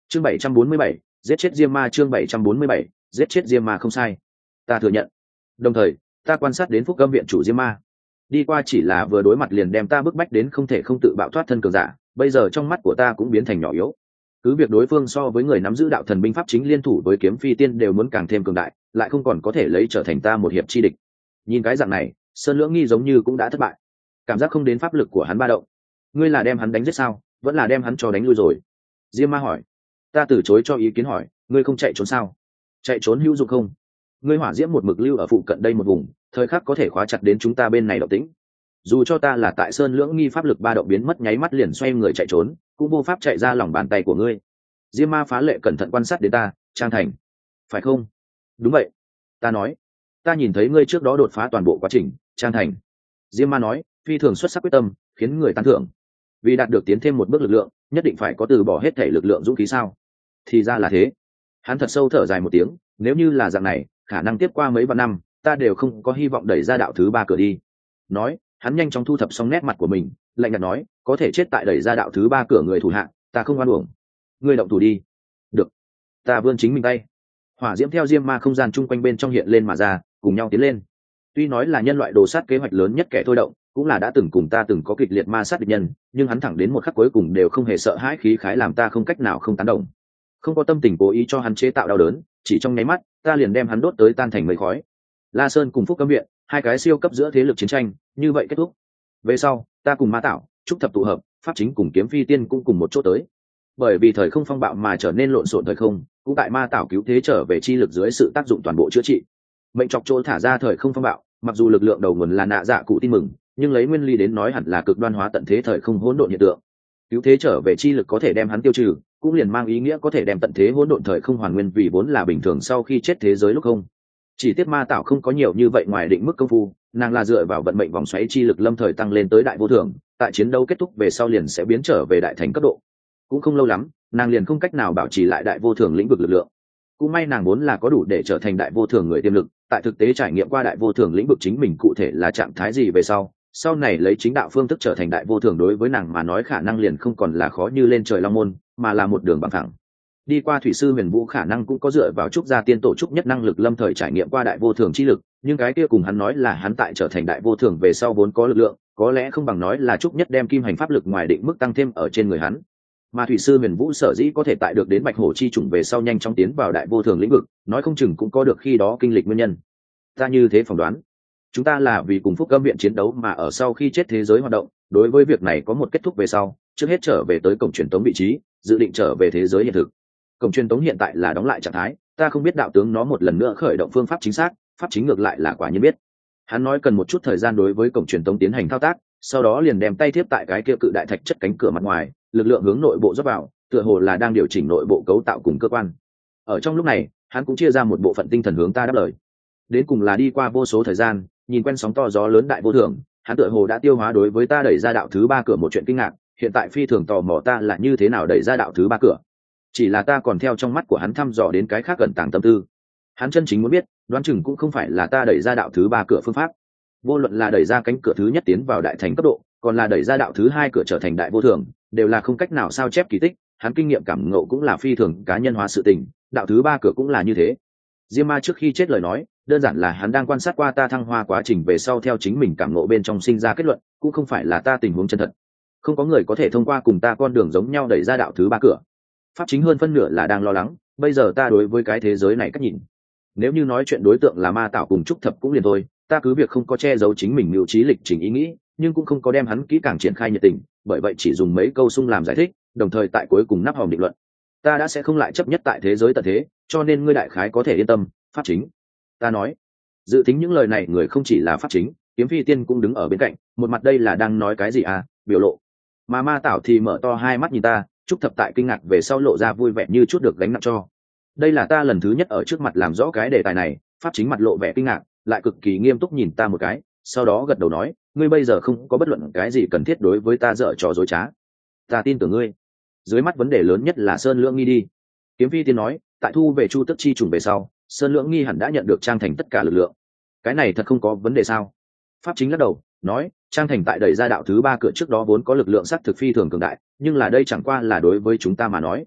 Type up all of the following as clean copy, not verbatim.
Chương 747, giết chết Diêm Ma. Chương 747, giết chết Diêm Ma không sai, ta thừa nhận. Đồng thời ta quan sát đến Phúc Âm viện chủ Diêm Ma đi qua chỉ là vừa đối mặt liền đem ta bức bách đến không thể không tự bạo thoát thân cường giả, bây giờ trong mắt của ta cũng biến thành nhỏ yếu. Cứ việc đối phương so với người nắm giữ đạo thần binh pháp chính liên thủ với kiếm phi tiên đều muốn càng thêm cường đại, lại không còn có thể lấy trở thành ta một hiệp chi địch. Nhìn cái dạng này, Sơn Lưỡng Nghi giống như cũng đã thất bại. Cảm giác không đến pháp lực của hắn ba động. Ngươi là đem hắn đánh giết sao, vẫn là đem hắn cho đánh lui rồi? Diêm Ma hỏi. Ta từ chối cho ý kiến hỏi, ngươi không chạy trốn sao? Chạy trốn hữu dụng không? Ngươi hỏa diễm một mực lưu ở phụ cận đây một vùng, thời khắc có thể khóa chặt đến chúng ta bên này động tĩnh. Dù cho ta là tại Sơn Lưỡng Nghi pháp lực ba động biến mất nháy mắt liền xoay người chạy trốn, cũng vô pháp chạy ra lòng bàn tay của ngươi. Diêm Ma phá lệ cẩn thận quan sát đến ta, Trang Thành, phải không? Đúng vậy. Ta nói, ta nhìn thấy ngươi trước đó đột phá toàn bộ quá trình, Trang Thành. Diêm Ma nói, phi thường xuất sắc quyết tâm, khiến người tán thưởng. Vì đạt được tiến thêm một bước lực lượng, nhất định phải có từ bỏ hết thể lực lượng dũng khí sao? Thì ra là thế. Hắn thật sâu thở dài một tiếng, nếu như là dạng này, khả năng tiếp qua mấy vạn năm, ta đều không có hy vọng đẩy ra đạo thứ ba cửa đi. Nói, hắn nhanh chóng thu thập xong nét mặt của mình, lạnh nhạt nói, có thể chết tại đẩy ra đạo thứ ba cửa người thủ hạ, ta không oan uổng. Ngươi động thủ đi. Được. Ta vươn chính mình tay. Hỏa diễm theo Diêm Ma không gian chung quanh bên trong hiện lên mà ra, cùng nhau tiến lên. Tuy nói là nhân loại đồ sát kế hoạch lớn nhất kẻ thôi động, cũng là đã từng cùng ta từng có kịch liệt ma sát địch nhân, nhưng hắn thẳng đến một khắc cuối cùng đều không hề sợ hãi khí khái làm ta không cách nào không tán đồng. Không có tâm tình cố ý cho hắn chế tạo đau đớn, chỉ trong nháy mắt, ta liền đem hắn đốt tới tan thành mây khói. La Sơn cùng Phúc Cấm Viện, hai cái siêu cấp giữa thế lực chiến tranh, như vậy kết thúc. Về sau, ta cùng Ma Tảo, Trúc Thập tụ hợp, pháp chính cùng Kiếm Phi Tiên cũng cùng một chỗ tới. Bởi vì thời không phong bạo mà trở nên lộn xộn thời không, cũng tại Ma Tảo cứu thế trở về chi lực dưới sự tác dụng toàn bộ chữa trị. Mệnh chọc chỗ thả ra thời không phong bạo, mặc dù lực lượng đầu nguồn là nạ dạ cụ tin mừng, nhưng lấy nguyên lý đến nói hẳn là cực đoan hóa tận thế thời không hỗn độn hiện tượng. Cứu thế trở về chi lực có thể đem hắn tiêu trừ, cũng liền mang ý nghĩa có thể đem tận thế hỗn độn thời không hoàn nguyên vì vốn là bình thường sau khi chết thế giới lúc không. Chỉ tiếc Ma Tảo không có nhiều như vậy ngoài định mức công phu, nàng là dựa vào vận mệnh vòng xoáy chi lực lâm thời tăng lên tới đại vô thường, tại chiến đấu kết thúc về sau liền sẽ biến trở về đại thành cấp độ. Cũng không lâu lắm, nàng liền không cách nào bảo trì lại đại vô thường lĩnh vực lực lượng. Cũng may nàng vốn là có đủ để trở thành đại vô thường người tiềm lực, tại thực tế trải nghiệm qua đại vô thường lĩnh vực chính mình cụ thể là trạng thái gì về sau này lấy chính đạo phương thức trở thành đại vô thường đối với nàng mà nói khả năng liền không còn là khó như lên trời long môn, mà là một đường bằng thẳng. Đi qua thủy sư Huyền Vũ khả năng cũng có dựa vào trúc gia tiên tổ trúc nhất năng lực lâm thời trải nghiệm qua đại vô thường chi lực, nhưng cái kia cùng hắn nói là hắn tại trở thành đại vô thường về sau vốn có lực lượng, có lẽ không bằng nói là trúc nhất đem kim hành pháp lực ngoài định mức tăng thêm ở trên người hắn. Mà thủy sư Huyền Vũ sở dĩ có thể tại được đến bạch hổ chi chủng về sau nhanh chóng tiến vào đại vô thường lĩnh vực, nói không chừng cũng có được khi đó kinh lịch nguyên nhân. Ta như thế phỏng đoán, chúng ta là vì cùng Phúc Âm viện chiến đấu mà ở sau khi chết thế giới hoạt động, đối với việc này có một kết thúc về sau, trước hết trở về tới cổng truyền tống vị trí, dự định trở về thế giới hiện thực. Cổng truyền tống hiện tại là đóng lại trạng thái, ta không biết đạo tướng nó một lần nữa khởi động phương pháp chính xác, pháp chính ngược lại là quả nhiên biết. Hắn nói cần một chút thời gian đối với cổng truyền tống tiến hành thao tác, sau đó liền đem tay tiếp tại cái kia cự đại thạch chất cánh cửa mặt ngoài, lực lượng hướng nội bộ rót vào, tựa hồ là đang điều chỉnh nội bộ cấu tạo cùng cơ quan. Ở trong lúc này, hắn cũng chia ra một bộ phận tinh thần hướng ta đáp lời. Đến cùng là đi qua vô số thời gian, nhìn quen sóng to gió lớn đại vô thường, hắn tựa hồ đã tiêu hóa đối với ta đẩy ra đạo thứ ba cửa một chuyện kinh ngạc, hiện tại phi thường tò mò ta là như thế nào đẩy ra đạo thứ ba cửa. Chỉ là ta còn theo trong mắt của hắn thăm dò đến cái khác gần tàng tâm tư. Hắn chân chính muốn biết, đoán chừng cũng không phải là ta đẩy ra đạo thứ ba cửa phương pháp. Vô luận là đẩy ra cánh cửa thứ nhất tiến vào đại thành cấp độ, còn là đẩy ra đạo thứ hai cửa trở thành đại vô thường, đều là không cách nào sao chép kỳ tích. Hắn kinh nghiệm cảm ngộ cũng là phi thường cá nhân hóa sự tình, đạo thứ ba cửa cũng là như thế. Diêm Ma trước khi chết lời nói, đơn giản là hắn đang quan sát qua ta thăng hoa quá trình về sau theo chính mình cảm ngộ bên trong sinh ra kết luận, cũng không phải là ta tình huống chân thật. Không có người có thể thông qua cùng ta con đường giống nhau đẩy ra đạo thứ ba cửa. Pháp chính hơn phân nửa là đang lo lắng, bây giờ ta đối với cái thế giới này cách nhìn. Nếu như nói chuyện đối tượng là Ma Tảo cùng Trúc Thập cũng liền thôi, ta cứ việc không có che giấu chính mình mưu trí lịch trình ý nghĩ, nhưng cũng không có đem hắn kỹ càng triển khai nhiệt tình, bởi vậy chỉ dùng mấy câu sung làm giải thích, đồng thời tại cuối cùng nắp hòm định luận. Ta đã sẽ không lại chấp nhất tại thế giới tận thế, cho nên ngươi đại khái có thể yên tâm, pháp chính. Ta nói, dự tính những lời này người không chỉ là pháp chính, Kiếm Phi Tiên cũng đứng ở bên cạnh, một mặt đây là đang nói cái gì à, biểu lộ. Mà Ma Tảo thì mở to hai mắt nhìn ta, Trúc Thập tại kinh ngạc về sau lộ ra vui vẻ như chút được gánh nặng cho. Đây là ta lần thứ nhất ở trước mặt làm rõ cái đề tài này, pháp chính mặt lộ vẻ kinh ngạc, lại cực kỳ nghiêm túc nhìn ta một cái, sau đó gật đầu nói, ngươi bây giờ không có bất luận cái gì cần thiết đối với ta dở trò dối trá. Ta tin tưởng ngươi. Dưới mắt vấn đề lớn nhất là Sơn Lưỡng Nghi đi. Kiếm Phi Tiên nói, tại thu về Chu Tức chi trùng về sau, Sơn Lưỡng Nghi hẳn đã nhận được Trang Thành tất cả lực lượng. Cái này thật không có vấn đề sao? Pháp chính lắc đầu, nói, Trang Thành tại đẩy ra đạo thứ ba cửa trước đó vốn có lực lượng sắc thực phi thường cường đại, nhưng là đây chẳng qua là đối với chúng ta mà nói.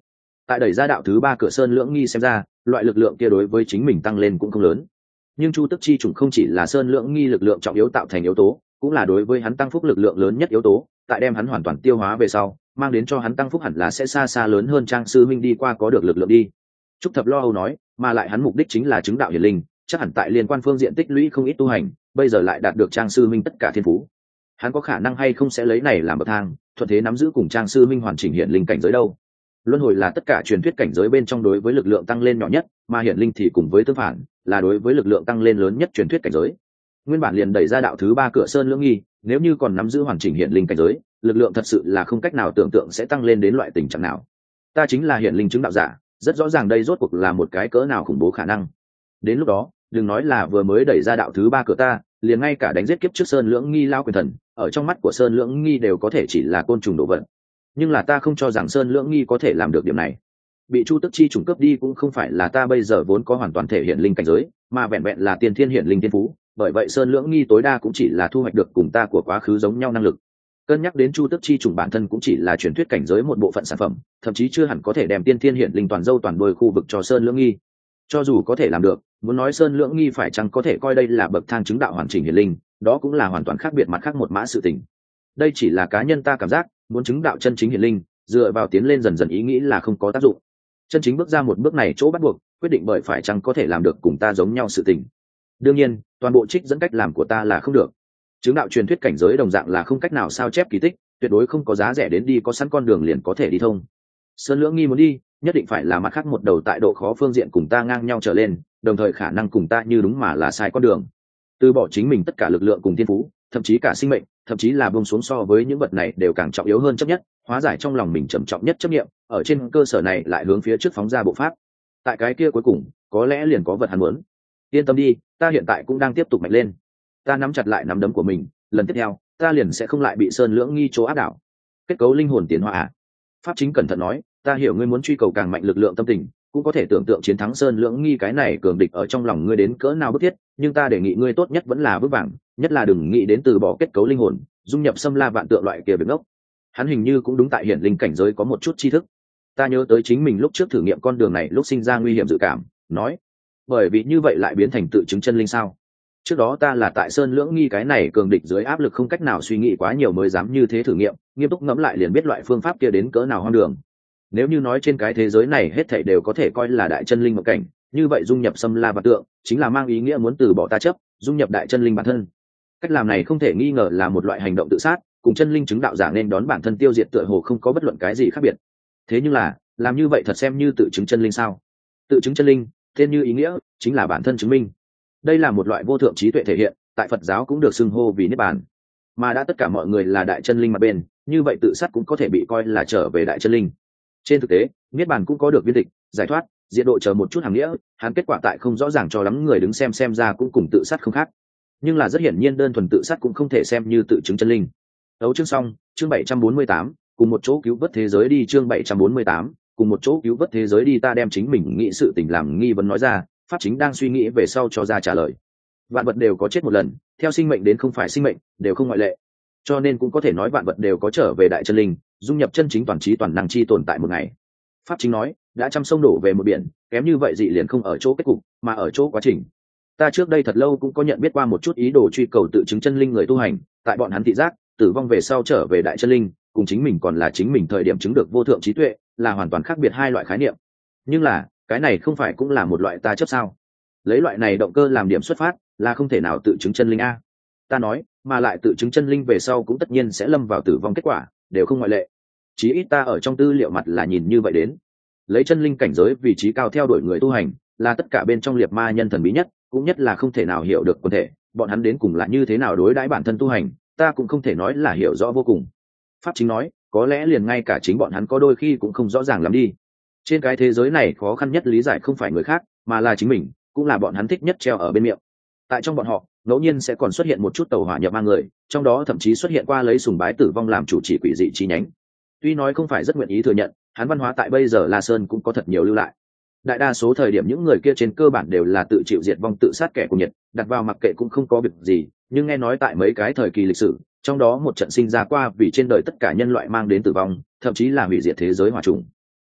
Tại đẩy ra đạo thứ ba cửa sơn lưỡng nghi xem ra, loại lực lượng kia đối với chính mình tăng lên cũng không lớn. Nhưng chu tức chi trùng không chỉ là sơn lưỡng nghi lực lượng trọng yếu tạo thành yếu tố, cũng là đối với hắn tăng phúc lực lượng lớn nhất yếu tố. Tại đem hắn hoàn toàn tiêu hóa về sau, mang đến cho hắn tăng phúc hẳn là sẽ xa xa lớn hơn Trang sư minh đi qua có được lực lượng đi. Trúc Thập Lo Âu nói, mà lại hắn mục đích chính là chứng đạo hiển linh, chắc hẳn tại liên quan phương diện tích lũy không ít tu hành, bây giờ lại đạt được Trang sư minh tất cả thiên phú. Hắn có khả năng hay không sẽ lấy này làm bậc thang, thuận thế nắm giữ cùng Trang sư minh hoàn chỉnh hiển linh cảnh giới đâu. Luân hồi là tất cả truyền thuyết cảnh giới bên trong đối với lực lượng tăng lên nhỏ nhất, mà hiển linh thì cùng với tương phản, là đối với lực lượng tăng lên lớn nhất truyền thuyết cảnh giới. Nguyên bản liền đẩy ra đạo thứ ba cửa sơn lưỡng nghi, nếu như còn nắm giữ hoàn chỉnh hiển linh cảnh giới, lực lượng thật sự là không cách nào tưởng tượng sẽ tăng lên đến loại tình trạng nào. Ta chính là hiển linh chứng đạo giả, rất rõ ràng đây rốt cuộc là một cái cỡ nào khủng bố khả năng. Đến lúc đó, đừng nói là vừa mới đẩy ra đạo thứ ba cửa ta, liền ngay cả đánh giết kiếp trước sơn lưỡng nghi lao quyền thần, ở trong mắt của sơn lưỡng nghi đều có thể chỉ là côn trùng đổ vật. Nhưng là ta không cho rằng sơn lưỡng nghi có thể làm được điểm này. Bị chu tức chi trùng cướp đi cũng không phải là ta bây giờ vốn có hoàn toàn thể hiện linh cảnh giới, mà vẹn vẹn là tiên thiên hiện linh tiên phú, bởi vậy sơn lưỡng nghi tối đa cũng chỉ là thu hoạch được cùng ta của quá khứ giống nhau năng lực. Cân nhắc đến chu tức chi trùng bản thân cũng chỉ là truyền thuyết cảnh giới một bộ phận sản phẩm, thậm chí chưa hẳn có thể đem tiên thiên hiện linh toàn dâu toàn đôi khu vực cho sơn lưỡng nghi. Cho dù có thể làm được, muốn nói sơn lưỡng nghi phải chăng có thể coi đây là bậc thang chứng đạo hoàn chỉnh hiện linh, đó cũng là hoàn toàn khác biệt mặt khác một mã sự tình. Đây chỉ là cá nhân ta cảm giác, muốn chứng đạo chân chính hiện linh, dựa vào tiến lên dần dần ý nghĩ là không có tác dụng. Chân chính bước ra một bước này chỗ bắt buộc, quyết định bởi phải chăng có thể làm được cùng ta giống nhau sự tình. Đương nhiên, toàn bộ trích dẫn cách làm của ta là không được. Chứng đạo truyền thuyết cảnh giới đồng dạng là không cách nào sao chép kỳ tích, tuyệt đối không có giá rẻ đến đi có sẵn con đường liền có thể đi thông. Sơn lưỡng nghi muốn đi, nhất định phải là mặt khác một đầu tại độ khó phương diện cùng ta ngang nhau trở lên, đồng thời khả năng cùng ta như đúng mà là sai con đường. Từ bỏ chính mình tất cả lực lượng cùng thiên phú, thậm chí cả sinh mệnh, thậm chí là buông xuống so với những vật này đều càng trọng yếu hơn chấp nhất, hóa giải trong lòng mình trầm trọng nhất chấp niệm, ở trên cơ sở này lại hướng phía trước phóng ra bộ pháp. Tại cái kia cuối cùng, có lẽ liền có vật hắn muốn. Yên tâm đi, ta hiện tại cũng đang tiếp tục mạnh lên. Ta nắm chặt lại nắm đấm của mình, lần tiếp theo, ta liền sẽ không lại bị sơn lưỡng nghi chỗ áp đảo. Kết cấu linh hồn tiến hóa à? Pháp chính cẩn thận nói, ta hiểu ngươi muốn truy cầu càng mạnh lực lượng tâm tình, cũng có thể tưởng tượng chiến thắng sơn lưỡng nghi cái này cường địch ở trong lòng ngươi đến cỡ nào bức thiết, nhưng ta đề nghị ngươi tốt nhất vẫn là vững vàng, nhất là đừng nghĩ đến từ bỏ kết cấu linh hồn, dung nhập xâm la vạn tượng loại kia việc ngốc. Hắn hình như cũng đúng tại hiển linh cảnh giới có một chút tri thức. Ta nhớ tới chính mình lúc trước thử nghiệm con đường này lúc sinh ra nguy hiểm dự cảm, nói, bởi vì như vậy lại biến thành tự chứng chân linh sao? Trước đó ta là tại sơn lưỡng nghi cái này cường địch dưới áp lực không cách nào suy nghĩ quá nhiều mới dám như thế thử nghiệm, nghiêm túc ngẫm lại liền biết loại phương pháp kia đến cỡ nào hoang đường. Nếu như nói trên cái thế giới này hết thảy đều có thể coi là đại chân linh một cảnh, như vậy dung nhập xâm la vạn tượng chính là mang ý nghĩa muốn từ bỏ ta chấp, dung nhập đại chân linh bản thân. Cách làm này không thể nghi ngờ là một loại hành động tự sát, cùng chân linh chứng đạo giả nên đón bản thân tiêu diệt tựa hồ không có bất luận cái gì khác biệt. Thế nhưng là, làm như vậy thật xem như tự chứng chân linh sao? Tự chứng chân linh, tên như ý nghĩa, chính là bản thân chứng minh. Đây là một loại vô thượng trí tuệ thể hiện, tại Phật giáo cũng được xưng hô vì niết bàn. Mà đã tất cả mọi người là đại chân linh mặt bên, như vậy tự sát cũng có thể bị coi là trở về đại chân linh. Trên thực tế, niết bàn cũng có được viên tịch, giải thoát, diệt độ chờ một chút hàng nghĩa, hắn kết quả tại không rõ ràng cho lắm người đứng xem ra cũng cùng tự sát không khác. Nhưng là rất hiển nhiên đơn thuần tự sát cũng không thể xem như tự chứng chân linh. Đấu chương xong, chương 748, cùng một chỗ cứu vớt thế giới đi, chương 748, cùng một chỗ cứu vớt thế giới đi. Ta đem chính mình nghĩ sự tình làm nghi vấn nói ra, pháp chính đang suy nghĩ về sau cho ra trả lời. Vạn vật đều có chết một lần, theo sinh mệnh đến không phải sinh mệnh, đều không ngoại lệ. Cho nên cũng có thể nói vạn vật đều có trở về đại chân linh, dung nhập chân chính toàn trí toàn năng chi tồn tại một ngày. Pháp chính nói, đã trăm sông đổ về một biển, kém như vậy dị liền không ở chỗ kết cục, mà ở chỗ quá trình. Ta trước đây thật lâu cũng có nhận biết qua một chút ý đồ truy cầu tự chứng chân linh người tu hành, tại bọn hắn thị giác, tử vong về sau trở về đại chân linh, cùng chính mình còn là chính mình thời điểm chứng được vô thượng trí tuệ, là hoàn toàn khác biệt hai loại khái niệm. Nhưng là, cái này không phải cũng là một loại ta chấp sao? Lấy loại này động cơ làm điểm xuất phát, là không thể nào tự chứng chân linh a. Ta nói, mà lại tự chứng chân linh về sau cũng tất nhiên sẽ lâm vào tử vong kết quả, đều không ngoại lệ. Chí ít ta ở trong tư liệu mặt là nhìn như vậy đến. Lấy chân linh cảnh giới vị trí cao theo đuổi người tu hành, là tất cả bên trong liệt ma nhân thần bí nhất, cũng nhất là không thể nào hiểu được quần thể, bọn hắn đến cùng là như thế nào đối đãi bản thân tu hành, ta cũng không thể nói là hiểu rõ vô cùng. Pháp chính nói, có lẽ liền ngay cả chính bọn hắn có đôi khi cũng không rõ ràng lắm đi. Trên cái thế giới này khó khăn nhất lý giải không phải người khác, mà là chính mình, cũng là bọn hắn thích nhất treo ở bên miệng. Tại trong bọn họ, ngẫu nhiên sẽ còn xuất hiện một chút tàu hỏa nhập ma người, trong đó thậm chí xuất hiện qua lấy sùng bái tử vong làm chủ chỉ quỷ dị chi nhánh. Tuy nói không phải rất nguyện ý thừa nhận, hắn văn hóa tại bây giờ La Sơn cũng có thật nhiều lưu lại. Đại đa số thời điểm những người kia trên cơ bản đều là tự chịu diệt vong tự sát kẻ cùng nhiệt, đặt vào mặc kệ cũng không có việc gì, nhưng nghe nói tại mấy cái thời kỳ lịch sử, trong đó một trận sinh ra qua vì trên đời tất cả nhân loại mang đến tử vong, thậm chí là hủy diệt thế giới hòa trùng.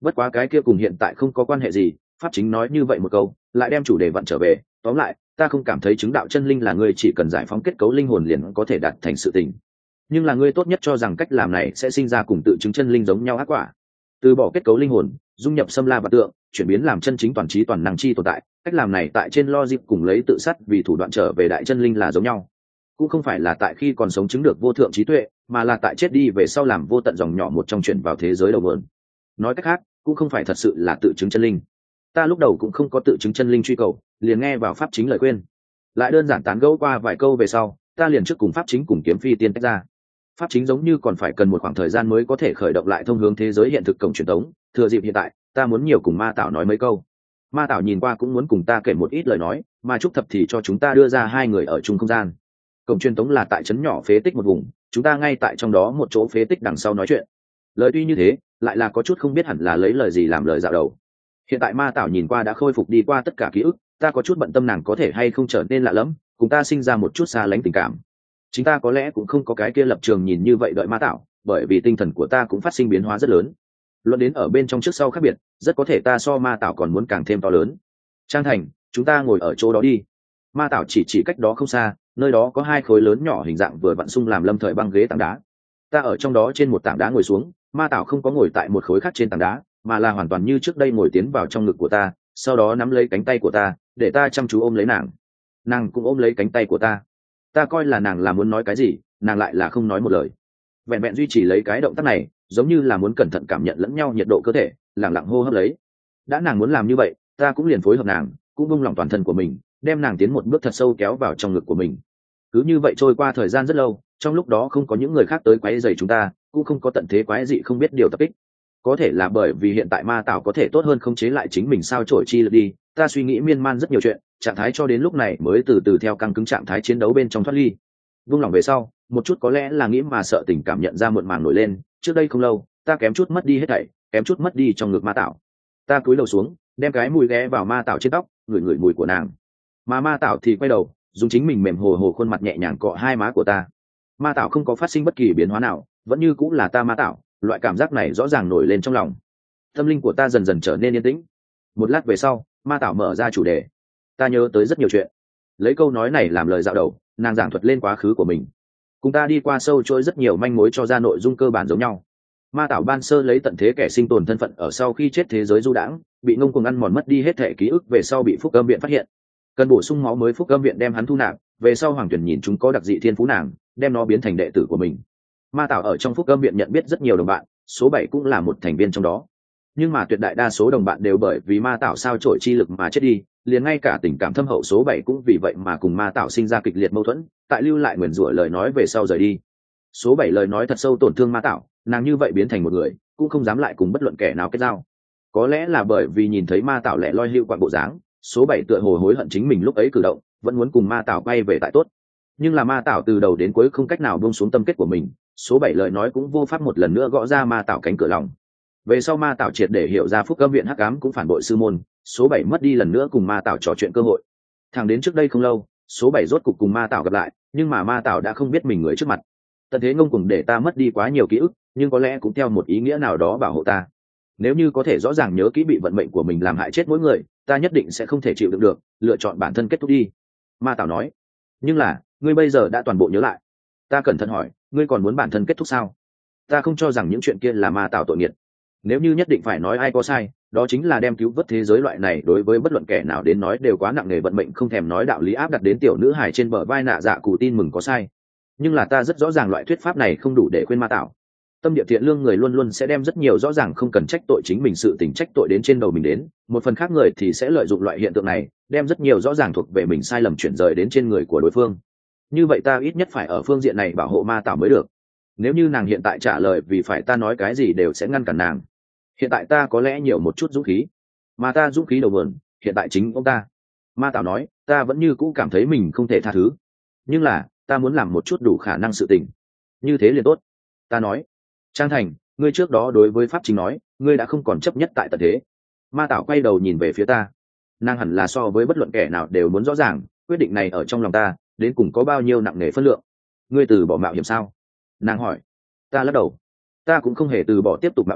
bất quá cái kia cùng hiện tại không có quan hệ gì. Pháp chính nói như vậy một câu lại đem chủ đề vặn trở về. Tóm lại, ta không cảm thấy chứng đạo chân linh là ngươi chỉ cần giải phóng kết cấu linh hồn liền có thể đạt thành sự tình, nhưng là ngươi tốt nhất cho rằng cách làm này sẽ sinh ra cùng tự chứng chân linh giống nhau ác quả. Từ bỏ kết cấu linh hồn, dung nhập xâm la và tượng, chuyển biến làm chân chính toàn trí toàn năng chi tồn tại, cách làm này tại trên logic cùng lấy tự sát vì thủ đoạn trở về đại chân linh là giống nhau. Cũng không phải là tại khi còn sống chứng được vô thượng trí tuệ, mà là tại chết đi về sau làm vô tận dòng nhỏ một trong chuyển vào thế giới đầu nguồn. Nói cách khác, cũng không phải thật sự là tự chứng chân linh. Ta lúc đầu cũng không có tự chứng chân linh truy cầu, liền nghe vào pháp chính lời khuyên, lại đơn giản tán gẫu qua vài câu về sau, ta liền trước cùng pháp chính cùng kiếm phi tiên tách ra. Pháp chính giống như còn phải cần một khoảng thời gian mới có thể khởi động lại thông hướng thế giới hiện thực cổng truyền thống. Thừa dịp hiện tại, ta muốn nhiều cùng ma tảo nói mấy câu. Ma tảo nhìn qua cũng muốn cùng ta kể một ít lời nói, mà trúc thập thì cho chúng ta đưa ra hai người ở chung không gian. Cổng truyền thống là tại trấn nhỏ phế tích một vùng, chúng ta ngay tại trong đó một chỗ phế tích đằng sau nói chuyện. Lời tuy như thế, lại là có chút không biết hẳn là lấy lời gì làm lời dạo đầu. Hiện tại ma tảo nhìn qua đã khôi phục đi qua tất cả ký ức, ta có chút bận tâm nàng có thể hay không trở nên lạ lẫm, cùng ta sinh ra một chút xa lánh tình cảm. Chính ta có lẽ cũng không có cái kia lập trường nhìn như vậy đợi ma tảo, bởi vì tinh thần của ta cũng phát sinh biến hóa rất lớn. Luận đến ở bên trong trước sau khác biệt, rất có thể ta so ma tảo còn muốn càng thêm to lớn. Trang Thành, chúng ta ngồi ở chỗ đó đi. Ma tảo chỉ cách đó không xa, nơi đó có hai khối lớn nhỏ hình dạng vừa vặn sung làm lâm thời băng ghế tảng đá. Ta ở trong đó trên một tảng đá ngồi xuống, ma tảo không có ngồi tại một khối khác trên tảng đá, mà là hoàn toàn như trước đây ngồi tiến vào trong ngực của ta, sau đó nắm lấy cánh tay của ta, để ta chăm chú ôm lấy nàng. Nàng cũng ôm lấy cánh tay của ta. Ta coi là nàng là muốn nói cái gì, nàng lại là không nói một lời, vẹn vẹn duy trì lấy cái động tác này, giống như là muốn cẩn thận cảm nhận lẫn nhau nhiệt độ cơ thể, lẳng lặng hô hấp lấy. Đã nàng muốn làm như vậy, ta cũng liền phối hợp nàng, cũng vung lòng toàn thân của mình, đem nàng tiến một bước thật sâu kéo vào trong ngực của mình. Cứ như vậy trôi qua thời gian rất lâu, trong lúc đó không có những người khác tới quấy rầy chúng ta, cũng không có tận thế quái dị không biết điều tập kích. Có thể là bởi vì hiện tại ma tảo có thể tốt hơn khống chế lại chính mình sao chổi chi lực đi, ta suy nghĩ miên man rất nhiều chuyện, trạng thái cho đến lúc này mới từ từ theo căng cứng trạng thái chiến đấu bên trong thoát ly. Vung lòng về sau, một chút có lẽ là nghĩ mà sợ tình cảm nhận ra muộn màng nổi lên. Trước đây không lâu, ta kém chút mất đi hết thảy, kém chút mất đi trong ngực ma tảo. Ta cúi đầu xuống, đem cái mũi ghé vào ma tảo trên tóc, ngửi ngửi mùi của nàng. Mà ma tảo thì quay đầu, dùng chính mình mềm hồ hồ khuôn mặt nhẹ nhàng cọ hai má của ta. Ma tảo không có phát sinh bất kỳ biến hóa nào, vẫn như cũng là ta ma tảo. Loại cảm giác này rõ ràng nổi lên trong lòng. Tâm linh của ta dần dần trở nên yên tĩnh. Một lát về sau, ma tảo mở ra chủ đề. Ta nhớ tới rất nhiều chuyện. Lấy câu nói này làm lời dạo đầu, nàng giảng thuật lên quá khứ của mình, cùng ta đi qua sâu trôi rất nhiều manh mối cho ra nội dung cơ bản giống nhau. Ma tảo ban sơ lấy tận thế kẻ sinh tồn thân phận ở sau khi chết thế giới du đãng, bị ngông cuồng ăn mòn mất đi hết thể ký ức, về sau bị phúc âm viện phát hiện, cần bổ sung máu mới, phúc âm viện đem hắn thu nạp. Về sau hoàng tuyển nhìn chúng có đặc dị thiên phú nàng, đem nó biến thành đệ tử của mình. Ma tảo ở trong phúc âm viện nhận biết rất nhiều đồng bạn, số 7 cũng là một thành viên trong đó. Nhưng mà tuyệt đại đa số đồng bạn đều bởi vì ma tảo sao chổi chi lực mà chết đi, liền ngay cả tình cảm thâm hậu số 7 cũng vì vậy mà cùng ma tảo sinh ra kịch liệt mâu thuẫn, tại lưu lại nguyền rủa lời nói về sau rời đi. Số 7 lời nói thật sâu tổn thương ma tảo, nàng như vậy biến thành một người, cũng không dám lại cùng bất luận kẻ nào kết giao. Có lẽ là bởi vì nhìn thấy ma tảo lẻ loi hữu quạng bộ dáng, số 7 tựa hồ hối hận chính mình lúc ấy cử động, vẫn muốn cùng ma tảo quay về tại tốt. Nhưng là ma tảo từ đầu đến cuối không cách nào buông xuống tâm kết của mình, số 7 lời nói cũng vô pháp một lần nữa gõ ra ma tảo cánh cửa lòng. Về sau ma tảo triệt để hiểu ra phúc âm viện hắc ám cũng phản bội sư môn, số 7 mất đi lần nữa cùng ma tảo trò chuyện cơ hội. Thẳng đến trước đây không lâu, số 7 rốt cục cùng ma tảo gặp lại, nhưng mà ma tảo đã không biết mình người trước mặt. Tận thế ngông cuồng để ta mất đi quá nhiều ký ức, nhưng có lẽ cũng theo một ý nghĩa nào đó bảo hộ ta. Nếu như có thể rõ ràng nhớ kỹ bị vận mệnh của mình làm hại chết mỗi người, ta nhất định sẽ không thể chịu đựng được, lựa chọn bản thân kết thúc đi. Ma tảo nói. Nhưng là, ngươi bây giờ đã toàn bộ nhớ lại. Ta cẩn thận hỏi, ngươi còn muốn bản thân kết thúc sao? Ta không cho rằng những chuyện kia là ma tảo tội nghiệt. Nếu như nhất định phải nói ai có sai, đó chính là đem cứu vớt thế giới loại này đối với bất luận kẻ nào đến nói đều quá nặng nề vận mệnh không thèm nói đạo lý áp đặt đến tiểu nữ hài trên bờ vai nạ dạ cụ tin mừng có sai. Nhưng là ta rất rõ ràng loại thuyết pháp này không đủ để khuyên ma tảo. Tâm địa thiện lương người luôn luôn sẽ đem rất nhiều rõ ràng không cần trách tội chính mình sự tình trách tội đến trên đầu mình đến, một phần khác người thì sẽ lợi dụng loại hiện tượng này, đem rất nhiều rõ ràng thuộc về mình sai lầm chuyển rời đến trên người của đối phương. Như vậy ta ít nhất phải ở phương diện này bảo hộ ma tảo mới được. Nếu như nàng hiện tại trả lời vì phải ta nói cái gì đều sẽ ngăn cản nàng. Hiện tại ta có lẽ nhiều một chút dũng khí, mà ta dũng khí đầu nguồn hiện tại chính ông ta. Ma tảo nói, ta vẫn như cũ cảm thấy mình không thể tha thứ, nhưng là ta muốn làm một chút đủ khả năng sự tình, như thế liền tốt. Ta nói, Trang Thành, ngươi trước đó đối với pháp chính nói, ngươi đã không còn chấp nhất tại tận thế. Ma tảo quay đầu nhìn về phía ta, nàng hẳn là so với bất luận kẻ nào đều muốn rõ ràng quyết định này ở trong lòng ta đến cùng có bao nhiêu nặng nề phân lượng. Ngươi từ bỏ mạo hiểm sao? Nàng hỏi. Ta lắc đầu. Ta cũng không hề từ bỏ tiếp tục mạo hiểm,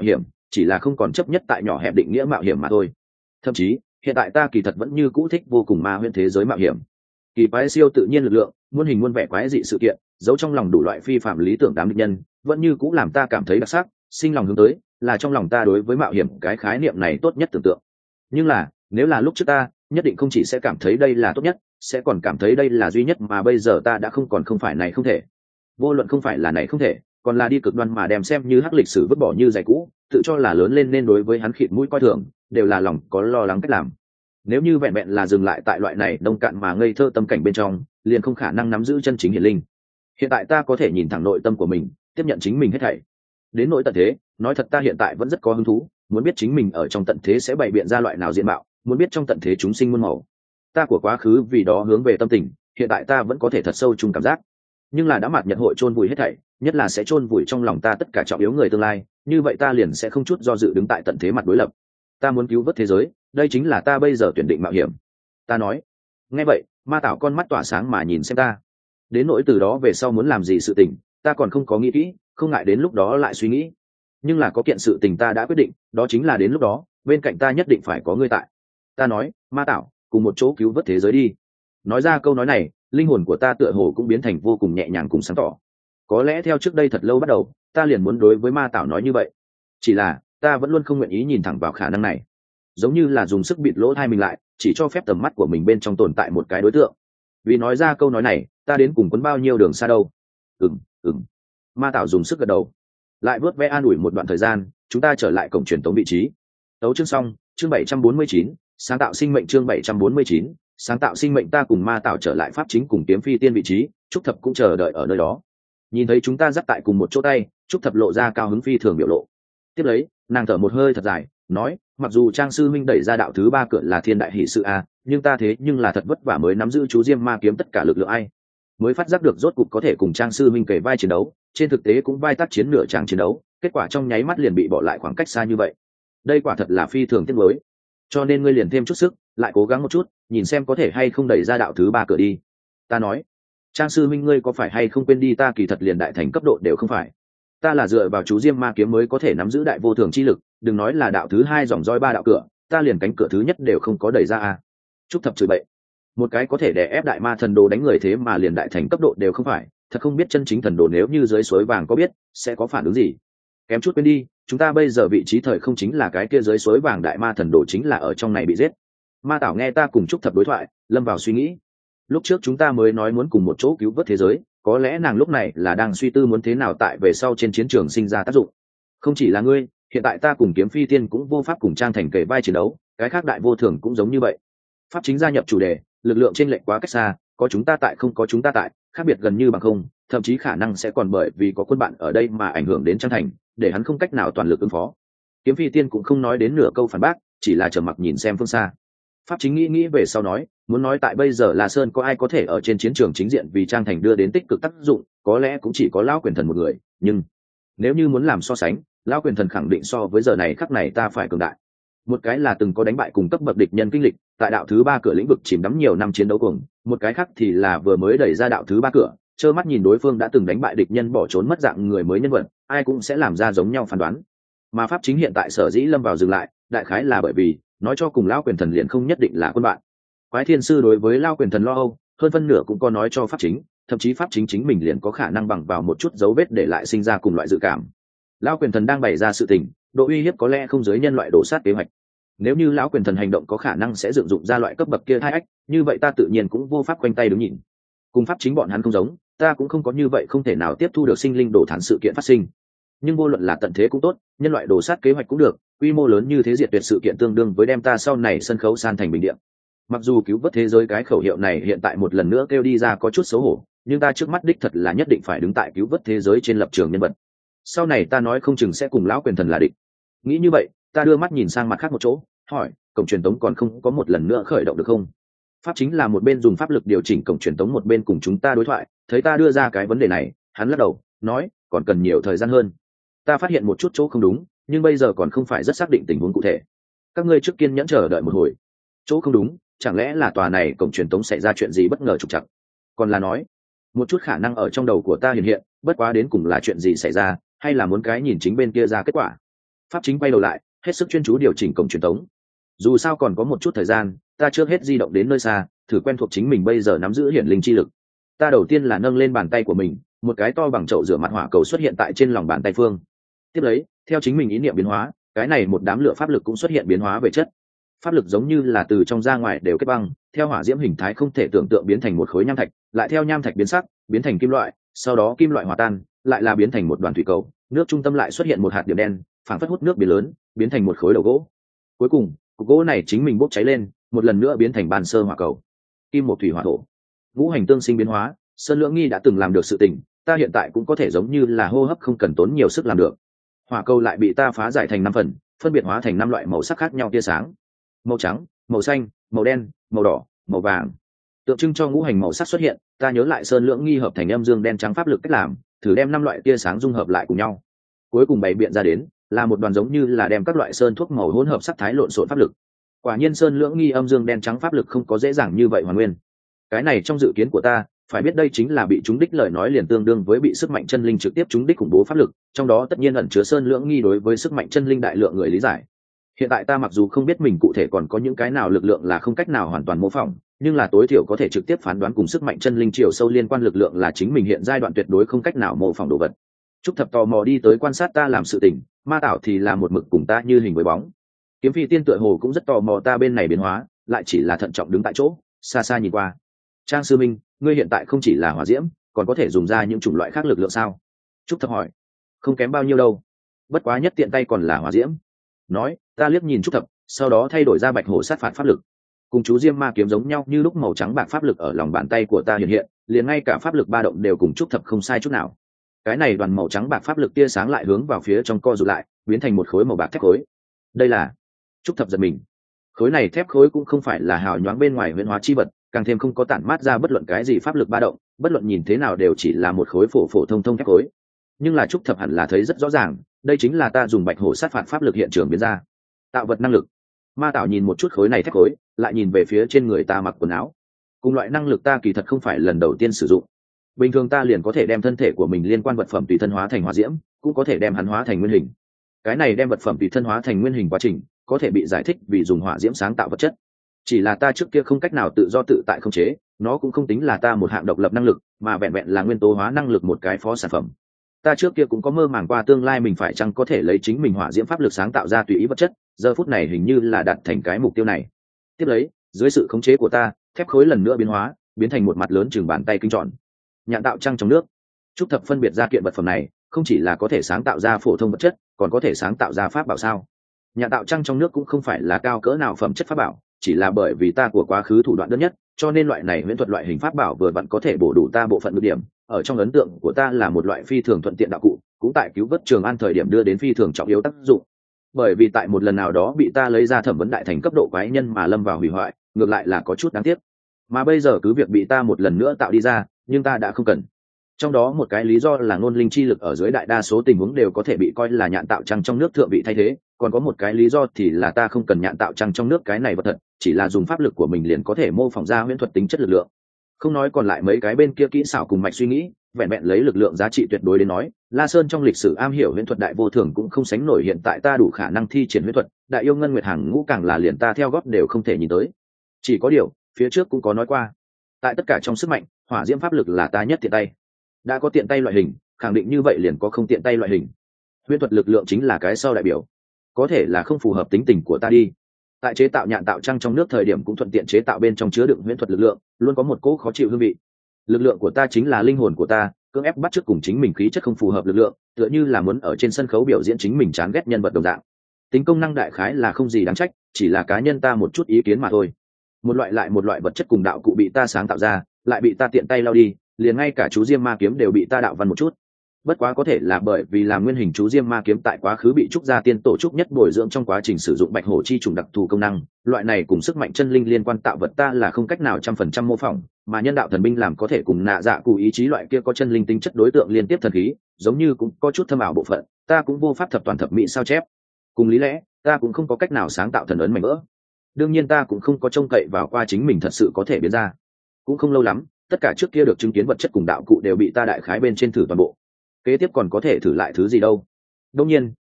chỉ là không còn chấp nhất tại nhỏ hẹp định nghĩa mạo hiểm mà thôi. Thậm chí hiện tại ta kỳ thật vẫn như cũ thích vô cùng ma huyễn thế giới mạo hiểm, kỳ quái siêu tự nhiên lực lượng, muôn hình muôn vẻ quái dị sự kiện, giấu trong lòng đủ loại phi phạm lý tưởng đám địch nhân, vẫn như cũ làm ta cảm thấy đặc sắc, sinh lòng hướng tới, là trong lòng ta đối với mạo hiểm cái khái niệm này tốt nhất tưởng tượng. Nhưng là nếu là lúc trước ta, nhất định không chỉ sẽ cảm thấy đây là tốt nhất, sẽ còn cảm thấy đây là duy nhất, mà bây giờ ta đã không còn không phải này không thể. Vô luận không phải là này không thể, còn là đi cực đoan mà đem xem như hắc lịch sử vứt bỏ như giày cũ, tự cho là lớn lên nên đối với hắn khịt mũi coi thường, đều là lòng có lo lắng cách làm. Nếu như vẹn vẹn là dừng lại tại loại này đông cạn mà ngây thơ tâm cảnh bên trong, liền không khả năng nắm giữ chân chính hiển linh. Hiện tại ta có thể nhìn thẳng nội tâm của mình, tiếp nhận chính mình hết thảy. Đến nỗi tận thế, nói thật ta hiện tại vẫn rất có hứng thú, muốn biết chính mình ở trong tận thế sẽ bày biện ra loại nào diện mạo, muốn biết trong tận thế chúng sinh muôn màu. Ta của quá khứ vì đó hướng về tâm tình, hiện tại ta vẫn có thể thật sâu chung cảm giác. Nhưng là đã mặt nhật hội chôn vùi hết thảy, nhất là sẽ chôn vùi trong lòng ta tất cả trọng yếu người tương lai, như vậy ta liền sẽ không chút do dự đứng tại tận thế mặt đối lập. Ta muốn cứu vớt thế giới, đây chính là ta bây giờ tuyển định mạo hiểm. Ta nói. Nghe vậy, Ma Tảo con mắt tỏa sáng mà nhìn xem ta. Đến nỗi từ đó về sau muốn làm gì sự tình, ta còn không có nghĩ kỹ, không ngại đến lúc đó lại suy nghĩ. Nhưng là có kiện sự tình ta đã quyết định, đó chính là đến lúc đó bên cạnh ta nhất định phải có ngươi tại. Ta nói, Ma Tảo, cùng một chỗ cứu vớt thế giới đi. Nói ra câu nói này, linh hồn của ta tựa hồ cũng biến thành vô cùng nhẹ nhàng cùng sáng tỏ. Có lẽ theo trước đây thật lâu bắt đầu, ta liền muốn đối với Ma Tảo nói như vậy. Chỉ là ta vẫn luôn không nguyện ý nhìn thẳng vào khả năng này, giống như là dùng sức bịt lỗ tai mình lại, chỉ cho phép tầm mắt của mình bên trong tồn tại một cái đối tượng. Vì nói ra câu nói này, ta đến cùng quấn bao nhiêu đường xa đâu. Ừm. Ma Tảo dùng sức gật đầu, lại vớt ve an ủi một đoạn thời gian, chúng ta trở lại cổng truyền tống vị trí. Tấu chương xong, chương 749, sáng tạo sinh mệnh, chương 749, sáng tạo sinh mệnh. Ta cùng Ma Tảo trở lại pháp chính cùng Kiếm Phi Tiên vị trí, Trúc Thập cũng chờ đợi ở nơi đó. Nhìn thấy chúng ta dắt tại cùng một chỗ tay, Trúc Thập lộ ra cao hứng phi thường biểu lộ. Tiếp lấy, nàng thở một hơi thật dài, nói, mặc dù Trang sư minh đẩy ra đạo thứ 3 cửa là thiên đại hỷ sự a, nhưng ta thế nhưng là thật vất vả mới nắm giữ chú Diêm Ma kiếm tất cả lực lượng ai, mới phát giác được rốt cục có thể cùng Trang sư minh kề vai chiến đấu, trên thực tế cũng vai tác chiến nửa tràng chiến đấu, kết quả trong nháy mắt liền bị bỏ lại khoảng cách xa như vậy. Đây quả thật là phi thường tiếc nuối. Cho nên ngươi liền thêm chút sức, lại cố gắng một chút, nhìn xem có thể hay không đẩy ra đạo thứ 3 cửa đi. Ta nói, Trang sư minh ngươi có phải hay không quên đi, ta kỳ thật liền đại thành cấp độ đều không phải. Ta là dựa vào chú Diêm Ma kiếm mới có thể nắm giữ đại vô thường chi lực, đừng nói là đạo thứ 2 dòng roi 3 đạo cửa, ta liền cánh cửa thứ nhất đều không có đẩy ra a. Trúc Thập chửi bậy, một cái có thể đè ép đại ma thần đồ đánh người thế mà liền đại thành cấp độ đều không phải, thật không biết chân chính thần đồ nếu như dưới suối vàng có biết sẽ có phản ứng gì. Kém chút quên đi, chúng ta bây giờ vị trí thời không chính là cái kia dưới suối vàng đại ma thần đồ chính là ở trong này bị giết. Ma Tảo nghe ta cùng Trúc Thập đối thoại, lâm vào suy nghĩ. Lúc trước chúng ta mới nói muốn cùng một chỗ cứu vớt thế giới, có lẽ nàng lúc này là đang suy tư muốn thế nào tại về sau trên chiến trường sinh ra tác dụng. Không chỉ là ngươi, hiện tại ta cùng Kiếm Phi Tiên cũng vô pháp cùng Trang thành kề vai chiến đấu, cái khác đại vô thường cũng giống như vậy. Pháp chính gia nhập chủ đề, lực lượng trên lệch quá cách xa, có chúng ta tại không có chúng ta tại, khác biệt gần như bằng không, thậm chí khả năng sẽ còn bởi vì có quân bạn ở đây mà ảnh hưởng đến Trang thành, để hắn không cách nào toàn lực ứng phó. Kiếm Phi Tiên cũng không nói đến nửa câu phản bác, chỉ là trầm mặc nhìn xem phương xa. Pháp chính nghĩ về sau nói, muốn nói tại bây giờ là Sơn có ai có thể ở trên chiến trường chính diện vì Trang thành đưa đến tích cực tác dụng, có lẽ cũng chỉ có lão quyền thần một người, nhưng nếu như muốn làm so sánh, lão quyền thần khẳng định so với giờ này khắc này ta phải cường đại. Một cái là từng có đánh bại cùng cấp bậc địch nhân kinh lịch, tại đạo thứ 3 cửa lĩnh vực chìm đắm nhiều năm chiến đấu cùng, một cái khác thì là vừa mới đẩy ra đạo thứ 3 cửa, trơ mắt nhìn đối phương đã từng đánh bại địch nhân bỏ trốn mất dạng người mới nhân vật, ai cũng sẽ làm ra giống nhau phán đoán. Mà pháp chính hiện tại sở dĩ lâm vào dừng lại, đại khái là bởi vì nói cho cùng lão quyền thần liền không nhất định là quân bạn. Quái thiên sư đối với lão quyền thần lo âu, hơn phân nửa cũng có nói cho pháp chính, thậm chí pháp chính chính mình liền có khả năng bằng vào một chút dấu vết để lại sinh ra cùng loại dự cảm. Lão quyền thần đang bày ra sự tình, độ uy hiếp có lẽ không dưới nhân loại đổ sát kế hoạch. Nếu như lão quyền thần hành động có khả năng sẽ dựng dụng ra loại cấp bậc kia hai ách, như vậy ta tự nhiên cũng vô pháp quanh tay đứng nhìn. Cùng pháp chính bọn hắn không giống, ta cũng không có như vậy không thể nào tiếp thu được sinh linh đổ thán sự kiện phát sinh. Nhưng vô luận là tận thế cũng tốt, nhân loại đổ sát kế hoạch cũng được, quy mô lớn như thế diệt tuyệt sự kiện tương đương với đem ta sau này sân khấu san thành bình địa. Mặc dù cứu vớt thế giới cái khẩu hiệu này hiện tại một lần nữa kêu đi ra có chút xấu hổ, nhưng ta trước mắt đích thật là nhất định phải đứng tại cứu vớt thế giới trên lập trường nhân vật. Sau này ta nói không chừng sẽ cùng lão quyền thần là địch. Nghĩ như vậy, ta đưa mắt nhìn sang mặt khác một chỗ, hỏi, cổng truyền tống còn không có một lần nữa khởi động được không? Pháp chính là một bên dùng pháp lực điều chỉnh cổng truyền tống, một bên cùng chúng ta đối thoại, thấy ta đưa ra cái vấn đề này, hắn lắc đầu, nói, còn cần nhiều thời gian hơn. Ta phát hiện một chút chỗ không đúng, nhưng bây giờ còn không phải rất xác định tình huống cụ thể. Các ngươi trước kiên nhẫn chờ đợi một hồi. Chỗ không đúng, chẳng lẽ là tòa này cổng truyền tống xảy ra chuyện gì bất ngờ trục trặc? Còn là nói, một chút khả năng ở trong đầu của ta hiện hiện, bất quá đến cùng là chuyện gì xảy ra, hay là muốn cái nhìn chính bên kia ra kết quả. Pháp chính quay đầu lại, hết sức chuyên chú điều chỉnh cổng truyền tống. Dù sao còn có một chút thời gian, ta trước hết di động đến nơi xa, thử quen thuộc chính mình bây giờ nắm giữ hiển linh chi lực. Ta đầu tiên là nâng lên bàn tay của mình, một cái to bằng chậu rửa mặt hỏa cầu xuất hiện tại trên lòng bàn tay phương. Tiếp lấy, theo chính mình ý niệm biến hóa, cái này một đám lửa pháp lực cũng xuất hiện biến hóa về chất. Pháp lực giống như là từ trong ra ngoài đều kết băng, theo hỏa diễm hình thái không thể tưởng tượng biến thành một khối nham thạch, lại theo nham thạch biến sắc, biến thành kim loại, sau đó kim loại hòa tan, lại là biến thành một đoàn thủy cầu, nước trung tâm lại xuất hiện một hạt điểm đen, phảng phất hút nước biển lớn, biến thành một khối đầu gỗ. Cuối cùng, cục gỗ này chính mình bốc cháy lên, một lần nữa biến thành bàn sơ hỏa cầu. Kim một thủy hỏa thổ, ngũ hành tương sinh biến hóa, Sơn Lưỡng Nghi đã từng làm được sự tình, ta hiện tại cũng có thể giống như là hô hấp không cần tốn nhiều sức làm được. Hỏa cầu lại bị ta phá giải thành 5 phần, phân biệt hóa thành 5 loại màu sắc khác nhau tia sáng: màu trắng, màu xanh, màu đen, màu đỏ, màu vàng. Tượng trưng cho ngũ hành màu sắc xuất hiện, ta nhớ lại Sơn Lưỡng Nghi hợp thành âm dương đen trắng pháp lực cách làm, thử đem 5 loại tia sáng dung hợp lại cùng nhau. Cuối cùng bày biện ra đến là một đoàn giống như là đem các loại sơn thuốc màu hỗn hợp sắc thái lộn xộn pháp lực. Quả nhiên Sơn Lưỡng Nghi âm dương đen trắng pháp lực không có dễ dàng như vậy hoàn nguyên. Cái này trong dự kiến của ta, phải biết đây chính là bị trúng đích, lời nói liền tương đương với bị sức mạnh chân linh trực tiếp trúng đích khủng bố pháp lực, trong đó tất nhiên ẩn chứa Sơn Lưỡng Nghi đối với sức mạnh chân linh đại lượng người lý giải. Hiện tại ta mặc dù không biết mình cụ thể còn có những cái nào lực lượng là không cách nào hoàn toàn mô phỏng, nhưng là tối thiểu có thể trực tiếp phán đoán cùng sức mạnh chân linh chiều sâu liên quan lực lượng là chính mình hiện giai đoạn tuyệt đối không cách nào mô phỏng đồ vật. Trúc Thập tò mò đi tới quan sát ta làm sự tình, Ma Tảo thì là một mực cùng ta như hình với bóng. Kiếm Phi Tiên tựa hồ cũng rất tò mò ta bên này biến hóa, lại chỉ là thận trọng đứng tại chỗ, xa xa nhìn qua. Trang sư minh, ngươi hiện tại không chỉ là hỏa diễm, còn có thể dùng ra những chủng loại khác lực lượng sao? Trúc Thập hỏi. Không kém bao nhiêu đâu, bất quá nhất tiện tay còn là hỏa diễm. Nói, ta liếc nhìn Trúc Thập, sau đó thay đổi ra bạch hổ sát phạt pháp lực. Cùng chú Diêm Ma kiếm giống nhau như lúc, màu trắng bạc pháp lực ở lòng bàn tay của ta hiện hiện, liền ngay cả pháp lực ba động đều cùng Trúc Thập không sai chút nào. Cái này đoàn màu trắng bạc pháp lực tia sáng lại hướng vào phía trong co rụt lại, biến thành một khối màu bạc thép khối. Đây là... Trúc Thập giật mình. Khối này thép khối cũng không phải là hào nhoáng bên ngoài huyễn hóa chi vật, càng thêm không có tản mát ra bất luận cái gì pháp lực ba động, bất luận nhìn thế nào đều chỉ là một khối phổ phổ thông thông thép khối. Nhưng là Trúc Thập hẳn là thấy rất rõ ràng, đây chính là ta dùng bạch hổ sát phạt pháp lực hiện trường biến ra. Tạo vật năng lực. Ma Tảo nhìn một chút khối này thép khối, lại nhìn về phía trên người ta mặc quần áo. Cùng loại năng lực ta kỳ thật không phải lần đầu tiên sử dụng. Bình thường ta liền có thể đem thân thể của mình liên quan vật phẩm tùy thân hóa thành hỏa diễm, cũng có thể đem hắn hóa thành nguyên hình. Cái này đem vật phẩm tùy thân hóa thành nguyên hình quá trình có thể bị giải thích vì dùng hỏa diễm sáng tạo vật chất. Chỉ là ta trước kia không cách nào tự do tự tại khống chế, nó cũng không tính là ta một hạng độc lập năng lực, mà vẹn vẹn là nguyên tố hóa năng lực, một cái phó sản phẩm. Ta trước kia cũng có mơ màng qua tương lai mình phải chăng có thể lấy chính mình hỏa diễm pháp lực sáng tạo ra tùy ý vật chất, giờ phút này hình như là đạt thành cái mục tiêu này. Tiếp lấy, dưới sự khống chế của ta, thép khối lần nữa biến hóa, biến thành một mặt lớn chừng bàn tay kính tròn. Nhạn tạo trăng trong nước. Trúc Thập phân biệt ra kiện vật phẩm này không chỉ là có thể sáng tạo ra phổ thông vật chất, còn có thể sáng tạo ra pháp bảo sao? Nhạn tạo trăng trong nước cũng không phải là cao cỡ nào phẩm chất pháp bảo, chỉ là bởi vì ta của quá khứ thủ đoạn đơn nhất, cho nên loại này huyễn thuật loại hình pháp bảo vừa vặn có thể bổ đủ ta bộ phận ưu điểm. Ở trong ấn tượng của ta là một loại phi thường thuận tiện đạo cụ, cũng tại cứu vớt Trường An thời điểm đưa đến phi thường trọng yếu tác dụng. Bởi vì tại một lần nào đó bị ta lấy ra thẩm vấn đại thành cấp độ quái nhân mà lâm vào hủy hoại, ngược lại là có chút đáng tiếc. Mà bây giờ cứ việc bị ta một lần nữa tạo đi ra, nhưng ta đã không cần. Trong đó một cái lý do là ngôn linh chi lực ở dưới đại đa số tình huống đều có thể bị coi là nhạn tạo trăng trong nước thượng vị thay thế, còn có một cái lý do thì là ta không cần nhạn tạo trăng trong nước cái này vật thật, chỉ là dùng pháp lực của mình liền có thể mô phỏng ra huyễn thuật tính chất lực lượng. Không nói còn lại mấy cái bên kia kỹ xảo cùng mạch suy nghĩ, vẹn vẹn lấy lực lượng giá trị tuyệt đối đến nói, La Sơn trong lịch sử am hiểu huyễn thuật đại vô thường cũng không sánh nổi hiện tại ta đủ khả năng thi triển huyễn thuật, đại yêu ngân nguyệt hàng ngũ càng là liền ta theo góp đều không thể nhìn tới. Chỉ có điều, phía trước cũng có nói qua, tại tất cả trong sức mạnh, hỏa diễm pháp lực là ta nhất tiện tay. Đã có tiện tay loại hình, khẳng định như vậy liền có không tiện tay loại hình. Huyễn thuật lực lượng chính là cái sau đại biểu, có thể là không phù hợp tính tình của ta đi. Tại chế tạo nhạn tạo trăng trong nước thời điểm cũng thuận tiện chế tạo bên trong chứa đựng huyễn thuật lực lượng, luôn có một cỗ khó chịu hương vị. Lực lượng của ta chính là linh hồn của ta, cưỡng ép bắt chước cùng chính mình khí chất không phù hợp lực lượng, tựa như là muốn ở trên sân khấu biểu diễn chính mình chán ghét nhân vật đồng dạng. Tính công năng đại khái là không gì đáng trách, chỉ là cá nhân ta một chút ý kiến mà thôi. Một loại lại một loại vật chất cùng đạo cụ bị ta sáng tạo ra, lại bị ta tiện tay lao đi, liền ngay cả chú Diêm Ma kiếm đều bị ta đạo văn một chút. Bất quá có thể là bởi vì làm nguyên hình chú Diêm Ma kiếm tại quá khứ bị trúc gia tiên tổ trúc nhất bồi dưỡng trong quá trình sử dụng bạch hổ chi trùng đặc thù công năng, loại này cùng sức mạnh chân linh liên quan tạo vật ta là không cách nào 100% mô phỏng, mà nhân đạo thần binh làm có thể cùng nạ dạ cụ ý chí loại kia có chân linh tính chất đối tượng liên tiếp thần khí, giống như cũng có chút thâm ảo bộ phận, ta cũng vô pháp thập toàn thập mỹ sao chép. Cùng lý lẽ, ta cũng không có cách nào sáng tạo thần ấn mảnh vỡ. Đương nhiên ta cũng không có trông cậy vào qua chính mình thật sự có thể biến ra. Cũng không lâu lắm, tất cả trước kia được chứng kiến vật chất cùng đạo cụ đều bị ta đại khái bên trên thử toàn bộ. Kế tiếp còn có thể thử lại thứ gì đâu. Đương nhiên,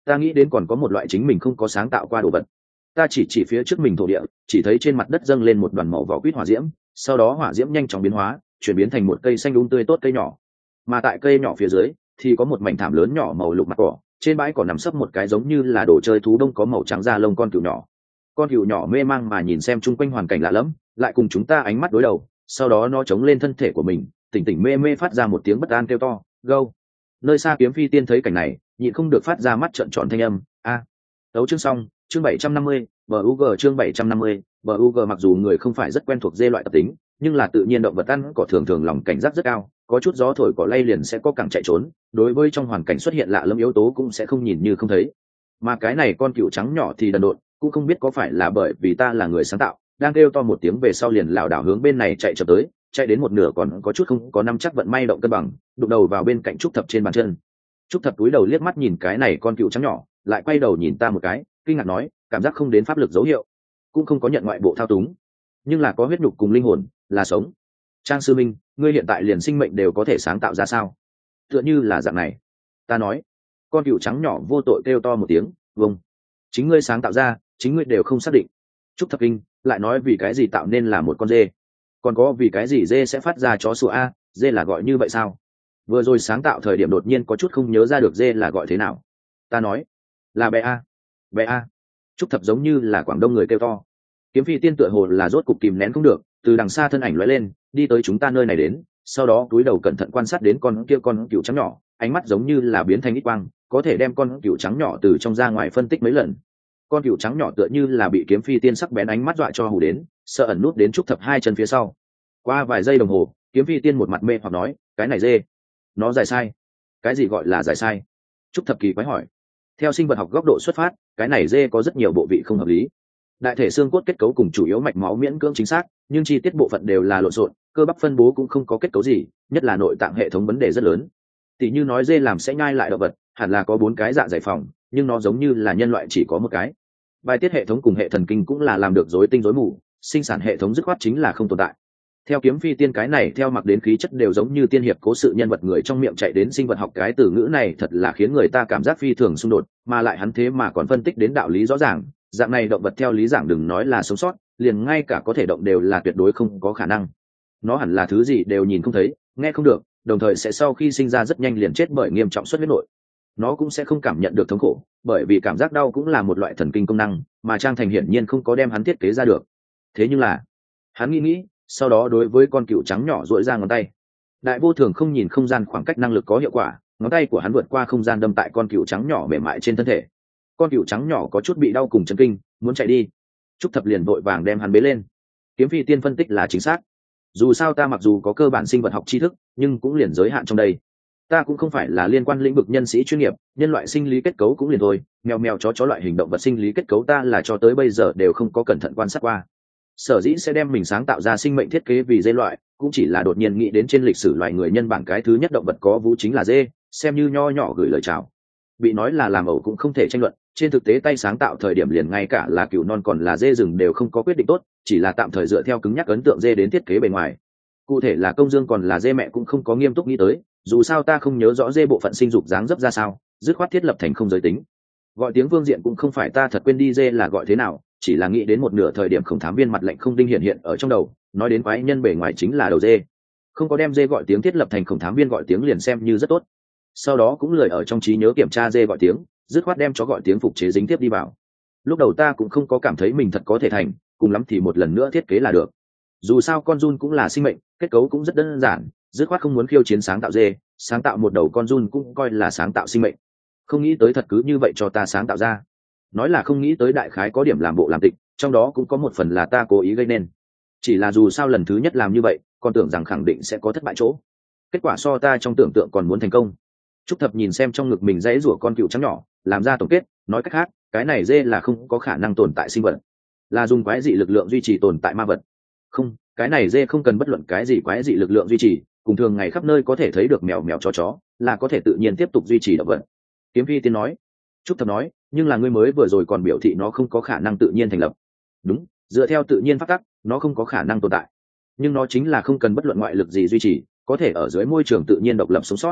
ta nghĩ đến còn có một loại chính mình không có sáng tạo qua đồ vật. Ta chỉ phía trước mình thổ địa, chỉ thấy trên mặt đất dâng lên một đoàn màu vỏ quýt hỏa diễm, sau đó hỏa diễm nhanh chóng biến hóa, chuyển biến thành một cây xanh tươi tốt cây nhỏ. Mà tại cây nhỏ phía dưới thì có một mảnh thảm lớn nhỏ màu lục mặt cỏ, trên bãi cỏ nằm sấp một cái giống như là đồ chơi thú đông có màu trắng da lông con cừu nhỏ. Con cừu nhỏ mê mang mà nhìn xem chung quanh hoàn cảnh lạ lẫm, lại cùng chúng ta ánh mắt đối đầu, sau đó nó chống lên thân thể của mình, tỉnh tỉnh mê mê phát ra một tiếng bất an kêu to, gâu. Nơi xa Kiếm Phi Tiên thấy cảnh này, nhịn không được phát ra mắt trợn tròn thanh âm, a. Đấu chương xong, chương 750, BUG chương 750, BUG mặc dù người không phải rất quen thuộc dê loại tập tính, nhưng là tự nhiên động vật ăn cỏ thường thường lòng cảnh giác rất cao, có chút gió thổi cỏ lay liền sẽ có cẳng chạy trốn, đối với trong hoàn cảnh xuất hiện lạ lẫm yếu tố cũng sẽ không nhìn như không thấy. Mà cái này con cừu trắng nhỏ thì đần độn, cũng không biết có phải là bởi vì ta là người sáng tạo, đang kêu to một tiếng về sau liền lảo đảo hướng bên này chạy chậm tới, chạy đến một nửa còn có chút không có năm chắc vận may động cân bằng, đụng đầu vào bên cạnh Trúc Thập trên bàn chân. Trúc Thập túi đầu liếc mắt nhìn cái này con cừu trắng nhỏ, lại quay đầu nhìn ta một cái, kinh ngạc nói, cảm giác không đến pháp lực dấu hiệu, cũng không có nhận ngoại bộ thao túng, nhưng là có huyết nhục cùng linh hồn, là sống. Trang sư minh, ngươi hiện tại liền sinh mệnh đều có thể sáng tạo ra sao? Tựa như là dạng này. Ta nói. Con cừu trắng nhỏ vô tội kêu to một tiếng, vâng. Chính ngươi sáng tạo ra, chính ngươi đều không xác định. Trúc Thập Kinh lại nói vì cái gì tạo nên là một con dê, còn có vì cái gì dê sẽ phát ra chó sủa a, dê là gọi như vậy sao? Vừa rồi sáng tạo thời điểm đột nhiên có chút không nhớ ra được dê là gọi thế nào. Ta nói là bé a. Bé a. Trúc Thập giống như là Quảng Đông người kêu to. Kiếm Phi Tiên tựa hồ là rốt cục kìm nén không được, từ đằng xa thân ảnh lóe lên, đi tới chúng ta nơi này đến, sau đó cúi đầu cẩn thận quan sát đến con cừu trắng nhỏ, ánh mắt giống như là biến thành ít quang, có thể đem con cừu trắng nhỏ từ trong ra ngoài phân tích mấy lần. Con cừu trắng nhỏ tựa như là bị Kiếm Phi Tiên sắc bén ánh mắt dọa cho hù đến, sợ ẩn nút đến Trúc Thập hai chân phía sau. Qua vài giây đồng hồ, Kiếm Phi Tiên một mặt mê hoặc nói, cái này dê, nó giải sai. Cái gì gọi là giải sai? Trúc Thập kỳ quái hỏi. Theo sinh vật học góc độ xuất phát, cái này dê có rất nhiều bộ vị không hợp lý. Đại thể xương cốt kết cấu cùng chủ yếu mạch máu miễn cưỡng chính xác, nhưng chi tiết bộ phận đều là lộn xộn, cơ bắp phân bố cũng không có kết cấu gì, nhất là nội tạng hệ thống vấn đề rất lớn. Tỷ như nói dê làm sẽ nhai lại động vật, hẳn là có 4 cái dạ dày phòng, nhưng nó giống như là nhân loại chỉ có một cái. Bài tiết hệ thống cùng hệ thần kinh cũng là làm được rối tinh rối mù, sinh sản hệ thống dứt khoát chính là không tồn tại. Theo Kiếm Phi Tiên cái này theo mặc đến khí chất đều giống như tiên hiệp cố sự nhân vật người trong miệng chạy đến sinh vật học, cái từ ngữ này thật là khiến người ta cảm giác phi thường xung đột, mà lại hắn thế mà còn phân tích đến đạo lý rõ ràng, dạng này động vật theo lý giảng đừng nói là sống sót, liền ngay cả có thể động đều là tuyệt đối không có khả năng. Nó hẳn là thứ gì đều nhìn không thấy, nghe không được, đồng thời sẽ sau khi sinh ra rất nhanh liền chết bởi nghiêm trọng xuất huyết nội. Nó cũng sẽ không cảm nhận được thống khổ, bởi vì cảm giác đau cũng là một loại thần kinh công năng, mà Trang Thành hiển nhiên không có đem hắn thiết kế ra được. Thế nhưng là, hắn nghĩ, sau đó đối với con cừu trắng nhỏ duỗi ra ngón tay. Đại vô thường không nhìn không gian khoảng cách năng lực có hiệu quả, ngón tay của hắn vượt qua không gian đâm tại con cừu trắng nhỏ mềm mại trên thân thể. Con cừu trắng nhỏ có chút bị đau cùng chấn kinh, muốn chạy đi. Trúc Thập liền vội vàng đem hắn bế lên. Kiếm Phi Tiên phân tích là chính xác. Dù sao ta mặc dù có cơ bản sinh vật học tri thức, nhưng cũng liền giới hạn trong đây. Ta cũng không phải là liên quan lĩnh vực nhân sĩ chuyên nghiệp, nhân loại sinh lý kết cấu cũng liền thôi, mèo mèo chó loại hình động vật sinh lý kết cấu ta là cho tới bây giờ đều không có cẩn thận quan sát qua. Sở dĩ sẽ đem mình sáng tạo ra sinh mệnh thiết kế vì dê loại, cũng chỉ là đột nhiên nghĩ đến trên lịch sử loài người nhân bản cái thứ nhất động vật có vú chính là dê, xem như nho nhỏ gửi lời chào. Bị nói là làm ẩu cũng không thể tranh luận, trên thực tế tay sáng tạo thời điểm liền ngay cả là cừu non còn là dê rừng đều không có quyết định tốt, chỉ là tạm thời dựa theo cứng nhắc ấn tượng dê đến thiết kế bề ngoài. Cụ thể là công dương còn là dê mẹ cũng không có nghiêm túc nghĩ tới, dù sao ta không nhớ rõ dê bộ phận sinh dục dáng dấp ra sao, dứt khoát thiết lập thành không giới tính. Gọi tiếng phương diện cũng không phải ta thật quên đi dê là gọi thế nào, chỉ là nghĩ đến một nửa thời điểm Khổng Thám Viên mặt lạnh không đinh hiện ở trong đầu, nói đến quái nhân bề ngoài chính là đầu dê, không có đem dê gọi tiếng thiết lập thành Khổng Thám Viên gọi tiếng liền xem như rất tốt. Sau đó cũng lười ở trong trí nhớ kiểm tra dê gọi tiếng, dứt khoát đem chó gọi tiếng phục chế dính tiếp đi vào. Lúc đầu ta cũng không có cảm thấy mình thật có thể thành, cùng lắm thì một lần nữa thiết kế là được. Dù sao con giun cũng là sinh mệnh, kết cấu cũng rất đơn giản, dứt khoát không muốn khiêu chiến sáng tạo dê, sáng tạo một đầu con giun cũng coi là sáng tạo sinh mệnh. Không nghĩ tới thật cứ như vậy cho ta sáng tạo ra. Nói là không nghĩ tới đại khái có điểm làm bộ làm tịch, trong đó cũng có một phần là ta cố ý gây nên. Chỉ là dù sao lần thứ nhất làm như vậy, còn tưởng rằng khẳng định sẽ có thất bại chỗ. Kết quả so ta trong tưởng tượng còn muốn thành công. Trúc Thập nhìn xem trong ngực mình dãy rủa con cừu trắng nhỏ, làm ra tổng kết, nói cách khác, cái này dê là không có khả năng tồn tại sinh vật, là dùng quái dị lực lượng duy trì tồn tại ma vật. Không, cái này dê không cần bất luận cái gì quái dị lực lượng duy trì, cùng thường ngày khắp nơi có thể thấy được mèo mèo chó, là có thể tự nhiên tiếp tục duy trì động vật. Kiếm Phi Tiên nói. Trúc Thập nói, nhưng là ngươi mới vừa rồi còn biểu thị nó không có khả năng tự nhiên thành lập. Đúng, dựa theo tự nhiên pháp tắc, nó không có khả năng tồn tại, nhưng nó chính là không cần bất luận ngoại lực gì duy trì, có thể ở dưới môi trường tự nhiên độc lập sống sót.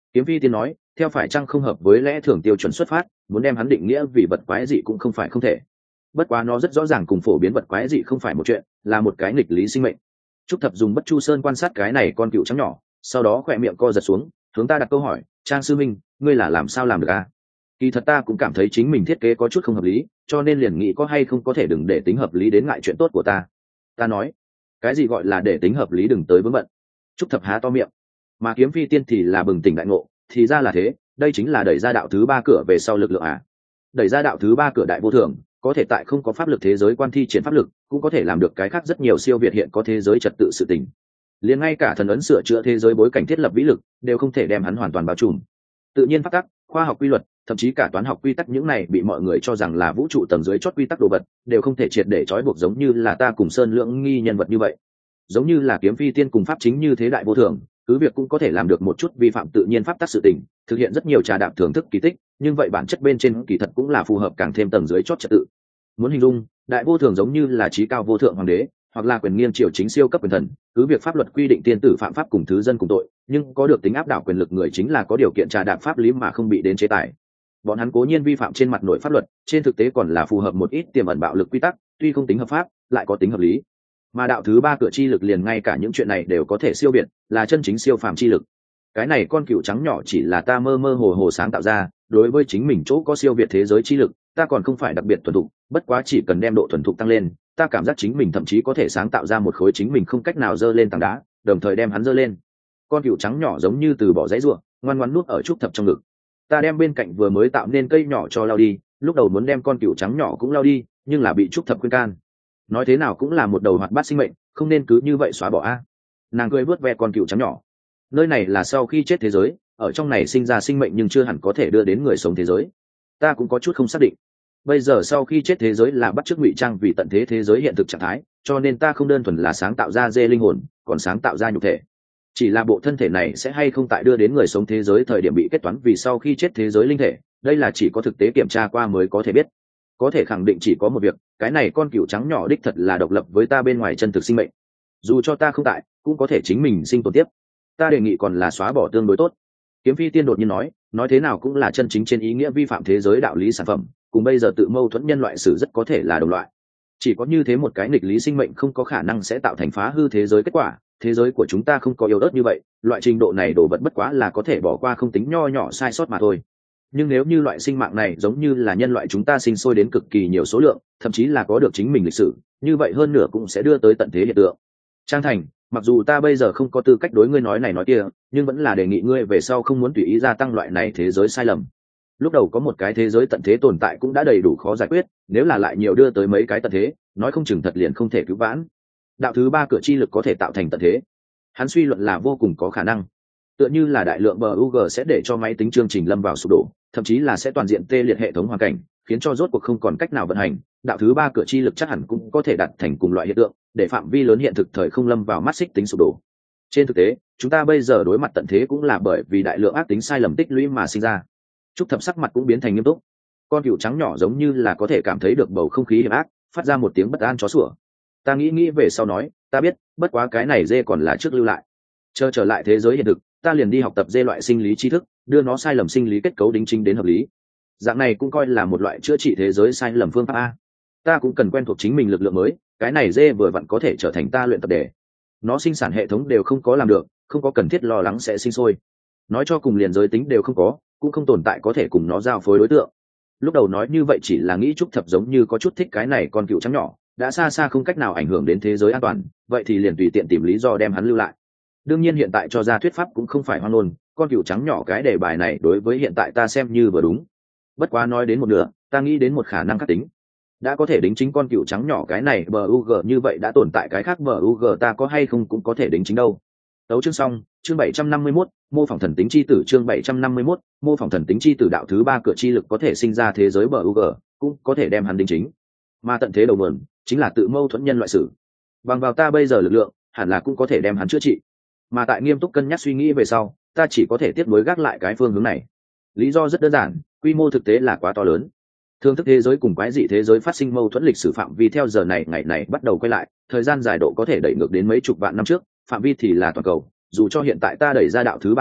Kiếm Phi Tiên nói, theo phải chăng không hợp với lẽ thường tiêu chuẩn xuất phát, muốn đem hắn định nghĩa vì vật quái dị cũng không phải không thể. Bất quá nó rất rõ ràng cùng phổ biến vật quái dị không phải một chuyện, là một cái nghịch lý sinh mệnh. Trúc Thập dùng Bất Chu Sơn quan sát cái này con cựu trắng nhỏ, sau đó khỏe miệng co giật xuống, hướng ta đặt câu hỏi, Trang sư minh, ngươi là làm sao làm được a? Kỳ thật ta cũng cảm thấy chính mình thiết kế có chút không hợp lý, cho nên liền nghĩ có hay không có thể đừng để tính hợp lý đến ngại chuyện tốt của ta. Ta nói, cái gì gọi là để tính hợp lý đừng tới vướng bận. Trúc Thập há to miệng, mà Kiếm Phi Tiên thì là bừng tỉnh đại ngộ, thì ra là thế, đây chính là đẩy ra đạo thứ ba cửa về sau lực lượng à? Đẩy ra đạo thứ ba cửa đại vô thường, có thể tại không có pháp lực thế giới quan thi triển pháp lực, cũng có thể làm được cái khác rất nhiều siêu việt hiện có thế giới trật tự sự tình. Liền ngay cả thần ấn sửa chữa thế giới bối cảnh thiết lập vĩ lực, đều không thể đem hắn hoàn toàn bao trùm. Tự nhiên pháp tắc, khoa học quy luật, thậm chí cả toán học quy tắc, những này bị mọi người cho rằng là vũ trụ tầng dưới chót quy tắc đồ vật, đều không thể triệt để trói buộc giống như là ta cùng Sơn Lượng nghi nhân vật như vậy. Giống như là Kiếm Phi Tiên cùng pháp chính như thế đại vô thường, cứ việc cũng có thể làm được một chút vi phạm tự nhiên pháp tắc sự tình, thực hiện rất nhiều trà đạp thưởng thức kỳ tích, nhưng vậy bản chất bên trên kỳ thật cũng là phù hợp càng thêm tầng dưới chót trật tự. Muốn hình dung, đại vô thường giống như là trí cao vô thượng hoàng đế, hoặc là quyền nghiêng triều chính siêu cấp quyền thần, cứ việc pháp luật quy định tiên tử phạm pháp cùng thứ dân cùng tội, nhưng có được tính áp đảo quyền lực người chính là có điều kiện trà đạp pháp lý mà không bị đến chế tài. Bọn hắn cố nhiên vi phạm trên mặt nội pháp luật, trên thực tế còn là phù hợp một ít tiềm ẩn bạo lực quy tắc, tuy không tính hợp pháp, lại có tính hợp lý. Mà đạo thứ ba cửa chi lực liền ngay cả những chuyện này đều có thể siêu việt, là chân chính siêu phàm chi lực. Cái này con cựu trắng nhỏ chỉ là ta mơ mơ hồ hồ sáng tạo ra, đối với chính mình chỗ có siêu việt thế giới chi lực, ta còn không phải đặc biệt thuần thục, bất quá chỉ cần đem độ thuần thục tăng lên, ta cảm giác chính mình thậm chí có thể sáng tạo ra một khối chính mình không cách nào dơ lên tảng đá, đồng thời đem hắn dơ lên. Con cựu trắng nhỏ giống như từ bỏ dãy ruộng, ngoan ngoãn nuốt ở Trúc Thập trong ngực. Ta đem bên cạnh vừa mới tạo nên cây nhỏ cho lao đi, lúc đầu muốn đem con cựu trắng nhỏ cũng lao đi, nhưng là bị Trúc Thập khuyên can. Nói thế nào cũng là một đầu hoạt bát sinh mệnh, không nên cứ như vậy xóa bỏ a. Nàng cười vớt ve con cựu trắng nhỏ. Nơi này là sau khi chết thế giới, ở trong này sinh ra sinh mệnh nhưng chưa hẳn có thể đưa đến người sống thế giới. Ta cũng có chút không xác định. Bây giờ sau khi chết thế giới là bắt chước ngụy trang vì tận thế thế giới hiện thực trạng thái, cho nên ta không đơn thuần là sáng tạo ra dê linh hồn, còn sáng tạo ra nhục thể. Chỉ là bộ thân thể này sẽ hay không tại đưa đến người sống thế giới thời điểm bị kết toán vì sau khi chết thế giới linh thể, đây là chỉ có thực tế kiểm tra qua mới có thể biết. Có thể khẳng định chỉ có một việc, cái này con cựu trắng nhỏ đích thật là độc lập với ta bên ngoài chân thực sinh mệnh. Dù cho ta không tại, cũng có thể chính mình sinh tồn tiếp. Ta đề nghị còn là xóa bỏ tương đối tốt. Kiếm Phi Tiên đột nhiên nói thế nào cũng là chân chính trên ý nghĩa vi phạm thế giới đạo lý sản phẩm, cùng bây giờ tự mâu thuẫn nhân loại sử rất có thể là đồng loại. Chỉ có như thế một cái nghịch lý sinh mệnh không có khả năng sẽ tạo thành phá hư thế giới kết quả, thế giới của chúng ta không có yếu ớt như vậy, loại trình độ này đồ vật bất quá là có thể bỏ qua không tính nho nhỏ sai sót mà thôi. Nhưng nếu như loại sinh mạng này giống như là nhân loại chúng ta sinh sôi đến cực kỳ nhiều số lượng, thậm chí là có được chính mình lịch sử, như vậy hơn nửa cũng sẽ đưa tới tận thế hiện tượng. Trang Thành, mặc dù ta bây giờ không có tư cách đối ngươi nói này nói kia, nhưng vẫn là đề nghị ngươi về sau không muốn tùy ý gia tăng loại này thế giới sai lầm. Lúc đầu có một cái thế giới tận thế tồn tại cũng đã đầy đủ khó giải quyết, nếu là lại nhiều đưa tới mấy cái tận thế, nói không chừng thật liền không thể cứu vãn. Đạo thứ ba cửa chi lực có thể tạo thành tận thế, hắn suy luận là vô cùng có khả năng. Tựa như là đại lượng bug sẽ để cho máy tính chương trình lâm vào sụp đổ, thậm chí là sẽ toàn diện tê liệt hệ thống hoàn cảnh, khiến cho rốt cuộc không còn cách nào vận hành. Đạo thứ ba cửa chi lực chắc hẳn cũng có thể đạt thành cùng loại hiện tượng, để phạm vi lớn hiện thực thời không lâm vào mắt xích tính sụp đổ. Trên thực tế, chúng ta bây giờ đối mặt tận thế cũng là bởi vì đại lượng ác tính sai lầm tích lũy mà sinh ra. Trúc Thập sắc mặt cũng biến thành nghiêm túc. Con cừu trắng nhỏ giống như là có thể cảm thấy được bầu không khí hiểm ác, phát ra một tiếng bất an chó sủa. Ta nghĩ về sau nói, ta biết, bất quá cái này dê còn là trước lưu lại. Chờ trở lại thế giới hiện thực, ta liền đi học tập dê loại sinh lý tri thức, đưa nó sai lầm sinh lý kết cấu đính chính đến hợp lý. Dạng này cũng coi là một loại chữa trị thế giới sai lầm phương pháp a. Ta cũng cần quen thuộc chính mình lực lượng mới, cái này dê vừa vặn có thể trở thành ta luyện tập đề. Nó sinh sản hệ thống đều không có làm được, không có cần thiết lo lắng sẽ sinh sôi. Nói cho cùng liền giới tính đều không có, cũng không tồn tại có thể cùng nó giao phối đối tượng. Lúc đầu nói như vậy chỉ là nghĩ Trúc Thập giống như có chút thích cái này con cừu trắng nhỏ, đã xa xa không cách nào ảnh hưởng đến thế giới an toàn, vậy thì liền tùy tiện tìm lý do đem hắn lưu lại. Đương nhiên hiện tại cho ra thuyết pháp cũng không phải hoang ngôn, con cừu trắng nhỏ cái đề bài này đối với hiện tại ta xem như vừa đúng. Bất quá nói đến một nửa, ta nghĩ đến một khả năng khác tính. Đã có thể đính chính con cừu trắng nhỏ cái này bug như vậy đã tồn tại cái khác bug ta có hay không cũng có thể đính chính đâu. Tấu chương xong, chương 751, mô phỏng thần tính chi tử chương 751, mô phỏng thần tính chi tử đạo thứ ba cửa chi lực có thể sinh ra thế giới bug, cũng có thể đem hắn đính chính. Mà tận thế đầu nguồn chính là tự mâu thuẫn nhân loại sử. Bằng vào ta bây giờ lực lượng, hẳn là cũng có thể đem hắn chữa trị. Mà tại nghiêm túc cân nhắc suy nghĩ về sau, ta chỉ có thể tiếp nối gác lại cái phương hướng này. Lý do rất đơn giản, quy mô thực tế là quá to lớn. Thương thức thế giới cùng quái dị thế giới phát sinh mâu thuẫn lịch sử phạm vi theo giờ này ngày này bắt đầu quay lại, thời gian dài độ có thể đẩy ngược đến mấy chục vạn năm trước, phạm vi thì là toàn cầu. Dù cho hiện tại ta đẩy ra đạo thứ ba cửa,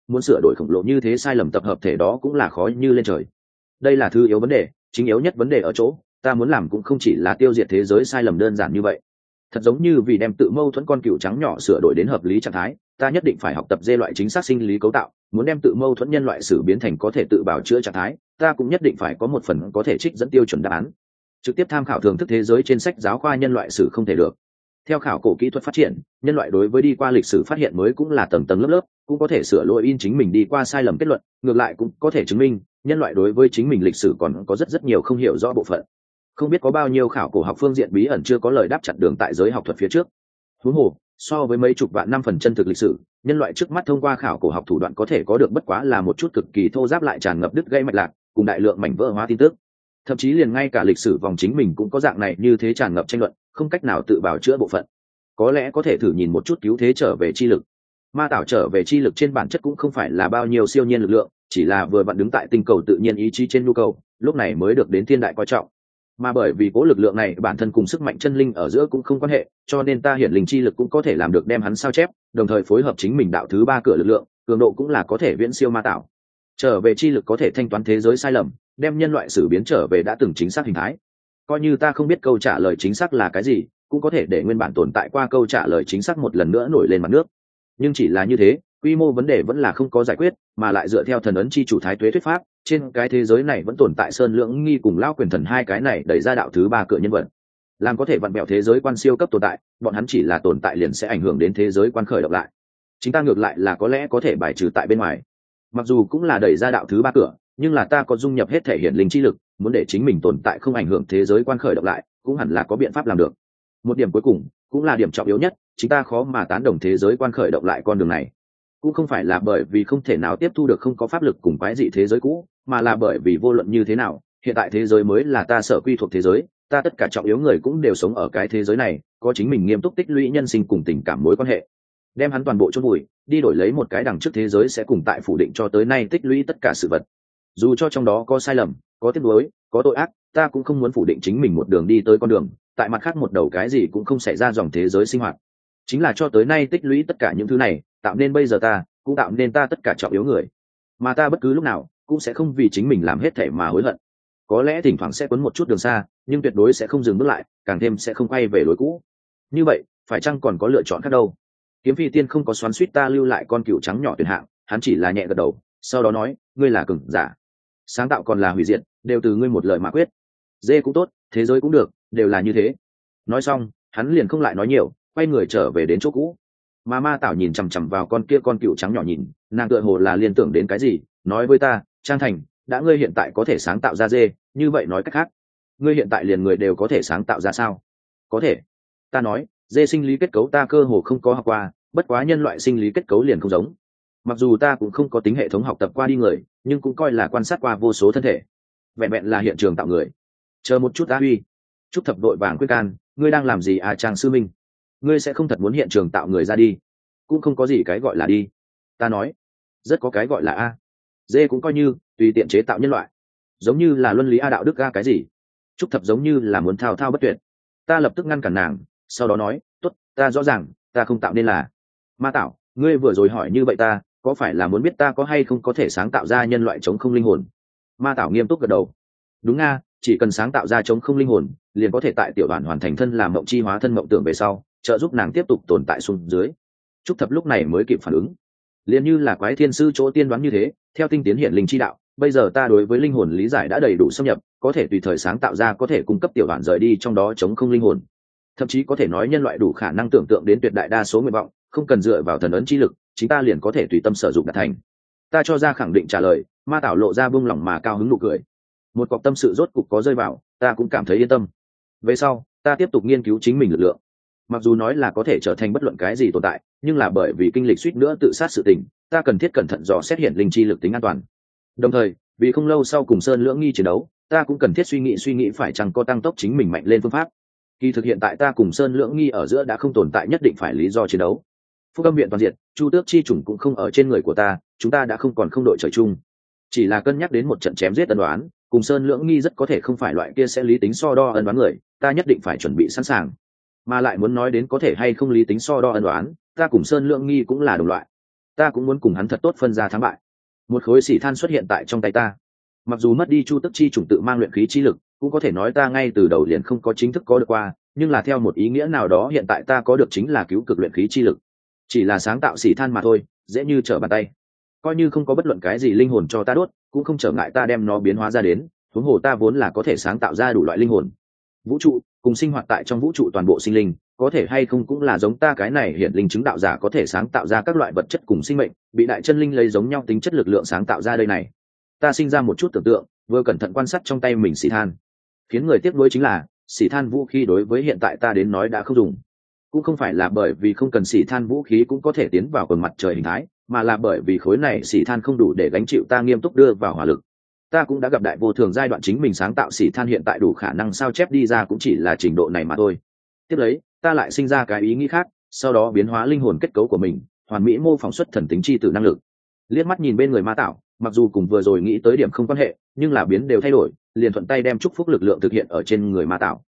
muốn sửa đổi khổng lồ như thế sai lầm tập hợp thể đó cũng là khó như lên trời. Đây là thứ yếu vấn đề, chính yếu nhất vấn đề ở chỗ ta muốn làm cũng không chỉ là tiêu diệt thế giới sai lầm đơn giản như vậy. Thật giống như vì đem tự mâu thuẫn con cừu trắng nhỏ sửa đổi đến hợp lý trạng thái, ta nhất định phải học tập dê loại chính xác sinh lý cấu tạo. Muốn đem tự mâu thuẫn nhân loại sử biến thành có thể tự bào chữa trạng thái, ta cũng nhất định phải có một phần có thể trích dẫn tiêu chuẩn đáp án. Trực tiếp tham khảo thưởng thức thế giới trên sách giáo khoa nhân loại sử không thể được. Theo khảo cổ kỹ thuật phát triển, nhân loại đối với đi qua lịch sử phát hiện mới cũng là tầng tầng lớp lớp, cũng có thể sửa lỗi in chính mình đi qua sai lầm kết luận, ngược lại cũng có thể chứng minh nhân loại đối với chính mình lịch sử còn có rất nhiều không hiểu rõ bộ phận. Không biết có bao nhiêu khảo cổ học phương diện bí ẩn chưa có lời đáp chặn đường tại giới học thuật phía trước. Huống hồ, so với mấy chục vạn năm phần chân thực lịch sử, nhân loại trước mắt thông qua khảo cổ học thủ đoạn có thể có được bất quá là một chút cực kỳ thô ráp lại tràn ngập đứt gãy mạch lạc, cùng đại lượng mảnh vỡ hóa tin tức. Thậm chí liền ngay cả lịch sử vòng chính mình cũng có dạng này như thế tràn ngập tranh luận, không cách nào tự bào chữa bộ phận. Có lẽ có thể thử nhìn một chút cứu thế trở về chi lực. Ma tạo trở về chi lực trên bản chất cũng không phải là bao nhiêu siêu nhiên lực lượng, chỉ là vừa vặn đứng tại tinh cầu tự nhiên ý chí trên nhu cầu, lúc này mới được đến thiên đại coi trọng. Mà bởi vì cố lực lượng này bản thân cùng sức mạnh chân linh ở giữa cũng không quan hệ, cho nên ta hiển linh chi lực cũng có thể làm được đem hắn sao chép, đồng thời phối hợp chính mình đạo thứ ba cửa lực lượng, cường độ cũng là có thể viễn siêu ma tạo. Trở về chi lực có thể thanh toán thế giới sai lầm, đem nhân loại xử biến trở về đã từng chính xác hình thái. Coi như ta không biết câu trả lời chính xác là cái gì, cũng có thể để nguyên bản tồn tại qua câu trả lời chính xác một lần nữa nổi lên mặt nước. Nhưng chỉ là như thế, quy mô vấn đề vẫn là không có giải quyết, mà lại dựa theo thần ấn chi chủ thái tuế thuyết pháp, trên cái thế giới này vẫn tồn tại Sơn Lưỡng Nghi cùng Lão Quyền Thần hai cái này đẩy ra đạo thứ ba cửa nhân vật, làm có thể vặn bẹo thế giới quan siêu cấp tồn tại, bọn hắn chỉ là tồn tại liền sẽ ảnh hưởng đến thế giới quan khởi động lại. Chính ta ngược lại là có lẽ có thể bài trừ tại bên ngoài. Mặc dù cũng là đẩy ra đạo thứ ba cửa, nhưng là ta có dung nhập hết thể hiển linh chi lực, muốn để chính mình tồn tại không ảnh hưởng thế giới quan khởi động lại, cũng hẳn là có biện pháp làm được. Một điểm cuối cùng, cũng là điểm trọng yếu nhất, chúng ta khó mà tán đồng thế giới quan khởi động lại con đường này. Cũng không phải là bởi vì không thể nào tiếp thu được không có pháp lực cùng quái dị thế giới cũ, mà là bởi vì vô luận như thế nào, hiện tại thế giới mới là ta sở quy thuộc thế giới, ta tất cả trọng yếu người cũng đều sống ở cái thế giới này, có chính mình nghiêm túc tích lũy nhân sinh cùng tình cảm mối quan hệ. Đem hắn toàn bộ chôn vùi, đi đổi lấy một cái đằng trước thế giới sẽ cùng tại phủ định cho tới nay tích lũy tất cả sự vật. Dù cho trong đó có sai lầm, có tiếc nuối, có tội ác, ta cũng không muốn phủ định chính mình một đường đi tới con đường, tại mặt khác một đầu cái gì cũng không xảy ra dòng thế giới sinh hoạt. Chính là cho tới nay tích lũy tất cả những thứ này, tạo nên bây giờ ta, cũng tạo nên ta tất cả trọng yếu người. Mà ta bất cứ lúc nào cũng sẽ không vì chính mình làm hết thể mà hối hận. Có lẽ thỉnh thoảng sẽ quấn một chút đường xa, nhưng tuyệt đối sẽ không dừng bước lại, càng thêm sẽ không quay về lối cũ. Như vậy, phải chăng còn có lựa chọn khác đâu? Kiếm Phi Tiên không có xoắn xuýt ta lưu lại con cừu trắng nhỏ tuyệt hạng, hắn chỉ là nhẹ gật đầu, sau đó nói, ngươi là cường giả, sáng tạo còn là hủy diệt, đều từ ngươi một lời mà quyết. Dê cũng tốt, thế giới cũng được, đều là như thế. Nói xong, hắn liền không lại nói nhiều, quay người trở về đến chỗ cũ. Mà Ma Tảo nhìn chằm chằm vào con kia con cừu trắng nhỏ nhìn, nàng tựa hồ là liên tưởng đến cái gì, nói với ta, Trang Thành, đã ngươi hiện tại có thể sáng tạo ra dê, như vậy nói cách khác, ngươi hiện tại liền người đều có thể sáng tạo ra sao? Có thể. Ta nói, dê sinh lý kết cấu ta cơ hồ không có học qua, bất quá nhân loại sinh lý kết cấu liền không giống. Mặc dù ta cũng không có tính hệ thống học tập qua đi người, nhưng cũng coi là quan sát qua vô số thân thể. Vẹn vẹn là hiện trường tạo người. Chờ một chút, A Huy. Trúc Thập vội vàng quyết can, ngươi đang làm gì à Trang sư minh? Ngươi sẽ không thật muốn hiện trường tạo người ra đi? Cũng không có gì cái gọi là đi. Ta nói, rất có cái gọi là A. Dê cũng coi như tùy tiện chế tạo nhân loại, giống như là luân lý A đạo đức A cái gì. Trúc Thập giống như là muốn thao thao bất tuyệt. Ta lập tức ngăn cản nàng, sau đó nói, tốt, ta rõ ràng, ta không tạo nên là. Ma Tảo, ngươi vừa rồi hỏi như vậy ta, có phải là muốn biết ta có hay không có thể sáng tạo ra nhân loại chống không linh hồn? Ma Tảo nghiêm túc gật đầu. Đúng nga, chỉ cần sáng tạo ra chống không linh hồn, liền có thể tại tiểu đoàn hoàn thành thân làm mộng chi hóa thân mộng tưởng về sau, trợ giúp nàng tiếp tục tồn tại xuống dưới. Trúc Thập lúc này mới kịp phản ứng. Liền như là Quái Thiên Sư chỗ tiên đoán như thế, theo tinh tiến hiển linh chi đạo, bây giờ ta đối với linh hồn lý giải đã đầy đủ xâm nhập, có thể tùy thời sáng tạo ra có thể cung cấp tiểu đoàn rời đi trong đó chống không linh hồn. Thậm chí có thể nói nhân loại đủ khả năng tưởng tượng đến tuyệt đại đa số nguyện vọng, không cần dựa vào thần ấn chi lực, chúng ta liền có thể tùy tâm sử dụng đạt thành. Ta cho ra khẳng định trả lời, Ma Tảo lộ ra buông lòng mà cao hứng nụ cười. Một cọc tâm sự rốt cục có rơi vào, ta cũng cảm thấy yên tâm. Về sau, ta tiếp tục nghiên cứu chính mình lực lượng. Mặc dù nói là có thể trở thành bất luận cái gì tồn tại, nhưng là bởi vì kinh lịch suýt nữa tự sát sự tình, ta cần thiết cẩn thận dò xét hiện linh chi lực tính an toàn. Đồng thời, vì không lâu sau cùng Sơn Lưỡng Nghi chiến đấu, ta cũng cần thiết suy nghĩ phải chăng có tăng tốc chính mình mạnh lên phương pháp. Kỳ thực hiện tại ta cùng Sơn Lưỡng Nghi ở giữa đã không tồn tại nhất định phải lý do chiến đấu. Phúc Âm viện toàn diện, Chu Tước chi chủng cũng không ở trên người của ta, chúng ta đã không còn không đội trời chung. Chỉ là cân nhắc đến một trận chém giết ân đoán, cùng Sơn Lưỡng Nghi rất có thể không phải loại kia sẽ lý tính so đo ân đoán người, ta nhất định phải chuẩn bị sẵn sàng. Mà lại muốn nói đến có thể hay không lý tính so đo ân đoán, ta cùng Sơn Lưỡng Nghi cũng là đồng loại. ta cũng muốn cùng hắn thật tốt phân ra thắng bại. Một khối xỉ than xuất hiện tại trong tay ta, mặc dù mất đi chu tức chi chủng tự mang luyện khí chi lực, cũng có thể nói ta ngay từ đầu liền không có chính thức có được qua, nhưng là theo một ý nghĩa nào đó hiện tại ta có được chính là cứu cực luyện khí chi lực. Chỉ là sáng tạo xỉ than mà thôi, dễ như trở bàn tay. Coi như không có bất luận cái gì linh hồn cho ta đốt, cũng không trở ngại ta đem nó biến hóa ra đến, huống hồ ta vốn là có thể sáng tạo ra đủ loại linh hồn. Vũ trụ cùng sinh hoạt tại trong vũ trụ toàn bộ sinh linh, có thể hay không cũng là giống ta cái này hiện linh chứng đạo giả có thể sáng tạo ra các loại vật chất cùng sinh mệnh, bị đại chân linh lấy giống nhau tính chất lực lượng sáng tạo ra đây này. Ta sinh ra một chút tưởng tượng, vừa cẩn thận quan sát trong tay mình xỉ than, khiến người tiếc nuối chính là xỉ than vũ khí đối với hiện tại ta đến nói đã không dùng. Cũng không phải là bởi vì không cần xỉ than vũ khí cũng có thể tiến vào quần mặt trời hình thái, mà là bởi vì khối này xỉ than không đủ để gánh chịu ta nghiêm túc đưa vào hỏa lực. Ta cũng đã gặp đại vô thường giai đoạn, chính mình sáng tạo xỉ than hiện tại đủ khả năng sao chép đi ra cũng chỉ là trình độ này mà thôi. Tiếp lấy ta lại sinh ra cái ý nghĩ khác, sau đó biến hóa linh hồn kết cấu của mình, hoàn mỹ mô phỏng xuất thần tính chi tử năng lực. Liếc mắt nhìn bên người ma tạo, mặc dù cùng vừa rồi nghĩ tới điểm không quan hệ, nhưng là biến đều thay đổi, liền thuận tay đem chúc phúc lực lượng thực hiện ở trên người ma tạo.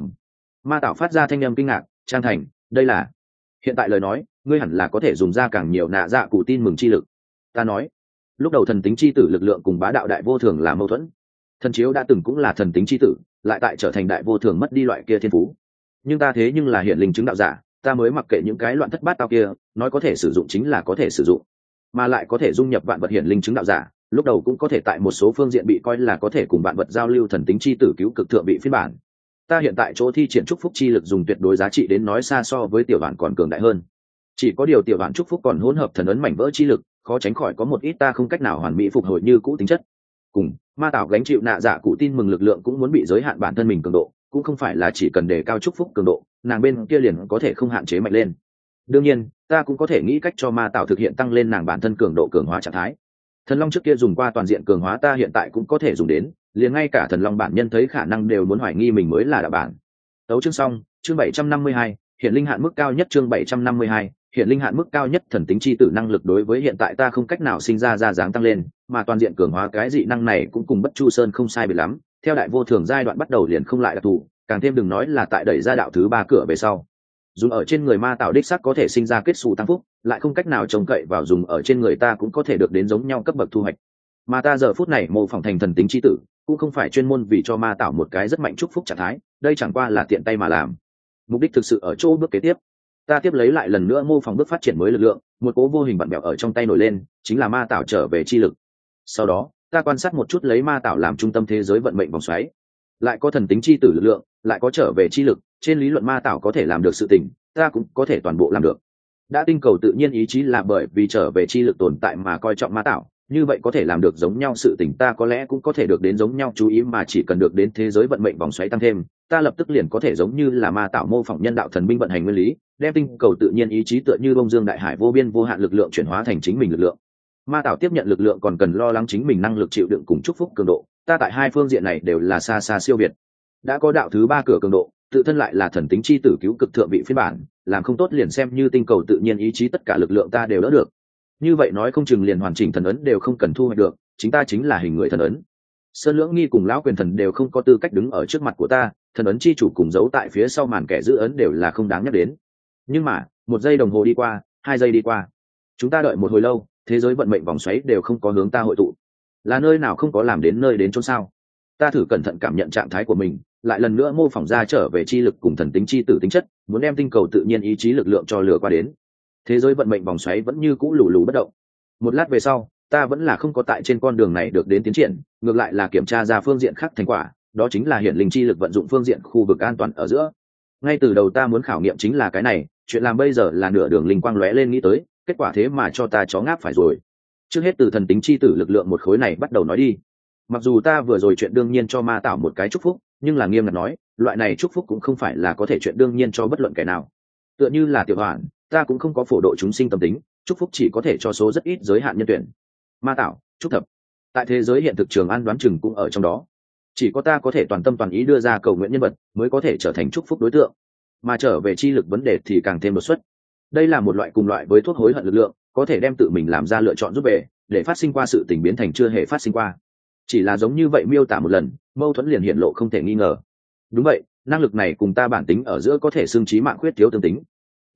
Ma tạo phát ra thanh âm kinh ngạc, Trang Thành, đây là hiện tại lời nói, ngươi hẳn là có thể dùng ra càng nhiều nạ dạ cụ tin mừng chi lực. Ta nói, lúc đầu thần tính chi tử lực lượng cùng bá đạo đại vô thường là mâu thuẫn. Thần chiếu đã từng cũng là thần tính chi tử, lại tại trở thành đại vô thường mất đi loại kia thiên phú. Nhưng ta thế nhưng là hiện linh chứng đạo giả, ta mới mặc kệ những cái loạn thất bát tao kia, nói có thể sử dụng chính là có thể sử dụng, mà lại có thể dung nhập vạn vật hiện linh chứng đạo giả, lúc đầu cũng có thể tại một số phương diện bị coi là có thể cùng vạn vật giao lưu thần tính chi tử cứu cực thượng vị phiên bản. Ta hiện tại chỗ thi triển chúc phúc chi lực dùng tuyệt đối giá trị đến nói xa so với tiểu bản còn cường đại hơn. Chỉ có điều tiểu bản chúc phúc còn hỗn hợp thần ấn mảnh vỡ chi lực, khó tránh khỏi có một ít ta không cách nào hoàn mỹ phục hồi như cũ tính chất. Cùng ma tạo gánh chịu nạ dạ cụ tin mừng lực lượng cũng muốn bị giới hạn bản thân mình cường độ, cũng không phải là chỉ cần đề cao chúc phúc cường độ, nàng bên kia liền có thể không hạn chế mạnh lên. Đương nhiên ta cũng có thể nghĩ cách cho ma tạo thực hiện tăng lên nàng bản thân cường độ cường hóa trạng thái. Thần long trước kia dùng qua toàn diện cường hóa, ta hiện tại cũng có thể dùng đến, liền ngay cả thần long bản nhân thấy khả năng đều muốn hoài nghi mình mới là đạo bản. Tấu chương xong, chương 752, hiện linh hạn mức cao nhất, chương 752, hiện linh hạn mức cao nhất. Thần tính chi tử năng lực đối với hiện tại ta không cách nào sinh ra dáng tăng lên, mà toàn diện cường hóa cái dị năng này cũng cùng Bất Chu Sơn không sai biệt lắm, theo đại vô thường giai đoạn bắt đầu liền không lại đặc thù, càng thêm đừng nói là tại đẩy ra đạo thứ 3 cửa về sau. Dùng ở trên người ma tạo đích sắc có thể sinh ra kết xù tăng phúc, lại không cách nào trông cậy vào dùng ở trên người ta cũng có thể được đến giống nhau cấp bậc thu hoạch. Mà ta giờ phút này mô phỏng thành thần tính chi tử, cũng không phải chuyên môn vì cho ma tạo một cái rất mạnh chúc phúc trạng thái, đây chẳng qua là tiện tay mà làm. Mục đích thực sự ở chỗ bước kế tiếp. Ta tiếp lấy lại lần nữa mô phỏng bước phát triển mới lực lượng, một cố vô hình vặn bẹo ở trong tay nổi lên, chính là ma tạo trở về chi lực. Sau đó ta quan sát một chút lấy ma tạo làm trung tâm thế giới vận mệnh vòng xoáy, lại có thần tính chi tử lực lượng, lại có trở về chi lực, trên lý luận ma tạo có thể làm được sự tình, ta cũng có thể toàn bộ làm được. Đã tinh cầu tự nhiên ý chí là bởi vì trở về chi lực tồn tại mà coi trọng ma tạo, như vậy có thể làm được giống nhau sự tình, ta có lẽ cũng có thể được đến giống nhau chú ý, mà chỉ cần được đến thế giới vận mệnh vòng xoáy tăng thêm, ta lập tức liền có thể giống như là ma tạo mô phỏng nhân đạo thần binh vận hành nguyên lý, đem tinh cầu tự nhiên ý chí tựa như bông dương đại hải vô biên vô hạn lực lượng chuyển hóa thành chính mình lực lượng. Ma tạo tiếp nhận lực lượng còn cần lo lắng chính mình năng lực chịu đựng cùng chúc phúc cường độ, ta tại hai phương diện này đều là xa xa siêu việt. Đã có đạo thứ 3 cửa cường độ, tự thân lại là thần tính chi tử cứu cực thượng vị phiên bản, làm không tốt liền xem như tinh cầu tự nhiên ý chí tất cả lực lượng ta đều đỡ được. Như vậy nói không chừng liền hoàn chỉnh thần ấn đều không cần thu hoạch được, chính ta chính là hình người thần ấn. Sơn Lưỡng Nghi cùng lão quyền thần đều không có tư cách đứng ở trước mặt của ta, thần ấn chi chủ cùng giấu tại phía sau màn kẻ giữ ấn đều là không đáng nhắc đến. Nhưng mà 1 giây đồng hồ đi qua, 2 giây đi qua, chúng ta đợi một hồi lâu, thế giới vận mệnh vòng xoáy đều không có hướng ta hội tụ. Là nơi nào không có làm đến nơi đến chốn sao? Ta thử cẩn thận cảm nhận trạng thái của mình, lại lần nữa mô phỏng ra trở về chi lực cùng thần tính chi tử tính chất, muốn đem tinh cầu tự nhiên ý chí lực lượng cho lừa qua đến. Thế giới vận mệnh vòng xoáy vẫn như cũ lù lù bất động. Một lát về sau, ta vẫn là không có tại trên con đường này được đến tiến triển, ngược lại là kiểm tra ra phương diện khác thành quả, đó chính là hiện linh chi lực vận dụng phương diện khu vực an toàn ở giữa. Ngay từ đầu ta muốn khảo nghiệm chính là cái này, chuyện làm bây giờ là nửa đường linh quang lóe lên nghĩ tới, kết quả thế mà cho ta chó ngáp phải rồi. Trước hết từ thần tính chi tử lực lượng một khối này bắt đầu nói đi. Mặc dù ta vừa rồi chuyện đương nhiên cho ma tạo một cái chúc phúc, nhưng là nghiêm ngặt nói, loại này chúc phúc cũng không phải là có thể chuyện đương nhiên cho bất luận kẻ nào. Tựa như là tiểu hoàn, ta cũng không có phổ độ chúng sinh tâm tính, chúc phúc chỉ có thể cho số rất ít giới hạn nhân tuyển. Ma tạo, chúc thập, tại thế giới hiện thực Trường An đoán chừng cũng ở trong đó. Chỉ có ta có thể toàn tâm toàn ý đưa ra cầu nguyện nhân vật, mới có thể trở thành chúc phúc đối tượng. Mà trở về chi lực vấn đề thì càng thêm đột xuất. Đây là một loại cùng loại với thuốc hối hận lực lượng, có thể đem tự mình làm ra lựa chọn rút về, để phát sinh qua sự tình biến thành chưa hề phát sinh qua. Chỉ là giống như vậy miêu tả một lần, mâu thuẫn liền hiện lộ không thể nghi ngờ. Đúng vậy, năng lực này cùng ta bản tính ở giữa có thể xưng chí mạng khuyết thiếu tương tính.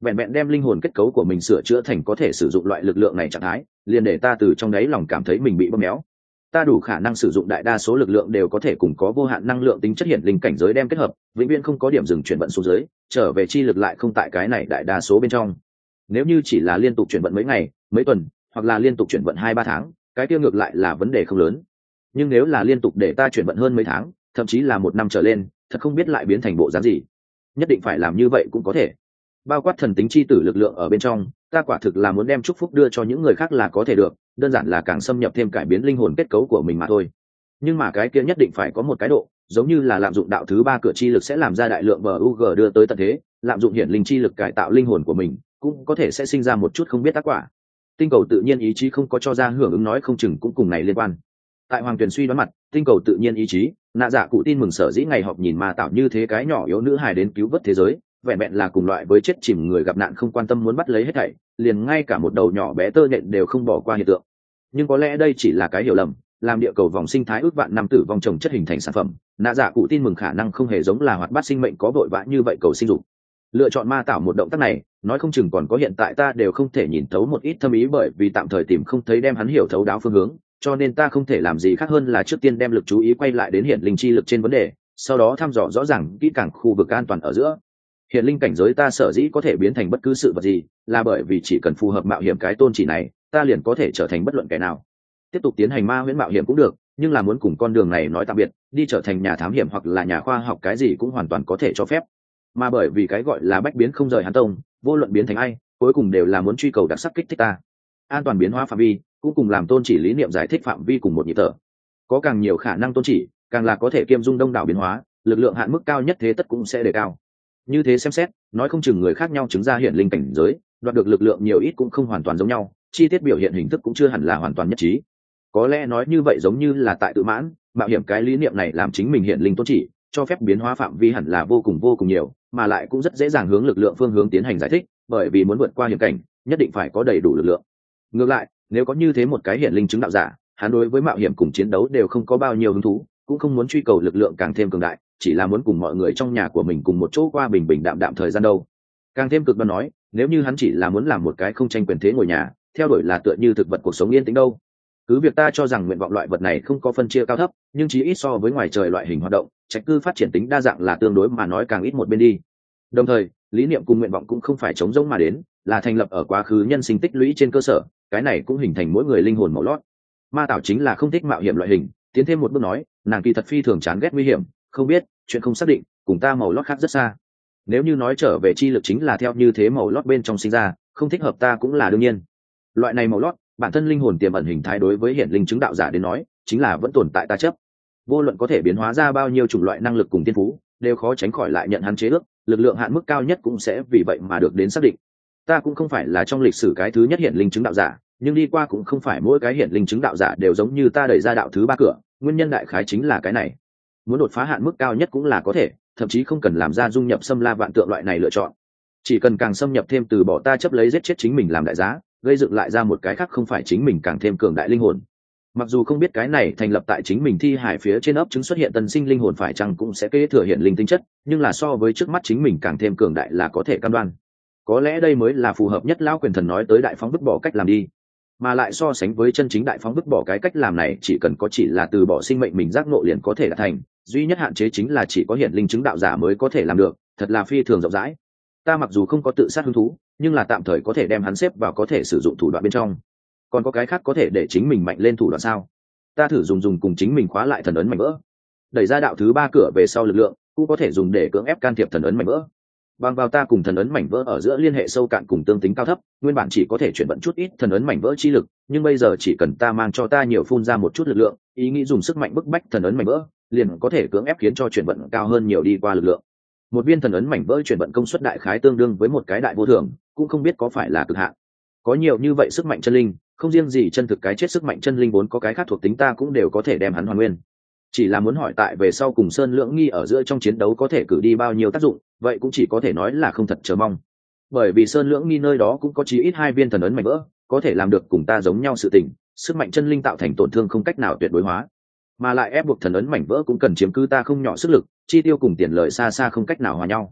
vẹn vẹn đem linh hồn kết cấu của mình sửa chữa thành có thể sử dụng loại lực lượng này trạng thái, liền để ta từ trong đáy lòng cảm thấy mình bị bóp méo. Ta đủ khả năng sử dụng đại đa số lực lượng đều có thể cùng có vô hạn năng lượng tính chất hiển linh cảnh giới đem kết hợp, vĩnh viễn không có điểm dừng chuyển vận xuống dưới, trở về chi lực lại không tại cái này đại đa số bên trong. Nếu như chỉ là liên tục chuyển vận mấy ngày, mấy tuần, hoặc là liên tục chuyển vận 2-3 tháng, cái kia ngược lại là vấn đề không lớn. Nhưng nếu là liên tục để ta chuyển vận hơn mấy tháng, thậm chí là 1 năm trở lên, thật không biết lại biến thành bộ dáng gì. Nhất định phải làm như vậy cũng có thể. Bao quát thần tính chi tử lực lượng ở bên trong, ta quả thực là muốn đem chúc phúc đưa cho những người khác là có thể được, đơn giản là càng xâm nhập thêm cải biến linh hồn kết cấu của mình mà thôi. Nhưng mà cái kia nhất định phải có một cái độ, giống như là lạm dụng đạo thứ 3 cửa chi lực sẽ làm ra đại lượng bug đưa tới tận thế, lạm dụng hiển linh chi lực cải tạo linh hồn của mình, cũng có thể sẽ sinh ra một chút không biết tác quả. Tinh cầu tự nhiên ý chí không có cho ra hưởng ứng nói không chừng cũng cùng này liên quan. Tại Hoàng Tuyền suy đoán mặt, tinh cầu tự nhiên ý chí, nạ dạ cụ tin mừng sở dĩ ngày họp nhìn ma tạo như thế cái nhỏ yếu nữ hài đến cứu vớt thế giới, vẹn vẹn là cùng loại với chết chìm người gặp nạn không quan tâm muốn bắt lấy hết thảy, liền ngay cả một đầu nhỏ bé tơ nhện đều không bỏ qua hiện tượng. Nhưng có lẽ đây chỉ là cái hiểu lầm, làm địa cầu vòng sinh thái ước vạn năm tử vong trồng chất hình thành sản phẩm, nạ dạ cụ tin mừng khả năng không hề giống là hoạt bát sinh mệnh có vội vã như vậy cầu sinh dục. Lựa chọn ma tạo một động tác này, nói không chừng còn có hiện tại ta đều không thể nhìn thấu một ít thâm ý, bởi vì tạm thời tìm không thấy đem hắn hiểu thấu đáo phương hướng, cho nên ta không thể làm gì khác hơn là trước tiên đem lực chú ý quay lại đến hiển linh chi lực trên vấn đề, sau đó thăm dò rõ ràng kỹ càng khu vực an toàn ở giữa. Hiển linh cảnh giới ta sở dĩ có thể biến thành bất cứ sự vật gì, là bởi vì chỉ cần phù hợp mạo hiểm cái tôn chỉ này, ta liền có thể trở thành bất luận kẻ nào. Tiếp tục tiến hành ma huyễn mạo hiểm cũng được, nhưng là muốn cùng con đường này nói tạm biệt, đi trở thành nhà thám hiểm hoặc là nhà khoa học cái gì cũng hoàn toàn có thể cho phép. Mà bởi vì cái gọi là bách biến không rời hắn tông, vô luận biến thành ai, cuối cùng đều là muốn truy cầu đặc sắc kích thích ta. An toàn biến hóa phạm vi, cũng cùng làm tôn chỉ lý niệm giải thích phạm vi cùng một nhịp thở. Có càng nhiều khả năng tôn chỉ, càng là có thể kiêm dung đông đảo biến hóa, lực lượng hạn mức cao nhất thế tất cũng sẽ đề cao. Như thế xem xét, nói không chừng người khác nhau chứng ra hiện linh cảnh giới, đoạt được lực lượng nhiều ít cũng không hoàn toàn giống nhau, chi tiết biểu hiện hình thức cũng chưa hẳn là hoàn toàn nhất trí. Có lẽ nói như vậy giống như là tại tự mãn, mạo hiểm cái lý niệm này làm chính mình hiện linh tôn chỉ, cho phép biến hóa phạm vi hẳn là vô cùng nhiều, mà lại cũng rất dễ dàng hướng lực lượng phương hướng tiến hành giải thích, bởi vì muốn vượt qua hiểm cảnh, nhất định phải có đầy đủ lực lượng. Ngược lại, nếu có như thế một cái hiện linh chứng đạo giả, hắn đối với mạo hiểm cùng chiến đấu đều không có bao nhiêu hứng thú, cũng không muốn truy cầu lực lượng càng thêm cường đại, chỉ là muốn cùng mọi người trong nhà của mình cùng một chỗ qua bình bình đạm đạm thời gian đâu. Càng thêm cực đoan nói, nếu như hắn chỉ là muốn làm một cái không tranh quyền thế ngồi nhà, theo đuổi là tựa như thực vật cuộc sống yên tĩnh đâu. Cứ việc ta cho rằng nguyện vọng loại vật này không có phân chia cao thấp, nhưng chí ít so với ngoài trời loại hình hoạt động, trạch cư phát triển tính đa dạng là tương đối mà nói càng ít một bên đi. Đồng thời, lý niệm cùng nguyện vọng cũng không phải chống rỗng mà đến, là thành lập ở quá khứ nhân sinh tích lũy trên cơ sở, cái này cũng hình thành mỗi người linh hồn màu lót. Ma Tảo chính là không thích mạo hiểm loại hình, tiến thêm một bước nói, nàng kỳ thật phi thường chán ghét nguy hiểm, không biết, chuyện không xác định, cùng ta màu lót khác rất xa. Nếu như nói trở về chi lực chính là theo như thế màu lót bên trong sinh ra, không thích hợp ta cũng là đương nhiên. Loại này màu lót, bản thân linh hồn tiềm ẩn hình thái đối với hiển linh chứng đạo giả đến nói, chính là vẫn tồn tại ta chấp. Vô luận có thể biến hóa ra bao nhiêu chủng loại năng lực cùng tiên phú, đều khó tránh khỏi lại nhận hắn chế ước, lực lượng hạn mức cao nhất cũng sẽ vì vậy mà được đến xác định. Ta cũng không phải là trong lịch sử cái thứ nhất hiển linh chứng đạo giả, nhưng đi qua cũng không phải mỗi cái hiển linh chứng đạo giả đều giống như ta đẩy ra đạo thứ 3 cửa, nguyên nhân đại khái chính là cái này. Muốn đột phá hạn mức cao nhất cũng là có thể, thậm chí không cần làm ra dung nhập xâm la vạn tượng loại này lựa chọn. Chỉ cần càng xâm nhập thêm từ bỏ ta chấp lấy giết chết chính mình làm đại giá, gây dựng lại ra một cái khác không phải chính mình càng thêm cường đại linh hồn. Mặc dù không biết cái này thành lập tại chính mình thi hải phía trên ấp trứng xuất hiện tân sinh linh hồn phải chăng cũng sẽ kế thừa hiện linh tính chất, nhưng là so với trước mắt chính mình càng thêm cường đại là có thể cam đoan. Có lẽ đây mới là phù hợp nhất lão quyền thần nói tới đại phóng vứt bỏ cách làm đi, mà lại so sánh với chân chính đại phóng vứt bỏ cái cách làm này chỉ cần có chỉ là từ bỏ sinh mệnh mình giác ngộ liền có thể đạt thành, duy nhất hạn chế chính là chỉ có hiện linh chứng đạo giả mới có thể làm được, thật là phi thường rộng rãi. Ta mặc dù không có tự sát hứng thú, nhưng là tạm thời có thể đem hắn xếp vào có thể sử dụng thủ đoạn bên trong. Còn có cái khác có thể để chính mình mạnh lên thủ đoạn sao? Ta thử dùng cùng chính mình khóa lại thần ấn mảnh vỡ, đẩy ra đạo thứ 3 cửa về sau lực lượng, cũng có thể dùng để cưỡng ép can thiệp thần ấn mảnh vỡ. Bằng vào ta cùng thần ấn mảnh vỡ ở giữa liên hệ sâu cạn cùng tương tính cao thấp, nguyên bản chỉ có thể chuyển vận chút ít thần ấn mảnh vỡ chi lực, nhưng bây giờ chỉ cần ta mang cho ta nhiều phun ra một chút lực lượng, ý nghĩ dùng sức mạnh bức bách thần ấn mảnh vỡ, liền có thể cưỡng ép khiến cho chuyển vận cao hơn nhiều đi qua lực lượng. Một viên thần ấn mảnh vỡ chuyển vận công suất đại khái tương đương với một cái đại vô thường, cũng không biết có phải là cực hạn. Có nhiều như vậy sức mạnh chân linh, không riêng gì chân thực cái chết sức mạnh chân linh vốn có cái khác thuộc tính ta cũng đều có thể đem hắn hoàn nguyên. Chỉ là muốn hỏi tại về sau cùng Sơn Lưỡng Nghi ở giữa trong chiến đấu có thể cử đi bao nhiêu tác dụng, vậy cũng chỉ có thể nói là không thật chờ mong. Bởi vì Sơn Lưỡng Nghi nơi đó cũng có chí ít 2 viên thần ấn mảnh vỡ, có thể làm được cùng ta giống nhau sự tình, sức mạnh chân linh tạo thành tổn thương không cách nào tuyệt đối hóa, mà lại ép buộc thần ấn mảnh vỡ cũng cần chiếm cứ ta không nhỏ sức lực, chi tiêu cùng tiền lợi xa xa không cách nào hòa nhau.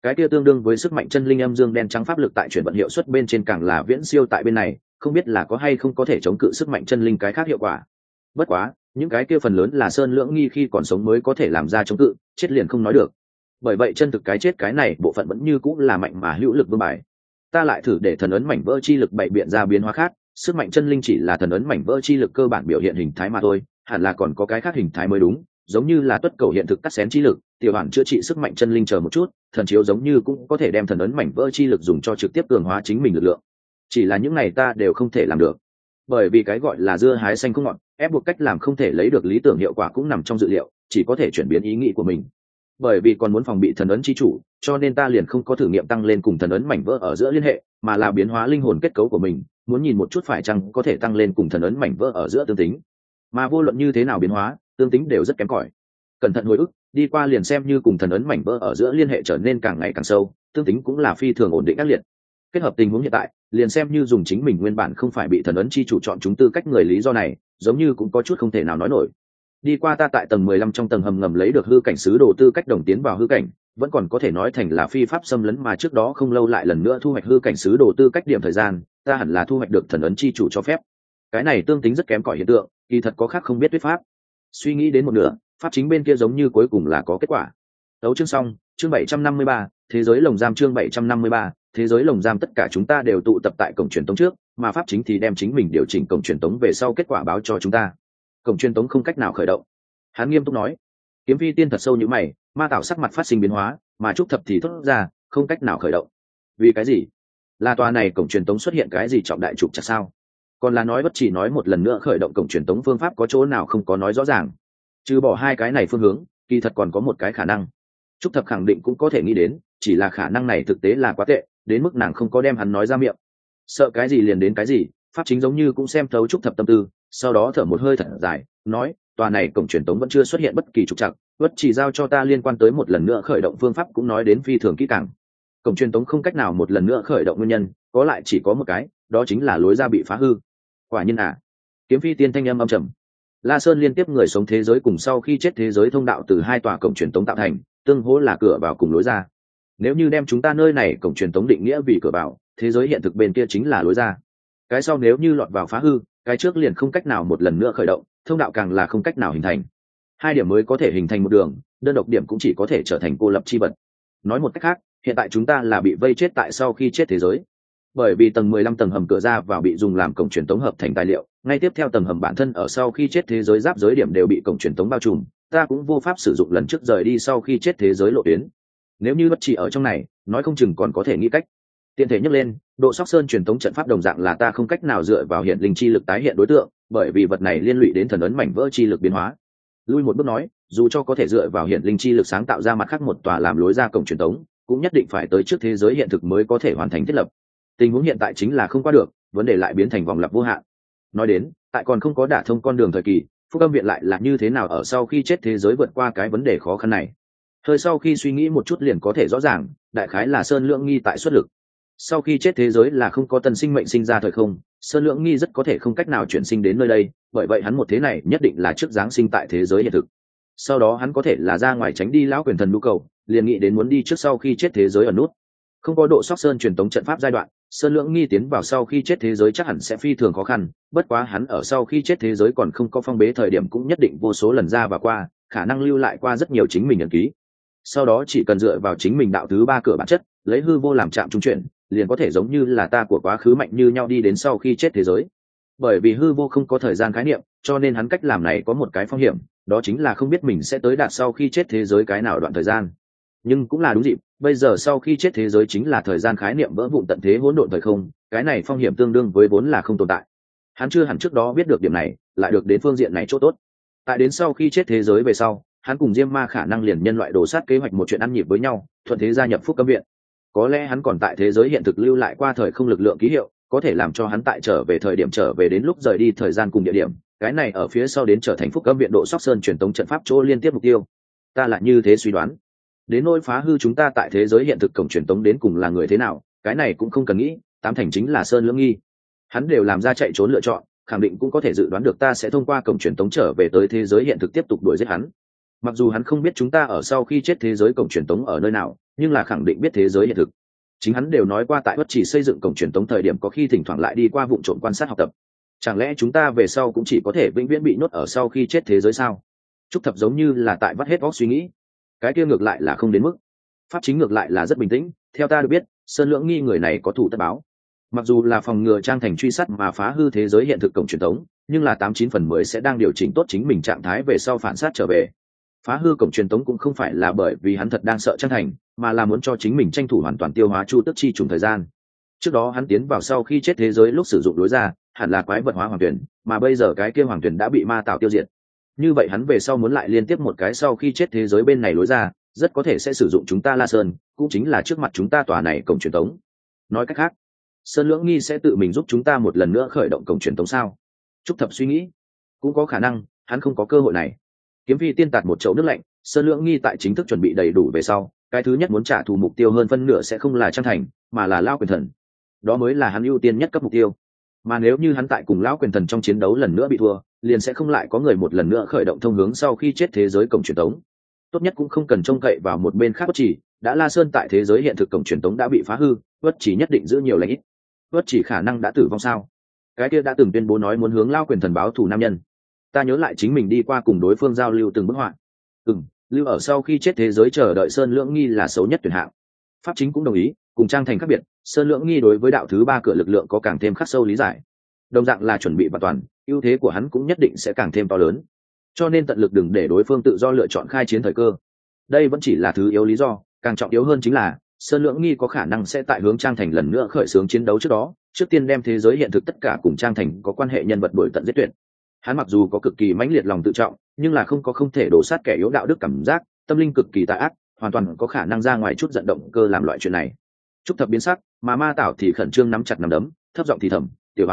cái kia tương đương với sức mạnh chân linh âm dương đen trắng pháp lực tại chuyển vận hiệu suất bên trên càng là viễn siêu tại bên này, không biết là có hay không có thể chống cự sức mạnh chân linh cái khác hiệu quả. Bất quá những cái kia phần lớn là Sơn Lưỡng Nghi khi còn sống mới có thể làm ra chống cự, chết liền không nói được. Bởi vậy chân thực cái chết cái này bộ phận vẫn như cũng là mạnh mà hữu lực vương bài. Ta lại thử để thần ấn mảnh vỡ chi lực bày biện ra biến hóa khác, sức mạnh chân linh chỉ là thần ấn mảnh vỡ chi lực cơ bản biểu hiện hình thái mà thôi, hẳn là còn có cái khác hình thái mới đúng, giống như là tuất cầu hiện thực cắt xén chi lực, tiểu bản chữa trị sức mạnh chân linh chờ một chút, thần chiếu giống như cũng có thể đem thần ấn mảnh vỡ chi lực dùng cho trực tiếp cường hóa chính mình lực lượng. Chỉ là những này ta đều không thể làm được, bởi vì cái gọi là dưa hái xanh không ngọt, ép buộc cách làm không thể lấy được lý tưởng hiệu quả cũng nằm trong dự liệu, chỉ có thể chuyển biến ý nghĩ của mình. Bởi vì còn muốn phòng bị thần ấn chi chủ, cho nên ta liền không có thử nghiệm tăng lên cùng thần ấn mảnh vỡ ở giữa liên hệ, mà là biến hóa linh hồn kết cấu của mình, muốn nhìn một chút phải chăng có thể tăng lên cùng thần ấn mảnh vỡ ở giữa tương tính. Mà vô luận như thế nào biến hóa, tương tính đều rất kém cỏi. Cẩn thận hồi ức, đi qua liền xem như cùng thần ấn mảnh vỡ ở giữa liên hệ trở nên càng ngày càng sâu, tương tính cũng là phi thường ổn định ác liệt. Kết hợp tình huống hiện tại, liền xem như dùng chính mình nguyên bản không phải bị thần ấn chi chủ chọn chúng tư cách người lý do này, giống như cũng có chút không thể nào nói nổi. Đi qua ta tại tầng 15 trong tầng hầm ngầm lấy được hư cảnh sứ đồ tư cách đồng tiến vào hư cảnh, vẫn còn có thể nói thành là phi pháp xâm lấn, mà trước đó không lâu lại lần nữa thu hoạch hư cảnh sứ đồ tư cách điểm thời gian, ta hẳn là thu hoạch được thần ấn chi chủ cho phép. Cái này tương tính rất kém cỏi hiện tượng, kỳ thật có khác không biết thuyết pháp. Suy nghĩ đến một nửa, pháp chính bên kia giống như cuối cùng là có kết quả. Đấu chương xong, chương 753, thế giới lồng giam chương 753, thế giới lồng giam tất cả chúng ta đều tụ tập tại cổng truyền tống trước, mà pháp chính thì đem chính mình điều chỉnh cổng truyền tống về sau kết quả báo cho chúng ta. Cổng truyền tống không cách nào khởi động. Hắn nghiêm túc nói. Kiếm Phi Tiên thật sâu như mày, ma tạo sắc mặt phát sinh biến hóa, mà trúc thập thì thốt ra, không cách nào khởi động. Vì cái gì? Là tòa này cổng truyền tống xuất hiện cái gì trọng đại trục chặt sao? Còn là nói bất chỉ nói một lần nữa khởi động cổng truyền tống phương pháp có chỗ nào không có nói rõ ràng. Trừ bỏ hai cái này phương hướng, kỳ thật còn có một cái khả năng. Trúc thập khẳng định cũng có thể nghĩ đến, chỉ là khả năng này thực tế là quá tệ, đến mức nàng không có đem hắn nói ra miệng. Sợ cái gì liền đến cái gì, pháp chính giống như cũng xem thấu Trúc thập tâm tư, sau đó thở một hơi thật dài, nói, tòa này cổng truyền tống vẫn chưa xuất hiện bất kỳ trục trặc, bất chỉ giao cho ta liên quan tới một lần nữa khởi động phương pháp cũng nói đến phi thường kỹ càng. Cổng truyền tống không cách nào một lần nữa khởi động nguyên nhân, có lại chỉ có một cái, đó chính là lối ra bị phá hư. Quả nhiên à? Kiếm Phi Tiên thanh âm âm trầm. La Sơn liên tiếp người sống thế giới cùng sau khi chết thế giới thông đạo từ hai tòa cổng truyền tống tạo thành, tương hỗ là cửa vào cùng lối ra. Nếu như đem chúng ta nơi này cổng truyền tống định nghĩa vì cửa vào, thế giới hiện thực bên kia chính là lối ra. Cái sau nếu như lọt vào phá hư, cái trước liền không cách nào một lần nữa khởi động, thông đạo càng là không cách nào hình thành. Hai điểm mới có thể hình thành một đường, đơn độc điểm cũng chỉ có thể trở thành cô lập chi vật. Nói một cách khác, hiện tại chúng ta là bị vây chết tại sau khi chết thế giới. Bởi vì tầng 15 tầng hầm cửa ra vào bị dùng làm cổng truyền tống hợp thành tài liệu, ngay tiếp theo tầng hầm bản thân ở sau khi chết thế giới giáp giới điểm đều bị cổng truyền tống bao trùm, ta cũng vô pháp sử dụng lần trước rời đi sau khi chết thế giới lộ tuyến. Nếu như bất chỉ ở trong này, nói không chừng còn có thể nghĩ cách. Tiện thể nhắc lên, độ sóc sơn truyền tống trận pháp đồng dạng là ta không cách nào dựa vào hiện linh chi lực tái hiện đối tượng, bởi vì vật này liên lụy đến thần ấn mảnh vỡ chi lực biến hóa. Lui một bước nói, dù cho có thể dựa vào hiện linh chi lực sáng tạo ra mặt khác một tòa làm lối ra cổng truyền tống, cũng nhất định phải tới trước thế giới hiện thực mới có thể hoàn thành thiết lập. Tình huống hiện tại chính là không qua được, vấn đề lại biến thành vòng lặp vô hạn. Nói đến, tại còn không có đả thông con đường thời kỳ, Phúc Âm viện lại là như thế nào ở sau khi chết thế giới vượt qua cái vấn đề khó khăn này. Hơi sau khi suy nghĩ một chút liền có thể rõ ràng, đại khái là Sơn Lưỡng Nghi tại xuất lực. Sau khi chết thế giới là không có tân sinh mệnh sinh ra thời không, Sơn Lưỡng Nghi rất có thể không cách nào chuyển sinh đến nơi đây, bởi vậy hắn một thế này nhất định là trước giáng sinh tại thế giới hiện thực. Sau đó hắn có thể là ra ngoài tránh đi lão quyền thần nhu cầu, liền nghĩ đến muốn đi trước sau khi chết thế giới ở nút. Không có độ sóc sơn truyền tống trận pháp giai đoạn, Sơn Lưỡng Nghi tiến vào sau khi chết thế giới chắc hẳn sẽ phi thường khó khăn, bất quá hắn ở sau khi chết thế giới còn không có phong bế thời điểm cũng nhất định vô số lần ra và qua, khả năng lưu lại qua rất nhiều chính mình ấn ký. Sau đó chỉ cần dựa vào chính mình đạo thứ ba cửa bản chất, lấy hư vô làm chạm trung chuyển, liền có thể giống như là ta của quá khứ mạnh như nhau đi đến sau khi chết thế giới. Bởi vì hư vô không có thời gian khái niệm, cho nên hắn cách làm này có một cái phong hiểm, đó chính là không biết mình sẽ tới đạt sau khi chết thế giới cái nào đoạn thời gian. Nhưng cũng là đúng dịp, bây giờ sau khi chết thế giới chính là thời gian khái niệm vỡ vụn tận thế hỗn độn thời không, cái này phong hiểm tương đương với vốn là không tồn tại. Hắn chưa hẳn trước đó biết được điểm này, lại được đến phương diện này chỗ tốt. Tại đến sau khi chết thế giới về sau, hắn cùng Diêm Ma khả năng liền nhân loại đồ sát kế hoạch một chuyện ăn nhịp với nhau, thuận thế gia nhập Phúc Âm viện. Có lẽ hắn còn tại thế giới hiện thực lưu lại qua thời không lực lượng ký hiệu, có thể làm cho hắn tại trở về thời điểm trở về đến lúc rời đi thời gian cùng địa điểm, cái này ở phía sau đến trở thành Phúc Âm viện độ sóc sơn truyền tống trận pháp chỗ liên tiếp mục tiêu. Ta lại như thế suy đoán. Đến nỗi phá hư chúng ta tại thế giới hiện thực cổng truyền tống đến cùng là người thế nào, cái này cũng không cần nghĩ, tám thành chính là Sơn Lưỡng Nghi. Hắn đều làm ra chạy trốn lựa chọn, khẳng định cũng có thể dự đoán được ta sẽ thông qua cổng truyền tống trở về tới thế giới hiện thực tiếp tục đuổi giết hắn. Mặc dù hắn không biết chúng ta ở sau khi chết thế giới cổng truyền tống ở nơi nào, nhưng là khẳng định biết thế giới hiện thực. Chính hắn đều nói qua tại bất chỉ xây dựng cổng truyền tống thời điểm có khi thỉnh thoảng lại đi qua vụ trộm quan sát học tập. Chẳng lẽ chúng ta về sau cũng chỉ có thể vĩnh viễn bị nhốt ở sau khi chết thế giới sao? Trúc Thập giống như là tại vắt hết óc suy nghĩ. Cái kia ngược lại là không đến mức. Pháp chính ngược lại là rất bình tĩnh. Theo ta được biết, Sơn Lưỡng Nghi người này có thủ tất báo. Mặc dù là phòng ngừa Trang Thành truy sát mà phá hư thế giới hiện thực cổng truyền tống, nhưng là 89/10 sẽ đang điều chỉnh tốt chính mình trạng thái về sau phản sát trở về. Phá hư cổng truyền tống cũng không phải là bởi vì hắn thật đang sợ Trang Thành, mà là muốn cho chính mình tranh thủ hoàn toàn tiêu hóa Chu Tức Chi trùng thời gian. Trước đó hắn tiến vào sau khi chết thế giới lúc sử dụng lối ra, hẳn là quái vật hóa hoàng tuyển, mà bây giờ cái kia hoàng tuyển đã bị ma tạo tiêu diệt. Như vậy hắn về sau muốn lại liên tiếp một cái sau khi chết thế giới bên này lối ra, rất có thể sẽ sử dụng chúng ta La Sơn, cũng chính là trước mặt chúng ta tòa này cổng truyền tống. Nói cách khác, Sơn Lưỡng Nghi sẽ tự mình giúp chúng ta một lần nữa khởi động cổng truyền tống sao? Trúc Thập suy nghĩ, cũng có khả năng, hắn không có cơ hội này. Kiếm Phi tiên tạt một chậu nước lạnh, Sơn Lưỡng Nghi tại chính thức chuẩn bị đầy đủ về sau, cái thứ nhất muốn trả thù mục tiêu hơn phân nửa sẽ không là Trang Thành, mà là Lão Quyền Thần. Đó mới là hắn ưu tiên nhất cấp mục tiêu. Mà nếu như hắn tại cùng Lão Quyền Thần trong chiến đấu lần nữa bị thua, liền sẽ không lại có người một lần nữa khởi động thông hướng sau khi chết thế giới cổng truyền tống. Tốt nhất cũng không cần trông cậy vào một bên khác bất chỉ, đã La Sơn tại thế giới hiện thực cổng truyền tống đã bị phá hư, bất chỉ nhất định giữ nhiều lành ít. Bất chỉ khả năng đã tử vong sao? Cái kia đã từng tuyên bố nói muốn hướng Lão Quyền Thần báo thù nam nhân. Ta nhớ lại chính mình đi qua cùng đối phương giao lưu từng bức họa. Lưu ở sau khi chết thế giới chờ đợi Sơn Lưỡng Nghi là xấu nhất tuyển hạng. Pháp chính cũng đồng ý, cùng Trang Thành khác biệt, Sơn Lưỡng Nghi đối với đạo thứ ba cửa lực lượng có càng thêm khắc sâu lý giải. Đồng dạng là chuẩn bị và toàn, ưu thế của hắn cũng nhất định sẽ càng thêm to lớn. Cho nên tận lực đừng để đối phương tự do lựa chọn khai chiến thời cơ. Đây vẫn chỉ là thứ yếu lý do, càng trọng yếu hơn chính là Sơn Lưỡng Nghi có khả năng sẽ tại hướng Trang Thành lần nữa khởi xướng chiến đấu trước đó, trước tiên đem thế giới hiện thực tất cả cùng Trang Thành có quan hệ nhân vật đuổi tận giết tuyệt. Hắn mặc dù có cực kỳ mãnh liệt lòng tự trọng, nhưng là không thể đổ sát kẻ yếu đạo đức cảm giác, tâm linh cực kỳ tà ác, hoàn toàn có khả năng ra ngoài chút giận động cơ làm loại chuyện này. Trúc Thập biến sắc, mà Ma Tảo thì khẩn trương nắm chặt nắm đấm, thấp giọng thì thầm, Tiểu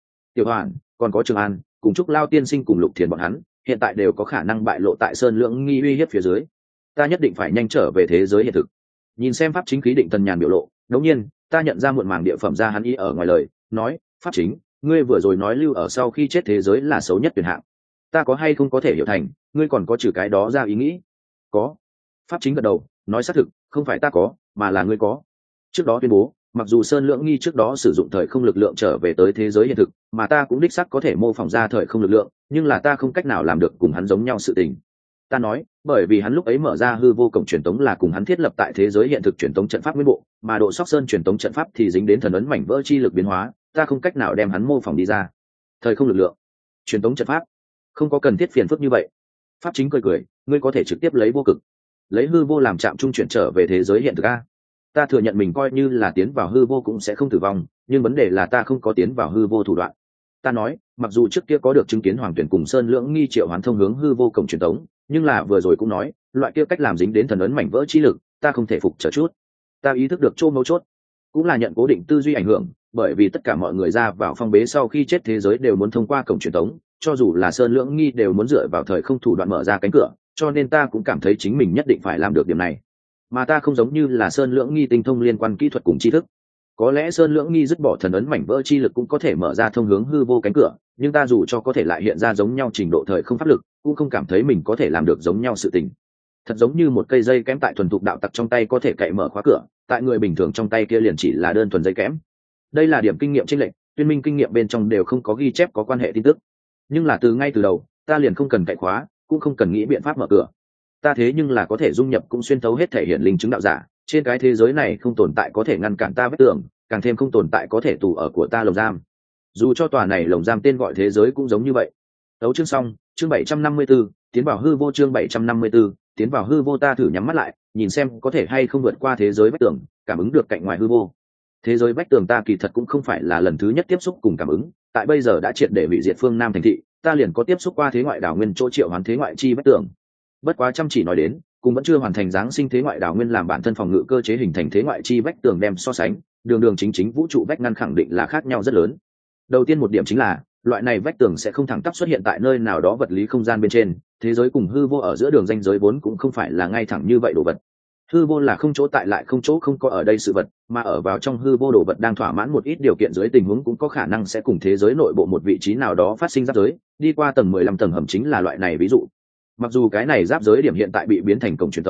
Hoàn, còn có Trường An, cùng Trúc Lao tiên sinh cùng Lục Thiền bọn hắn, hiện tại đều có khả năng bại lộ tại Sơn Lưỡng Nghi uy hiếp phía dưới. Ta nhất định phải nhanh trở về thế giới hiện thực. Nhìn xem Pháp chính khí định thần nhàn biểu lộ, đột nhiên, ta nhận ra muộn màng địa phẩm ra hắn ý ở ngoài lời, nói, Pháp chính, ngươi vừa rồi nói lưu ở sau khi chết thế giới là xấu nhất tuyển hạng. Ta có hay không có thể hiểu thành, ngươi còn có trừ cái đó ra ý nghĩ? Có. Pháp chính gật đầu, nói xác thực, không phải ta có, mà là ngươi có. Trước đó tuyên bố, mặc dù Sơn Lưỡng Nghi trước đó sử dụng thời không lực lượng trở về tới thế giới hiện thực, mà ta cũng đích xác có thể mô phỏng ra thời không lực lượng, nhưng là ta không cách nào làm được cùng hắn giống nhau sự tình. Ta nói, bởi vì hắn lúc ấy mở ra hư vô cổng truyền tống là cùng hắn thiết lập tại thế giới hiện thực truyền tống trận pháp nguyên bộ, mà độ Sóc Sơn truyền tống trận pháp thì dính đến thần ấn mảnh vỡ chi lực biến hóa, ta không cách nào đem hắn mô phỏng đi ra. Thời không lực lượng, truyền tống trận pháp, không có cần thiết phiền phức như vậy. Pháp chính cười, ngươi có thể trực tiếp lấy vô cực, lấy hư vô làm trạm trung chuyển trở về thế giới hiện thực a. Ta thừa nhận mình coi như là tiến vào hư vô cũng sẽ không tử vong, nhưng vấn đề là ta không có tiến vào hư vô thủ đoạn. Ta nói, mặc dù trước kia có được chứng kiến Hoàng Tuyển cùng Sơn Lưỡng Nghi triệu hoán thông hướng hư vô cổng truyền tống, nhưng là vừa rồi cũng nói, loại kia cách làm dính đến thần ấn mảnh vỡ chi lực, ta không thể phục chờ chút. Ta ý thức được chỗ mấu chốt, cũng là nhận cố định tư duy ảnh hưởng, bởi vì tất cả mọi người ra vào phong bế sau khi chết thế giới đều muốn thông qua cổng truyền tống, cho dù là Sơn Lưỡng Nghi đều muốn dựa vào thời không thủ đoạn mở ra cánh cửa, cho nên ta cũng cảm thấy chính mình nhất định phải làm được điểm này. Mà ta không giống như là Sơn Lưỡng Nghi tinh thông liên quan kỹ thuật cùng tri thức. Có lẽ Sơn Lưỡng Nghi dứt bỏ thần ấn mảnh vỡ chi lực cũng có thể mở ra thông hướng hư vô cánh cửa, nhưng ta dù cho có thể lại hiện ra giống nhau trình độ thời không pháp lực, cũng không cảm thấy mình có thể làm được giống nhau sự tình. Thật giống như một cây dây kẽm tại thuần thục đạo tặc trong tay có thể cậy mở khóa cửa, tại người bình thường trong tay kia liền chỉ là đơn thuần dây kẽm. Đây là điểm kinh nghiệm chênh lệch, tuyên minh kinh nghiệm bên trong đều không có ghi chép có quan hệ tin tức. Nhưng là ngay từ đầu, ta liền không cần cậy khóa, cũng không cần nghĩ biện pháp mở cửa. Ta thế nhưng là có thể dung nhập cũng xuyên thấu hết thể hiện linh chứng đạo giả, trên cái thế giới này không tồn tại có thể ngăn cản ta vết tường, càng thêm không tồn tại có thể tù ở của ta lồng giam. Dù cho tòa này lồng giam tên gọi thế giới cũng giống như vậy. Tấu chương xong, chương 754, tiến vào hư vô, chương 754, tiến vào hư vô. Ta thử nhắm mắt lại, nhìn xem có thể hay không vượt qua thế giới vách tường, cảm ứng được cạnh ngoài hư vô. Thế giới vách tường ta kỳ thật cũng không phải là lần thứ nhất tiếp xúc cùng cảm ứng, tại bây giờ đã triệt để hủy diệt phương Nam thành thị, ta liền có tiếp xúc qua thế ngoại đảo nguyên chỗ triệu hoán thế ngoại chi vách tường. Bất quá chăm chỉ nói đến, cũng vẫn chưa hoàn thành giáng sinh thế ngoại đảo nguyên làm bản thân phòng ngự cơ chế hình thành thế ngoại chi vách tường đem so sánh, đường chính vũ trụ vách ngăn khẳng định là khác nhau rất lớn. Đầu tiên một điểm chính là, loại này vách tường sẽ không thẳng tắp xuất hiện tại nơi nào đó vật lý không gian bên trên, thế giới cùng hư vô ở giữa đường ranh giới vốn cũng không phải là ngay thẳng như vậy đồ vật. Hư vô là không chỗ tại lại không chỗ không có ở đây sự vật, mà ở vào trong hư vô đồ vật đang thỏa mãn một ít điều kiện dưới tình huống cũng có khả năng sẽ cùng thế giới nội bộ một vị trí nào đó phát sinh giáp giới, đi qua tầng 15 tầng hầm chính là loại này ví dụ. Mặc dù cái này giáp giới điểm hiện tại bị biến thành cổng truyền thống,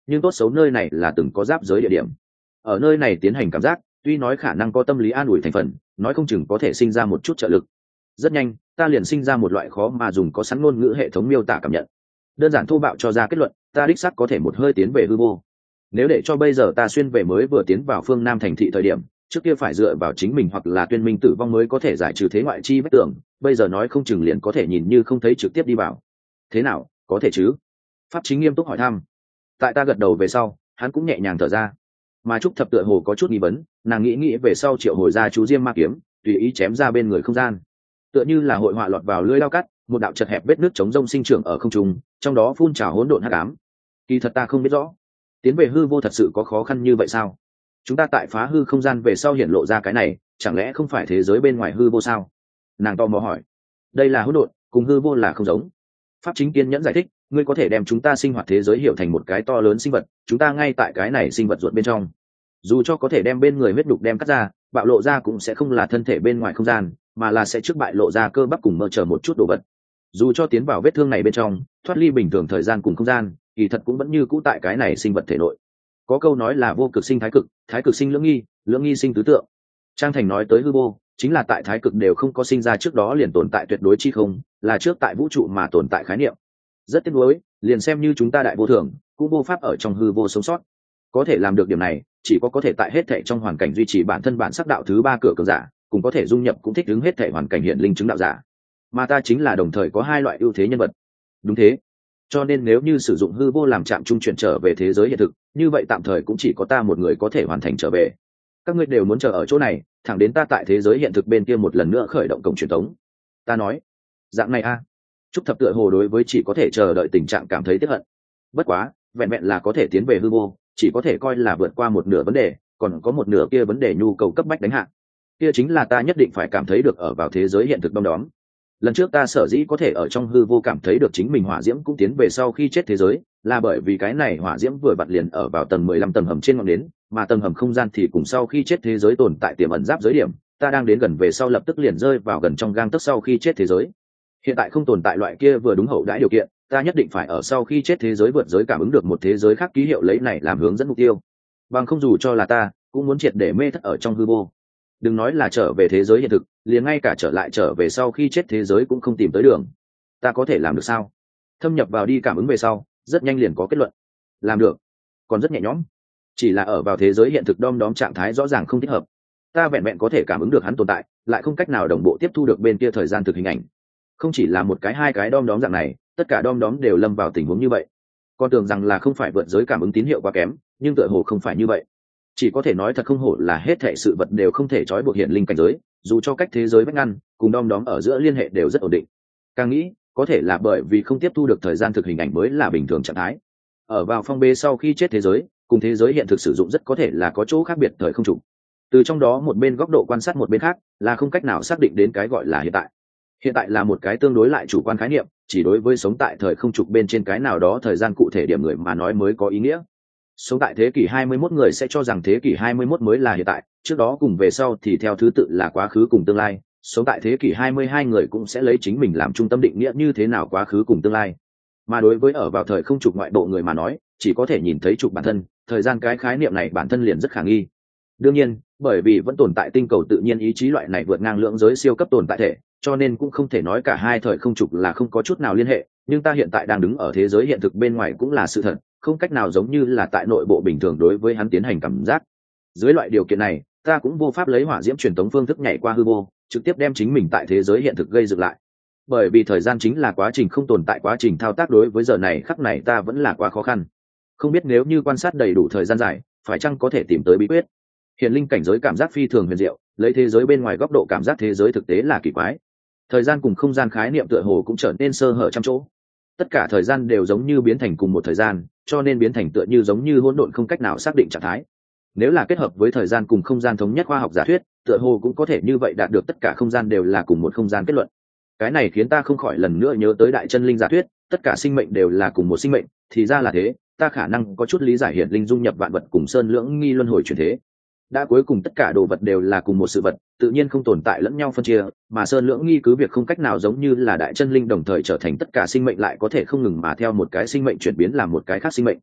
nhưng tốt xấu nơi này là từng có giáp giới địa điểm. Ở nơi này tiến hành cảm giác, tuy nói khả năng có tâm lý an ủi thành phần, nói không chừng có thể sinh ra một chút trợ lực. Rất nhanh, ta liền sinh ra một loại khó mà dùng có sẵn ngôn ngữ hệ thống miêu tả cảm nhận. Đơn giản thô bạo cho ra kết luận, ta đích xác có thể một hơi tiến về hư vô. Nếu để cho bây giờ ta xuyên về mới vừa tiến vào phương Nam thành thị thời điểm, trước kia phải dựa vào chính mình hoặc là tuyên minh tử vong mới có thể giải trừ thế ngoại chi vết tưởng, bây giờ nói không chừng liền có thể nhìn như không thấy trực tiếp đi vào. Thế nào, có thể chứ? Pháp Chính nghiêm túc hỏi thăm. Tại ta gật đầu về sau, hắn cũng nhẹ nhàng thở ra. Mà Trúc Thập tựa hồ có chút nghi vấn, nàng nghĩ về sau triệu hồi ra chú Diêm Ma kiếm, tùy ý chém ra bên người không gian. Tựa như là hội họa lọt vào lưỡi dao cắt, một đạo chật hẹp vết nước chống rông sinh trưởng ở không trung, trong đó phun trào hỗn độn hắc ám. Kỳ thật ta không biết rõ, tiến về hư vô thật sự có khó khăn như vậy sao? Chúng ta tại phá hư không gian về sau hiện lộ ra cái này, chẳng lẽ không phải thế giới bên ngoài hư vô sao? Nàng tò mò hỏi. Đây là hỗn độn, cùng hư vô là không giống. Pháp Chính kiên nhẫn giải thích, ngươi có thể đem chúng ta sinh hoạt thế giới hiểu thành một cái to lớn sinh vật, chúng ta ngay tại cái này sinh vật ruột bên trong. Dù cho có thể đem bên người huyết đục đem cắt ra, bạo lộ ra cũng sẽ không là thân thể bên ngoài không gian, mà là sẽ trước bại lộ ra cơ bắp cùng mơ chờ một chút đồ vật. Dù cho tiến vào vết thương này bên trong, thoát ly bình thường thời gian cùng không gian, kỳ thật cũng vẫn như cũ tại cái này sinh vật thể nội. Có câu nói là vô cực sinh thái cực sinh lưỡng nghi sinh tứ tượng. Trang Thành nói tới hư vô, chính là tại thái cực đều không có sinh ra trước đó liền tồn tại tuyệt đối chi không, là trước tại vũ trụ mà tồn tại khái niệm. Rất tiếc nuối, liền xem như chúng ta đại vô thường, cũng vô pháp ở trong hư vô sống sót. Có thể làm được điểm này, chỉ có thể tại hết thảy trong hoàn cảnh duy trì bản thân bản sắc đạo thứ ba cửa cường giả, cũng có thể dung nhập cũng thích ứng hết thảy hoàn cảnh hiện linh chứng đạo giả. Mà ta chính là đồng thời có hai loại ưu thế nhân vật. Đúng thế. Cho nên nếu như sử dụng hư vô làm trạm trung chuyển trở về thế giới hiện thực, như vậy tạm thời cũng chỉ có ta một người có thể hoàn thành trở về. Các ngươi đều muốn chờ ở chỗ này, thẳng đến ta tại thế giới hiện thực bên kia một lần nữa khởi động cổng truyền thống. Ta nói, dạng này a. Trúc Thập tựa hồ đối với chỉ có thể chờ đợi tình trạng cảm thấy tiếc hận. Bất quá, vẹn vẹn là có thể tiến về hư vô, chỉ có thể coi là vượt qua một nửa vấn đề, còn có một nửa kia vấn đề nhu cầu cấp bách đánh hạ. Kia chính là ta nhất định phải cảm thấy được ở vào thế giới hiện thực đom đóm. Lần trước ta sở dĩ có thể ở trong hư vô cảm thấy được chính mình hỏa diễm cũng tiến về sau khi chết thế giới, là bởi vì cái này hỏa diễm vừa vặn liền ở vào tầng 15 tầng hầm trên ngọn nến, mà tầng hầm không gian thì cùng sau khi chết thế giới tồn tại tiềm ẩn giáp giới điểm, ta đang đến gần về sau lập tức liền rơi vào gần trong gang tấc sau khi chết thế giới. Hiện tại không tồn tại loại kia vừa đúng hậu đãi điều kiện, ta nhất định phải ở sau khi chết thế giới vượt giới cảm ứng được một thế giới khác ký hiệu lấy này làm hướng dẫn mục tiêu. Bằng không dù cho là ta, cũng muốn triệt để mê thất ở trong hư vô. Đừng nói là trở về thế giới hiện thực, liền ngay cả trở về sau khi chết thế giới cũng không tìm tới đường. Ta có thể làm được sao? Thâm nhập vào đi cảm ứng về sau, rất nhanh liền có kết luận. Làm được, còn rất nhẹ nhõm. Chỉ là ở vào thế giới hiện thực đom đóm trạng thái rõ ràng không thích hợp. Ta vẹn vẹn có thể cảm ứng được hắn tồn tại, lại không cách nào đồng bộ tiếp thu được bên kia thời gian thực hình ảnh. Không chỉ là một cái hai cái đom đóm dạng này, tất cả đom đóm đều lâm vào tình huống như vậy. Con tưởng rằng là không phải vượt giới cảm ứng tín hiệu quá kém, nhưng tựa hồ không phải như vậy. Chỉ có thể nói thật không hổ là hết thảy sự vật đều không thể trói buộc hiện linh cảnh giới, dù cho cách thế giới vách ngăn, cùng đom đóm ở giữa liên hệ đều rất ổn định. Càng nghĩ, có thể là bởi vì không tiếp thu được thời gian thực hình ảnh mới là bình thường trạng thái. Ở vào phong bê sau khi chết thế giới, cùng thế giới hiện thực sử dụng rất có thể là có chỗ khác biệt thời không trùng. Từ trong đó một bên góc độ quan sát một bên khác, là không cách nào xác định đến cái gọi là hiện tại. Hiện tại là một cái tương đối lại chủ quan khái niệm, chỉ đối với sống tại thời không trục bên trên cái nào đó thời gian cụ thể điểm người mà nói mới có ý nghĩa. Sống tại thế kỷ 21 người sẽ cho rằng thế kỷ 21 mới là hiện tại, trước đó cùng về sau thì theo thứ tự là quá khứ cùng tương lai. Sống tại thế kỷ 22 người cũng sẽ lấy chính mình làm trung tâm định nghĩa như thế nào quá khứ cùng tương lai. Mà đối với ở vào thời không trục ngoại bộ người mà nói, chỉ có thể nhìn thấy trục bản thân, thời gian cái khái niệm này bản thân liền rất khả nghi. Đương nhiên, bởi vì vẫn tồn tại tinh cầu tự nhiên ý chí loại này vượt ngang lượng giới siêu cấp tồn tại thể, cho nên cũng không thể nói cả hai thời không trục là không có chút nào liên hệ, nhưng ta hiện tại đang đứng ở thế giới hiện thực bên ngoài cũng là sự thật, không cách nào giống như là tại nội bộ bình thường đối với hắn tiến hành cảm giác. Dưới loại điều kiện này, ta cũng vô pháp lấy hỏa diễm truyền tống phương thức nhảy qua hư vô, trực tiếp đem chính mình tại thế giới hiện thực gây dựng lại. Bởi vì thời gian chính là quá trình không tồn tại quá trình thao tác, đối với giờ này khắc này ta vẫn là quá khó khăn. Không biết nếu như quan sát đầy đủ thời gian dài, phải chăng có thể tìm tới bí quyết. Hiện linh cảnh giới cảm giác phi thường huyền diệu, lấy thế giới bên ngoài góc độ cảm giác thế giới thực tế là kỳ quái. Thời gian cùng không gian khái niệm tựa hồ cũng trở nên sơ hở trăm chỗ. Tất cả thời gian đều giống như biến thành cùng một thời gian, cho nên biến thành tựa như giống như hỗn độn không cách nào xác định trạng thái. Nếu là kết hợp với thời gian cùng không gian thống nhất khoa học giả thuyết, tựa hồ cũng có thể như vậy đạt được tất cả không gian đều là cùng một không gian kết luận. Cái này khiến ta không khỏi lần nữa nhớ tới đại chân linh giả thuyết, tất cả sinh mệnh đều là cùng một sinh mệnh, thì ra là thế, ta khả năng có chút lý giải hiện linh dung nhập vạn vật cùng sơn lưỡng nghi luân hồi chuyển thế. Đã cuối cùng tất cả đồ vật đều là cùng một sự vật, tự nhiên không tồn tại lẫn nhau phân chia, mà sơn lưỡng nghi cứ việc không cách nào giống như là đại chân linh đồng thời trở thành tất cả sinh mệnh lại có thể không ngừng mà theo một cái sinh mệnh chuyển biến làm một cái khác sinh mệnh.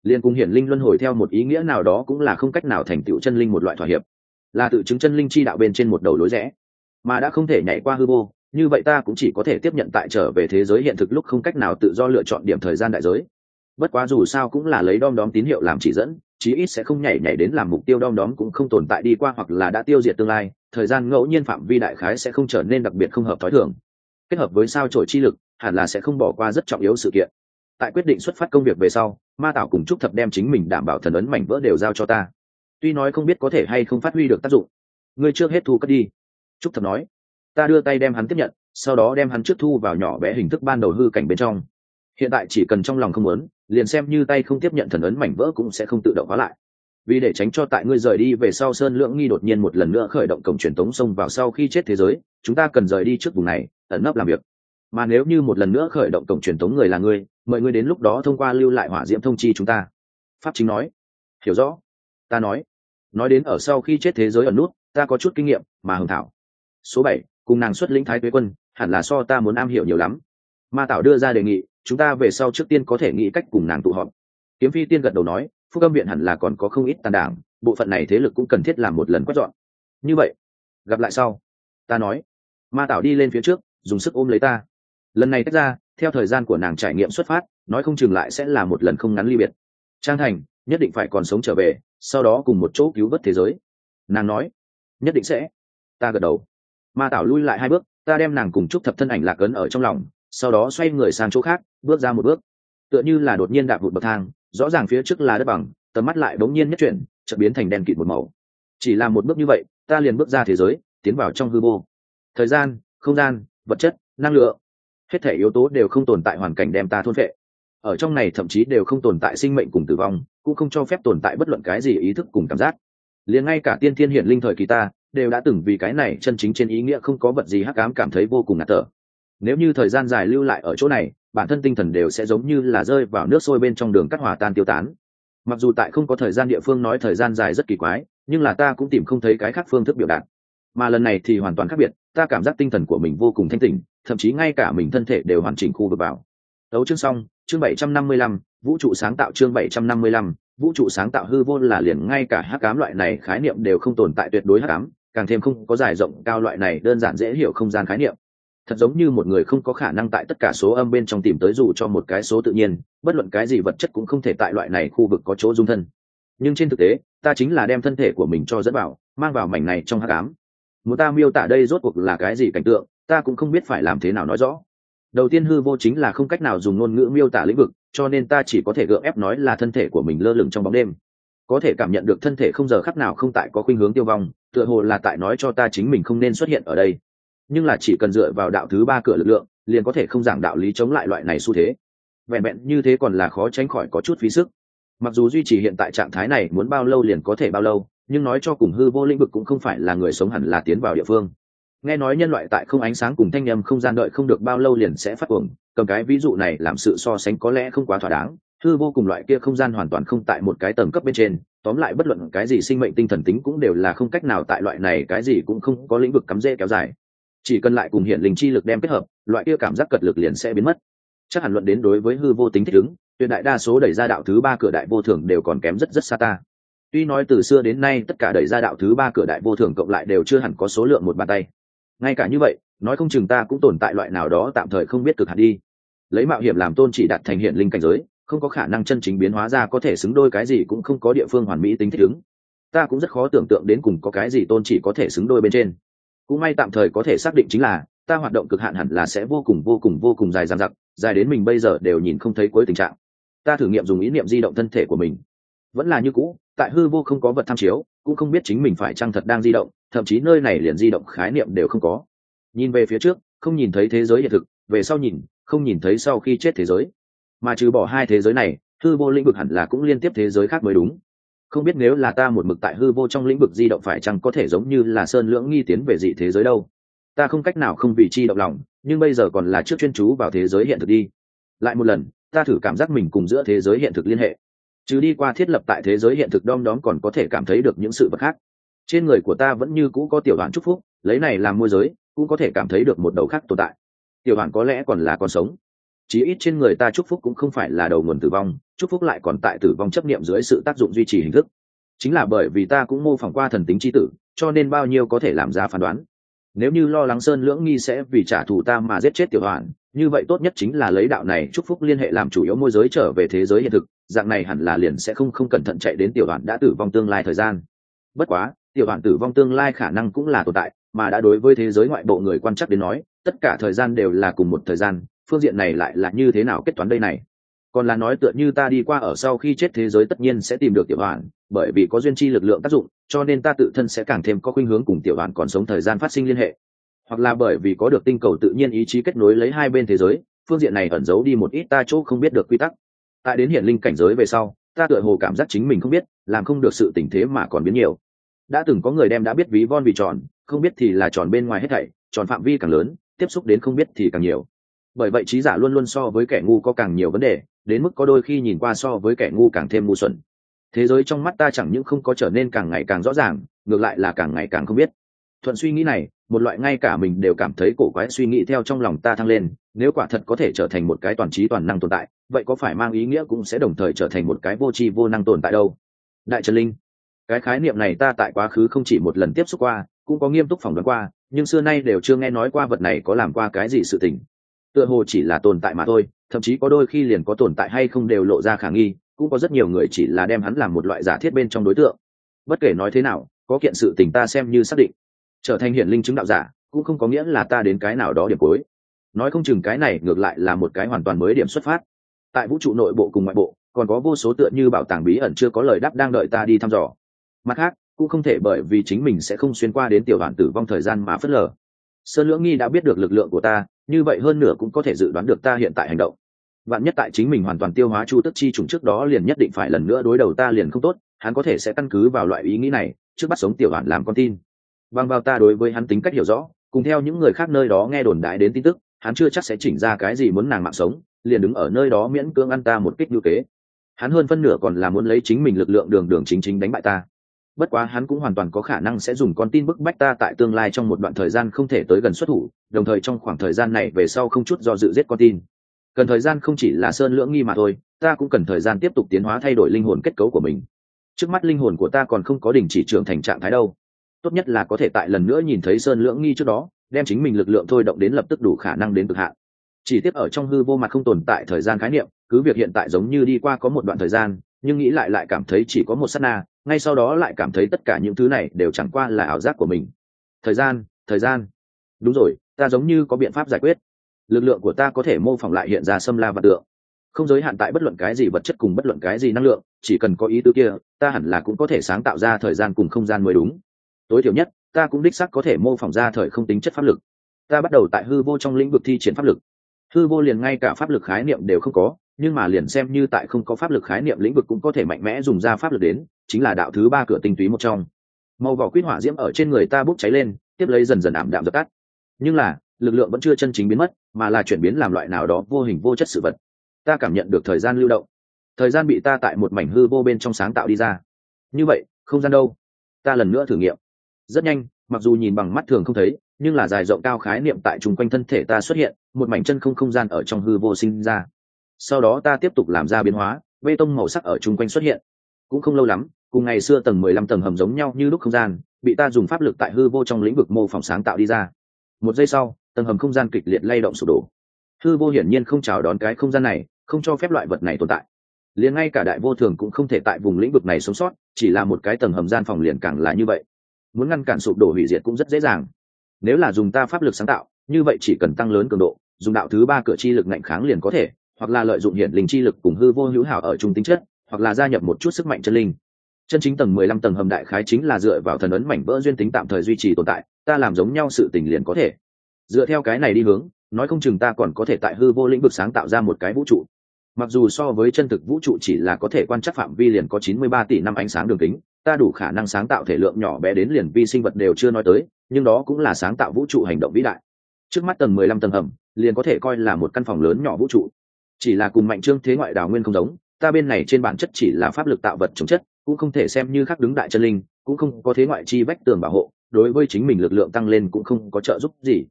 Liên cùng hiển linh luân hồi theo một ý nghĩa nào đó cũng là không cách nào thành tựu chân linh một loại thỏa hiệp, là tự chứng chân linh chi đạo bên trên một đầu lối rẽ, mà đã không thể nhảy qua hư vô, như vậy ta cũng chỉ có thể tiếp nhận tại trở về thế giới hiện thực lúc không cách nào tự do lựa chọn điểm thời gian đại giới. Bất quá dù sao cũng là lấy đom đóm tín hiệu làm chỉ dẫn, chí ít sẽ không nhảy đến làm mục tiêu đom đóm cũng không tồn tại đi qua hoặc là đã tiêu diệt tương lai, thời gian ngẫu nhiên phạm vi đại khái sẽ không trở nên đặc biệt không hợp thói thường. Kết hợp với sao chổi chi lực, hẳn là sẽ không bỏ qua rất trọng yếu sự kiện. Tại quyết định xuất phát công việc về sau, Ma Tảo cùng Trúc Thập đem chính mình đảm bảo thần ấn mảnh vỡ đều giao cho ta. Tuy nói không biết có thể hay không phát huy được tác dụng, ngươi trước hết thu cất đi. Trúc Thập nói. Ta đưa tay đem hắn tiếp nhận, sau đó đem hắn trước thu vào nhỏ bé hình thức ban đầu hư cảnh bên trong. Hiện tại chỉ cần trong lòng không muốn, liền xem như tay không tiếp nhận thần ấn mảnh vỡ cũng sẽ không tự động hóa lại. Vì để tránh cho tại ngươi rời đi về sau Sơn Lưỡng Nghi đột nhiên một lần nữa khởi động cổng truyền tống xông vào sau khi chết thế giới, chúng ta cần rời đi trước vùng này, ẩn nấp làm việc. Mà nếu như một lần nữa khởi động cổng truyền tống người là ngươi, mời ngươi đến lúc đó thông qua lưu lại hỏa diễm thông chi chúng ta. Pháp Chính nói. Hiểu rõ. Ta nói đến ở sau khi chết thế giới ẩn nút, ta có chút kinh nghiệm, mà Hồng Thảo. Số 7, cùng nàng xuất lĩnh Thái Tuế quân, hẳn là so ta muốn am hiểu nhiều lắm. Ma Tảo đưa ra đề nghị, chúng ta về sau trước tiên có thể nghĩ cách cùng nàng tụ họp. Kiếm Phi Tiên gật đầu nói, Phúc Âm viện hẳn là còn có không ít tàn đảng, bộ phận này thế lực cũng cần thiết làm một lần quét dọn. Như vậy, gặp lại sau. Ta nói. Ma Tảo đi lên phía trước, dùng sức ôm lấy ta. Lần này tách ra, theo thời gian của nàng trải nghiệm xuất phát, nói không chừng lại sẽ là một lần không ngắn ly biệt. Trang Thành nhất định phải còn sống trở về, sau đó cùng một chỗ cứu vớt thế giới. Nàng nói. Nhất định sẽ. Ta gật đầu. Ma Tảo lui lại 2 bước, ta đem nàng cùng Trúc Thập thân ảnh lạc ấn ở trong lòng, sau đó xoay người sang chỗ khác, bước ra một bước, tựa như là đột nhiên đạp vụt bậc thang, rõ ràng phía trước là đất bằng, tầm mắt lại bỗng nhiên nhất chuyển, chợt biến thành đen kịt một màu. Chỉ là một bước như vậy, ta liền bước ra thế giới, tiến vào trong hư vô. Thời gian, không gian, vật chất, năng lượng, hết thảy yếu tố đều không tồn tại hoàn cảnh đem ta thôn phệ. Ở trong này thậm chí đều không tồn tại sinh mệnh cùng tử vong, cũng không cho phép tồn tại bất luận cái gì ý thức cùng cảm giác. Liền ngay cả tiên thiên hiển linh thời kỳ ta, đều đã từng vì cái này chân chính trên ý nghĩa không có vật gì hắc ám cảm thấy vô cùng ngạt thở. Nếu như thời gian dài lưu lại ở chỗ này, bản thân tinh thần đều sẽ giống như là rơi vào nước sôi bên trong đường cắt hòa tan tiêu tán. Mặc dù tại không có thời gian địa phương nói thời gian dài rất kỳ quái, nhưng là ta cũng tìm không thấy cái khác phương thức biểu đạt. Mà lần này thì hoàn toàn khác biệt, ta cảm giác tinh thần của mình vô cùng thanh tỉnh, thậm chí ngay cả mình thân thể đều hoàn chỉnh khu vực vào. Đấu chương xong, chương 755, vũ trụ sáng tạo chương 755, vũ trụ sáng tạo hư vô là liền ngay cả hắc ám loại này khái niệm đều không tồn tại tuyệt đối hắc ám, càng thêm không có dài rộng cao loại này đơn giản dễ hiểu không gian khái niệm. Thật giống như một người không có khả năng tại tất cả số âm bên trong tìm tới dù cho một cái số tự nhiên, bất luận cái gì vật chất cũng không thể tại loại này khu vực có chỗ dung thân. Nhưng trên thực tế, ta chính là đem thân thể của mình cho dẫn vào, mang vào mảnh này trong hắc ám. Muốn ta miêu tả đây rốt cuộc là cái gì cảnh tượng, ta cũng không biết phải làm thế nào nói rõ. Đầu tiên hư vô chính là không cách nào dùng ngôn ngữ miêu tả lĩnh vực, cho nên ta chỉ có thể gượng ép nói là thân thể của mình lơ lửng trong bóng đêm. Có thể cảm nhận được thân thể không giờ khắc nào không tại có khuynh hướng tiêu vong, tựa hồ là tại nói cho ta chính mình không nên xuất hiện ở đây. Nhưng là chỉ cần dựa vào đạo thứ 3 cửa lực lượng, liền có thể không giảng đạo lý chống lại loại này xu thế. Vẹn vẹn như thế còn là khó tránh khỏi có chút phí sức. Mặc dù duy trì hiện tại trạng thái này muốn bao lâu liền có thể bao lâu, nhưng nói cho cùng hư vô lĩnh vực cũng không phải là người sống hẳn là tiến vào địa phương. Nghe nói nhân loại tại không ánh sáng cùng thanh âm không gian đợi không được bao lâu liền sẽ phát cuồng, cầm cái ví dụ này làm sự so sánh có lẽ không quá thỏa đáng. Hư vô cùng loại kia không gian hoàn toàn không tại một cái tầng cấp bên trên, tóm lại bất luận cái gì sinh mệnh tinh thần tính cũng đều là không cách nào tại loại này cái gì cũng không có lĩnh vực cắm rễ kéo dài. Chỉ cần lại cùng hiện linh chi lực đem kết hợp, loại kia cảm giác cật lực liền sẽ biến mất. Chắc hẳn luận đến đối với hư vô tính thích ứng, tuyệt đại đa số đẩy ra đạo thứ 3 cửa đại vô thường đều còn kém rất xa ta. Tuy nói từ xưa đến nay tất cả đẩy ra đạo thứ 3 cửa đại vô thường cộng lại đều chưa hẳn có số lượng một bàn tay. Ngay cả như vậy, nói không chừng ta cũng tồn tại loại nào đó tạm thời không biết cực hạn đi. Lấy mạo hiểm làm tôn chỉ đạt thành hiện linh cảnh giới, không có khả năng chân chính biến hóa ra có thể xứng đôi cái gì cũng không có địa phương hoàn mỹ tính thích ứng. Ta cũng rất khó tưởng tượng đến cùng có cái gì tôn chỉ có thể xứng đôi bên trên. Cũng may tạm thời có thể xác định chính là ta hoạt động cực hạn hẳn là sẽ vô cùng dài dằng dặc, dài đến mình bây giờ đều nhìn không thấy cuối tình trạng. Ta thử nghiệm dùng ý niệm di động thân thể của mình, vẫn là như cũ, tại hư vô không có vật tham chiếu, cũng không biết chính mình phải chăng thật đang di động, thậm chí nơi này liền di động khái niệm đều không có. Nhìn về phía trước, không nhìn thấy thế giới hiện thực, về sau nhìn, không nhìn thấy sau khi chết thế giới. Mà trừ bỏ hai thế giới này, hư vô lĩnh vực hẳn là cũng liên tiếp thế giới khác mới đúng. Không biết nếu là ta một mực tại hư vô trong lĩnh vực di động phải chăng có thể giống như là Sơn Lưỡng Nghi tiến về dị thế giới đâu. Ta không cách nào không vì chi động lòng, nhưng bây giờ còn là trước chuyên chú vào thế giới hiện thực đi. Lại một lần, ta thử cảm giác mình cùng giữa thế giới hiện thực liên hệ. Chứ đi qua thiết lập tại thế giới hiện thực đom đóm còn có thể cảm thấy được những sự vật khác. Trên người của ta vẫn như cũ có tiểu đoàn chúc phúc, lấy này làm môi giới, cũng có thể cảm thấy được một đầu khác tồn tại. Tiểu đoàn có lẽ còn là còn sống. chí ít trên người ta chúc phúc cũng không phải là đầu nguồn tử vong, chúc phúc lại còn tại tử vong chấp niệm dưới sự tác dụng duy trì hình thức. Chính là bởi vì ta cũng mô phỏng qua thần tính chi tử, cho nên bao nhiêu có thể làm ra phán đoán. Nếu như lo lắng Sơn Lưỡng Nghi sẽ vì trả thù ta mà giết chết Tiểu Hoàn, như vậy tốt nhất chính là lấy đạo này chúc phúc liên hệ làm chủ yếu môi giới trở về thế giới hiện thực, dạng này hẳn là liền sẽ không cẩn thận chạy đến Tiểu Hoàn đã tử vong tương lai thời gian. Bất quá, Tiểu Hoàn tử vong tương lai khả năng cũng là tồn tại, mà đã đối với thế giới ngoại bộ người quan chắc đến nói, tất cả thời gian đều là cùng một thời gian, phương diện này lại là như thế nào kết toán đây này? Còn là nói tựa như ta đi qua ở sau khi chết thế giới tất nhiên sẽ tìm được Tiểu Hoàn, bởi vì có duyên chi lực lượng tác dụng, cho nên ta tự thân sẽ càng thêm có khuynh hướng cùng Tiểu Hoàn còn sống thời gian phát sinh liên hệ. Hoặc là bởi vì có được tinh cầu tự nhiên ý chí kết nối lấy hai bên thế giới, phương diện này ẩn giấu đi một ít ta chỗ không biết được quy tắc. Tại đến hiển linh cảnh giới về sau, ta tựa hồ cảm giác chính mình không biết, làm không được sự tình thế mà còn biến nhiều. Đã từng có người đem đã biết ví von vì tròn, không biết thì là tròn bên ngoài hết thảy, tròn phạm vi càng lớn, tiếp xúc đến không biết thì càng nhiều. Bởi vậy trí giả luôn luôn so với kẻ ngu có càng nhiều vấn đề, đến mức có đôi khi nhìn qua so với kẻ ngu càng thêm ngu xuẩn. Thế giới trong mắt ta chẳng những không có trở nên càng ngày càng rõ ràng, ngược lại là càng ngày càng không biết. Thuận suy nghĩ này, một loại ngay cả mình đều cảm thấy cổ quái suy nghĩ theo trong lòng ta thăng lên, nếu quả thật có thể trở thành một cái toàn trí toàn năng tồn tại, vậy có phải mang ý nghĩa cũng sẽ đồng thời trở thành một cái vô tri vô năng tồn tại đâu? Đại Trần Linh, cái khái niệm này ta tại quá khứ không chỉ một lần tiếp xúc qua, cũng có nghiêm túc phỏng đoán qua, nhưng xưa nay đều chưa nghe nói qua vật này có làm qua cái gì sự tình. Tựa hồ chỉ là tồn tại mà thôi, thậm chí có đôi khi liền có tồn tại hay không đều lộ ra khả nghi, cũng có rất nhiều người chỉ là đem hắn làm một loại giả thiết bên trong đối tượng. Bất kể nói thế nào, có kiện sự tình ta xem như xác định, trở thành hiển linh chứng đạo giả cũng không có nghĩa là ta đến cái nào đó điểm cuối. Nói không chừng cái này ngược lại là một cái hoàn toàn mới điểm xuất phát. Tại vũ trụ nội bộ cùng ngoại bộ còn có vô số tựa như bảo tàng bí ẩn chưa có lời đáp đang đợi ta đi thăm dò. Mặt khác cũng không thể bởi vì chính mình sẽ không xuyên qua đến Tiểu Hoàn tử vong thời gian mà phớt lờ. Sơn Lưỡng Nghi đã biết được lực lượng của ta, như vậy hơn nửa cũng có thể dự đoán được ta hiện tại hành động. Vạn nhất tại chính mình hoàn toàn tiêu hóa chu tức chi trùng trước đó liền nhất định phải lần nữa đối đầu ta liền không tốt, hắn có thể sẽ căn cứ vào loại ý nghĩ này trước bắt sống Tiểu Hoàn làm con tin. Bằng vào ta đối với hắn tính cách hiểu rõ, cùng theo những người khác nơi đó nghe đồn đại đến tin tức, hắn chưa chắc sẽ chỉnh ra cái gì muốn nàng mạng sống, liền đứng ở nơi đó miễn cưỡng ăn ta một kích như kế. Hắn hơn phân nửa còn là muốn lấy chính mình lực lượng đường đường chính chính đánh bại ta. Bất quá hắn cũng hoàn toàn có khả năng sẽ dùng con tin bức bách ta tại tương lai trong một đoạn thời gian không thể tới gần xuất thủ, đồng thời trong khoảng thời gian này về sau không chút do dự giết con tin. Cần thời gian không chỉ là Sơn Lưỡng Nghi mà thôi, ta cũng cần thời gian tiếp tục tiến hóa thay đổi linh hồn kết cấu của mình. Trước mắt linh hồn của ta còn không có đình chỉ trưởng thành trạng thái đâu. Tốt nhất là có thể tại lần nữa nhìn thấy Sơn Lưỡng Nghi trước đó, đem chính mình lực lượng thôi động đến lập tức đủ khả năng đến cực hạn. Chỉ tiếp ở trong hư vô mặt không tồn tại thời gian khái niệm, cứ việc hiện tại giống như đi qua có một đoạn thời gian, nhưng nghĩ lại cảm thấy chỉ có một sát na, ngay sau đó lại cảm thấy tất cả những thứ này đều chẳng qua là ảo giác của mình. Thời gian. Đúng rồi, ta giống như có biện pháp giải quyết. Lực lượng của ta có thể mô phỏng lại hiện ra xâm la vật tượng, không giới hạn tại bất luận cái gì vật chất cùng bất luận cái gì năng lượng, chỉ cần có ý tứ kia, ta hẳn là cũng có thể sáng tạo ra thời gian cùng không gian mới đúng. Tối thiểu nhất, ta cũng đích xác có thể mô phỏng ra thời không tính chất pháp lực. Ta bắt đầu tại hư vô trong lĩnh vực thi triển pháp lực. Hư vô liền ngay cả pháp lực khái niệm đều không có, nhưng mà liền xem như tại không có pháp lực khái niệm lĩnh vực cũng có thể mạnh mẽ dùng ra pháp lực đến, chính là đạo thứ ba cửa tinh túy một trong. Màu vỏ quýt hỏa diễm ở trên người ta bốc cháy lên, tiếp lấy dần dần ảm đạm dập tắt. Nhưng là lực lượng vẫn chưa chân chính biến mất, mà là chuyển biến làm loại nào đó vô hình vô chất sự vật. Ta cảm nhận được thời gian lưu động, thời gian bị ta tại một mảnh hư vô bên trong sáng tạo đi ra. Như vậy không gian đâu? Ta lần nữa thử nghiệm. Rất nhanh, mặc dù nhìn bằng mắt thường không thấy, nhưng là dài rộng cao khái niệm tại chung quanh thân thể ta xuất hiện, một mảnh chân không không gian ở trong hư vô sinh ra. Sau đó ta tiếp tục làm ra biến hóa, bê tông màu sắc ở chung quanh xuất hiện. Cũng không lâu lắm, cùng ngày xưa tầng 15 tầng hầm giống nhau như lúc không gian, bị ta dùng pháp lực tại hư vô trong lĩnh vực mô phỏng sáng tạo đi ra. Một giây sau, tầng hầm không gian kịch liệt lay động sụp đổ. Hư vô hiển nhiên không chào đón cái không gian này, không cho phép loại vật này tồn tại. Liền ngay cả đại vô thường cũng không thể tại vùng lĩnh vực này sống sót, chỉ là một cái tầng hầm gian phòng liền càng là như vậy. Muốn ngăn cản sụp đổ hủy diệt cũng rất dễ dàng. Nếu là dùng ta pháp lực sáng tạo, như vậy chỉ cần tăng lớn cường độ, dùng đạo thứ ba cửa chi lực ngạnh kháng liền có thể, hoặc là lợi dụng hiển linh chi lực cùng hư vô hữu hảo ở chung tính chất, hoặc là gia nhập một chút sức mạnh chân linh. Chân chính tầng 15 tầng hầm đại khái chính là dựa vào thần ấn mảnh vỡ duyên tính tạm thời duy trì tồn tại, ta làm giống nhau sự tình liền có thể. Dựa theo cái này đi hướng, nói không chừng ta còn có thể tại hư vô lĩnh vực sáng tạo ra một cái vũ trụ. Mặc dù so với chân thực vũ trụ chỉ là có thể quan trắc phạm vi liền có 93 tỷ năm ánh sáng đường kính, ta đủ khả năng sáng tạo thể lượng nhỏ bé đến liền vi sinh vật đều chưa nói tới, nhưng đó cũng là sáng tạo vũ trụ hành động vĩ đại. Trước mắt tầng 15 tầng hầm liền có thể coi là một căn phòng lớn nhỏ vũ trụ. Chỉ là cùng Mạnh Trương thế ngoại đào nguyên không giống, ta bên này trên bản chất chỉ là pháp lực tạo vật chống chất, cũng không thể xem như khắc đứng đại chân linh, cũng không có thế ngoại chi vách tường bảo hộ, đối với chính mình lực lượng tăng lên cũng không có trợ giúp gì.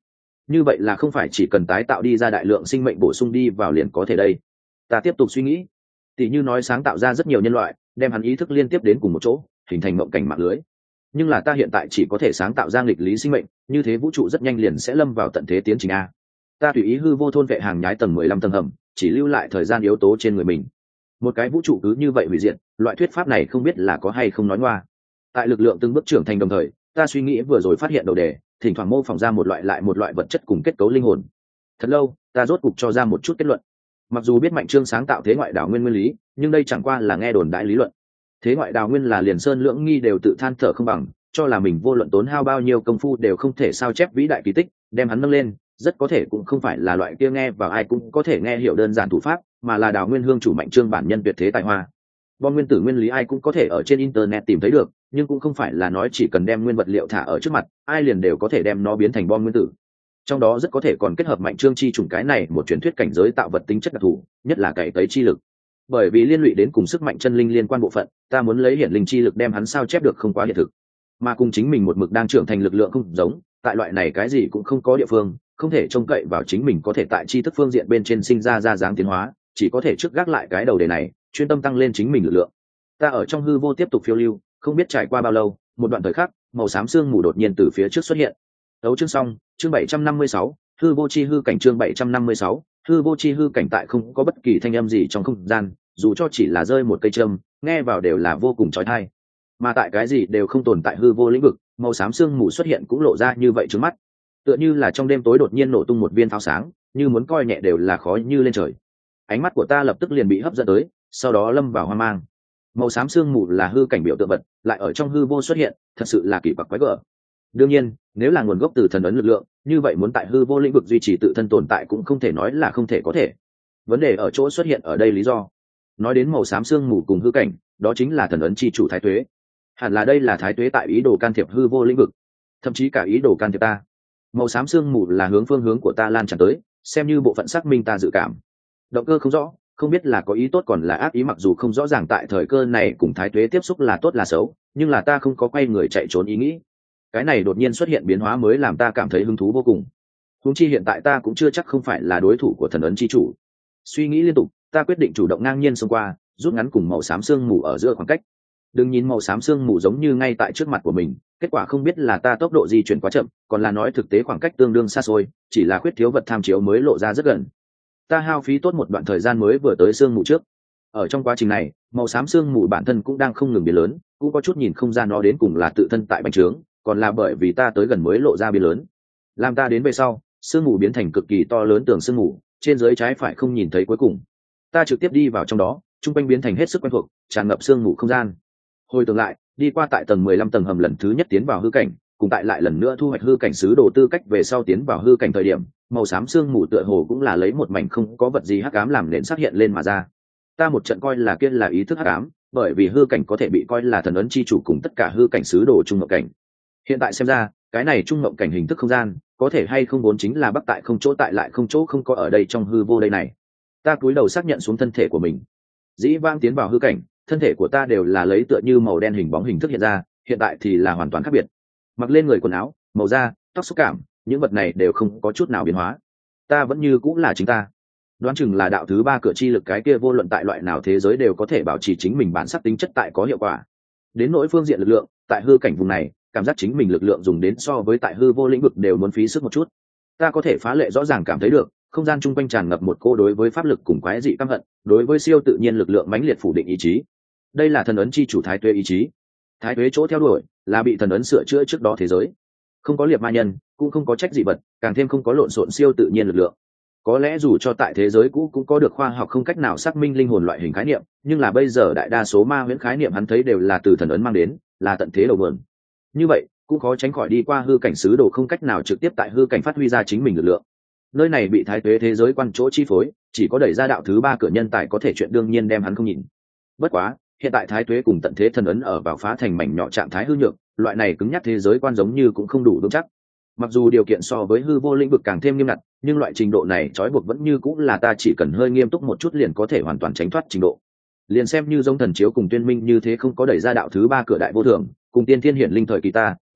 như vậy là không phải chỉ cần tái tạo đi ra đại lượng sinh mệnh bổ sung đi vào liền có thể đây. Ta tiếp tục suy nghĩ, tỷ như nói sáng tạo ra rất nhiều nhân loại, đem hắn ý thức liên tiếp đến cùng một chỗ, hình thành mộng cảnh mạng lưới. Nhưng là ta hiện tại chỉ có thể sáng tạo ra nghịch lý sinh mệnh, như thế vũ trụ rất nhanh liền sẽ lâm vào tận thế tiến trình a. Ta tùy ý hư vô thôn vệ hàng nhái tầng 15 tầng hầm, chỉ lưu lại thời gian yếu tố trên người mình. Một cái vũ trụ cứ như vậy hủy diệt, loại thuyết pháp này không biết là có hay không nói ngoa. Tại lực lượng từng bước trưởng thành đồng thời, ta suy nghĩ vừa rồi phát hiện đầu đề, thỉnh thoảng mô phỏng ra một loại lại một loại vật chất cùng kết cấu linh hồn. Thật lâu, ta rốt cục cho ra một chút kết luận. Mặc dù biết Mạnh Trương sáng tạo thế ngoại đảo nguyên nguyên lý, nhưng đây chẳng qua là nghe đồn đại lý luận. Thế ngoại đảo nguyên là liền Sơn Lưỡng Nghi đều tự than thở không bằng, cho là mình vô luận tốn hao bao nhiêu công phu đều không thể sao chép vĩ đại kỳ tích, đem hắn nâng lên, rất có thể cũng không phải là loại kia nghe vào ai cũng có thể nghe hiểu đơn giản thủ pháp, mà là đảo nguyên hương chủ Mạnh Trương bản nhân tuyệt thế tài hoa. Bom nguyên tử nguyên lý ai cũng có thể ở trên internet tìm thấy được, nhưng cũng không phải là nói chỉ cần đem nguyên vật liệu thả ở trước mặt, ai liền đều có thể đem nó biến thành bom nguyên tử. Trong đó rất có thể còn kết hợp Mạnh Trương chi chủng cái này một truyền thuyết cảnh giới tạo vật tính chất đặc thù, nhất là cày tấy chi lực. Bởi vì liên lụy đến cùng sức mạnh chân linh liên quan bộ phận, ta muốn lấy hiển linh chi lực đem hắn sao chép được không quá hiện thực, mà cùng chính mình một mực đang trưởng thành lực lượng không giống, tại loại này cái gì cũng không có địa phương, không thể trông cậy vào chính mình có thể tại tri thức phương diện bên trên sinh ra dáng tiến hóa, chỉ có thể trước gác lại cái đầu đề này, chuyên tâm tăng lên chính mình lực lượng. Ta ở trong hư vô tiếp tục phiêu lưu, không biết trải qua bao lâu, một đoạn thời khắc, màu xám sương mù đột nhiên từ phía trước xuất hiện. Đấu chương xong, chương 756, hư vô chi hư cảnh, chương 756, hư vô chi hư cảnh. Tại không có bất kỳ thanh âm gì trong không gian, dù cho chỉ là rơi một cây châm, nghe vào đều là vô cùng chói tai. Mà tại cái gì đều không tồn tại hư vô lĩnh vực, màu xám sương mù xuất hiện cũng lộ ra như vậy trước mắt, tựa như là trong đêm tối đột nhiên nổ tung một viên pháo sáng, như muốn coi nhẹ đều là khó như lên trời. Ánh mắt của ta lập tức liền bị hấp dẫn tới, sau đó lâm vào hoang mang. Màu xám sương mù là hư cảnh biểu tượng vật, lại ở trong hư vô xuất hiện, thật sự là kỳ quặc quái gở. Đương nhiên, nếu là nguồn gốc từ thần ấn lực lượng, như vậy muốn tại hư vô lĩnh vực duy trì tự thân tồn tại cũng không thể nói là không thể có thể. Vấn đề ở chỗ xuất hiện ở đây lý do. Nói đến màu xám sương mù cùng hư cảnh, đó chính là thần ấn chi chủ Thái Tuế. Hẳn là đây là Thái Tuế tại ý đồ can thiệp hư vô lĩnh vực, thậm chí cả ý đồ can thiệp ta. Màu xám sương mù là hướng phương hướng của ta lan tràn tới, xem như bộ phận xác minh ta dự cảm. Động cơ không rõ, không biết là có ý tốt còn là ác ý, mặc dù không rõ ràng tại thời cơ này cùng Thái Tuế tiếp xúc là tốt là xấu, nhưng là ta không có quay người chạy trốn ý nghĩ. Cái này đột nhiên xuất hiện biến hóa mới làm ta cảm thấy hứng thú vô cùng. Huống chi hiện tại ta cũng chưa chắc không phải là đối thủ của thần ấn chi chủ. Suy nghĩ liên tục, ta quyết định chủ động ngang nhiên xông qua, rút ngắn cùng màu xám sương mù ở giữa khoảng cách. Đừng nhìn màu xám sương mù giống như ngay tại trước mặt của mình, kết quả không biết là ta tốc độ di chuyển quá chậm, còn là nói thực tế khoảng cách tương đương xa xôi, chỉ là khuyết thiếu vật tham chiếu mới lộ ra rất gần. Ta hao phí tốt một đoạn thời gian mới vừa tới sương mù trước. Ở trong quá trình này, màu xám sương mù bản thân cũng đang không ngừng biến lớn, cũng có chút nhìn không ra nó đến cùng là tự thân tại bành trướng, còn là bởi vì ta tới gần mới lộ ra biến lớn. Làm ta đến về sau, sương mù biến thành cực kỳ to lớn tường sương mù, trên dưới trái phải không nhìn thấy cuối cùng. Ta trực tiếp đi vào trong đó, trung quanh biến thành hết sức quen thuộc, tràn ngập sương mù không gian. Hồi tưởng lại, đi qua tại tầng 15 tầng hầm lần thứ nhất tiến vào hư cảnh, cùng tại lại lần nữa thu hoạch hư cảnh sứ đồ tư cách về sau tiến vào hư cảnh thời điểm, màu xám sương mù tựa hồ cũng là lấy một mảnh không có vật gì hắc ám làm nền xác hiện lên mà ra. Ta một trận coi là kia là ý thức hắc ám, bởi vì hư cảnh có thể bị coi là thần ấn chi chủ cùng tất cả hư cảnh sứ đồ trung ngộng cảnh. Hiện tại xem ra, cái này trung ngộng cảnh hình thức không gian, có thể hay không vốn chính là bắc tại không chỗ tại lại không chỗ không có ở đây trong hư vô đây này. Ta cúi đầu xác nhận xuống thân thể của mình. Dĩ vãng tiến vào hư cảnh, thân thể của ta đều là lấy tựa như màu đen hình bóng hình thức hiện ra, hiện tại thì là hoàn toàn khác biệt. Mặc lên người quần áo, màu da, tóc xúc cảm, những vật này đều không có chút nào biến hóa. Ta vẫn như cũng là chính ta. Đoán chừng là đạo thứ 3 cửa chi lực, cái kia vô luận tại loại nào thế giới đều có thể bảo trì chính mình bản sắc tính chất tại có hiệu quả. Đến nỗi phương diện lực lượng, tại hư cảnh vùng này, cảm giác chính mình lực lượng dùng đến so với tại hư vô lĩnh vực đều muốn phí sức một chút. Ta có thể phá lệ rõ ràng cảm thấy được, không gian chung quanh tràn ngập một cô đối với pháp lực cùng quái dị căm hận, đối với siêu tự nhiên lực lượng mãnh liệt phủ định ý chí. Đây là thần ấn chi chủ Thái Tuế ý chí. Thái Tuế chỗ theo đuổi là bị thần ấn sửa chữa trước đó thế giới, không có liệt ma nhân, cũng không có trách dị vật, càng thêm không có lộn xộn siêu tự nhiên lực lượng. Có lẽ dù cho tại thế giới cũ cũng có được khoa học không cách nào xác minh linh hồn loại hình khái niệm, nhưng là bây giờ đại đa số ma huyễn khái niệm hắn thấy đều là từ thần ấn mang đến, là tận thế đầu nguồn. Như vậy cũng khó tránh khỏi đi qua hư cảnh sứ đồ không cách nào trực tiếp tại hư cảnh phát huy ra chính mình lực lượng. Nơi này bị Thái Tuế thế giới quan chỗ chi phối, chỉ có đẩy ra đạo thứ 3 cửa nhân tài có thể chuyện đương nhiên đem hắn không nhìn. Bất quá, hiện tại Thái Tuế cùng tận thế thần ấn ở vào phá thành mảnh nhỏ trạng thái hư nhược, loại này cứng nhắc thế giới quan giống như cũng không đủ vững chắc. Mặc dù điều kiện so với hư vô lĩnh vực càng thêm nghiêm ngặt, nhưng loại trình độ này trói buộc vẫn như cũng là ta chỉ cần hơi nghiêm túc một chút liền có thể hoàn toàn tránh thoát trình độ. Liền xem như giống thần chiếu cùng tuyên minh như thế không có đẩy ra đạo thứ 3 cửa đại vô thường, cùng tiên thiên hiển linh thời kỳ ta,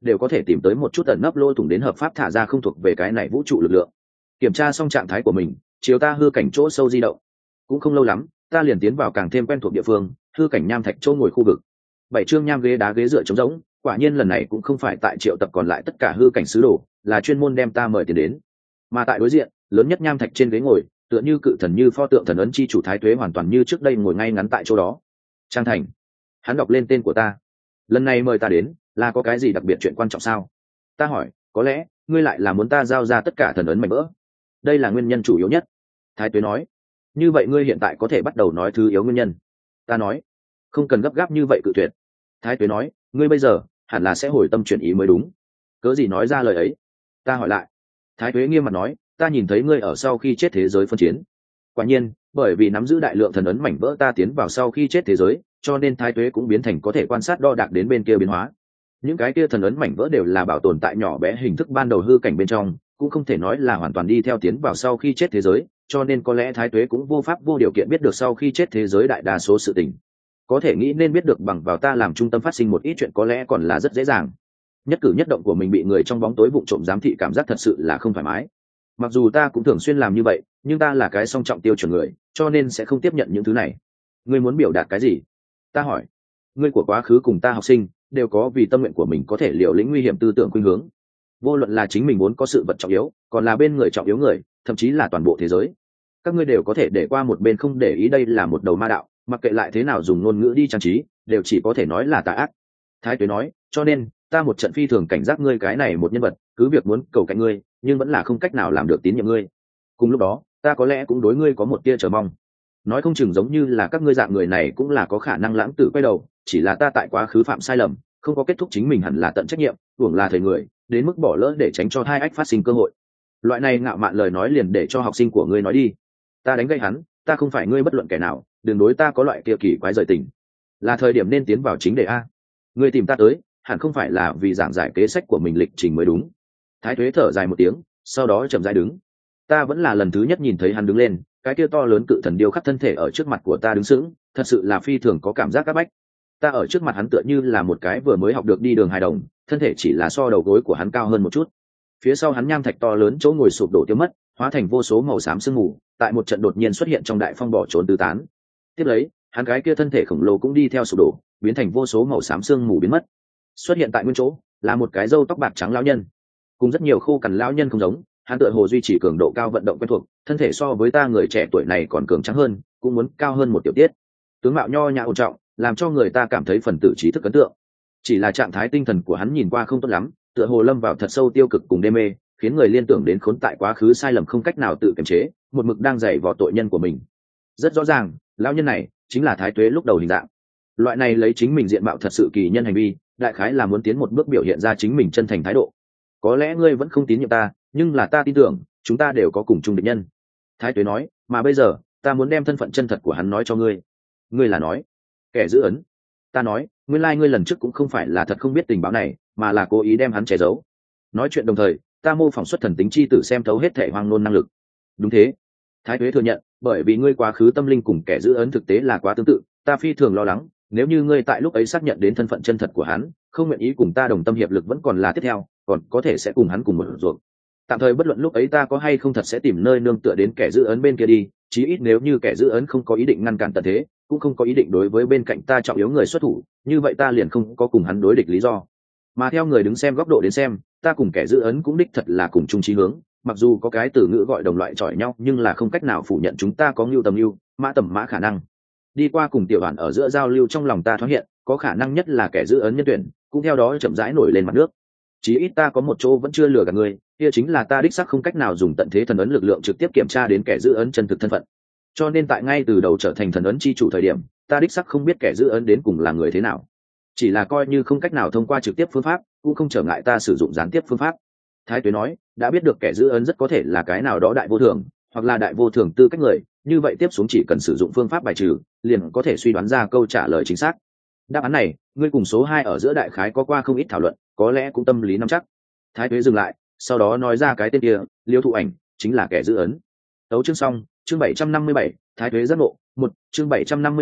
đều có thể tìm tới một chút ẩn nấp lỗ thủng đến hợp pháp thả ra không thuộc về cái này vũ trụ lực lượng. Kiểm tra xong trạng thái của mình, chiều ta hư cảnh chỗ sâu di động. Cũng không lâu lắm, ta liền tiến vào càng thêm quen thuộc địa phương, hư cảnh nham thạch chỗ ngồi khu vực. 7 chương nham ghế đá ghế dựa trống rỗng, quả nhiên lần này cũng không phải tại triệu tập còn lại tất cả hư cảnh sứ đồ, là chuyên môn đem ta mời tiền đến. Mà tại đối diện, lớn nhất nham thạch trên ghế ngồi, tựa như cự thần như pho tượng thần ấn chi chủ Thái Tuế hoàn toàn như trước đây ngồi ngay ngắn tại chỗ đó. Trang Thành. Hắn đọc lên tên của ta. Lần này mời ta đến, là có cái gì đặc biệt chuyện quan trọng sao? Ta hỏi, có lẽ ngươi lại là muốn ta giao ra tất cả thần ấn mảnh vỡ. Đây là nguyên nhân chủ yếu nhất. Thái Tuế nói. Như vậy ngươi hiện tại có thể bắt đầu nói thứ yếu nguyên nhân. Ta nói, không cần gấp gáp như vậy cự tuyệt. Thái Tuế nói, ngươi bây giờ hẳn là sẽ hồi tâm chuyển ý mới đúng. Cớ gì nói ra lời ấy? Ta hỏi lại. Thái Tuế nghiêm mặt nói, ta nhìn thấy ngươi ở sau khi chết thế giới phân chiến. Quả nhiên, bởi vì nắm giữ đại lượng thần ấn mảnh vỡ ta tiến vào sau khi chết thế giới, cho nên Thái Tuế cũng biến thành có thể quan sát đo đạc đến bên kia biến hóa. Những cái kia thần ấn mảnh vỡ đều là bảo tồn tại nhỏ bé hình thức ban đầu hư cảnh bên trong, cũng không thể nói là hoàn toàn đi theo tiến vào sau khi chết thế giới, cho nên có lẽ Thái Tuế cũng vô pháp vô điều kiện biết được sau khi chết thế giới đại đa số sự tình. Có thể nghĩ nên biết được bằng vào ta làm trung tâm phát sinh một ít chuyện có lẽ còn là rất dễ dàng. Nhất cử nhất động của mình bị người trong bóng tối vụng trộm giám thị cảm giác thật sự là không thoải mái. Mặc dù ta cũng thường xuyên làm như vậy, nhưng ta là cái song trọng tiêu chuẩn người, cho nên sẽ không tiếp nhận những thứ này. Ngươi muốn biểu đạt cái gì? Ta hỏi. Ngươi của quá khứ cùng ta học sinh đều có vì tâm nguyện của mình có thể liều lĩnh nguy hiểm tư tưởng khuynh hướng. Vô luận là chính mình muốn có sự vật trọng yếu, còn là bên người trọng yếu người, thậm chí là toàn bộ thế giới. Các ngươi đều có thể để qua một bên không để ý đây là một đầu ma đạo, mặc kệ lại thế nào dùng ngôn ngữ đi trang trí, đều chỉ có thể nói là tà ác. Thái Tuế nói, cho nên ta một trận phi thường cảnh giác ngươi cái này một nhân vật, cứ việc muốn cầu cạnh ngươi, nhưng vẫn là không cách nào làm được tín nhiệm ngươi. Cùng lúc đó, ta có lẽ cũng đối ngươi có một tia chờ mong. Nói không chừng giống như là các ngươi dạng người này cũng là có khả năng lãng tử quay đầu, chỉ là ta tại quá khứ phạm sai lầm, không có kết thúc chính mình hẳn là tận trách nhiệm, hưởng là thầy người, đến mức bỏ lỡ để tránh cho thai ách phát sinh cơ hội. Loại này ngạo mạn lời nói liền để cho học sinh của ngươi nói đi. Ta đánh gây hắn, ta không phải ngươi bất luận kẻ nào, đừng đối ta có loại kia kỳ quái rời tình. Là thời điểm nên tiến vào chính đề a. Ngươi tìm ta tới, hẳn không phải là vì giảng giải kế sách của mình lịch trình mới đúng. Thái Tuế thở dài một tiếng, sau đó chậm rãi đứng. Ta vẫn là lần thứ nhất nhìn thấy hắn đứng lên, cái kia to lớn cự thần điêu khắc thân thể ở trước mặt của ta đứng sững, thật sự là phi thường có cảm giác áp bách. Ta ở trước mặt hắn tựa như là một cái vừa mới học được đi đường hài đồng, thân thể chỉ là so đầu gối của hắn cao hơn một chút. Phía sau hắn nham thạch to lớn chỗ ngồi sụp đổ tiêu mất, hóa thành vô số màu xám sương mù, tại một trận đột nhiên xuất hiện trong đại phong bỏ trốn tứ tán. Tiếp lấy, hắn cái kia thân thể khổng lồ cũng đi theo sụp đổ, biến thành vô số màu xám sương mù biến mất. Xuất hiện tại nguyên chỗ là một cái râu tóc bạc trắng lão nhân, cùng rất nhiều khô cằn lão nhân không giống, hắn tựa hồ duy trì cường độ cao vận động quen thuộc, thân thể so với ta người trẻ tuổi này còn cường trắng hơn, cũng muốn cao hơn một tiểu tiết. Tướng mạo nho nhã ổn trọng, làm cho người ta cảm thấy phần tử trí thức ấn tượng. Chỉ là trạng thái tinh thần của hắn nhìn qua không tốt lắm, tựa hồ lâm vào thật sâu tiêu cực cùng đê mê, khiến người liên tưởng đến khốn tại quá khứ sai lầm không cách nào tự kiềm chế, một mực đang dày vò tội nhân của mình. Rất rõ ràng, lão nhân này chính là Thái Tuế lúc đầu hình dạng. Loại này lấy chính mình diện mạo thật sự kỳ nhân hành vi, đại khái là muốn tiến một bước biểu hiện ra chính mình chân thành thái độ. Có lẽ ngươi vẫn không tín nhiệm ta, nhưng là ta tin tưởng chúng ta đều có cùng chung địch nhân. Thái Tuế nói, mà bây giờ ta muốn đem thân phận chân thật của hắn nói cho ngươi. Ngươi là nói kẻ giữ ấn? Ta nói, nguyên lai ngươi lần trước cũng không phải là thật không biết tình báo này, mà là cố ý đem hắn che giấu. Nói chuyện đồng thời, ta mô phỏng xuất thần tính chi tử xem thấu hết thể hoang nôn năng lực. Đúng thế. Thái Tuế thừa nhận, bởi vì ngươi quá khứ tâm linh cùng kẻ giữ ấn thực tế là quá tương tự, ta phi thường lo lắng, nếu như ngươi tại lúc ấy xác nhận đến thân phận chân thật của hắn, không nguyện ý cùng ta đồng tâm hiệp lực vẫn còn là tiếp theo, còn có thể sẽ cùng hắn cùng một ruột. Tạm thời bất luận lúc ấy ta có hay không thật sẽ tìm nơi nương tựa đến kẻ giữ ấn bên kia đi, chí ít nếu như kẻ giữ ấn không có ý định ngăn cản tận thế, cũng không có ý định đối với bên cạnh ta trọng yếu người xuất thủ, như vậy ta liền không có cùng hắn đối địch lý do. Mà theo người đứng xem góc độ đến xem, ta cùng kẻ giữ ấn cũng đích thật là cùng chung chí hướng, mặc dù có cái từ ngữ gọi đồng loại chọi nhau, nhưng là không cách nào phủ nhận chúng ta có ngưu tầm ngưu, mã tầm mã khả năng. Đi qua cùng tiểu đoàn ở giữa giao lưu trong lòng ta thoáng hiện, có khả năng nhất là kẻ giữ ấn nhân tuyển, cũng theo đó chậm rãi nổi lên mặt nước. Chí ít ta có một chỗ vẫn chưa lừa gạt người, kia chính là ta đích xác không cách nào dùng tận thế thần ấn lực lượng trực tiếp kiểm tra đến kẻ giữ ấn chân thực thân phận. Cho nên tại ngay từ đầu trở thành thần ấn chi chủ thời điểm, ta đích xác không biết kẻ giữ ấn đến cùng là người thế nào. Chỉ là coi như không cách nào thông qua trực tiếp phương pháp, cũng không trở ngại ta sử dụng gián tiếp phương pháp. Thái Tuế nói, đã biết được kẻ giữ ấn rất có thể là cái nào đó đại vô thường, hoặc là đại vô thường tư cách người, như vậy tiếp xuống chỉ cần sử dụng phương pháp bài trừ, liền có thể suy đoán ra câu trả lời chính xác. Đáp án này, ngươi cùng số 2 ở giữa đại khái có qua không ít thảo luận, có lẽ cũng tâm lý nắm chắc. Thái Tuế dừng lại, sau đó nói ra cái tên kia, Liêu Thụ Ảnh, chính là kẻ giữ ấn. Tấu chương xong, chương 757, Thái Tuế giác ngộ, 1, chương 757,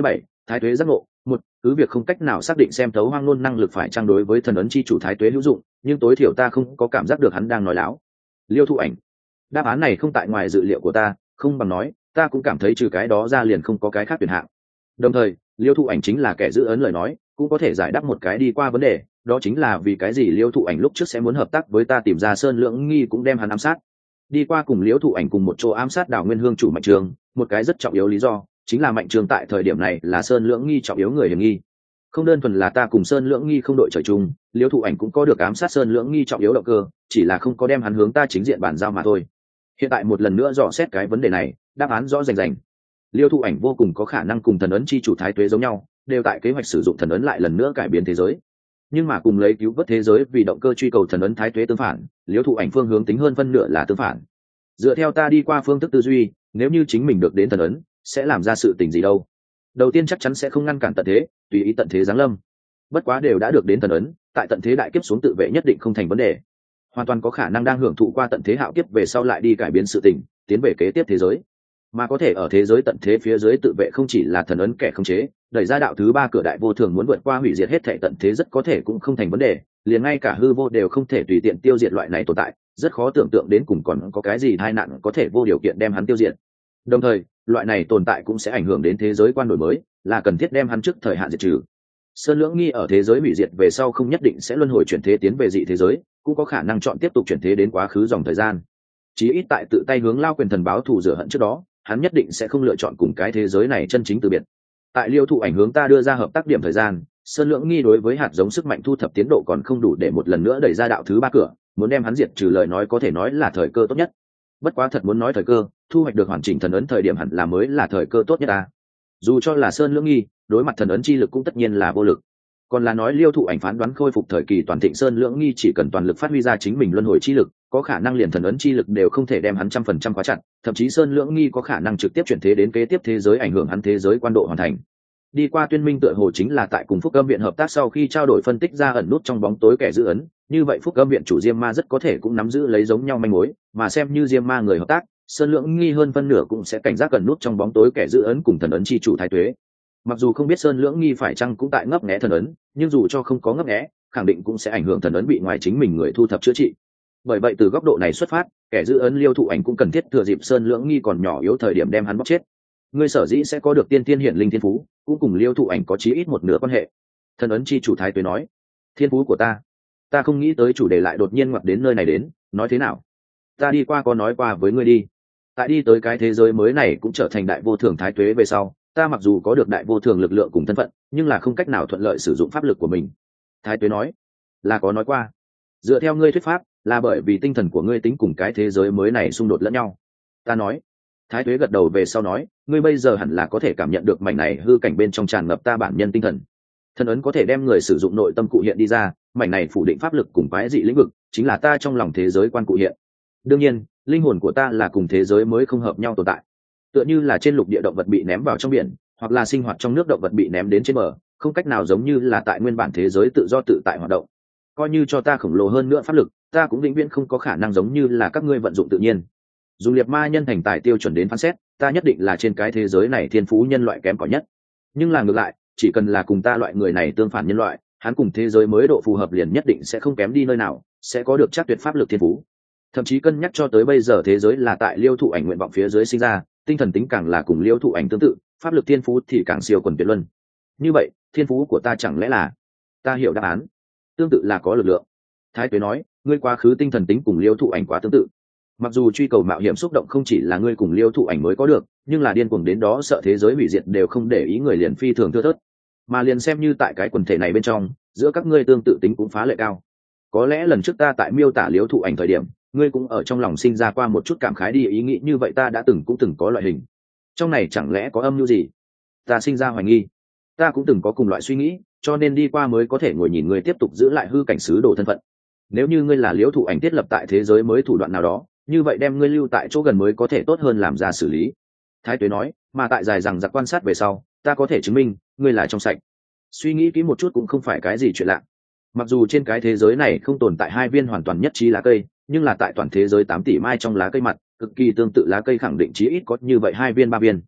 Thái tuế giác ngộ một, cứ việc không cách nào xác định xem thấu hoang ngôn năng lực phải trang đối với thần ấn chi chủ thái tuế hữu dụng, nhưng tối thiểu ta không có cảm giác được hắn đang nói láo. Liêu Thụ Ảnh, đáp án này không tại ngoài dự liệu của ta, không bằng nói ta cũng cảm thấy trừ cái đó ra liền không có cái khác tuyển hạng. Đồng thời Liêu Thụ Ảnh chính là kẻ giữ ấn lời nói cũng có thể giải đáp một cái đi qua vấn đề, đó chính là vì cái gì Liêu Thụ Ảnh lúc trước sẽ muốn hợp tác với ta tìm ra Sơn Lưỡng Nghi cũng đem hắn ám sát. Đi qua cùng Liêu Thụ Ảnh cùng một chỗ ám sát Đào Nguyên Hương chủ Mạnh Trường, một cái rất trọng yếu lý do chính là Mạnh Trường tại thời điểm này là Sơn Lưỡng Nghi trọng yếu người hiểm nghi. Không đơn thuần là ta cùng Sơn Lưỡng Nghi không đội trời chung, Liêu Thụ Ảnh cũng có được ám sát Sơn Lưỡng Nghi trọng yếu động cơ, chỉ là không có đem hắn hướng ta chính diện bàn giao mà thôi. Hiện tại một lần nữa dò xét cái vấn đề này, đáp án rõ rành rành. Liêu Thụ Ảnh vô cùng có khả năng cùng thần ấn chi chủ thái tuế giống nhau, đều tại kế hoạch sử dụng thần ấn lại lần nữa cải biến thế giới. Nhưng mà cùng lấy cứu vớt thế giới vì động cơ truy cầu thần ấn thái tuế tương phản, Liêu Thụ Ảnh phương hướng tính hơn phân nửa là tương phản. Dựa theo ta đi qua phương thức tư duy, nếu như chính mình được đến thần ấn, sẽ làm ra sự tình gì đâu? Đầu tiên chắc chắn sẽ không ngăn cản tận thế, tùy ý tận thế giáng lâm. Bất quá đều đã được đến thần ấn, tại tận thế đại kiếp xuống tự vệ nhất định không thành vấn đề. Hoàn toàn có khả năng đang hưởng thụ qua tận thế hạo kiếp về sau lại đi cải biến sự tình, tiến về kế tiếp thế giới. Mà có thể ở thế giới tận thế phía dưới tự vệ không chỉ là thần ấn kẻ khống chế, đẩy ra đạo thứ ba cửa đại vô thường muốn vượt qua hủy diệt hết thể tận thế rất có thể cũng không thành vấn đề, liền ngay cả hư vô đều không thể tùy tiện tiêu diệt loại này tồn tại, rất khó tưởng tượng đến cùng còn có cái gì tai nạn có thể vô điều kiện đem hắn tiêu diệt. Đồng thời, loại này tồn tại cũng sẽ ảnh hưởng đến thế giới quan đổi mới, là cần thiết đem hắn trước thời hạn diệt trừ. Sơn Lưỡng Nghi ở thế giới hủy diệt về sau không nhất định sẽ luân hồi chuyển thế tiến về dị thế giới, cũng có khả năng chọn tiếp tục chuyển thế đến quá khứ dòng thời gian. Chí ít tại tự tay hướng Lao Quyền Thần báo thù rửa hận trước đó, hắn nhất định sẽ không lựa chọn cùng cái thế giới này chân chính từ biệt. Tại Liêu Thụ Ảnh hướng ta đưa ra hợp tác điểm thời gian, Sơn Lưỡng Nghi đối với hạt giống sức mạnh thu thập tiến độ còn không đủ để một lần nữa đẩy ra đạo thứ ba cửa, muốn đem hắn diệt trừ lời nói có thể nói là thời cơ tốt nhất. Bất quá thật muốn nói thời cơ, thu hoạch được hoàn chỉnh thần ấn thời điểm hẳn là mới là thời cơ tốt nhất ta. Dù cho là Sơn Lưỡng Nghi, đối mặt thần ấn chi lực cũng tất nhiên là vô lực. Còn là nói Liêu Thụ Ảnh phán đoán khôi phục thời kỳ toàn thịnh Sơn Lưỡng Nghi chỉ cần toàn lực phát huy ra chính mình luân hồi chi lực, có khả năng liền thần ấn chi lực đều không thể đem hắn 100% khóa chặt, thậm chí Sơn Lưỡng Nghi có khả năng trực tiếp chuyển thế đến kế tiếp thế giới ảnh hưởng hắn thế giới quan độ hoàn thành. Đi qua tuyên minh tựa hồ chính là tại cùng Phúc Âm viện hợp tác sau khi trao đổi phân tích ra ẩn nút trong bóng tối kẻ giữ ấn, như vậy Phúc Âm viện chủ Diêm Ma rất có thể cũng nắm giữ lấy giống nhau manh mối, mà xem như Diêm Ma người hợp tác, Sơn Lưỡng Nghi hơn phân nửa cũng sẽ cảnh giác ẩn nút trong bóng tối kẻ giữ ấn cùng thần ấn chi chủ thái tuế. Mặc dù không biết Sơn Lưỡng Nghi phải chăng cũng tại ngấp nghé thần ấn, nhưng dù cho không có ngấp nghé, khẳng định cũng sẽ ảnh hưởng thần ấn bị ngoài chính mình người thu thập chữa trị. Bởi vậy từ góc độ này xuất phát, kẻ giữ ấn Liêu Thụ Ảnh cũng cần thiết thừa dịp Sơn Lưỡng Nghi còn nhỏ yếu thời điểm đem hắn bóc chết. Ngươi sở dĩ sẽ có được tiên tiên hiển linh thiên phú, cũng cùng Liêu Thụ Ảnh có chí ít một nửa quan hệ. Thần ấn chi chủ thái tuế nói, thiên phú của ta không nghĩ tới chủ đề lại đột nhiên ngoặt đến nơi này đến, nói thế nào? Ta đi qua có nói qua với ngươi đi. Tại đi tới cái thế giới mới này cũng trở thành đại vô thường thái tuế về sau, ta mặc dù có được đại vô thường lực lượng cùng thân phận, nhưng là không cách nào thuận lợi sử dụng pháp lực của mình. Thái tuế nói, là có nói qua. Dựa theo ngươi thuyết pháp, là bởi vì tinh thần của ngươi tính cùng cái thế giới mới này xung đột lẫn nhau. Ta nói. Thái tuế gật đầu về sau nói, ngươi bây giờ hẳn là có thể cảm nhận được mảnh này hư cảnh bên trong tràn ngập ta bản nhân tinh thần. Thần ấn có thể đem người sử dụng nội tâm cụ hiện đi ra, mảnh này phủ định pháp lực cùng quái dị lĩnh vực, chính là ta trong lòng thế giới quan cụ hiện. Đương nhiên, linh hồn của ta là cùng thế giới mới không hợp nhau tồn tại. Tựa như là trên lục địa động vật bị ném vào trong biển, hoặc là sinh hoạt trong nước động vật bị ném đến trên bờ, không cách nào giống như là tại nguyên bản thế giới tự do tự tại hoạt động. Coi như cho ta khổng lồ hơn nữa pháp lực, ta cũng vĩnh viễn không có khả năng giống như là các ngươi vận dụng tự nhiên. Dùng liệt ma nhân thành tài tiêu chuẩn đến phán xét, ta nhất định là trên cái thế giới này thiên phú nhân loại kém cỏi nhất. Nhưng là ngược lại, chỉ cần là cùng ta loại người này tương phản nhân loại, hắn cùng thế giới mới độ phù hợp liền nhất định sẽ không kém đi nơi nào, sẽ có được chắc tuyệt pháp lực thiên phú. Thậm chí cân nhắc cho tới bây giờ thế giới là tại Liêu Thụ Ảnh nguyện vọng phía dưới sinh ra, tinh thần tính càng là cùng Liêu Thụ Ảnh tương tự, pháp lực thiên phú thì càng siêu quần tuyệt luân. Như vậy, thiên phú của ta chẳng lẽ là? Ta hiểu đáp án. Tương tự là có lực lượng. Thái tuế nói, ngươi quá khứ tinh thần tính cùng Liêu Thụ Ảnh quá tương tự. Mặc dù truy cầu mạo hiểm xúc động không chỉ là ngươi cùng Liêu Thụ Ảnh mới có được, nhưng là điên cuồng đến đó sợ thế giới hủy diệt đều không để ý người liền phi thường thưa thớt. Mà liền xem như tại cái quần thể này bên trong, giữa các ngươi tương tự tính cũng phá lệ cao. Có lẽ lần trước ta tại miêu tả Liêu Thụ Ảnh thời điểm, ngươi cũng ở trong lòng sinh ra qua một chút cảm khái đi ý nghĩ như vậy ta đã từng cũng từng có loại hình. Trong này chẳng lẽ có âm mưu gì? Ta sinh ra hoài nghi. Ta cũng từng có cùng loại suy nghĩ, cho nên đi qua mới có thể ngồi nhìn ngươi tiếp tục giữ lại hư cảnh sứ đồ thân phận. Nếu như ngươi là Liêu Thụ Ảnh thiết lập tại thế giới mới thủ đoạn nào đó, như vậy đem ngươi lưu tại chỗ gần mới có thể tốt hơn làm ra xử lý. Thái tuế nói, mà tại dài rằng giặc quan sát về sau, ta có thể chứng minh ngươi là trong sạch. Suy nghĩ kỹ một chút cũng không phải cái gì chuyện lạ. Mặc dù trên cái thế giới này không tồn tại hai viên hoàn toàn nhất trí lá cây, nhưng là tại toàn thế giới 8 tỷ mai trong lá cây mặt, cực kỳ tương tự lá cây khẳng định chí ít có như vậy 2 viên 3 viên.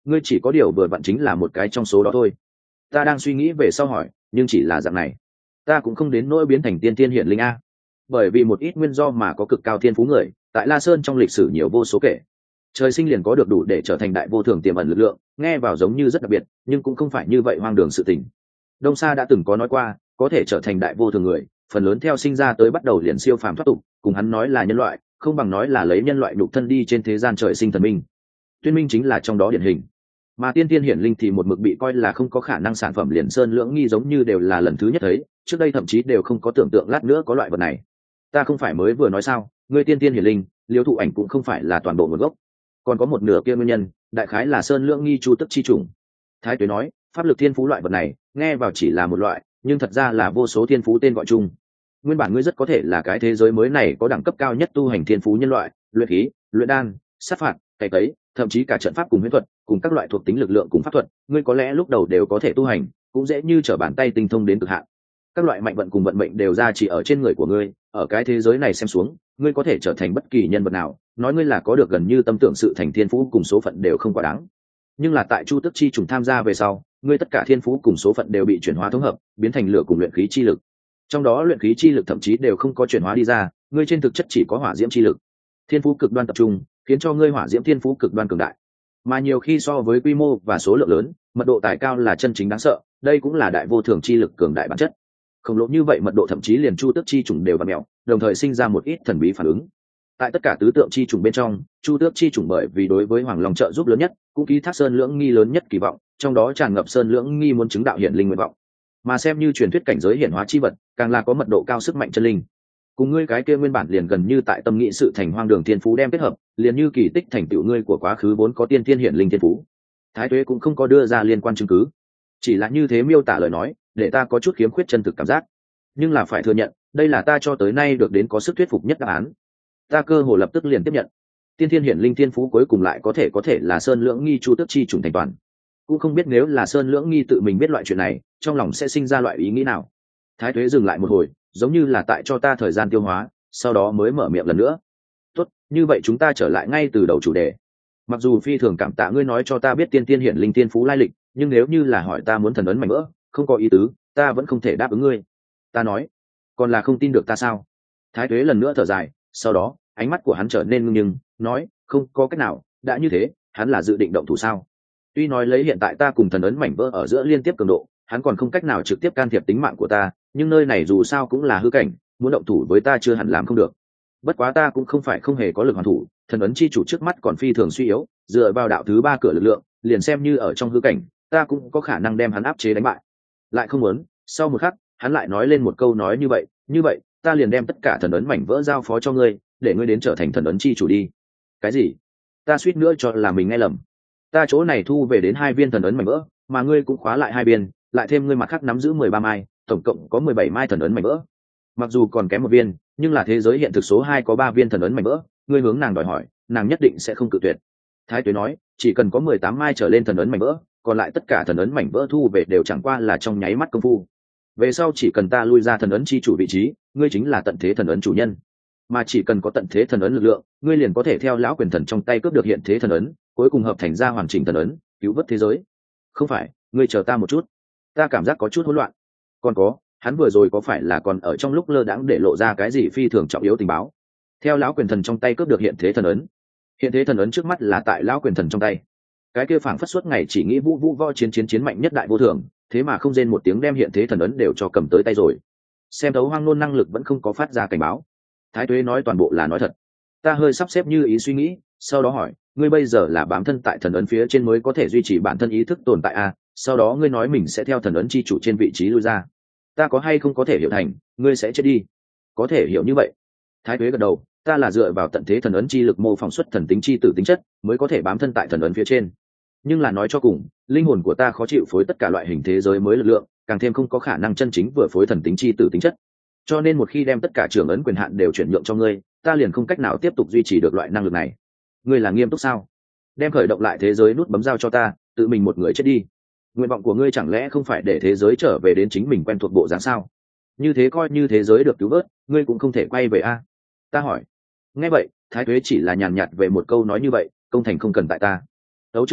ngươi chỉ có điều vừa vặn chính là một cái trong số đó thôi. Ta đang suy nghĩ về sau hỏi, nhưng chỉ là dạng này, ta cũng không đến nỗi biến thành tiên tiên hiển linh a. Bởi vì một ít nguyên do mà có cực cao thiên phú người tại La Sơn trong lịch sử nhiều vô số kể, trời sinh liền có được đủ để trở thành đại vô thường tiềm ẩn lực lượng, nghe vào giống như rất đặc biệt, nhưng cũng không phải như vậy hoang đường sự tình. Đông Sa đã từng có nói qua, có thể trở thành đại vô thường người, phần lớn theo sinh ra tới bắt đầu liền siêu phàm thoát tục, cùng hắn nói là nhân loại, không bằng nói là lấy nhân loại nhục thân đi trên thế gian trời sinh thần minh. Tuyên Minh chính là trong đó điển hình. Mà tiên tiên hiển linh thì một mực bị coi là không có khả năng sản phẩm, liền Sơn Lưỡng Nghi giống như đều là lần thứ nhất thấy, trước đây thậm chí đều không có tưởng tượng lát nữa có loại vật này. Ta không phải mới vừa nói sao, ngươi tiên tiên hiển linh, Liêu Thụ Ảnh cũng không phải là toàn bộ nguồn gốc, còn có một nửa kia nguyên nhân, đại khái là Sơn Lưỡng Nghi chu tức chi trùng. Thái Tuế nói, pháp lực thiên phú loại vật này, nghe vào chỉ là một loại, nhưng thật ra là vô số thiên phú tên gọi chung. Nguyên bản ngươi rất có thể là cái thế giới mới này có đẳng cấp cao nhất tu hành thiên phú nhân loại, luyện khí, luyện đan, sát phạt, cày cấy, thậm chí cả trận pháp cùng huyễn thuật, cùng các loại thuộc tính lực lượng cùng pháp thuật, ngươi có lẽ lúc đầu đều có thể tu hành, cũng dễ như trở bàn tay tinh thông đến cực hạn. Các loại mạnh vận cùng vận mệnh đều ra chỉ ở trên người của ngươi, ở cái thế giới này xem xuống, ngươi có thể trở thành bất kỳ nhân vật nào, nói ngươi là có được gần như tâm tưởng sự thành thiên phú cùng số phận đều không quá đáng. Nhưng là tại Chu Tức chi trùng tham gia về sau, ngươi tất cả thiên phú cùng số phận đều bị chuyển hóa thống hợp, biến thành lửa cùng luyện khí chi lực. Trong đó luyện khí chi lực thậm chí đều không có chuyển hóa đi ra, ngươi trên thực chất chỉ có hỏa diễm chi lực. Thiên phú cực đoan tập trung, khiến cho ngươi hỏa diễm thiên phú cực đoan cường đại. Mà nhiều khi so với quy mô và số lượng lớn, mật độ tài cao là chân chính đáng sợ, đây cũng là đại vô thường chi lực cường đại bản chất. Khổng lồ như vậy mật độ thậm chí liền Chu Tước chi trùng đều vặn mèo, đồng thời sinh ra một ít thần bí phản ứng. Tại tất cả tứ tượng chi trùng bên trong, Chu Tước chi trùng bởi vì đối với Hoàng Long trợ giúp lớn nhất, cũng ký thác Sơn Lưỡng Nghi lớn nhất kỳ vọng, trong đó tràn ngập Sơn Lưỡng Nghi muốn chứng đạo hiển linh nguyện vọng. Mà xem như truyền thuyết cảnh giới hiển hóa chi vật, càng là có mật độ cao sức mạnh chân linh. Cùng ngươi cái kia nguyên bản liền gần như tại tâm nghĩ sự thành hoang đường thiên phú đem kết hợp, liền như kỳ tích thành tựu ngươi của quá khứ vốn có tiên tiên hiển linh thiên phú. Thái Tuế cũng không có đưa ra liên quan chứng cứ, chỉ là như thế miêu tả lời nói, để ta có chút khiếm khuyết chân thực cảm giác. Nhưng là phải thừa nhận, đây là ta cho tới nay được đến có sức thuyết phục nhất đáp án. Ta cơ hồ lập tức liền tiếp nhận. Tiên thiên hiển linh thiên phú cuối cùng lại có thể là Sơn Lưỡng Nghi Chu Tước chi trùng thành toàn. Cũng không biết nếu là Sơn Lưỡng Nghi tự mình biết loại chuyện này, trong lòng sẽ sinh ra loại ý nghĩ nào. Thái Tuế dừng lại một hồi, giống như là tại cho ta thời gian tiêu hóa, sau đó mới mở miệng lần nữa. Tốt, như vậy chúng ta trở lại ngay từ đầu chủ đề. Mặc dù phi thường cảm tạ ngươi nói cho ta biết tiên tiên hiển linh thiên phú lai lịch, nhưng nếu như là hỏi ta muốn thần ấn mảnh vỡ, không có ý tứ, ta vẫn không thể đáp ứng ngươi. Ta nói, còn là không tin được ta sao? Thái Tuế lần nữa thở dài, sau đó ánh mắt của hắn trở nên ngưng nhưng nói, không có cách nào, đã như thế, hắn là dự định động thủ sao? Tuy nói lấy hiện tại ta cùng thần ấn mảnh vỡ ở giữa liên tiếp cường độ, hắn còn không cách nào trực tiếp can thiệp tính mạng của ta, nhưng nơi này dù sao cũng là hư cảnh, muốn động thủ với ta chưa hẳn làm không được. Bất quá ta cũng không phải không hề có lực hoàn thủ, thần ấn chi chủ trước mắt còn phi thường suy yếu, dựa vào đạo thứ ba cửa lực lượng, liền xem như ở trong hư cảnh, ta cũng có khả năng đem hắn áp chế đánh bại. Lại không muốn, sau một khắc, hắn lại nói lên một câu nói như vậy, ta liền đem tất cả thần ấn mảnh vỡ giao phó cho ngươi, để ngươi đến trở thành thần ấn chi chủ đi. Cái gì? Ta suýt nữa cho là mình nghe lầm. Ta chỗ này thu về đến 2 viên thần ấn mảnh vỡ, mà ngươi cũng khóa lại 2 viên, lại thêm ngươi mặt khác nắm giữ 13 mai, tổng cộng có 17 mai thần ấn mảnh vỡ. Mặc dù còn kém 1 viên, nhưng là thế giới hiện thực số 2 có 3 viên thần ấn mảnh vỡ, ngươi hướng nàng đòi hỏi, nàng nhất định sẽ không cự tuyệt. Thái Tuế nói, chỉ cần có 18 mai trở lên thần ấn mảnh vỡ, còn lại tất cả thần ấn mảnh vỡ thu về đều chẳng qua là trong nháy mắt công phu. Về sau chỉ cần ta lui ra thần ấn chi chủ vị trí, ngươi chính là tận thế thần ấn chủ nhân. Mà chỉ cần có tận thế thần ấn lực lượng, ngươi liền có thể theo lão quyền thần trong tay cướp được hiện thế thần ấn, cuối cùng hợp thành ra hoàn chỉnh thần ấn, cứu vớt thế giới. Không phải, ngươi chờ ta một chút. Ta cảm giác có chút hỗn loạn. Còn có, hắn vừa rồi có phải là còn ở trong lúc lơ đãng để lộ ra cái gì phi thường trọng yếu tình báo? Theo lão quyền thần trong tay cướp được hiện thế thần ấn. Hiện thế thần ấn trước mắt là tại lão quyền thần trong tay. Cái kia phảng phất suốt ngày chỉ nghĩ vũ vo chiến mạnh nhất đại vô thường, thế mà không rên một tiếng đem hiện thế thần ấn đều cho cầm tới tay rồi. Xem đấu hoang nôn năng lực vẫn không có phát ra cảnh báo. Thái Tuế nói toàn bộ là nói thật. Ta hơi sắp xếp như ý suy nghĩ, sau đó hỏi, ngươi bây giờ là bám thân tại thần ấn phía trên mới có thể duy trì bản thân ý thức tồn tại à? Sau đó ngươi nói mình sẽ theo thần ấn chi chủ trên vị trí lui ra. Ta có hay không có thể hiểu thành, ngươi sẽ chết đi? Có thể hiểu như vậy. Thái Tuế gật đầu, ta là dựa vào tận thế thần ấn chi lực mô phỏng xuất thần tính chi tử tính chất, mới có thể bám thân tại thần ấn phía trên. Nhưng là nói cho cùng, linh hồn của ta khó chịu phối tất cả loại hình thế giới mới lực lượng, càng thêm không có khả năng chân chính vừa phối thần tính chi tử tính chất. Cho nên một khi đem tất cả trưởng ấn quyền hạn đều chuyển nhượng cho ngươi, ta liền không cách nào tiếp tục duy trì được loại năng lực này. Ngươi là nghiêm túc sao? Đem khởi động lại thế giới nút bấm giao cho ta, tự mình một người chết đi. Nguyện vọng của ngươi chẳng lẽ không phải để thế giới trở về đến chính mình quen thuộc bộ dáng sao? Như thế coi như thế giới được cứu vớt, ngươi cũng không thể quay về a? Ta hỏi. Nghe vậy, Thái Tuế chỉ là nhàn nhạt về một câu nói như vậy, công thành không cần tại ta. Đấu chương xong,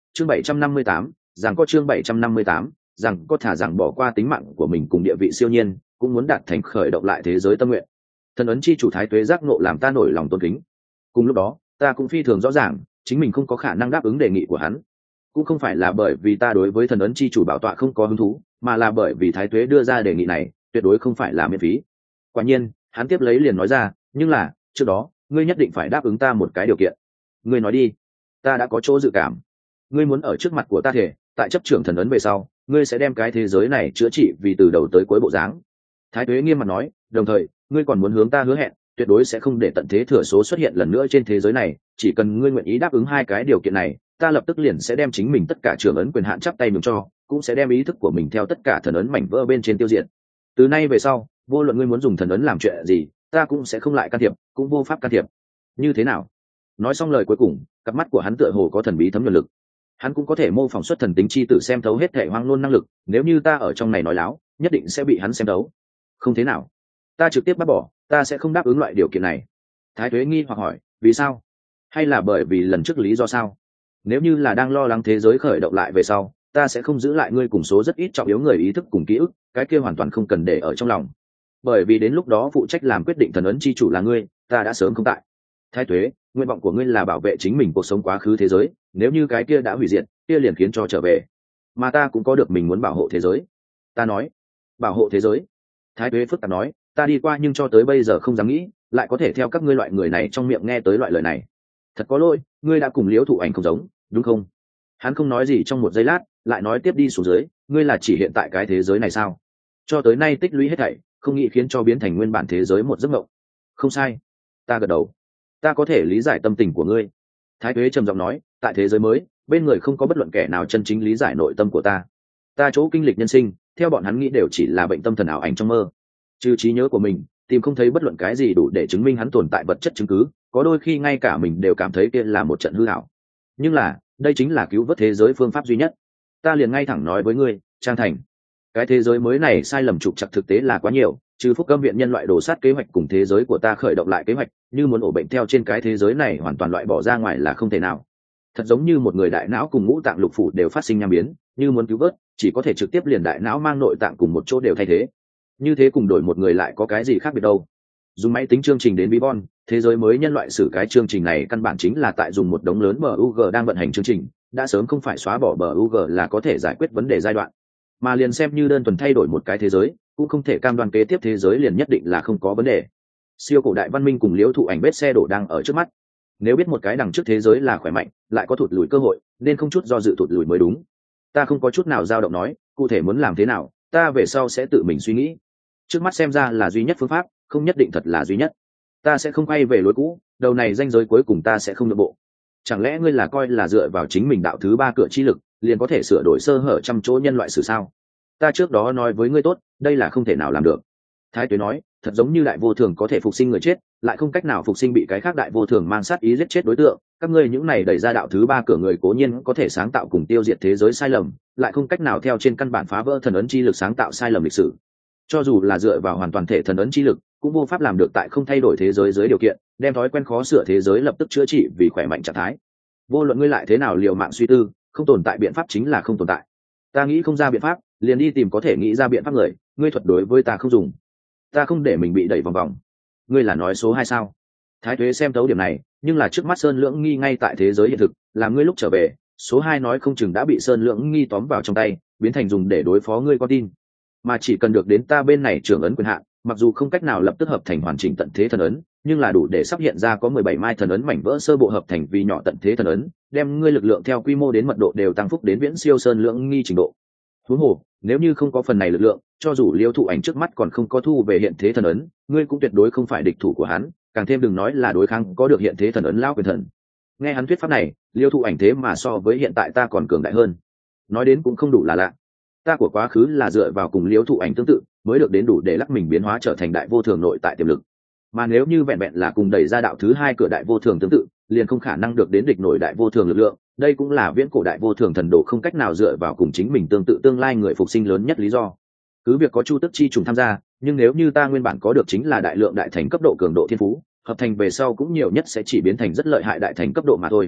chương 758, rằng có chương 758, rằng có thả rằng bỏ qua tính mạng của mình cùng địa vị siêu nhiên, cũng muốn đạt thành khởi động lại thế giới tâm nguyện. Thần ấn chi chủ Thái Tuế giác ngộ làm ta nổi lòng tôn kính. Cùng lúc đó, ta cũng phi thường rõ ràng, chính mình không có khả năng đáp ứng đề nghị của hắn. Cũng không phải là bởi vì ta đối với thần ấn chi chủ bảo tọa không có hứng thú, mà là bởi vì Thái Tuế đưa ra đề nghị này, tuyệt đối không phải là miễn phí. Quả nhiên, hắn tiếp lấy liền nói ra, nhưng là, trước đó, ngươi nhất định phải đáp ứng ta một cái điều kiện. Ngươi nói đi. Ta đã có chỗ dự cảm. Ngươi muốn ở trước mặt của ta thể, tại chấp trưởng thần ấn về sau, ngươi sẽ đem cái thế giới này chữa trị vì từ đầu tới cuối bộ dáng. Thái Tuế nghiêm mặt nói, đồng thời, ngươi còn muốn hướng ta hứa hẹn, tuyệt đối sẽ không để tận thế thừa số xuất hiện lần nữa trên thế giới này, chỉ cần ngươi nguyện ý đáp ứng hai cái điều kiện này, ta lập tức liền sẽ đem chính mình tất cả trưởng ấn quyền hạn chắp tay nhường cho, cũng sẽ đem ý thức của mình theo tất cả thần ấn mảnh vỡ bên trên tiêu diệt. Từ nay về sau, vô luận ngươi muốn dùng thần ấn làm chuyện gì, ta cũng sẽ không lại can thiệp, cũng vô pháp can thiệp. Như thế nào? Nói xong lời cuối cùng, cặp mắt của hắn tựa hồ có thần bí thấm nhuần lực. Hắn cũng có thể mô phỏng xuất thần tính chi tử xem thấu hết thể hoang luôn năng lực, nếu như ta ở trong này nói láo, nhất định sẽ bị hắn xem thấu. Không thế nào, ta trực tiếp bác bỏ, ta sẽ không đáp ứng loại điều kiện này. Thái Tuế nghi hoặc hỏi, vì sao? Hay là bởi vì lần trước lý do sao? Nếu như là đang lo lắng thế giới khởi động lại về sau, ta sẽ không giữ lại ngươi cùng số rất ít trọng yếu người ý thức cùng ký ức, cái kia hoàn toàn không cần để ở trong lòng. Bởi vì đến lúc đó phụ trách làm quyết định thần ấn chi chủ là ngươi, ta đã sớm không tại. Thái Tuế, nguyện vọng của ngươi là bảo vệ chính mình cuộc sống quá khứ thế giới, nếu như cái kia đã hủy diệt, kia liền khiến cho trở về. Mà ta cũng có được mình muốn bảo hộ thế giới. Ta nói, bảo hộ thế giới. Thái Tuế phức tạp nói, ta đi qua nhưng cho tới bây giờ không dám nghĩ, lại có thể theo các ngươi loại người này trong miệng nghe tới loại lời này. Thật có lỗi, ngươi đã cùng Liễu Thụ Ảnh không giống, đúng không? Hắn không nói gì trong một giây lát, lại nói tiếp đi xuống dưới, ngươi là chỉ hiện tại cái thế giới này sao? Cho tới nay tích lũy hết thảy, không nghĩ khiến cho biến thành nguyên bản thế giới một giấc mộng. Không sai. Ta gật đầu. Ta có thể lý giải tâm tình của ngươi. Thái Tuế trầm giọng nói, tại thế giới mới, bên người không có bất luận kẻ nào chân chính lý giải nội tâm của ta. Ta chỗ kinh lịch nhân sinh, theo bọn hắn nghĩ đều chỉ là bệnh tâm thần ảo ảnh trong mơ. Trừ trí nhớ của mình, tìm không thấy bất luận cái gì đủ để chứng minh hắn tồn tại vật chất chứng cứ, có đôi khi ngay cả mình đều cảm thấy kia là một trận hư ảo. Nhưng là, đây chính là cứu vớt thế giới phương pháp duy nhất. Ta liền ngay thẳng nói với ngươi, Trang Thành, cái thế giới mới này sai lầm trục trặc thực tế là quá nhiều, trừ Phúc Âm viện nhân loại đổ sát kế hoạch cùng thế giới của ta khởi động lại kế hoạch, như muốn ổ bệnh theo trên cái thế giới này hoàn toàn loại bỏ ra ngoài là không thể nào. Thật giống như một người đại não cùng ngũ tạng lục phủ đều phát sinh nham biến, như muốn cứu vớt, chỉ có thể trực tiếp liền đại não mang nội tạng cùng một chỗ đều thay thế. Như thế cùng đổi một người lại có cái gì khác biệt đâu? Dùng máy tính chương trình đến Bibon, thế giới mới nhân loại xử cái chương trình này căn bản chính là tại dùng một đống lớn bug đang vận hành chương trình, đã sớm không phải xóa bỏ bug là có thể giải quyết vấn đề giai đoạn, mà liền xem như đơn thuần thay đổi một cái thế giới, cũng không thể cam đoan kế tiếp thế giới liền nhất định là không có vấn đề. Siêu cổ đại văn minh cùng Liễu Thụ Ảnh vết xe đổ đang ở trước mắt. Nếu biết một cái đằng trước thế giới là khỏe mạnh, lại có thụt lùi cơ hội, nên không chút do dự thụt lùi mới đúng. Ta không có chút nào dao động nói, cụ thể muốn làm thế nào, ta về sau sẽ tự mình suy nghĩ. Trước mắt xem ra là duy nhất phương pháp, không nhất định thật là duy nhất. Ta sẽ không quay về lối cũ, đầu này ranh giới cuối cùng ta sẽ không nhượng bộ. Chẳng lẽ ngươi là coi là dựa vào chính mình đạo thứ ba cửa chi lực, liền có thể sửa đổi sơ hở trăm chỗ nhân loại sử sao? Ta trước đó nói với ngươi tốt, đây là không thể nào làm được. Thái Tuế nói, thật giống như đại vô thường có thể phục sinh người chết, lại không cách nào phục sinh bị cái khác đại vô thường mang sát ý giết chết đối tượng. Các ngươi những này đẩy ra đạo thứ ba cửa người cố nhiên có thể sáng tạo cùng tiêu diệt thế giới sai lầm, lại không cách nào theo trên căn bản phá vỡ thần ấn chi lực sáng tạo sai lầm lịch sử. Cho dù là dựa vào hoàn toàn thể thần ấn chi lực, cũng vô pháp làm được tại không thay đổi thế giới dưới điều kiện, đem thói quen khó sửa thế giới lập tức chữa trị vì khỏe mạnh trạng thái. Vô luận ngươi lại thế nào liều mạng suy tư, không tồn tại biện pháp chính là không tồn tại. Ta nghĩ không ra biện pháp, liền đi tìm có thể nghĩ ra biện pháp người, ngươi thuật đối với ta không dùng. Ta không để mình bị đẩy vòng vòng. Ngươi là nói số 2 sao? Thái Tuế xem thấu điểm này, nhưng là trước mắt Sơn Lưỡng Nghi ngay tại thế giới hiện thực, làm ngươi lúc trở về, số 2 nói không chừng đã bị Sơn Lưỡng Nghi tóm vào trong tay, biến thành dùng để đối phó ngươi con tin. Mà chỉ cần được đến ta bên này trưởng ấn quyền hạn, mặc dù không cách nào lập tức hợp thành hoàn chỉnh tận thế thần ấn, nhưng là đủ để sắp hiện ra có 17 mai thần ấn mảnh vỡ sơ bộ hợp thành vì nhỏ tận thế thần ấn, đem ngươi lực lượng theo quy mô đến mật độ đều tăng phúc đến viễn siêu Sơn Lưỡng Nghi trình độ. Huống hồ, nếu như không có phần này lực lượng, cho dù Liêu Thụ Ảnh trước mắt còn không có thu về hiện thế thần ấn, ngươi cũng tuyệt đối không phải địch thủ của hắn, càng thêm đừng nói là đối kháng có được hiện thế thần ấn lão quyền thần. Nghe hắn thuyết pháp này, Liêu Thụ Ảnh thế mà so với hiện tại ta còn cường đại hơn. Nói đến cũng không đủ là lạ. Ta của quá khứ là dựa vào cùng Liêu Thụ Ảnh tương tự, mới được đến đủ để lắc mình biến hóa trở thành đại vô thường nội tại tiềm lực. Mà nếu như vẹn vẹn là cùng đẩy ra đạo thứ 2 cửa đại vô thường tương tự, liền không khả năng được đến địch nổi đại vô thường lực lượng. Đây cũng là viễn cổ đại vô thường thần đồ không cách nào dựa vào cùng chính mình tương tự tương lai người phục sinh lớn nhất lý do. Cứ việc có Chu Tức chi trùng tham gia, nhưng nếu như ta nguyên bản có được chính là đại lượng đại thành cấp độ cường độ thiên phú, hợp thành về sau cũng nhiều nhất sẽ chỉ biến thành rất lợi hại đại thành cấp độ mà thôi.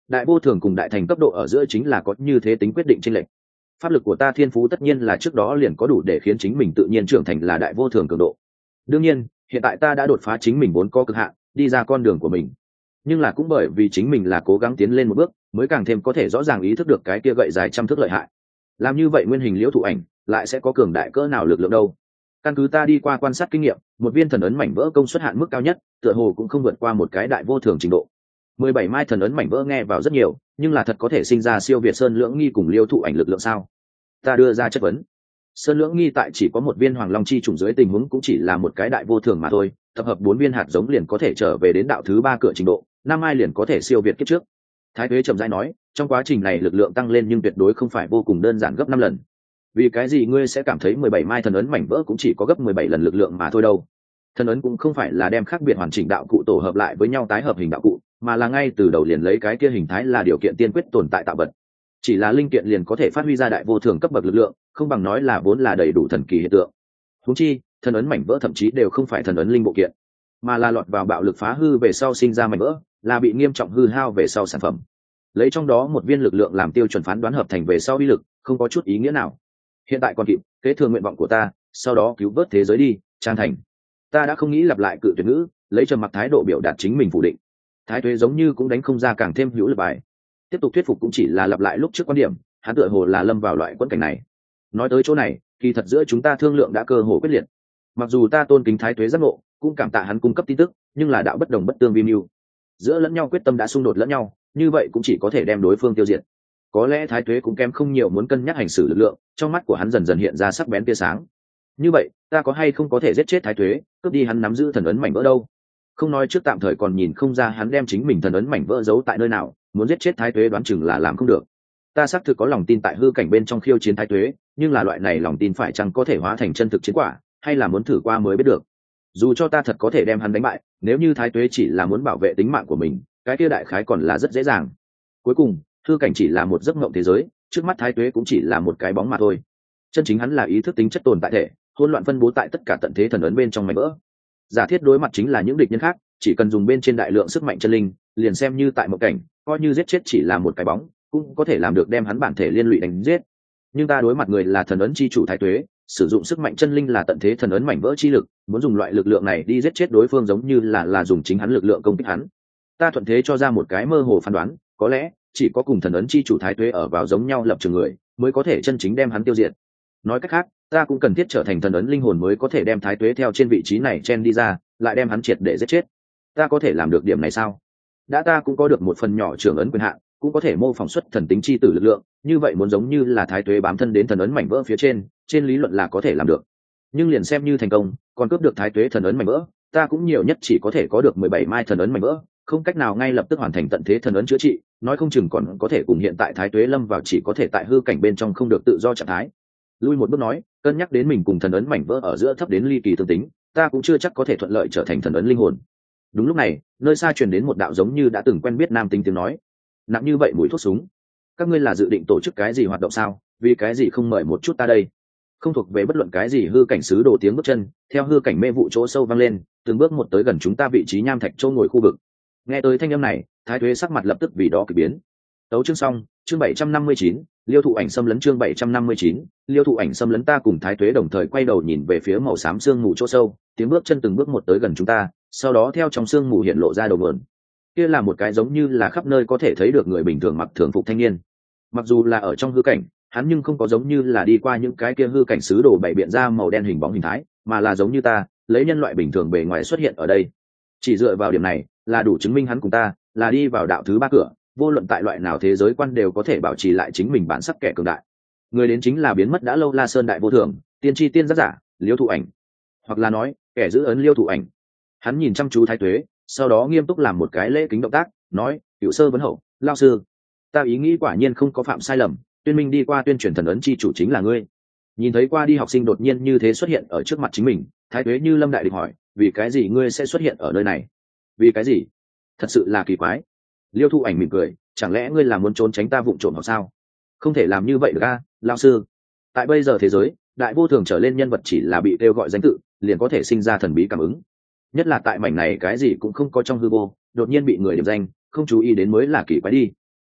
đại vô thường cùng đại thành cấp độ ở giữa chính là có như thế tính quyết định chênh lệch. Pháp lực của ta thiên phú tất nhiên là trước đó liền có đủ để khiến chính mình tự nhiên trưởng thành là đại vô thường cường độ. Đương nhiên hiện tại ta đã đột phá chính mình vốn có cực hạn, đi ra con đường của mình, nhưng là cũng bởi vì chính mình là cố gắng tiến lên một bước, mới càng thêm có thể rõ ràng ý thức được cái kia gậy dài trăm thước lợi hại. Làm như vậy nguyên hình liễu thụ ảnh lại sẽ có cường đại cỡ nào lực lượng đâu? Căn cứ ta đi qua quan sát kinh nghiệm, một viên thần ấn mảnh vỡ công suất hạn mức cao nhất tựa hồ cũng không vượt qua một cái đại vô thường trình độ. 17 mai thần ấn mảnh vỡ nghe vào rất nhiều, nhưng là thật có thể sinh ra siêu việt Sơn Lưỡng Nghi cùng liêu thụ ảnh lực lượng sao? Ta đưa ra chất vấn. Sơn Lưỡng Nghi tại chỉ có một viên hoàng long chi trùng dưới tình huống cũng chỉ là một cái đại vô thường mà thôi, tập hợp 4 viên hạt giống liền có thể trở về đến đạo thứ 3 cửa trình độ, năm mai liền có thể siêu việt kiếp trước. Thái Tuế chậm rãi nói, trong quá trình này lực lượng tăng lên nhưng tuyệt đối không phải vô cùng đơn giản gấp 5 lần. Vì cái gì ngươi sẽ cảm thấy 17 mai thần ấn mảnh vỡ cũng chỉ có gấp 17 lần lực lượng mà thôi đâu? Thần ấn cũng không phải là đem khác biệt hoàn chỉnh đạo cụ tổ hợp lại với nhau tái hợp hình đạo cụ, mà là ngay từ đầu liền lấy cái kia hình thái là điều kiện tiên quyết tồn tại tạo vật. Chỉ là linh kiện liền có thể phát huy ra đại vô thường cấp bậc lực lượng, không bằng nói là vốn là đầy đủ thần kỳ hiện tượng. Huống chi, thần ấn mảnh vỡ thậm chí đều không phải thần ấn linh bộ kiện, mà là lọt vào bạo lực phá hư về sau sinh ra mảnh vỡ, là bị nghiêm trọng hư hao về sau sản phẩm. Lấy trong đó một viên lực lượng làm tiêu chuẩn phán đoán hợp thành về sau uy lực, không có chút ý nghĩa nào. Hiện tại còn kịp, kế thừa nguyện vọng của ta, sau đó cứu vớt thế giới đi, Trang Thành. Ta đã không nghĩ lặp lại cự tuyệt ngữ, lấy trầm mặc thái độ biểu đạt chính mình phủ định. Thái Tuế giống như cũng đánh không ra càng thêm hữu lực bài, tiếp tục thuyết phục cũng chỉ là lặp lại lúc trước quan điểm, hắn tựa hồ là lâm vào loại quẫn cảnh này. Nói tới chỗ này, kỳ thật giữa chúng ta thương lượng đã cơ hồ quyết liệt. Mặc dù ta tôn kính Thái Tuế giác ngộ, cũng cảm tạ hắn cung cấp tin tức, nhưng là đạo bất đồng bất tương vi mưu, giữa lẫn nhau quyết tâm đã xung đột lẫn nhau, như vậy cũng chỉ có thể đem đối phương tiêu diệt. Có lẽ Thái Tuế cũng kém không nhiều muốn cân nhắc hành xử lực lượng, trong mắt của hắn dần dần hiện ra sắc bén tia sáng. Như vậy, ta có hay không có thể giết chết Thái Tuế, cướp đi hắn nắm giữ thần ấn mảnh vỡ đâu? Không nói trước tạm thời còn nhìn không ra hắn đem chính mình thần ấn mảnh vỡ giấu tại nơi nào, muốn giết chết Thái Tuế đoán chừng là làm không được. Ta xác thực có lòng tin tại hư cảnh bên trong khiêu chiến Thái Tuế, nhưng là loại này lòng tin phải chăng có thể hóa thành chân thực chiến quả, hay là muốn thử qua mới biết được. Dù cho ta thật có thể đem hắn đánh bại, nếu như Thái Tuế chỉ là muốn bảo vệ tính mạng của mình, cái kia đại khái còn là rất dễ dàng. Cuối cùng, hư cảnh chỉ là một giấc mộng thế giới, trước mắt Thái Tuế cũng chỉ là một cái bóng mà thôi. Chân chính hắn là ý thức tính chất tồn tại thể, hỗn loạn phân bố tại tất cả tận thế thần ấn bên trong mảnh vỡ. Giả thiết đối mặt chính là những địch nhân khác, chỉ cần dùng bên trên đại lượng sức mạnh chân linh, liền xem như tại một cảnh, coi như giết chết chỉ là một cái bóng, cũng có thể làm được đem hắn bản thể liên lụy đánh giết. Nhưng ta đối mặt người là thần ấn chi chủ Thái Tuế, sử dụng sức mạnh chân linh là tận thế thần ấn mảnh vỡ chi lực, muốn dùng loại lực lượng này đi giết chết đối phương giống như là dùng chính hắn lực lượng công kích hắn. Ta thuận thế cho ra một cái mơ hồ phán đoán, có lẽ chỉ có cùng thần ấn chi chủ Thái Tuế ở vào giống nhau lập trường người, mới có thể chân chính đem hắn tiêu diệt. Nói cách khác, ta cũng cần thiết trở thành thần ấn linh hồn mới có thể đem Thái Tuế theo trên vị trí này chen đi ra, lại đem hắn triệt để giết chết. Ta có thể làm được điểm này sao? Đã ta cũng có được một phần nhỏ trưởng ấn quyền hạn, cũng có thể mô phỏng xuất thần tính chi tử lực lượng, như vậy muốn giống như là Thái Tuế bám thân đến thần ấn mảnh vỡ phía trên lý luận là có thể làm được. Nhưng liền xem như thành công, còn cướp được Thái Tuế thần ấn mảnh vỡ, ta cũng nhiều nhất chỉ có thể có được 17 mai thần ấn mảnh vỡ, không cách nào ngay lập tức hoàn thành tận thế thần ấn chữa trị, nói không chừng còn có thể cùng hiện tại Thái Tuế lâm vào chỉ có thể tại hư cảnh bên trong không được tự do trạng thái. Lui một bước nói, cân nhắc đến mình cùng thần ấn mảnh vỡ ở giữa thấp đến ly kỳ tương tính, ta cũng chưa chắc có thể thuận lợi trở thành thần ấn linh hồn. Đúng lúc này, nơi xa truyền đến một đạo giống như đã từng quen biết nam tính tiếng nói, nặng như vậy mùi thuốc súng, các ngươi là dự định tổ chức cái gì hoạt động sao? Vì cái gì không mời một chút ta đây? Không thuộc về bất luận cái gì hư cảnh sứ đồ tiếng bước chân theo hư cảnh mê vụ chỗ sâu vang lên, từng bước một tới gần chúng ta vị trí nham thạch châu ngồi khu vực. Nghe tới thanh âm này, Thái Tuế sắc mặt lập tức vì đó kỳ biến. Tấu chương xong, chương 759, liêu thụ ảnh xâm lấn, chương 759, liêu thụ ảnh xâm lấn. Ta cùng Thái Tuế đồng thời quay đầu nhìn về phía màu xám sương mù chỗ sâu, tiếng bước chân từng bước một tới gần chúng ta, sau đó theo trong sương mù hiện lộ ra đầu nguồn. Kia là một cái giống như là khắp nơi có thể thấy được người bình thường mặc thường phục thanh niên. Mặc dù là ở trong hư cảnh, hắn nhưng không có giống như là đi qua những cái kia hư cảnh sứ đồ bày biện ra màu đen hình bóng hình thái, mà là giống như ta, lấy nhân loại bình thường bề ngoài xuất hiện ở đây. Chỉ dựa vào điểm này, là đủ chứng minh hắn cùng ta là đi vào đạo thứ 3 cửa, vô luận tại loại nào thế giới quan đều có thể bảo trì lại chính mình bản sắc kẻ cường đại. Người đến chính là biến mất đã lâu La Sơn đại vô thường, tiên tri tiên giác giả, Liêu Thụ Ảnh, hoặc là nói, kẻ giữ ấn Liêu Thụ Ảnh. Hắn nhìn chăm chú Thái Tuế, sau đó nghiêm túc làm một cái lễ kính động tác, nói: "Cửu sơ vấn hậu, lao sư, ta ý nghĩ quả nhiên không có phạm sai lầm, tuyên minh đi qua tuyên truyền thần ấn chi chủ chính là ngươi." Nhìn thấy qua đi học sinh đột nhiên như thế xuất hiện ở trước mặt chính mình, Thái Tuế như lâm đại địch hỏi: "Vì cái gì ngươi sẽ xuất hiện ở nơi này? Vì cái gì? Thật sự là kỳ quái." Liêu Thụ Ảnh mỉm cười: "Chẳng lẽ ngươi là muốn trốn tránh ta vụng trộm hoặc sao? Không thể làm như vậy được a, lão sư. Tại bây giờ thế giới, đại vô thường trở lên nhân vật chỉ là bị kêu gọi danh tự, liền có thể sinh ra thần bí cảm ứng. Nhất là tại mảnh này cái gì cũng không có trong hư vô, đột nhiên bị người điểm danh, không chú ý đến mới là kỳ quái đi.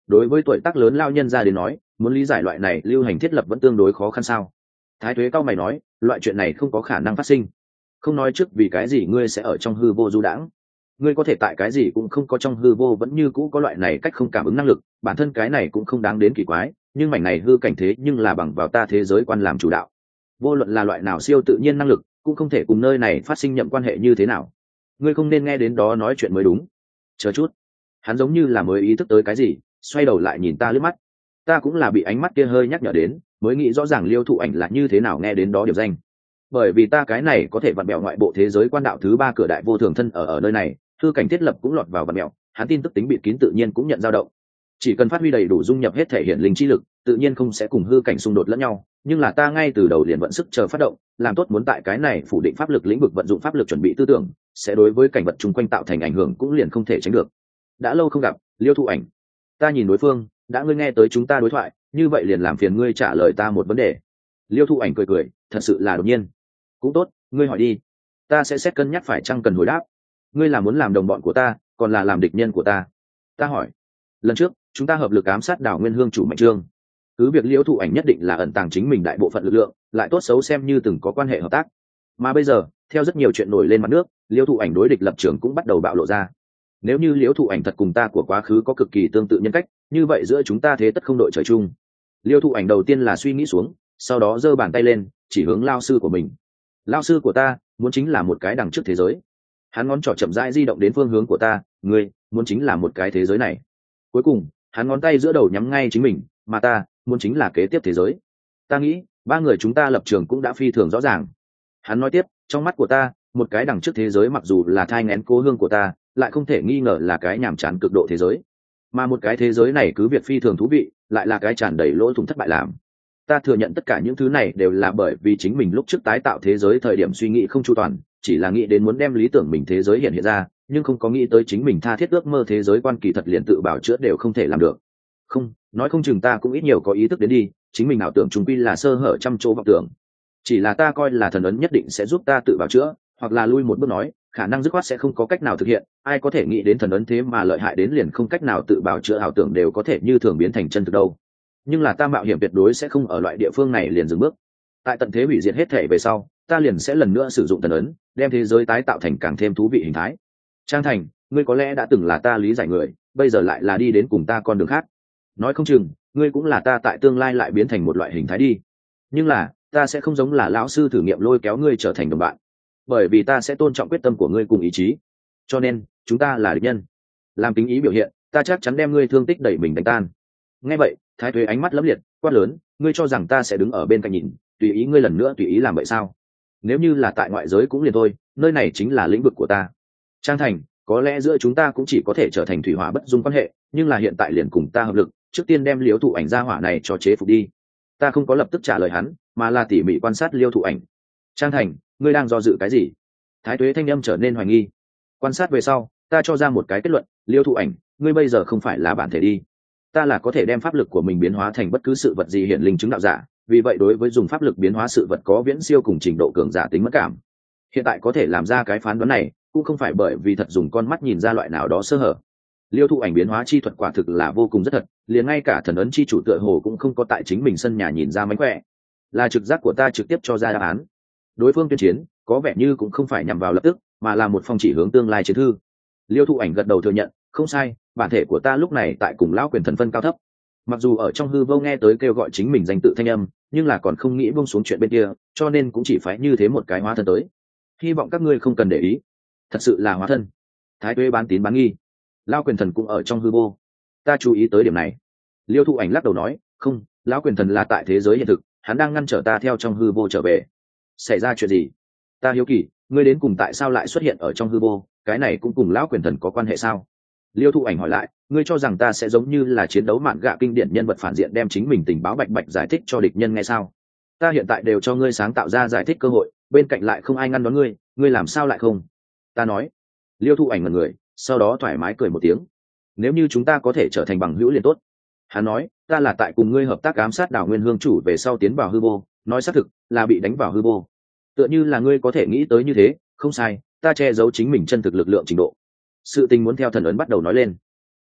đối với tuổi tác lớn lao nhân ra đến nói, muốn lý giải loại này lưu hành thiết lập vẫn tương đối khó khăn sao? Thái Tuế cao mày nói, loại chuyện này không có khả năng phát sinh. Không nói trước vì cái gì ngươi sẽ ở trong hư vô du đãng, ngươi có thể tại cái gì cũng không có trong hư vô vẫn như cũ có loại này cách không cảm ứng năng lực, bản thân cái này cũng không đáng đến kỳ quái, nhưng mảnh này hư cảnh thế nhưng là bằng vào ta thế giới quan làm chủ đạo. Vô luận là loại nào siêu tự nhiên năng lực, cũng không thể cùng nơi này phát sinh nhậm quan hệ như thế nào. Ngươi không nên nghe đến đó nói chuyện mới đúng. Chờ chút. Hắn giống như là mới ý thức tới cái gì, xoay đầu lại nhìn ta liếc mắt. Ta cũng là bị ánh mắt kia hơi nhắc nhở đến, mới nghĩ rõ ràng Liêu Thụ Ảnh là như thế nào nghe đến đó điểm danh. Bởi vì ta cái này có thể vặn bẹo ngoại bộ thế giới quan đạo thứ 3 cửa đại vô thường thân ở nơi này, hư cảnh thiết lập cũng lọt vào vặn bẹo, hắn tin tức tính bịt kín tự nhiên cũng nhận dao động. Chỉ cần phát huy đầy đủ dung nhập hết thể hiện linh chi lực, tự nhiên không sẽ cùng hư cảnh xung đột lẫn nhau, nhưng là ta ngay từ đầu liền vận sức chờ phát động, làm tốt muốn tại cái này phủ định pháp lực lĩnh vực vận dụng pháp lực chuẩn bị tư tưởng, sẽ đối với cảnh vật chung quanh tạo thành ảnh hưởng cũng liền không thể tránh được. Đã lâu không gặp, Liêu Thụ Ảnh. Ta nhìn đối phương, đã ngươi nghe tới chúng ta đối thoại, như vậy liền làm phiền ngươi trả lời ta một vấn đề. Liêu Thụ Ảnh cười cười, thật sự là đột nhiên. Cũng tốt, ngươi hỏi đi, ta sẽ xét cân nhắc phải chăng cần hồi đáp. Ngươi là muốn làm đồng bọn của ta, còn là làm địch nhân của ta? Ta hỏi. Lần trước chúng ta hợp lực ám sát Đào Nguyên Hương chủ Mạnh Trương, cứ việc Liêu Thụ Ảnh nhất định là ẩn tàng chính mình đại bộ phận lực lượng, lại tốt xấu xem như từng có quan hệ hợp tác. Mà bây giờ theo rất nhiều chuyện nổi lên mặt nước, Liêu Thụ Ảnh đối địch lập trường cũng bắt đầu bạo lộ ra. Nếu như Liêu Thụ Ảnh thật cùng ta của quá khứ có cực kỳ tương tự nhân cách, như vậy giữa chúng ta thế tất không đội trời chung. Liêu Thụ Ảnh đầu tiên là suy nghĩ xuống, sau đó giơ bàn tay lên chỉ hướng lao sư của mình. Lao sư của ta muốn chính là một cái đằng trước thế giới. Hắn ngón trỏ chậm rãi di động đến phương hướng của ta, ngươi muốn chính là một cái thế giới này. Cuối cùng hắn ngón tay giữa đầu nhắm ngay chính mình, mà ta muốn chính là kế tiếp thế giới. Ta nghĩ ba người chúng ta lập trường cũng đã phi thường rõ ràng. Hắn nói tiếp, trong mắt của ta một cái đằng trước thế giới mặc dù là thai nghén cố hương của ta, lại không thể nghi ngờ là cái nhàm chán cực độ thế giới, mà một cái thế giới này cứ việc phi thường thú vị, lại là cái tràn đầy lỗ thủng thất bại làm. Ta thừa nhận tất cả những thứ này đều là bởi vì chính mình lúc trước tái tạo thế giới thời điểm suy nghĩ không chu toàn, chỉ là nghĩ đến muốn đem lý tưởng mình thế giới hiện ra, nhưng không có nghĩ tới chính mình tha thiết ước mơ thế giới quan kỳ thật liền tự bảo chữa đều không thể làm được. Không, nói không chừng ta cũng ít nhiều có ý thức đến đi, chính mình ảo tưởng trùng quy là sơ hở trăm chỗ vọng tưởng. Chỉ là ta coi là thần ấn nhất định sẽ giúp ta tự bảo chữa, hoặc là lui một bước nói, khả năng dứt khoát sẽ không có cách nào thực hiện. Ai có thể nghĩ đến thần ấn thế mà lợi hại đến liền không cách nào tự bảo chữa ảo tưởng đều có thể như thường biến thành chân thực đâu. Nhưng là ta mạo hiểm tuyệt đối sẽ không ở loại địa phương này liền dừng bước. Tại tận thế hủy diệt hết thể về sau, ta liền sẽ lần nữa sử dụng thần ấn, đem thế giới tái tạo thành càng thêm thú vị hình thái. Trang Thành, ngươi có lẽ đã từng là ta lý giải người, bây giờ lại là đi đến cùng ta con đường khác. Nói không chừng ngươi cũng là ta tại tương lai lại biến thành một loại hình thái đi. Nhưng là ta sẽ không giống là lão sư thử nghiệm lôi kéo ngươi trở thành đồng bạn, bởi vì ta sẽ tôn trọng quyết tâm của ngươi cùng ý chí. Cho nên chúng ta là địch nhân. Làm kính ý biểu hiện, ta chắc chắn đem ngươi thương tích đẩy mình đánh tan. Nghe vậy Thái Tuế ánh mắt lấm liệt, quát lớn, ngươi cho rằng ta sẽ đứng ở bên cạnh nhìn, tùy ý ngươi lần nữa tùy ý làm vậy sao? Nếu như là tại ngoại giới cũng liền thôi, nơi này chính là lĩnh vực của ta. Trang Thành, có lẽ giữa chúng ta cũng chỉ có thể trở thành thủy hỏa bất dung quan hệ, nhưng là hiện tại liền cùng ta hợp lực, trước tiên đem Liêu Thụ Ảnh ra hỏa này cho chế phục đi. Ta không có lập tức trả lời hắn, mà là tỉ mỉ quan sát Liêu Thụ Ảnh. Trang Thành, ngươi đang do dự cái gì? Thái Tuế thanh âm trở nên hoài nghi. Quan sát về sau, ta cho ra một cái kết luận, Liêu Thụ Ảnh, ngươi bây giờ không phải là bản thể đi. Ta là có thể đem pháp lực của mình biến hóa thành bất cứ sự vật gì hiện linh chứng đạo giả, vì vậy đối với dùng pháp lực biến hóa sự vật có viễn siêu cùng trình độ cường giả tính mất cảm. Hiện tại có thể làm ra cái phán đoán này, cũng không phải bởi vì thật dùng con mắt nhìn ra loại nào đó sơ hở. Liêu Thụ Ảnh biến hóa chi thuật quả thực là vô cùng rất thật, liền ngay cả thần ấn chi chủ tựa hồ cũng không có tại chính mình sân nhà nhìn ra mánh khỏe. Là trực giác của ta trực tiếp cho ra đáp án. Đối phương tuyên chiến có vẻ như cũng không phải nhằm vào lập tức, mà là một phong chỉ hướng tương lai chiến thư. Liêu Thụ Ảnh gật đầu thừa nhận, không sai, bản thể của ta lúc này tại cùng lão quyền thần phân cao thấp. Mặc dù ở trong hư vô nghe tới kêu gọi chính mình danh tự thanh âm, nhưng là còn không nghĩ buông xuống chuyện bên kia, cho nên cũng chỉ phải như thế một cái hóa thân tới. Hy vọng các ngươi không cần để ý. Thật sự là hóa thân. Thái Tuế bán tín bán nghi. Lão quyền thần cũng ở trong hư vô. Ta chú ý tới điểm này. Liêu Thụ Ảnh lắc đầu nói, không, lão quyền thần là tại thế giới hiện thực, hắn đang ngăn trở ta theo trong hư vô trở về. Xảy ra chuyện gì? Ta hiếu kỳ, ngươi đến cùng tại sao lại xuất hiện ở trong hư vô, cái này cũng cùng lão quyền thần có quan hệ sao? Liêu Thụ Ảnh hỏi lại, ngươi cho rằng ta sẽ giống như là chiến đấu mạn gạ kinh điển nhân vật phản diện đem chính mình tình báo bạch bạch giải thích cho địch nhân nghe sao? Ta hiện tại đều cho ngươi sáng tạo ra giải thích cơ hội, bên cạnh lại không ai ngăn đón ngươi, ngươi làm sao lại không? Ta nói. Liêu Thụ Ảnh ngẩn người, sau đó thoải mái cười một tiếng. Nếu như chúng ta có thể trở thành bằng hữu liền tốt. Hắn nói, ta là tại cùng ngươi hợp tác ám sát Đào Nguyên Hương chủ về sau tiến vào hư vô, nói xác thực là bị đánh vào hư vô. Tựa như là ngươi có thể nghĩ tới như thế, không sai, ta che giấu chính mình chân thực lực lượng trình độ. Sự tình muốn theo thần ấn bắt đầu nói lên.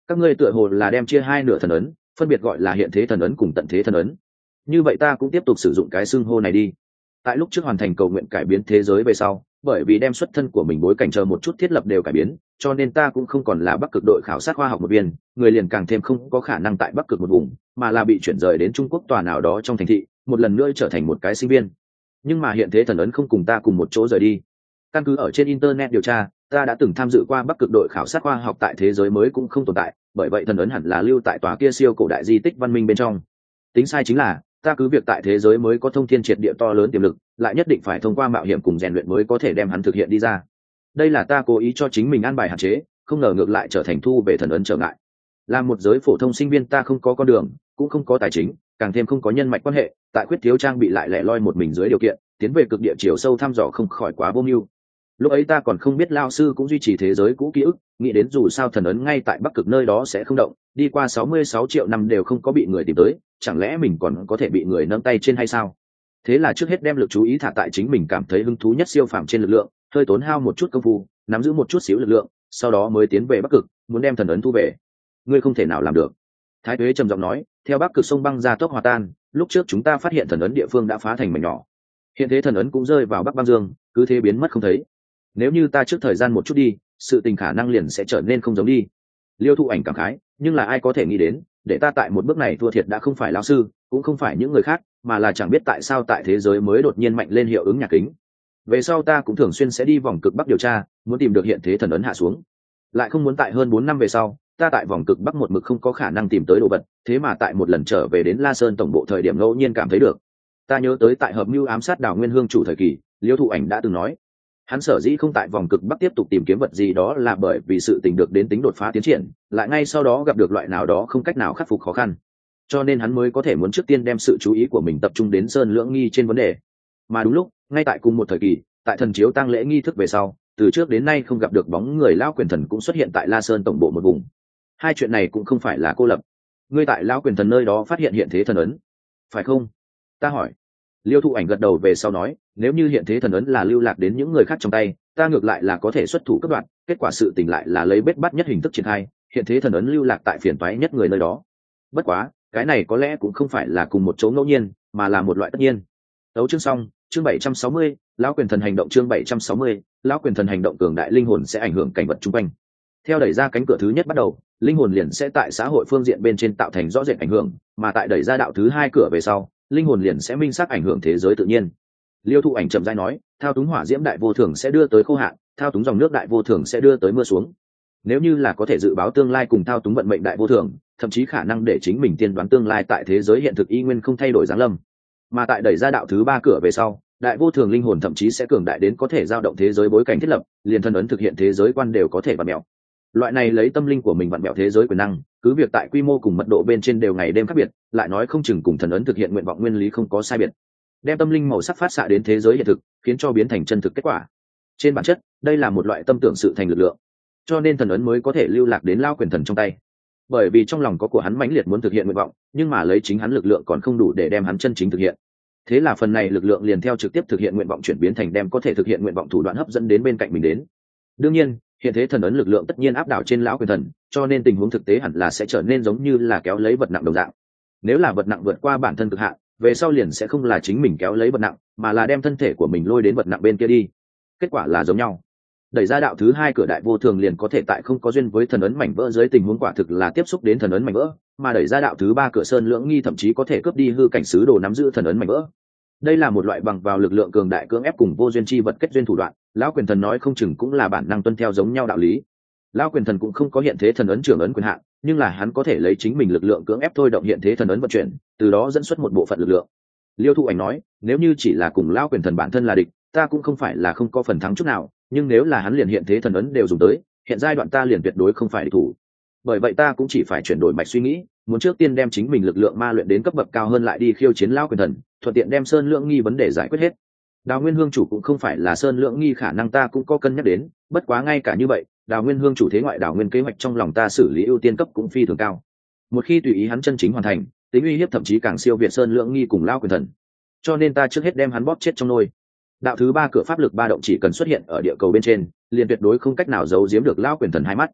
Các ngươi tựa hồ là đem chia hai nửa thần ấn, phân biệt gọi là hiện thế thần ấn cùng tận thế thần ấn. Như vậy ta cũng tiếp tục sử dụng cái xưng hô này đi. Tại lúc trước hoàn thành cầu nguyện cải biến thế giới về sau, bởi vì đem xuất thân của mình bối cảnh chờ một chút thiết lập đều cải biến, cho nên ta cũng không còn là Bắc Cực đội khảo sát khoa học một viên, người liền càng thêm không có khả năng tại Bắc Cực một vùng, mà là bị chuyển rời đến Trung Quốc tòa nào đó trong thành thị, một lần nữa trở thành một cái sinh viên. Nhưng mà hiện thế thần ấn không cùng ta cùng một chỗ rời đi. Căn cứ ở trên internet điều tra, ta đã từng tham dự qua Bắc Cực đội khảo sát khoa học tại thế giới mới cũng không tồn tại, bởi vậy thần ấn hẳn là lưu tại tòa kia siêu cổ đại di tích văn minh bên trong. Tính sai chính là ta cứ việc tại thế giới mới có thông thiên triệt địa to lớn tiềm lực, lại nhất định phải thông qua mạo hiểm cùng rèn luyện mới có thể đem hắn thực hiện đi ra. Đây là ta cố ý cho chính mình an bài hạn chế, không ngờ ngược lại trở thành thu về thần ấn trở ngại. Là một giới phổ thông sinh viên, ta không có con đường, cũng không có tài chính, càng thêm không có nhân mạch quan hệ, tại khuyết thiếu trang bị lại lẻ loi một mình dưới điều kiện tiến về cực địa chiều sâu thăm dò không khỏi quá vô mưu. Lúc ấy ta còn không biết lao sư cũng duy trì thế giới cũ ký ức, nghĩ đến dù sao thần ấn ngay tại Bắc Cực nơi đó sẽ không động, đi qua 66 triệu năm đều không có bị người tìm tới, chẳng lẽ mình còn có thể bị người nâng tay trên hay sao? Thế là trước hết đem lực chú ý thả tại chính mình cảm thấy hứng thú nhất siêu phàm trên lực lượng, hơi tốn hao một chút công phu, nắm giữ một chút xíu lực lượng, sau đó mới tiến về Bắc Cực, muốn đem thần ấn thu về. Ngươi không thể nào làm được. Thái Tuế trầm giọng nói, theo Bắc Cực sông băng ra tốc hòa tan, lúc trước chúng ta phát hiện thần ấn địa phương đã phá thành mảnh nhỏ. Hiện thế thần ấn cũng rơi vào Bắc băng dương, cứ thế biến mất không thấy. Nếu như ta trước thời gian một chút đi, sự tình khả năng liền sẽ trở nên không giống đi. Liêu Thụ Ảnh cảm khái, nhưng là ai có thể nghĩ đến, để ta tại một bước này thua thiệt đã không phải lão sư, cũng không phải những người khác, mà là chẳng biết tại sao tại thế giới mới đột nhiên mạnh lên hiệu ứng nhạc kính. Về sau ta cũng thường xuyên sẽ đi vòng cực Bắc điều tra, muốn tìm được hiện thế thần ấn hạ xuống. Lại không muốn tại hơn 4 năm về sau, ta tại vòng cực Bắc một mực không có khả năng tìm tới đồ vật, thế mà tại một lần trở về đến La Sơn tổng bộ thời điểm ngẫu nhiên cảm thấy được. Ta nhớ tới tại hợp mưu ám sát Đào Nguyên Hương chủ thời kỳ, Liêu Thụ Ảnh đã từng nói, hắn sở dĩ không tại vòng cực Bắc tiếp tục tìm kiếm vật gì đó là bởi vì sự tình được đến tính đột phá tiến triển, lại ngay sau đó gặp được loại nào đó không cách nào khắc phục khó khăn, cho nên hắn mới có thể muốn trước tiên đem sự chú ý của mình tập trung đến Sơn Lưỡng Nghi trên vấn đề. Mà đúng lúc, ngay tại cùng một thời kỳ, tại thần chiếu tang lễ nghi thức về sau, từ trước đến nay không gặp được bóng người lão quyền thần cũng xuất hiện tại La Sơn tổng bộ một vùng. Hai chuyện này cũng không phải là cô lập. Ngươi tại lão quyền thần nơi đó phát hiện hiện thế thần ấn, phải không? Ta hỏi. Liêu Thụ Ảnh gật đầu về sau nói, nếu như hiện thế thần ấn là lưu lạc đến những người khác trong tay, ta ngược lại là có thể xuất thủ cấp đoạn, kết quả sự tình lại là lấy bết bắt nhất hình thức triển khai, hiện thế thần ấn lưu lạc tại phiền toái nhất người nơi đó. Bất quá, cái này có lẽ cũng không phải là cùng một chỗ ngẫu nhiên, mà là một loại tất nhiên. Đấu chương xong, chương 760, lão quyền thần hành động chương 760, lão quyền thần hành động cường đại linh hồn sẽ ảnh hưởng cảnh vật xung quanh. Theo đẩy ra cánh cửa thứ nhất bắt đầu, linh hồn liền sẽ tại xã hội phương diện bên trên tạo thành rõ rệt ảnh hưởng, mà tại đẩy ra đạo thứ hai cửa về sau, linh hồn liền sẽ minh xác ảnh hưởng thế giới tự nhiên. Liêu Thụ Ảnh chậm rãi nói, thao túng hỏa diễm đại vô thường sẽ đưa tới khô hạn, thao túng dòng nước đại vô thường sẽ đưa tới mưa xuống. Nếu như là có thể dự báo tương lai cùng thao túng vận mệnh đại vô thường, thậm chí khả năng để chính mình tiên đoán tương lai tại thế giới hiện thực y nguyên không thay đổi giáng lâm. Mà tại đẩy ra đạo thứ ba cửa về sau, đại vô thường linh hồn thậm chí sẽ cường đại đến có thể dao động thế giới bối cảnh thiết lập, liền thân ấn thực hiện thế giới quan đều có thể vặn mẹo. Loại này lấy tâm linh của mình vặn mẹo thế giới quyền năng, cứ việc tại quy mô cùng mật độ bên trên đều ngày đêm khác biệt, lại nói không chừng cùng thần ấn thực hiện nguyện vọng nguyên lý không có sai biệt. Đem tâm linh màu sắc phát xạ đến thế giới hiện thực, khiến cho biến thành chân thực kết quả. Trên bản chất, đây là một loại tâm tưởng sự thành lực lượng, cho nên thần ấn mới có thể lưu lạc đến lao quyền thần trong tay. Bởi vì trong lòng có của hắn mãnh liệt muốn thực hiện nguyện vọng, nhưng mà lấy chính hắn lực lượng còn không đủ để đem hắn chân chính thực hiện. Thế là phần này lực lượng liền theo trực tiếp thực hiện nguyện vọng chuyển biến thành đem có thể thực hiện nguyện vọng thủ đoạn hấp dẫn đến bên cạnh mình đến. Đương nhiên, hiện thế thần ấn lực lượng tất nhiên áp đảo trên lão quyền thần, cho nên tình huống thực tế hẳn là sẽ trở nên giống như là kéo lấy vật nặng đồng dạng. Nếu là vật nặng vượt qua bản thân cực hạn, về sau liền sẽ không là chính mình kéo lấy vật nặng, mà là đem thân thể của mình lôi đến vật nặng bên kia đi. Kết quả là giống nhau. Đẩy ra đạo thứ hai cửa đại vô thường liền có thể tại không có duyên với thần ấn mảnh vỡ dưới tình huống quả thực là tiếp xúc đến thần ấn mảnh vỡ, mà đẩy ra đạo thứ ba cửa Sơn Lưỡng Nghi thậm chí có thể cướp đi hư cảnh sứ đồ nắm giữ thần ấn mảnh vỡ. Đây là một loại bằng vào lực lượng cường đại cưỡng ép cùng vô duyên chi vật kết duyên thủ đoạn, lão quyền thần nói không chừng cũng là bản năng tuân theo giống nhau đạo lý. Lão quyền thần cũng không có hiện thế thần ấn trưởng ấn quyền hạn, nhưng là hắn có thể lấy chính mình lực lượng cưỡng ép thôi động hiện thế thần ấn vận chuyển, từ đó dẫn xuất một bộ phận lực lượng. Liêu Thụ Ảnh nói, nếu như chỉ là cùng lão quyền thần bản thân là địch, ta cũng không phải là không có phần thắng chút nào, nhưng nếu là hắn liền hiện thế thần ấn đều dùng tới, hiện giai đoạn ta liền tuyệt đối không phải địch thủ. Bởi vậy ta cũng chỉ phải chuyển đổi mạch suy nghĩ, muốn trước tiên đem chính mình lực lượng ma luyện đến cấp bậc cao hơn lại đi khiêu chiến lão quyền thần, thuận tiện đem Sơn Lưỡng Nghi vấn đề giải quyết hết. Đào Nguyên Hương chủ cũng không phải là Sơn Lưỡng Nghi khả năng ta cũng có cân nhắc đến, bất quá ngay cả như vậy, Đào Nguyên Hương chủ thế ngoại Đào Nguyên kế hoạch trong lòng ta xử lý ưu tiên cấp cũng phi thường cao. Một khi tùy ý hắn chân chính hoàn thành, tính uy hiếp thậm chí càng siêu việt Sơn Lưỡng Nghi cùng lão quyền thần. Cho nên ta trước hết đem hắn bóp chết trong nôi. Đạo thứ ba cửa pháp lực ba động chỉ cần xuất hiện ở địa cầu bên trên, liền tuyệt đối không cách nào giấu giếm được lão quyền thần hai mắt.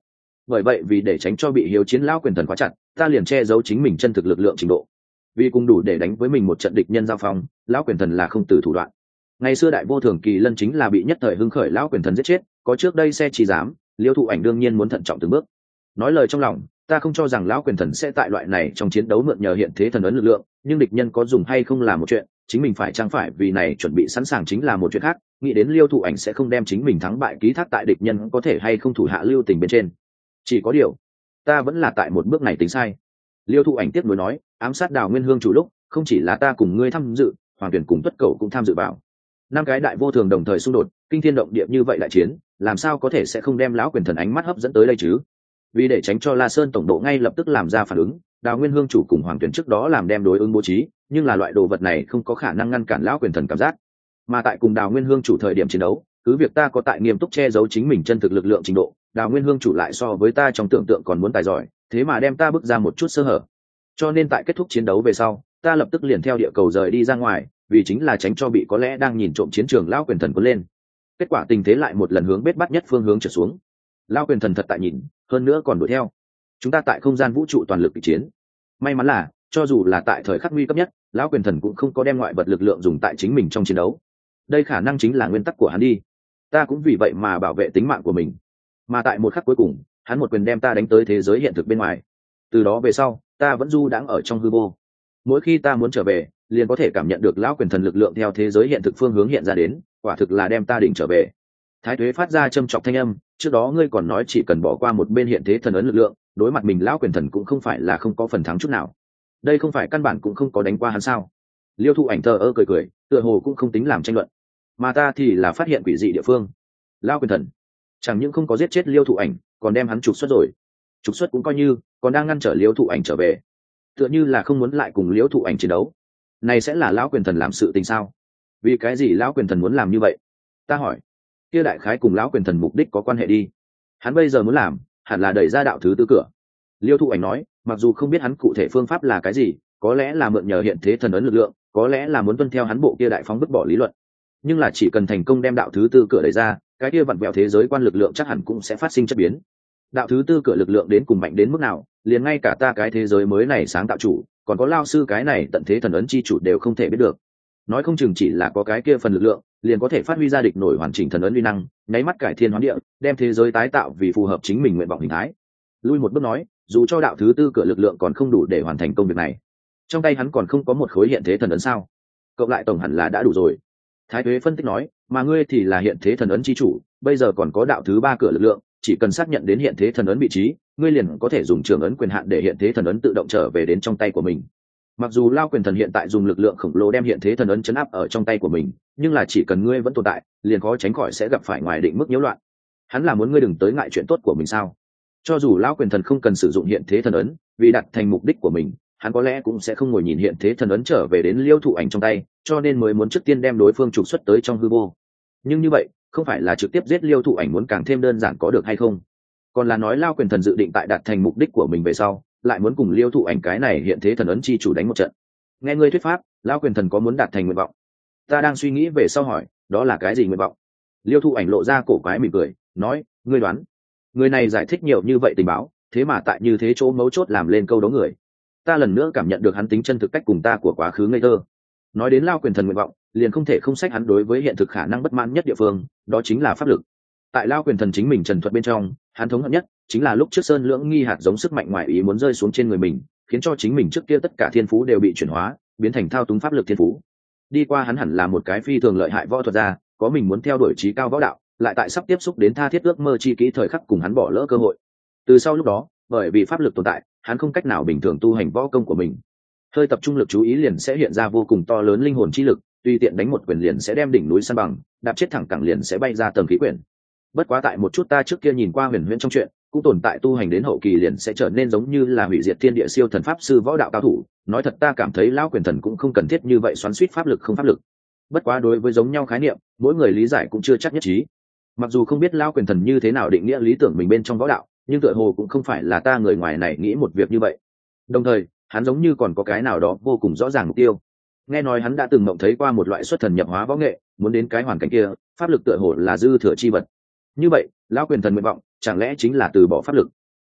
bởi vậy vì để tránh cho bị hiếu chiến lão quyền thần khóa chặt, ta liền che giấu chính mình chân thực lực lượng trình độ, vì cùng đủ để đánh với mình một trận địch nhân giao phong, lão quyền thần là không từ thủ đoạn. Ngày xưa đại vô thường kỳ lân chính là bị nhất thời hưng khởi lão quyền thần giết chết, có trước đây xe chỉ dám, Liêu Thụ Ảnh đương nhiên muốn thận trọng từng bước. Nói lời trong lòng, ta không cho rằng lão quyền thần sẽ tại loại này trong chiến đấu mượn nhờ hiện thế thần ấn lực lượng, nhưng địch nhân có dùng hay không là một chuyện, chính mình phải chăng phải vì này chuẩn bị sẵn sàng chính là một chuyện khác. Nghĩ đến Liêu Thụ Ảnh sẽ không đem chính mình thắng bại ký thác tại địch nhân có thể hay không thủ hạ lưu tình bên trên. Chỉ có điều, ta vẫn là tại một bước này tính sai. Liêu Thụ Ảnh tiếp nối nói, ám sát Đào Nguyên Hương chủ lúc, không chỉ là ta cùng ngươi tham dự, Hoàng Tuyển cùng Tuất Cẩu cũng tham dự vào. Năm cái đại vô thường đồng thời xung đột, kinh thiên động địa như vậy đại chiến, làm sao có thể sẽ không đem lão quyền thần ánh mắt hấp dẫn tới đây chứ? Vì để tránh cho La Sơn tổng độ ngay lập tức làm ra phản ứng, Đào Nguyên Hương chủ cùng Hoàng Tuyển trước đó làm đem đối ứng bố trí, nhưng là loại đồ vật này không có khả năng ngăn cản lão quyền thần cảm giác. Mà tại cùng Đào Nguyên Hương chủ thời điểm chiến đấu, cứ việc ta có tại nghiêm túc che giấu chính mình chân thực lực lượng trình độ, Đào Nguyên Hương chủ lại so với ta trong tưởng tượng còn muốn tài giỏi, thế mà đem ta bước ra một chút sơ hở. Cho nên tại kết thúc chiến đấu về sau, ta lập tức liền theo địa cầu rời đi ra ngoài, vì chính là tránh cho bị có lẽ đang nhìn trộm chiến trường lão quyền thần cuốn lên. Kết quả tình thế lại một lần hướng bết bắt nhất phương hướng trở xuống. Lão quyền thần thật tại nhìn, hơn nữa còn đuổi theo. Chúng ta tại không gian vũ trụ toàn lực bị chiến. May mắn là, cho dù là tại thời khắc nguy cấp nhất, lão quyền thần cũng không có đem ngoại vật lực lượng dùng tại chính mình trong chiến đấu. Đây khả năng chính là nguyên tắc của hắn đi. Ta cũng vì vậy mà bảo vệ tính mạng của mình. Mà tại một khắc cuối cùng, hắn một quyền đem ta đánh tới thế giới hiện thực bên ngoài. Từ đó về sau, ta vẫn du đãng ở trong hư vô. Mỗi khi ta muốn trở về, liền có thể cảm nhận được lão quyền thần lực lượng theo thế giới hiện thực phương hướng hiện ra đến, quả thực là đem ta đỉnh trở về. Thái Tuế phát ra châm chọc thanh âm, trước đó ngươi còn nói chỉ cần bỏ qua một bên hiện thế thần ấn lực lượng, đối mặt mình lão quyền thần cũng không phải là không có phần thắng chút nào. Đây không phải căn bản cũng không có đánh qua hắn sao? Liêu Thụ Ảnh thờ ơ cười cười, tựa hồ cũng không tính làm tranh luận. Mà ta thì là phát hiện quỷ dị địa phương. Lão quyền thần chẳng những không có giết chết Liêu Thụ Ảnh, còn đem hắn trục xuất rồi. Trục xuất cũng coi như, còn đang ngăn trở Liêu Thụ Ảnh trở về. Tựa như là không muốn lại cùng Liêu Thụ Ảnh chiến đấu. Này sẽ là lão quyền thần làm sự tình sao? Vì cái gì lão quyền thần muốn làm như vậy? Ta hỏi. Kia đại khái cùng lão quyền thần mục đích có quan hệ đi. Hắn bây giờ muốn làm, hẳn là đẩy ra đạo thứ tư cửa. Liêu Thụ Ảnh nói, mặc dù không biết hắn cụ thể phương pháp là cái gì, có lẽ là mượn nhờ hiện thế thần ấn lực lượng, có lẽ là muốn tuân theo hắn bộ kia đại phóng vứt bỏ lý luận. Nhưng là chỉ cần thành công đem đạo thứ tư cửa đẩy ra, cái kia vặn vẹo thế giới quan lực lượng chắc hẳn cũng sẽ phát sinh chất biến. Đạo thứ tư cửa lực lượng đến cùng mạnh đến mức nào, liền ngay cả ta cái thế giới mới này sáng tạo chủ, còn có lao sư cái này tận thế thần ấn chi chủ đều không thể biết được. Nói không chừng chỉ là có cái kia phần lực lượng, liền có thể phát huy ra địch nổi hoàn chỉnh thần ấn uy năng, nháy mắt cải thiên hóa địa, đem thế giới tái tạo vì phù hợp chính mình nguyện vọng hình thái. Lui một bước nói, dù cho đạo thứ tư cửa lực lượng còn không đủ để hoàn thành công việc này, trong tay hắn còn không có một khối hiện thế thần ấn sao? Cộng lại tổng hẳn là đã đủ rồi. Thái Tuế phân tích nói, mà ngươi thì là hiện thế thần ấn chi chủ, bây giờ còn có đạo thứ ba cửa lực lượng, chỉ cần xác nhận đến hiện thế thần ấn vị trí, ngươi liền có thể dùng trường ấn quyền hạn để hiện thế thần ấn tự động trở về đến trong tay của mình. Mặc dù Lao quyền thần hiện tại dùng lực lượng khổng lồ đem hiện thế thần ấn chấn áp ở trong tay của mình, nhưng là chỉ cần ngươi vẫn tồn tại, liền khó tránh khỏi sẽ gặp phải ngoài định mức nhiễu loạn. Hắn là muốn ngươi đừng tới ngại chuyện tốt của mình sao? Cho dù Lao quyền thần không cần sử dụng hiện thế thần ấn, vì đạt thành mục đích của mình, hắn có lẽ cũng sẽ không ngồi nhìn hiện thế thần ấn trở về đến Liêu Thụ Ảnh trong tay, cho nên mới muốn trước tiên đem đối phương trục xuất tới trong hư vô. Nhưng như vậy, không phải là trực tiếp giết Liêu Thụ Ảnh muốn càng thêm đơn giản có được hay không? Còn là nói Lao quyền thần dự định tại đạt thành mục đích của mình về sau, lại muốn cùng Liêu Thụ Ảnh cái này hiện thế thần ấn chi chủ đánh một trận. Nghe ngươi thuyết pháp, Lao quyền thần có muốn đạt thành nguyện vọng. Ta đang suy nghĩ về sau hỏi, đó là cái gì nguyện vọng? Liêu Thụ Ảnh lộ ra cổ quái mỉm cười, nói, ngươi đoán. Người này giải thích nhiều như vậy tình báo, thế mà tại như thế chỗ mấu chốt làm lên câu đấu người. Ta lần nữa cảm nhận được hắn tính chân thực cách cùng ta của quá khứ ngây thơ. Nói đến Lao quyền thần nguyện vọng, liền không thể không sách hắn đối với hiện thực khả năng bất mãn nhất địa phương, đó chính là pháp lực. Tại Lao quyền thần chính mình trần thuật bên trong, hắn thống hận nhất chính là lúc trước Sơn Lưỡng Nghi hạt giống sức mạnh ngoại ý muốn rơi xuống trên người mình, khiến cho chính mình trước kia tất cả thiên phú đều bị chuyển hóa, biến thành thao túng pháp lực thiên phú. Đi qua hắn hẳn là một cái phi thường lợi hại võ thuật gia, có mình muốn theo đuổi trí cao võ đạo, lại tại sắp tiếp xúc đến tha thiết ước mơ chi kỹ thời khắc cùng hắn bỏ lỡ cơ hội. Từ sau lúc đó, bởi vì pháp lực tồn tại, hắn không cách nào bình thường tu hành võ công của mình. Hơi tập trung lực chú ý liền sẽ hiện ra vô cùng to lớn linh hồn chi lực, tùy tiện đánh một quyền liền sẽ đem đỉnh núi san bằng, đạp chết thẳng cẳng liền sẽ bay ra tầng khí quyển. Bất quá tại một chút ta trước kia nhìn qua huyền huyễn trong chuyện, cũng tồn tại tu hành đến hậu kỳ liền sẽ trở nên giống như là hủy diệt thiên địa siêu thần pháp sư võ đạo cao thủ. Nói thật ta cảm thấy lão quyền thần cũng không cần thiết như vậy xoắn xuýt pháp lực không pháp lực. Bất quá đối với giống nhau khái niệm, mỗi người lý giải cũng chưa chắc nhất trí. Mặc dù không biết lão quyền thần như thế nào định nghĩa lý tưởng mình bên trong võ đạo, nhưng tựa hồ cũng không phải là ta người ngoài này nghĩ một việc như vậy. Đồng thời, hắn giống như còn có cái nào đó vô cùng rõ ràng mục tiêu. Nghe nói hắn đã từng mộng thấy qua một loại xuất thần nhập hóa võ nghệ, muốn đến cái hoàn cảnh kia, pháp lực tựa hồ là dư thừa chi vật. Như vậy, lão quyền thần nguyện vọng chẳng lẽ chính là từ bỏ pháp lực?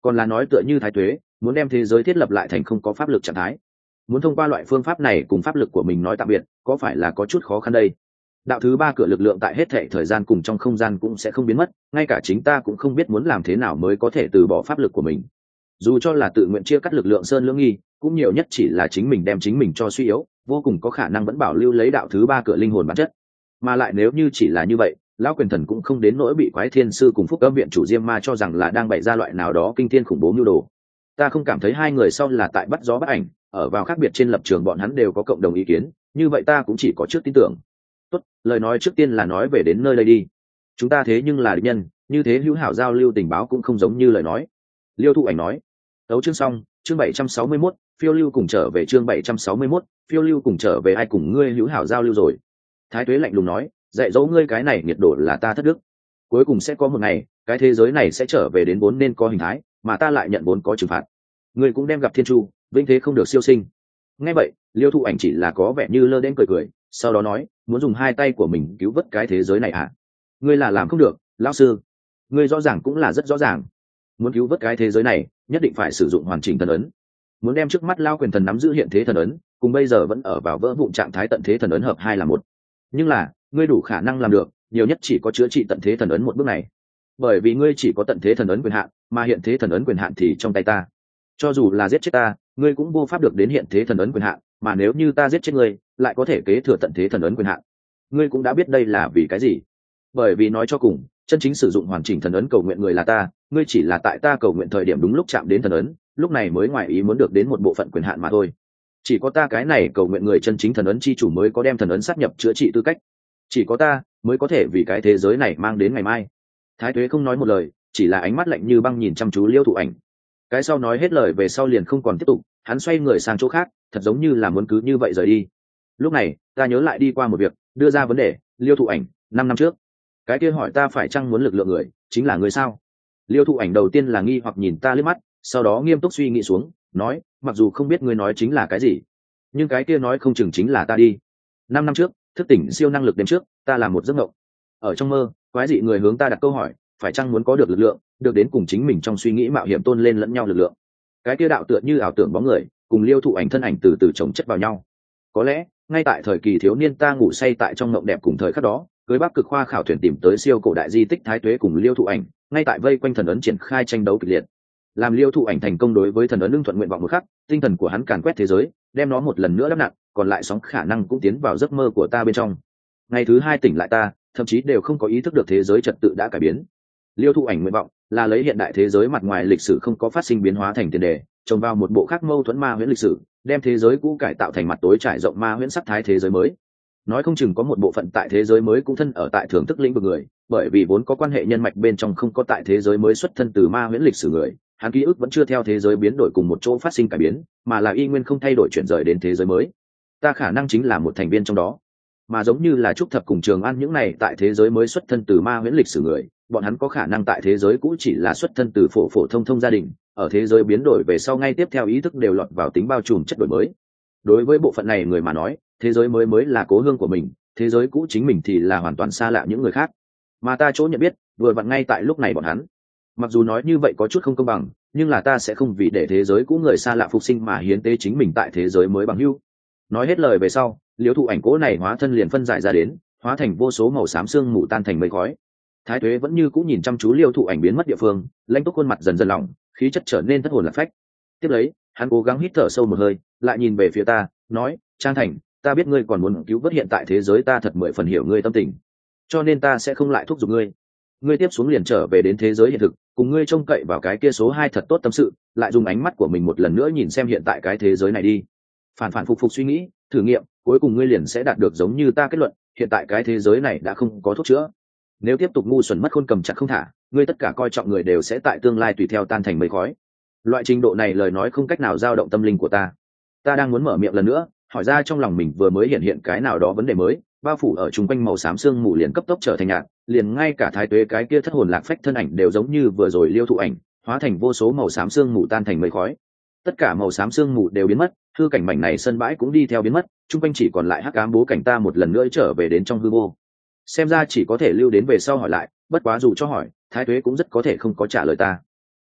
Còn là nói tựa như thái tuế muốn đem thế giới thiết lập lại thành không có pháp lực trạng thái, muốn thông qua loại phương pháp này cùng pháp lực của mình nói tạm biệt, có phải là có chút khó khăn đây? Đạo thứ ba cửa lực lượng tại hết thảy thời gian cùng trong không gian cũng sẽ không biến mất, ngay cả chính ta cũng không biết muốn làm thế nào mới có thể từ bỏ pháp lực của mình. Dù cho là tự nguyện chia cắt lực lượng sơn lưỡng nghi, cũng nhiều nhất chỉ là chính mình đem chính mình cho suy yếu, vô cùng có khả năng vẫn bảo lưu lấy đạo thứ ba cửa linh hồn bản chất. Mà lại nếu như chỉ là như vậy, lão quyền thần cũng không đến nỗi bị quái thiên sư cùng phúc âm viện chủ diêm ma cho rằng là đang bày ra loại nào đó kinh thiên khủng bố mưu đồ. Ta không cảm thấy hai người sau là tại bắt gió bắt ảnh, ở vào khác biệt trên lập trường bọn hắn đều có cộng đồng ý kiến, như vậy ta cũng chỉ có trước tin tưởng. Tốt, lời nói trước tiên là nói về đến nơi đây đi. Chúng ta thế nhưng là địch nhân, như thế hữu hảo giao lưu tình báo cũng không giống như lời nói. Liêu Thụ Ảnh nói. Tấu chương xong, chương 761, phiêu lưu cùng trở về chương 761, phiêu lưu cùng trở về ai cùng ngươi hữu hảo giao lưu rồi. Thái Tuế lạnh lùng nói, dạy dỗ ngươi cái này nhiệt độ là ta thất đức. Cuối cùng sẽ có một ngày, cái thế giới này sẽ trở về đến vốn nên có hình thái, mà ta lại nhận vốn có trừng phạt. Ngươi cũng đem gặp thiên chu, vĩnh thế không được siêu sinh. Nghe vậy, Liêu Thụ Ảnh chỉ là có vẻ như lơ đễnh cười cười, sau đó nói, muốn dùng hai tay của mình cứu vớt cái thế giới này à? Ngươi là làm không được, lão sư. Ngươi rõ ràng cũng là rất rõ ràng. Muốn cứu vớt cái thế giới này, nhất định phải sử dụng hoàn chỉnh thần ấn. Muốn đem trước mắt Lao quyền thần nắm giữ hiện thế thần ấn, cùng bây giờ vẫn ở vào vỡ vụn trạng thái tận thế thần ấn hợp hai là một. Nhưng là, ngươi đủ khả năng làm được, nhiều nhất chỉ có chữa trị tận thế thần ấn một bước này. Bởi vì ngươi chỉ có tận thế thần ấn quyền hạn, mà hiện thế thần ấn quyền hạn thì trong tay ta. Cho dù là giết chết ta, ngươi cũng vô pháp được đến hiện thế thần ấn quyền hạn, mà nếu như ta giết chết ngươi, lại có thể kế thừa tận thế thần ấn quyền hạn. Ngươi cũng đã biết đây là vì cái gì. Bởi vì nói cho cùng, chân chính sử dụng hoàn chỉnh thần ấn cầu nguyện người là ta, ngươi chỉ là tại ta cầu nguyện thời điểm đúng lúc chạm đến thần ấn, lúc này mới ngoài ý muốn được đến một bộ phận quyền hạn mà thôi. Chỉ có ta cái này cầu nguyện người chân chính thần ấn chi chủ mới có đem thần ấn sát nhập chữa trị tư cách. Chỉ có ta mới có thể vì cái thế giới này mang đến ngày mai. Thái Tuế không nói một lời, chỉ là ánh mắt lạnh như băng nhìn chăm chú Liêu Thụ Ảnh. Cái sau nói hết lời về sau liền không còn tiếp tục, hắn xoay người sang chỗ khác, thật giống như là muốn cứ như vậy rời đi. Lúc này, ta nhớ lại đi qua một việc, đưa ra vấn đề, Liêu Thụ Ảnh, 5 năm trước, cái kia hỏi ta phải chăng muốn lực lượng người, chính là người sao? Liêu Thụ Ảnh đầu tiên là nghi hoặc nhìn ta liếc mắt, sau đó nghiêm túc suy nghĩ xuống, nói, mặc dù không biết ngươi nói chính là cái gì, nhưng cái kia nói không chừng chính là ta đi. 5 năm trước, thức tỉnh siêu năng lực đêm trước, ta làm một giấc mộng. Ở trong mơ, quái dị người hướng ta đặt câu hỏi, phải chăng muốn có được lực lượng, được đến cùng chính mình trong suy nghĩ mạo hiểm tôn lên lẫn nhau lực lượng. Cái kia đạo tựa như ảo tưởng bóng người, cùng Liêu Thụ Ảnh thân ảnh từ từ chồng chất vào nhau. Có lẽ, ngay tại thời kỳ thiếu niên ta ngủ say tại trong mộng đẹp cùng thời khắc đó, cưới Bắc Cực Khoa khảo thuyền tìm tới siêu cổ đại di tích Thái Tuế cùng Liêu Thụ Ảnh, ngay tại vây quanh thần ấn triển khai tranh đấu kịch liệt. Làm Liêu Thụ Ảnh thành công đối với thần ấn lương thuận nguyện vọng một khắc, tinh thần của hắn càn quét thế giới, đem nó một lần nữa đắp nặng, còn lại sóng khả năng cũng tiến vào giấc mơ của ta bên trong. Ngày thứ hai tỉnh lại ta, thậm chí đều không có ý thức được thế giới trật tự đã cải biến. Liêu Thụ Ảnh nguyện vọng là lấy hiện đại thế giới mặt ngoài lịch sử không có phát sinh biến hóa thành tiền đề, trồng vào một bộ khác mâu thuẫn ma huyễn lịch sử, đem thế giới cũ cải tạo thành mặt tối trải rộng ma huyễn sắc thái thế giới mới. Nói không chừng có một bộ phận tại thế giới mới cũng thân ở tại thưởng thức lĩnh vực người, bởi vì vốn có quan hệ nhân mạch bên trong không có tại thế giới mới xuất thân từ ma huyễn lịch sử người, hắn ký ức vẫn chưa theo thế giới biến đổi cùng một chỗ phát sinh cải biến, mà là y nguyên không thay đổi chuyển rời đến thế giới mới. Ta khả năng chính là một thành viên trong đó, mà giống như là Trúc Thập cùng Trường An những này tại thế giới mới xuất thân từ ma huyễn lịch sử người, bọn hắn có khả năng tại thế giới cũ chỉ là xuất thân từ phổ thông gia đình, ở thế giới biến đổi về sau ngay tiếp theo ý thức đều lọt vào tính bao trùm chất đổi mới. Đối với bộ phận này người mà nói, thế giới mới là cố hương của mình, thế giới cũ chính mình thì là hoàn toàn xa lạ những người khác. Mà ta chỗ nhận biết, vừa vặn ngay tại lúc này bọn hắn. Mặc dù nói như vậy có chút không công bằng, nhưng là ta sẽ không vì để thế giới cũ người xa lạ phục sinh mà hiến tế chính mình tại thế giới mới bằng hữu. Nói hết lời về sau, Liêu Thụ Ảnh cố này hóa thân liền phân giải ra đến, hóa thành vô số màu xám xương mù tan thành mây khói. Thái Tuế vẫn như cũ nhìn chăm chú Liêu Thụ Ảnh biến mất địa phương, lãnh túc khuôn mặt dần dần lỏng, khí chất trở nên thất hồn lạc phách. Tiếp lấy, hắn cố gắng hít thở sâu một hơi, lại nhìn về phía ta, nói, Trang Thành, ta biết ngươi còn muốn cứu vớt hiện tại thế giới, ta thật 10 phần hiểu ngươi tâm tình, cho nên ta sẽ không lại thúc giục ngươi. Ngươi tiếp xuống liền trở về đến thế giới hiện thực, cùng ngươi trông cậy vào cái kia số 2 thật tốt tâm sự, lại dùng ánh mắt của mình một lần nữa nhìn xem hiện tại cái thế giới này đi. Phản phục suy nghĩ, thử nghiệm, cuối cùng ngươi liền sẽ đạt được giống như ta kết luận, hiện tại cái thế giới này đã không có thuốc chữa. Nếu tiếp tục ngu xuẩn mất khôn cầm chặt không thả, ngươi tất cả coi trọng người đều sẽ tại tương lai tùy theo tan thành mây khói. Loại trình độ này lời nói không cách nào dao động tâm linh của ta. Ta đang muốn mở miệng lần nữa, hỏi ra trong lòng mình vừa mới hiện cái nào đó vấn đề mới, bao phủ ở chung quanh màu xám sương mù liền cấp tốc trở thành nhạt, liền ngay cả Thái Tuế cái kia thất hồn lạc phách thân ảnh đều giống như vừa rồi Liêu Thụ Ảnh, hóa thành vô số màu xám sương mù tan thành mây khói. Tất cả màu xám sương mù đều biến mất, hư cảnh mảnh này sân bãi cũng đi theo biến mất, chung quanh chỉ còn lại hắc ám bố cảnh ta một lần nữa trở về đến trong hư vô. Xem ra chỉ có thể lưu đến về sau hỏi lại, bất quá dù cho hỏi, Thái Tuế cũng rất có thể không có trả lời ta.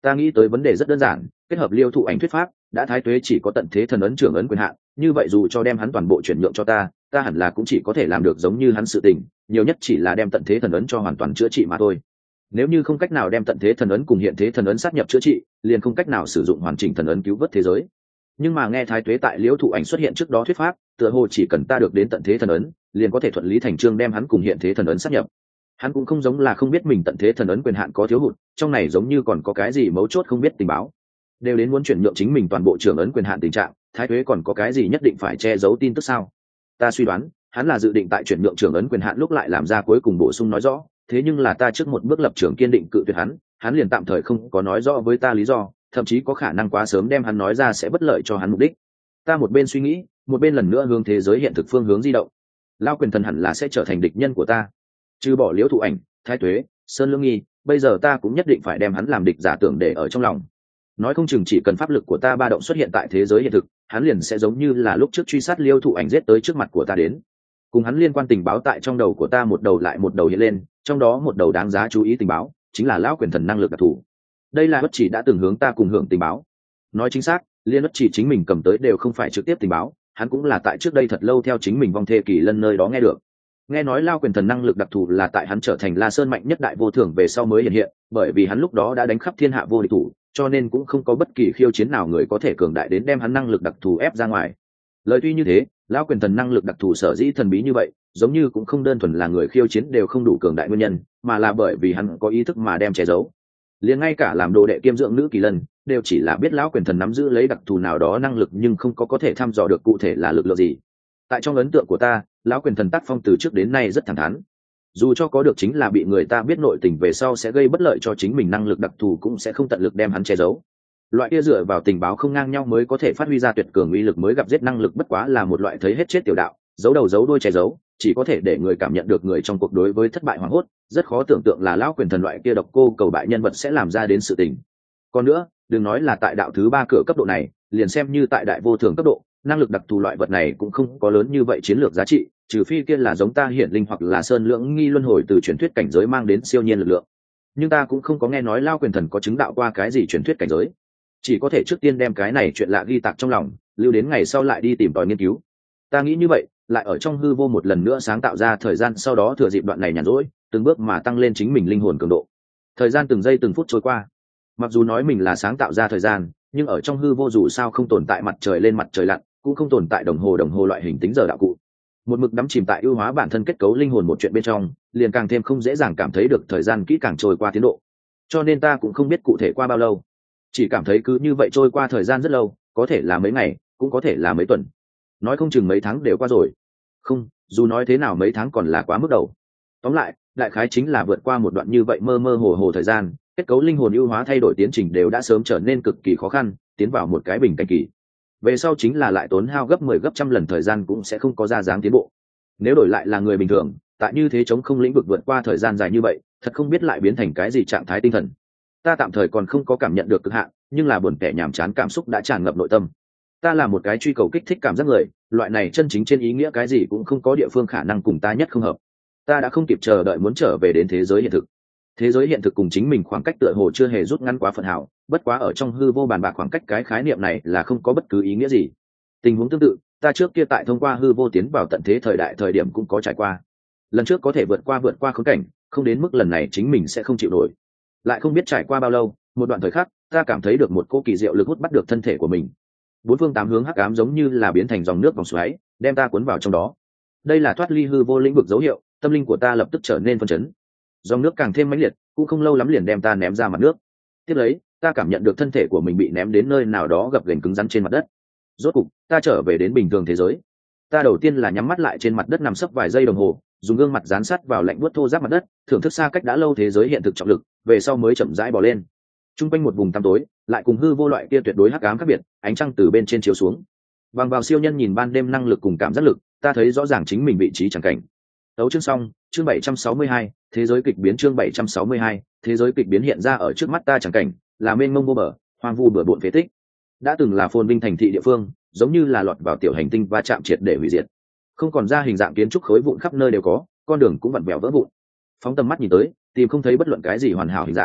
Ta nghĩ tới vấn đề rất đơn giản, kết hợp Liêu Thụ Ảnh thuyết pháp, đã Thái Tuế chỉ có tận thế thần ấn trưởng ấn quyền hạn, như vậy dù cho đem hắn toàn bộ chuyển nhượng cho ta hẳn là cũng chỉ có thể làm được giống như hắn sự tình, nhiều nhất chỉ là đem tận thế thần ấn cho hoàn toàn chữa trị mà thôi. Nếu như không cách nào đem tận thế thần ấn cùng hiện thế thần ấn sát nhập chữa trị, liền không cách nào sử dụng hoàn chỉnh thần ấn cứu vớt thế giới. Nhưng mà nghe Thái Tuế tại Liễu Thụ Ảnh xuất hiện trước đó thuyết pháp, tựa hồ chỉ cần ta được đến tận thế thần ấn, liền có thể thuận lý thành chương đem hắn cùng hiện thế thần ấn sát nhập. Hắn cũng không giống là không biết mình tận thế thần ấn quyền hạn có thiếu hụt, trong này giống như còn có cái gì mấu chốt không biết tình báo. Đều đến muốn chuyển nhượng chính mình toàn bộ trưởng ấn quyền hạn tình trạng, Thái Tuế còn có cái gì nhất định phải che giấu tin tức sao? Ta suy đoán, hắn là dự định tại chuyển nhượng trưởng ấn quyền hạn lúc lại làm ra cuối cùng bổ sung nói rõ, thế nhưng là ta trước một bước lập trường kiên định cự tuyệt hắn liền tạm thời không có nói rõ với ta lý do, thậm chí có khả năng quá sớm đem hắn nói ra sẽ bất lợi cho hắn mục đích. Ta một bên suy nghĩ, một bên lần nữa hướng thế giới hiện thực phương hướng di động. Lao Quyền Thần hẳn là sẽ trở thành địch nhân của ta. Trừ bỏ Liễu Thụ Ảnh, Thái Tuế, Sơn Lương Nghi, bây giờ ta cũng nhất định phải đem hắn làm địch giả tưởng để ở trong lòng. Nói không chừng chỉ cần pháp lực của ta ba động xuất hiện tại thế giới hiện thực, hắn liền sẽ giống như là lúc trước truy sát Liêu Thụ Ảnh giết tới trước mặt của ta đến. Cùng hắn liên quan tình báo tại trong đầu của ta một đầu lại một đầu hiện lên, trong đó một đầu đáng giá chú ý tình báo chính là lão Quyền Thần năng lực đặc thù. Đây là bất chỉ đã từng hướng ta cùng hưởng tình báo. Nói chính xác, liên bất chỉ chính mình cầm tới đều không phải trực tiếp tình báo, hắn cũng là tại trước đây thật lâu theo chính mình vong thê Kỳ Lân nơi đó nghe được. Nghe nói Lao Quyền Thần năng lực đặc thù là tại hắn trở thành La Sơn mạnh nhất đại vô thưởng về sau mới hiện hiện, bởi vì hắn lúc đó đã đánh khắp thiên hạ vô địch thủ, cho nên cũng không có bất kỳ khiêu chiến nào người có thể cường đại đến đem hắn năng lực đặc thù ép ra ngoài. Lời tuy như thế, Lão Quyền Thần năng lực đặc thù sở dĩ thần bí như vậy, giống như cũng không đơn thuần là người khiêu chiến đều không đủ cường đại nguyên nhân, mà là bởi vì hắn có ý thức mà đem che giấu. Liền ngay cả làm đồ đệ kiêm dưỡng nữ Kỳ Lân, đều chỉ là biết Lão Quyền Thần nắm giữ lấy đặc thù nào đó năng lực nhưng không có thể thăm dò được cụ thể là lực lượng gì. Tại trong ấn tượng của ta, Lão Quyền Thần tác phong từ trước đến nay rất thẳng thắn. Dù cho có được chính là bị người ta biết nội tình về sau sẽ gây bất lợi cho chính mình năng lực đặc thù cũng sẽ không tận lực đem hắn che giấu. Loại kia dựa vào tình báo không ngang nhau mới có thể phát huy ra tuyệt cường uy lực mới gặp giết năng lực bất quá là một loại thấy hết chết tiểu đạo, giấu đầu giấu đuôi che giấu, chỉ có thể để người cảm nhận được người trong cuộc đối với thất bại hoảng hốt, rất khó tưởng tượng là Lão Quyền Thần loại kia độc cô cầu bại nhân vật sẽ làm ra đến sự tình. Còn nữa, đừng nói là tại đạo thứ 3 cửa cấp độ này, liền xem như tại đại vô thường cấp độ, năng lực đặc thù loại vật này cũng không có lớn như vậy chiến lược giá trị, trừ phi kia là giống ta hiển linh hoặc là Sơn Lưỡng Nghi luân hồi từ truyền thuyết cảnh giới mang đến siêu nhiên lực lượng. Nhưng ta cũng không có nghe nói Lao Quyền Thần có chứng đạo qua cái gì truyền thuyết cảnh giới, chỉ có thể trước tiên đem cái này chuyện lạ ghi tạc trong lòng, lưu đến ngày sau lại đi tìm tòi nghiên cứu. Ta nghĩ như vậy, lại ở trong hư vô một lần nữa sáng tạo ra thời gian, sau đó thừa dịp đoạn này nhàn rỗi, từng bước mà tăng lên chính mình linh hồn cường độ. Thời gian từng giây từng phút trôi qua, mặc dù nói mình là sáng tạo ra thời gian, nhưng ở trong hư vô dù sao không tồn tại mặt trời lên mặt trời lặn, cũng không tồn tại đồng hồ loại hình tính giờ đạo cụ. Một mực đắm chìm tại ưu hóa bản thân kết cấu linh hồn một chuyện bên trong, liền càng thêm không dễ dàng cảm thấy được thời gian kỹ càng trôi qua tiến độ. Cho nên ta cũng không biết cụ thể qua bao lâu, chỉ cảm thấy cứ như vậy trôi qua thời gian rất lâu, có thể là mấy ngày, cũng có thể là mấy tuần, nói không chừng mấy tháng đều qua rồi. Không, dù nói thế nào mấy tháng còn là quá mức đầu. Tóm lại, đại khái chính là vượt qua một đoạn như vậy mơ mơ hồ hồ thời gian, kết cấu linh hồn ưu hóa thay đổi tiến trình đều đã sớm trở nên cực kỳ khó khăn, tiến vào một cái bình cảnh kỳ. Về sau chính là lại tốn hao gấp 10 gấp trăm lần thời gian cũng sẽ không có ra dáng tiến bộ. Nếu đổi lại là người bình thường, tại như thế chống không lĩnh vực vượt qua thời gian dài như vậy, thật không biết lại biến thành cái gì trạng thái tinh thần. Ta tạm thời còn không có cảm nhận được cực hạn, nhưng là buồn tẻ nhàm chán cảm xúc đã tràn ngập nội tâm. Ta là một cái truy cầu kích thích cảm giác người, loại này chân chính trên ý nghĩa cái gì cũng không có địa phương khả năng cùng ta nhất không hợp. Ta đã không kịp chờ đợi muốn trở về đến thế giới hiện thực. Thế giới hiện thực cùng chính mình khoảng cách tựa hồ chưa hề rút ngắn quá phần hảo, bất quá ở trong hư vô bàn bạc khoảng cách cái khái niệm này là không có bất cứ ý nghĩa gì. Tình huống tương tự, ta trước kia tại thông qua hư vô tiến vào tận thế thời đại thời điểm cũng có trải qua. Lần trước có thể vượt qua khốn cảnh, không đến mức lần này chính mình sẽ không chịu nổi. Lại không biết trải qua bao lâu, một đoạn thời khắc, ta cảm thấy được một cỗ kỳ diệu lực hút bắt được thân thể của mình. Bốn phương tám hướng hắc ám giống như là biến thành dòng nước vòng xoáy, đem ta cuốn vào trong đó. Đây là thoát ly hư vô lĩnh vực dấu hiệu, tâm linh của ta lập tức trở nên phân chấn. Dòng nước càng thêm mãnh liệt, cũng không lâu lắm liền đem ta ném ra mặt nước. Tiếp lấy, ta cảm nhận được thân thể của mình bị ném đến nơi nào đó gập ghềnh cứng rắn trên mặt đất. Rốt cục, ta trở về đến bình thường thế giới. Ta đầu tiên là nhắm mắt lại trên mặt đất nằm sấp vài giây đồng hồ, dùng gương mặt dán sát vào lạnh buốt thô ráp mặt đất, thưởng thức xa cách đã lâu thế giới hiện thực trọng lực, về sau mới chậm rãi bò lên. Trung quanh một vùng tăm tối, lại cùng hư vô loại kia tuyệt đối hắc ám khác biệt, ánh trăng từ bên trên chiếu xuống. Bằng vào siêu nhân nhìn ban đêm năng lực cùng cảm giác lực, ta thấy rõ ràng chính mình vị trí chẳng cảnh. Tấu chương xong, chương 762, thế giới kịch biến chương 762, thế giới kịch biến hiện ra ở trước mắt ta chẳng cảnh, là mênh mông vô bờ, hoang vu bừa bộn phế tích. Đã từng là phồn vinh thành thị địa phương, giống như là lọt vào tiểu hành tinh va chạm triệt để hủy diệt. Không còn ra hình dạng kiến trúc khối vụn khắp nơi đều có, con đường cũng vặn vẹo vỡ vụn. Phóng tầm mắt nhìn tới, tìm không thấy bất luận cái gì hoàn hảo hình dạng.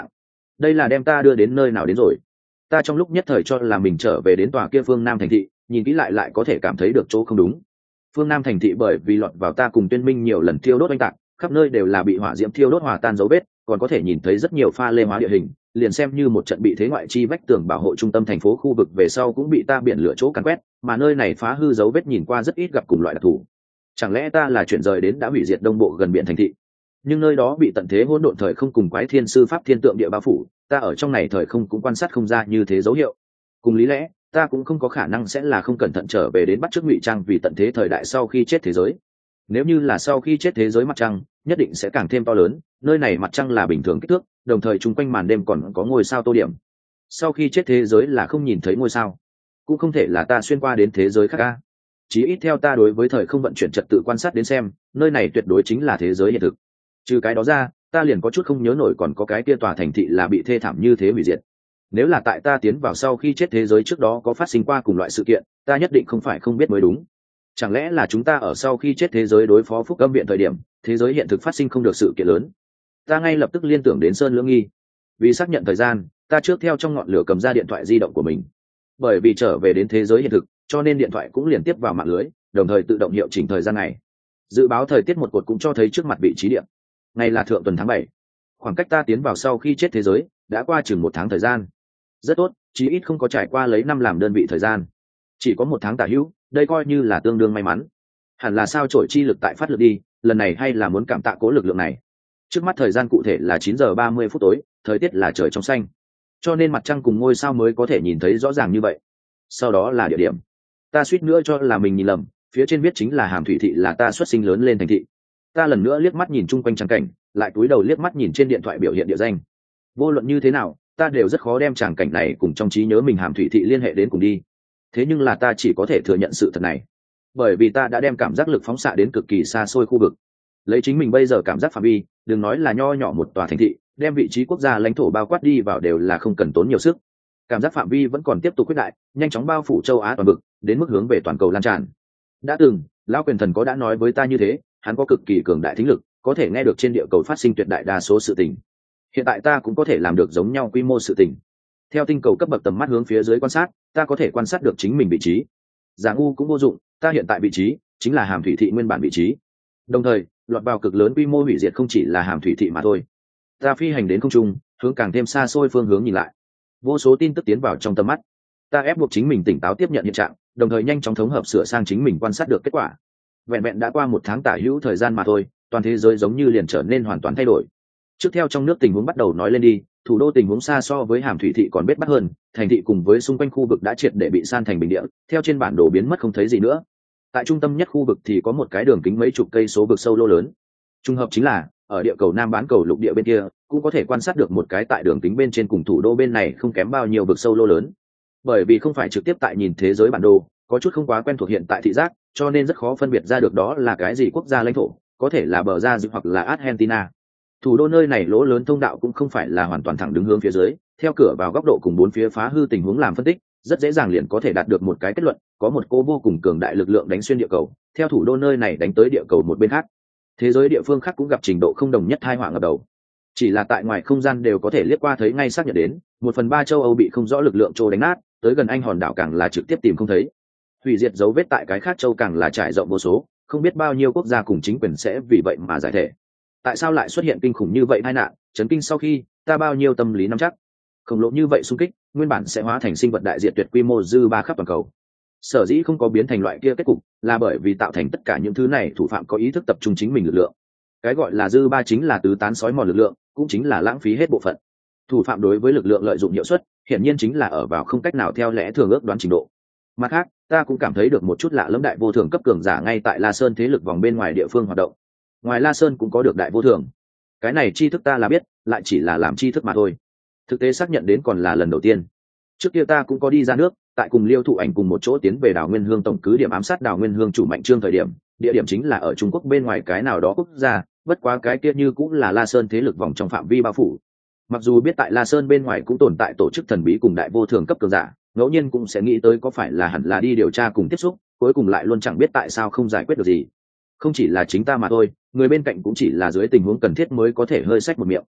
đây là đem ta đưa đến nơi nào đến rồi? Ta trong lúc nhất thời cho là mình trở về đến tòa kia phương Nam thành thị, nhìn kỹ lại có thể cảm thấy được chỗ không đúng. Phương Nam thành thị bởi vì lọt vào ta cùng Tuyên Minh nhiều lần thiêu đốt oanh tạc, khắp nơi đều là bị hỏa diễm thiêu đốt hòa tan dấu vết, còn có thể nhìn thấy rất nhiều pha lê hóa địa hình, liền xem như một trận bị thế ngoại chi vách tường bảo hộ trung tâm thành phố khu vực về sau cũng bị ta biển lửa chỗ càn quét, mà nơi này phá hư dấu vết nhìn qua rất ít gặp cùng loại đặc thù. Chẳng lẽ ta là chuyển rời đến đã hủy diệt đông bộ gần biển thành thị? Nhưng nơi đó bị tận thế hỗn độn thời không cùng quái thiên sư pháp thiên tượng địa bao phủ, ta ở trong này thời không cũng quan sát không ra như thế dấu hiệu. Cùng lý lẽ, ta cũng không có khả năng sẽ là không cẩn thận trở về đến bắt chước ngụy trang vì tận thế thời đại sau khi chết thế giới. Nếu như là sau khi chết thế giới mặt trăng, nhất định sẽ càng thêm to lớn, nơi này mặt trăng là bình thường kích thước, đồng thời chung quanh màn đêm còn có ngôi sao tô điểm. Sau khi chết thế giới là không nhìn thấy ngôi sao, cũng không thể là ta xuyên qua đến thế giới khác ca. Chí ít theo ta đối với thời không vận chuyển trật tự quan sát đến xem, nơi này tuyệt đối chính là thế giới hiện thực. Trừ cái đó ra, ta liền có chút không nhớ nổi còn có cái kia tòa thành thị là bị thê thảm như thế hủy diệt. Nếu là tại ta tiến vào sau khi chết thế giới trước đó có phát sinh qua cùng loại sự kiện, ta nhất định không phải không biết mới đúng. Chẳng lẽ là chúng ta ở sau khi chết thế giới đối phó phúc âm viện thời điểm, thế giới hiện thực phát sinh không được sự kiện lớn? Ta ngay lập tức liên tưởng đến Sơn Lưỡng Nghi. Vì xác nhận thời gian, ta trước theo trong ngọn lửa cầm ra điện thoại di động của mình. Bởi vì trở về đến thế giới hiện thực, cho nên điện thoại cũng liên tiếp vào mạng lưới, đồng thời tự động hiệu chỉnh thời gian ngày. Dự báo thời tiết một cột cũng cho thấy trước mặt vị trí điện. Ngày là thượng tuần tháng 7. Khoảng cách ta tiến vào sau khi chết thế giới đã qua chừng 1 tháng thời gian. Rất tốt, chí ít không có trải qua lấy năm làm đơn vị thời gian, chỉ có 1 tháng tả hữu, đây coi như là tương đương may mắn. Hẳn là sao trổi chi lực tại phát lực đi, lần này hay là muốn cảm tạ cố lực lượng này. Trước mắt thời gian cụ thể là 9:30 tối, thời tiết là trời trong xanh, cho nên mặt trăng cùng ngôi sao mới có thể nhìn thấy rõ ràng như vậy. Sau đó là địa điểm, ta suýt nữa cho là mình nhìn lầm, phía trên viết chính là Hàm Thủy thị là ta xuất sinh lớn lên thành thị. Ta lần nữa liếc mắt nhìn chung quanh trắng cảnh, lại cúi đầu liếc mắt nhìn trên điện thoại biểu hiện địa danh. Vô luận như thế nào, ta đều rất khó đem tràng cảnh này cùng trong trí nhớ mình Hàm Thủy thị liên hệ đến cùng đi. Thế nhưng là ta chỉ có thể thừa nhận sự thật này, bởi vì ta đã đem cảm giác lực phóng xạ đến cực kỳ xa xôi khu vực. Lấy chính mình bây giờ cảm giác phạm vi, đừng nói là nho nhỏ một tòa thành thị, đem vị trí quốc gia lãnh thổ bao quát đi vào đều là không cần tốn nhiều sức. Cảm giác phạm vi vẫn còn tiếp tục quyết đại, nhanh chóng bao phủ châu Á toàn vực, đến mức hướng về toàn cầu lan tràn. Đã từng, lão quyền thần có đã nói với ta như thế, hắn có cực kỳ cường đại thính lực, có thể nghe được trên địa cầu phát sinh tuyệt đại đa số sự tình. Hiện tại ta cũng có thể làm được giống nhau quy mô sự tình. Theo tinh cầu cấp bậc tầm mắt hướng phía dưới quan sát, ta có thể quan sát được chính mình vị trí. Giả ngu cũng vô dụng, ta hiện tại vị trí chính là Hàm Thủy thị nguyên bản vị trí. Đồng thời, lọt vào cực lớn quy mô hủy diệt không chỉ là Hàm Thủy thị mà thôi. Ta phi hành đến không trung, hướng càng thêm xa xôi phương hướng nhìn lại. Vô số tin tức tiến vào trong tầm mắt. Ta ép buộc chính mình tỉnh táo tiếp nhận hiện trạng, đồng thời nhanh chóng thống hợp sửa sang chính mình quan sát được kết quả. Vẹn vẹn đã qua 1 tháng tả hữu thời gian mà thôi, toàn thế giới giống như liền trở nên hoàn toàn thay đổi. Trước theo trong nước tình huống bắt đầu nói lên đi, thủ đô tình huống xa so với Hàm Thủy thị còn bết bát hơn, thành thị cùng với xung quanh khu vực đã triệt để bị san thành bình địa, theo trên bản đồ biến mất không thấy gì nữa. Tại trung tâm nhất khu vực thì có một cái đường kính mấy chục cây số vực sâu lô lớn. Trùng hợp chính là, ở địa cầu Nam bán cầu lục địa bên kia, cũng có thể quan sát được một cái tại đường kính bên trên cùng thủ đô bên này không kém bao nhiêu vực sâu lô lớn. Bởi vì không phải trực tiếp tại nhìn thế giới bản đồ, có chút không quá quen thuộc hiện tại thị giác, cho nên rất khó phân biệt ra được đó là cái gì quốc gia lãnh thổ, có thể là bờ ra hoặc là Argentina. Thủ đô nơi này lỗ lớn thông đạo cũng không phải là hoàn toàn thẳng đứng hướng phía dưới, theo cửa vào góc độ cùng 4 phía phá hư tình huống làm phân tích, rất dễ dàng liền có thể đạt được một cái kết luận, có một cô vô cùng cường đại lực lượng đánh xuyên địa cầu, theo thủ đô nơi này đánh tới địa cầu một bên khác. Thế giới địa phương khác cũng gặp trình độ không đồng nhất tai họa ngập đầu. Chỉ là tại ngoài không gian đều có thể liếc qua thấy ngay xác nhận đến, 1/3 châu Âu bị không rõ lực lượng trô đánh nát, tới gần Anh hòn đảo càng là trực tiếp tìm không thấy. Hủy diệt dấu vết tại cái khác châu càng là trải rộng vô số, không biết bao nhiêu quốc gia cùng chính quyền sẽ vì vậy mà giải thể. Tại sao lại xuất hiện kinh khủng như vậy tai nạn, chấn kinh sau khi ta bao nhiêu tâm lý nắm chắc. Khổng lồ như vậy xung kích, nguyên bản sẽ hóa thành sinh vật đại diệt tuyệt quy mô dư ba khắp toàn cầu. Sở dĩ không có biến thành loại kia kết cục, là bởi vì tạo thành tất cả những thứ này thủ phạm có ý thức tập trung chính mình lực lượng. Cái gọi là dư ba chính là tứ tán sói mòn lực lượng, cũng chính là lãng phí hết bộ phận. Thủ phạm đối với lực lượng lợi dụng hiệu suất, hiển nhiên chính là ở vào không cách nào theo lẽ thường ước đoán trình độ. Mặt khác, ta cũng cảm thấy được một chút lạ lẫm đại vô thường cấp cường giả ngay tại La Sơn thế lực vòng bên ngoài địa phương hoạt động. Ngoài La Sơn cũng có được đại vô thường. Cái này tri thức ta là biết, lại chỉ là làm tri thức mà thôi. Thực tế xác nhận đến còn là lần đầu tiên. Trước kia ta cũng có đi ra nước, tại cùng Liêu Thụ Ảnh cùng một chỗ tiến về Đào Nguyên Hương tổng cứ điểm ám sát Đào Nguyên Hương chủ Mạnh Trương thời điểm, địa điểm chính là ở Trung Quốc bên ngoài cái nào đó quốc gia, bất quá cái kia như cũng là La Sơn thế lực vòng trong phạm vi bao phủ. Mặc dù biết tại La Sơn bên ngoài cũng tồn tại tổ chức thần bí cùng đại vô thường cấp cường giả, ngẫu nhiên cũng sẽ nghĩ tới có phải là hẳn là đi điều tra cùng tiếp xúc, cuối cùng lại luôn chẳng biết tại sao không giải quyết được gì. Không chỉ là chính ta mà thôi, người bên cạnh cũng chỉ là dưới tình huống cần thiết mới có thể hơi sách một miệng.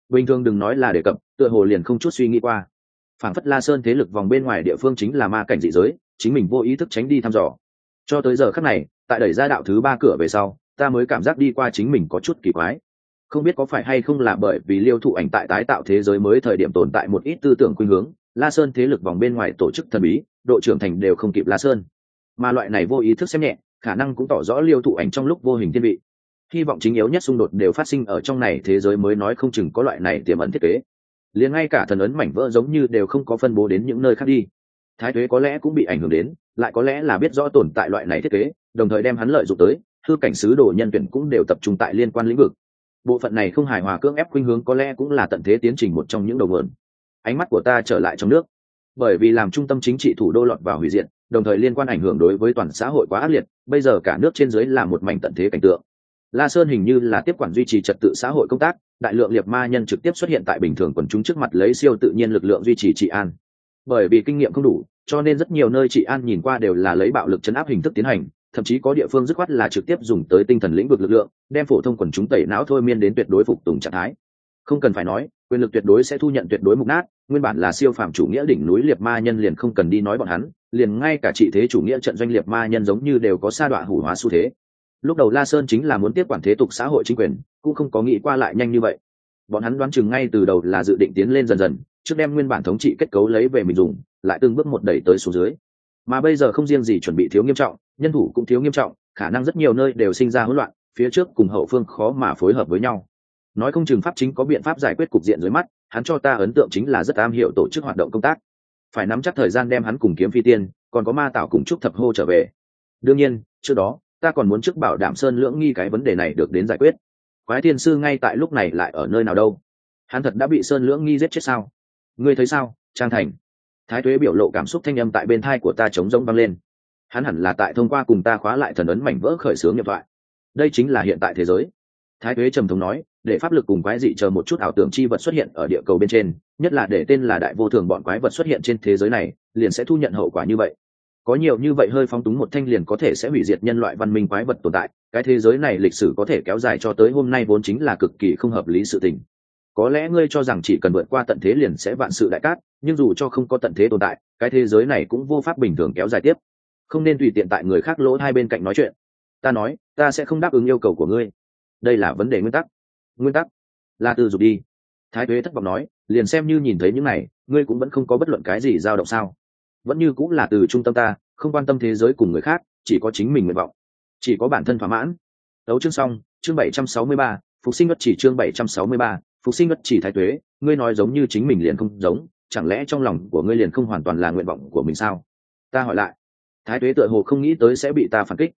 bình thường đừng nói là đề cập, tựa hồ liền không chút suy nghĩ qua. Phảng phất La Sơn thế lực vòng bên ngoài địa phương chính là ma cảnh dị giới, chính mình vô ý thức tránh đi thăm dò. Cho tới giờ khắc này, tại đẩy ra đạo thứ 3 cửa về sau, ta mới cảm giác đi qua chính mình có chút kỳ quái. Không biết có phải hay không là bởi vì Liêu Thụ Ảnh tại tái tạo thế giới mới thời điểm tồn tại một ít tư tưởng khuynh hướng, La Sơn thế lực vòng bên ngoài tổ chức thần bí, độ trưởng thành đều không kịp La Sơn. Mà loại này vô ý thức xem nhẹ, khả năng cũng tỏ rõ Liêu Thụ Ảnh trong lúc vô hình thiên vị. Hy vọng chính yếu nhất xung đột đều phát sinh ở trong này thế giới mới nói không chừng có loại này tiềm ẩn thiết kế. Liền ngay cả thần ấn mảnh vỡ giống như đều không có phân bố đến những nơi khác đi. Thái Tuế có lẽ cũng bị ảnh hưởng đến, lại có lẽ là biết rõ tồn tại loại này thiết kế, đồng thời đem hắn lợi dụng tới, hư cảnh sứ đồ nhân tuyển cũng đều tập trung tại liên quan lĩnh vực. Bộ phận này không hài hòa cưỡng ép khuynh hướng có lẽ cũng là tận thế tiến trình một trong những đầu nguồn. Ánh mắt của ta trở lại trong nước, bởi vì làm trung tâm chính trị thủ đô lọt vào hủy diệt, đồng thời liên quan ảnh hưởng đối với toàn xã hội quá ác liệt, bây giờ cả nước trên dưới là một mảnh tận thế cảnh tượng. La Sơn hình như là tiếp quản duy trì trật tự xã hội công tác, đại lượng liệt ma nhân trực tiếp xuất hiện tại bình thường quần chúng trước mặt lấy siêu tự nhiên lực lượng duy trì trị an. Bởi vì kinh nghiệm không đủ, cho nên rất nhiều nơi trị an nhìn qua đều là lấy bạo lực trấn áp hình thức tiến hành, thậm chí có địa phương dứt khoát là trực tiếp dùng tới tinh thần lĩnh vực lực lượng, đem phổ thông quần chúng tẩy não thôi miên đến tuyệt đối phục tùng trạng thái. Không cần phải nói, quyền lực tuyệt đối sẽ thu nhận tuyệt đối mục nát, nguyên bản là siêu phàm chủ nghĩa đỉnh núi liệt ma nhân liền không cần đi nói bọn hắn, liền ngay cả trị thế chủ nghĩa trận doanh liệt ma nhân giống như đều có sa đọa hủ hóa xu thế. Lúc đầu La Sơn chính là muốn tiếp quản thế tục xã hội chính quyền, cũng không có nghĩ qua lại nhanh như vậy. Bọn hắn đoán chừng ngay từ đầu là dự định tiến lên dần dần, trước đem nguyên bản thống trị kết cấu lấy về mình dùng, lại từng bước một đẩy tới số dưới. Mà bây giờ không riêng gì chuẩn bị thiếu nghiêm trọng, nhân thủ cũng thiếu nghiêm trọng, khả năng rất nhiều nơi đều sinh ra hỗn loạn, phía trước cùng hậu phương khó mà phối hợp với nhau. Nói không chừng pháp chính có biện pháp giải quyết cục diện dưới mắt, hắn cho ta ấn tượng chính là rất am hiểu tổ chức hoạt động công tác. Phải nắm chắc thời gian đem hắn cùng Kiếm Phi Tiên, còn có Ma Tảo cùng Trúc Thập Hô trở về. Đương nhiên, trước đó, ta còn muốn trước bảo đảm Sơn Lưỡng Nghi cái vấn đề này được đến giải quyết. Quái Thiên sư ngay tại lúc này lại ở nơi nào đâu? Hắn thật đã bị Sơn Lưỡng Nghi giết chết sao? Ngươi thấy sao, Trang Thành? Thái Tuế biểu lộ cảm xúc thanh âm tại bên tai của ta trống rỗng vang lên. Hắn hẳn là tại thông qua cùng ta khóa lại thần ấn mảnh vỡ khởi xướng nhập thoại. Đây chính là hiện tại thế giới. Thái Tuế trầm thống nói, để pháp lực cùng quái dị chờ một chút ảo tưởng chi vật xuất hiện ở địa cầu bên trên, nhất là để tên là đại vô thường bọn quái vật xuất hiện trên thế giới này, liền sẽ thu nhận hậu quả như vậy. Có nhiều như vậy hơi phóng túng một thanh liền có thể sẽ hủy diệt nhân loại văn minh quái vật tồn tại, cái thế giới này lịch sử có thể kéo dài cho tới hôm nay vốn chính là cực kỳ không hợp lý sự tình. Có lẽ ngươi cho rằng chỉ cần vượt qua tận thế liền sẽ vạn sự đại cát, nhưng dù cho không có tận thế tồn tại, cái thế giới này cũng vô pháp bình thường kéo dài tiếp. Không nên tùy tiện tại người khác lỗ hai bên cạnh nói chuyện. Ta nói, ta sẽ không đáp ứng yêu cầu của ngươi. Đây là vấn đề nguyên tắc. Nguyên tắc là từ dục đi. Thái Tuế thất vọng nói, liền xem như nhìn thấy những này, ngươi cũng vẫn không có bất luận cái gì dao động sao? Vẫn như cũng là từ trung tâm ta, không quan tâm thế giới cùng người khác, chỉ có chính mình nguyện vọng, chỉ có bản thân thỏa mãn. Đấu chương xong, chương 763, phục sinh bất chỉ chương 763, phục sinh bất chỉ. Thái Tuế, ngươi nói giống như chính mình liền không giống, chẳng lẽ trong lòng của ngươi liền không hoàn toàn là nguyện vọng của mình sao? Ta hỏi lại. Thái Tuế tựa hồ không nghĩ tới sẽ bị ta phản kích,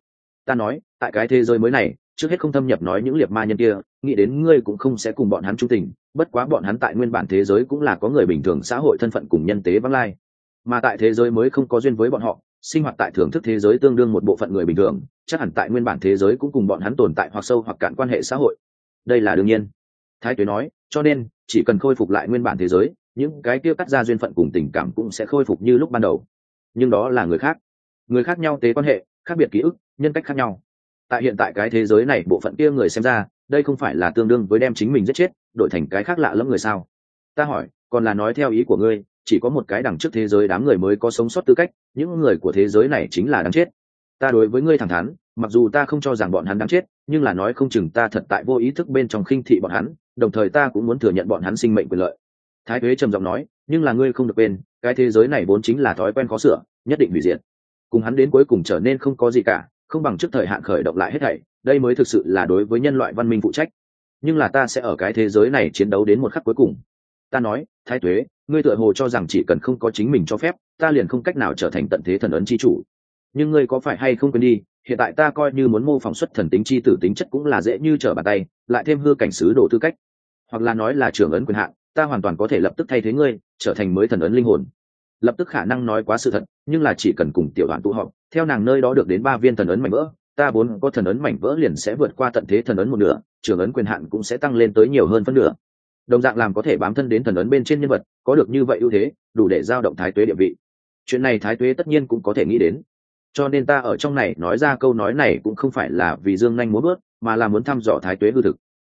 ta nói, tại cái thế giới mới này, trước hết không thâm nhập nói những liệt ma nhân kia, nghĩ đến ngươi cũng không sẽ cùng bọn hắn trung tình, bất quá bọn hắn tại nguyên bản thế giới cũng là có người bình thường xã hội thân phận cùng nhân tế vắng lai, mà tại thế giới mới không có duyên với bọn họ, sinh hoạt tại thưởng thức thế giới tương đương một bộ phận người bình thường, chắc hẳn tại nguyên bản thế giới cũng cùng bọn hắn tồn tại hoặc sâu hoặc cạn quan hệ xã hội. Đây là đương nhiên. Thái Tuế nói, cho nên chỉ cần khôi phục lại nguyên bản thế giới, những cái kia cắt ra duyên phận cùng tình cảm cũng sẽ khôi phục như lúc ban đầu. Nhưng đó là người khác nhau tế quan hệ, khác biệt ký ức, nhân cách khác nhau. Tại hiện tại cái thế giới này bộ phận kia người xem ra, đây không phải là tương đương với đem chính mình giết chết, đổi thành cái khác lạ lẫm người sao? Ta hỏi, còn là nói theo ý của ngươi, chỉ có một cái đằng trước thế giới đám người mới có sống sót tư cách, những người của thế giới này chính là đáng chết. Ta đối với ngươi thẳng thắn, mặc dù ta không cho rằng bọn hắn đáng chết, nhưng là nói không chừng ta thật tại vô ý thức bên trong khinh thị bọn hắn, đồng thời ta cũng muốn thừa nhận bọn hắn sinh mệnh quyền lợi. Thái Tuế trầm giọng nói, nhưng là ngươi không được quên, cái thế giới này vốn chính là thói quen khó sửa, nhất định hủy diệt. Cùng hắn đến cuối cùng trở nên không có gì cả, không bằng trước thời hạn khởi động lại hết thảy, đây mới thực sự là đối với nhân loại văn minh phụ trách. Nhưng là ta sẽ ở cái thế giới này chiến đấu đến một khắc cuối cùng. Ta nói, Thái Tuế, ngươi tựa hồ cho rằng chỉ cần không có chính mình cho phép, ta liền không cách nào trở thành tận thế thần ấn chi chủ. Nhưng ngươi có phải hay không quên đi, hiện tại ta coi như muốn mô phỏng xuất thần tính chi tử tính chất cũng là dễ như trở bàn tay, lại thêm hư cảnh sứ đồ tư cách, hoặc là nói là trưởng ấn quyền hạn, ta hoàn toàn có thể lập tức thay thế ngươi, trở thành mới thần ấn linh hồn. Lập tức khả năng nói quá sự thật, nhưng là chỉ cần cùng tiểu đoàn tụ họp, theo nàng nơi đó được đến 3 viên thần ấn mảnh vỡ, ta vốn có thần ấn mảnh vỡ liền sẽ vượt qua tận thế thần ấn một nửa, trưởng ấn quyền hạn cũng sẽ tăng lên tới nhiều hơn phân nửa. Đồng dạng làm có thể bám thân đến thần ấn bên trên nhân vật, có được như vậy ưu thế, đủ để giao động Thái Tuế địa vị. Chuyện này Thái Tuế tất nhiên cũng có thể nghĩ đến. Cho nên ta ở trong này nói ra câu nói này cũng không phải là vì dương nhanh múa bước, mà là muốn thăm dò Thái Tuế hư thực.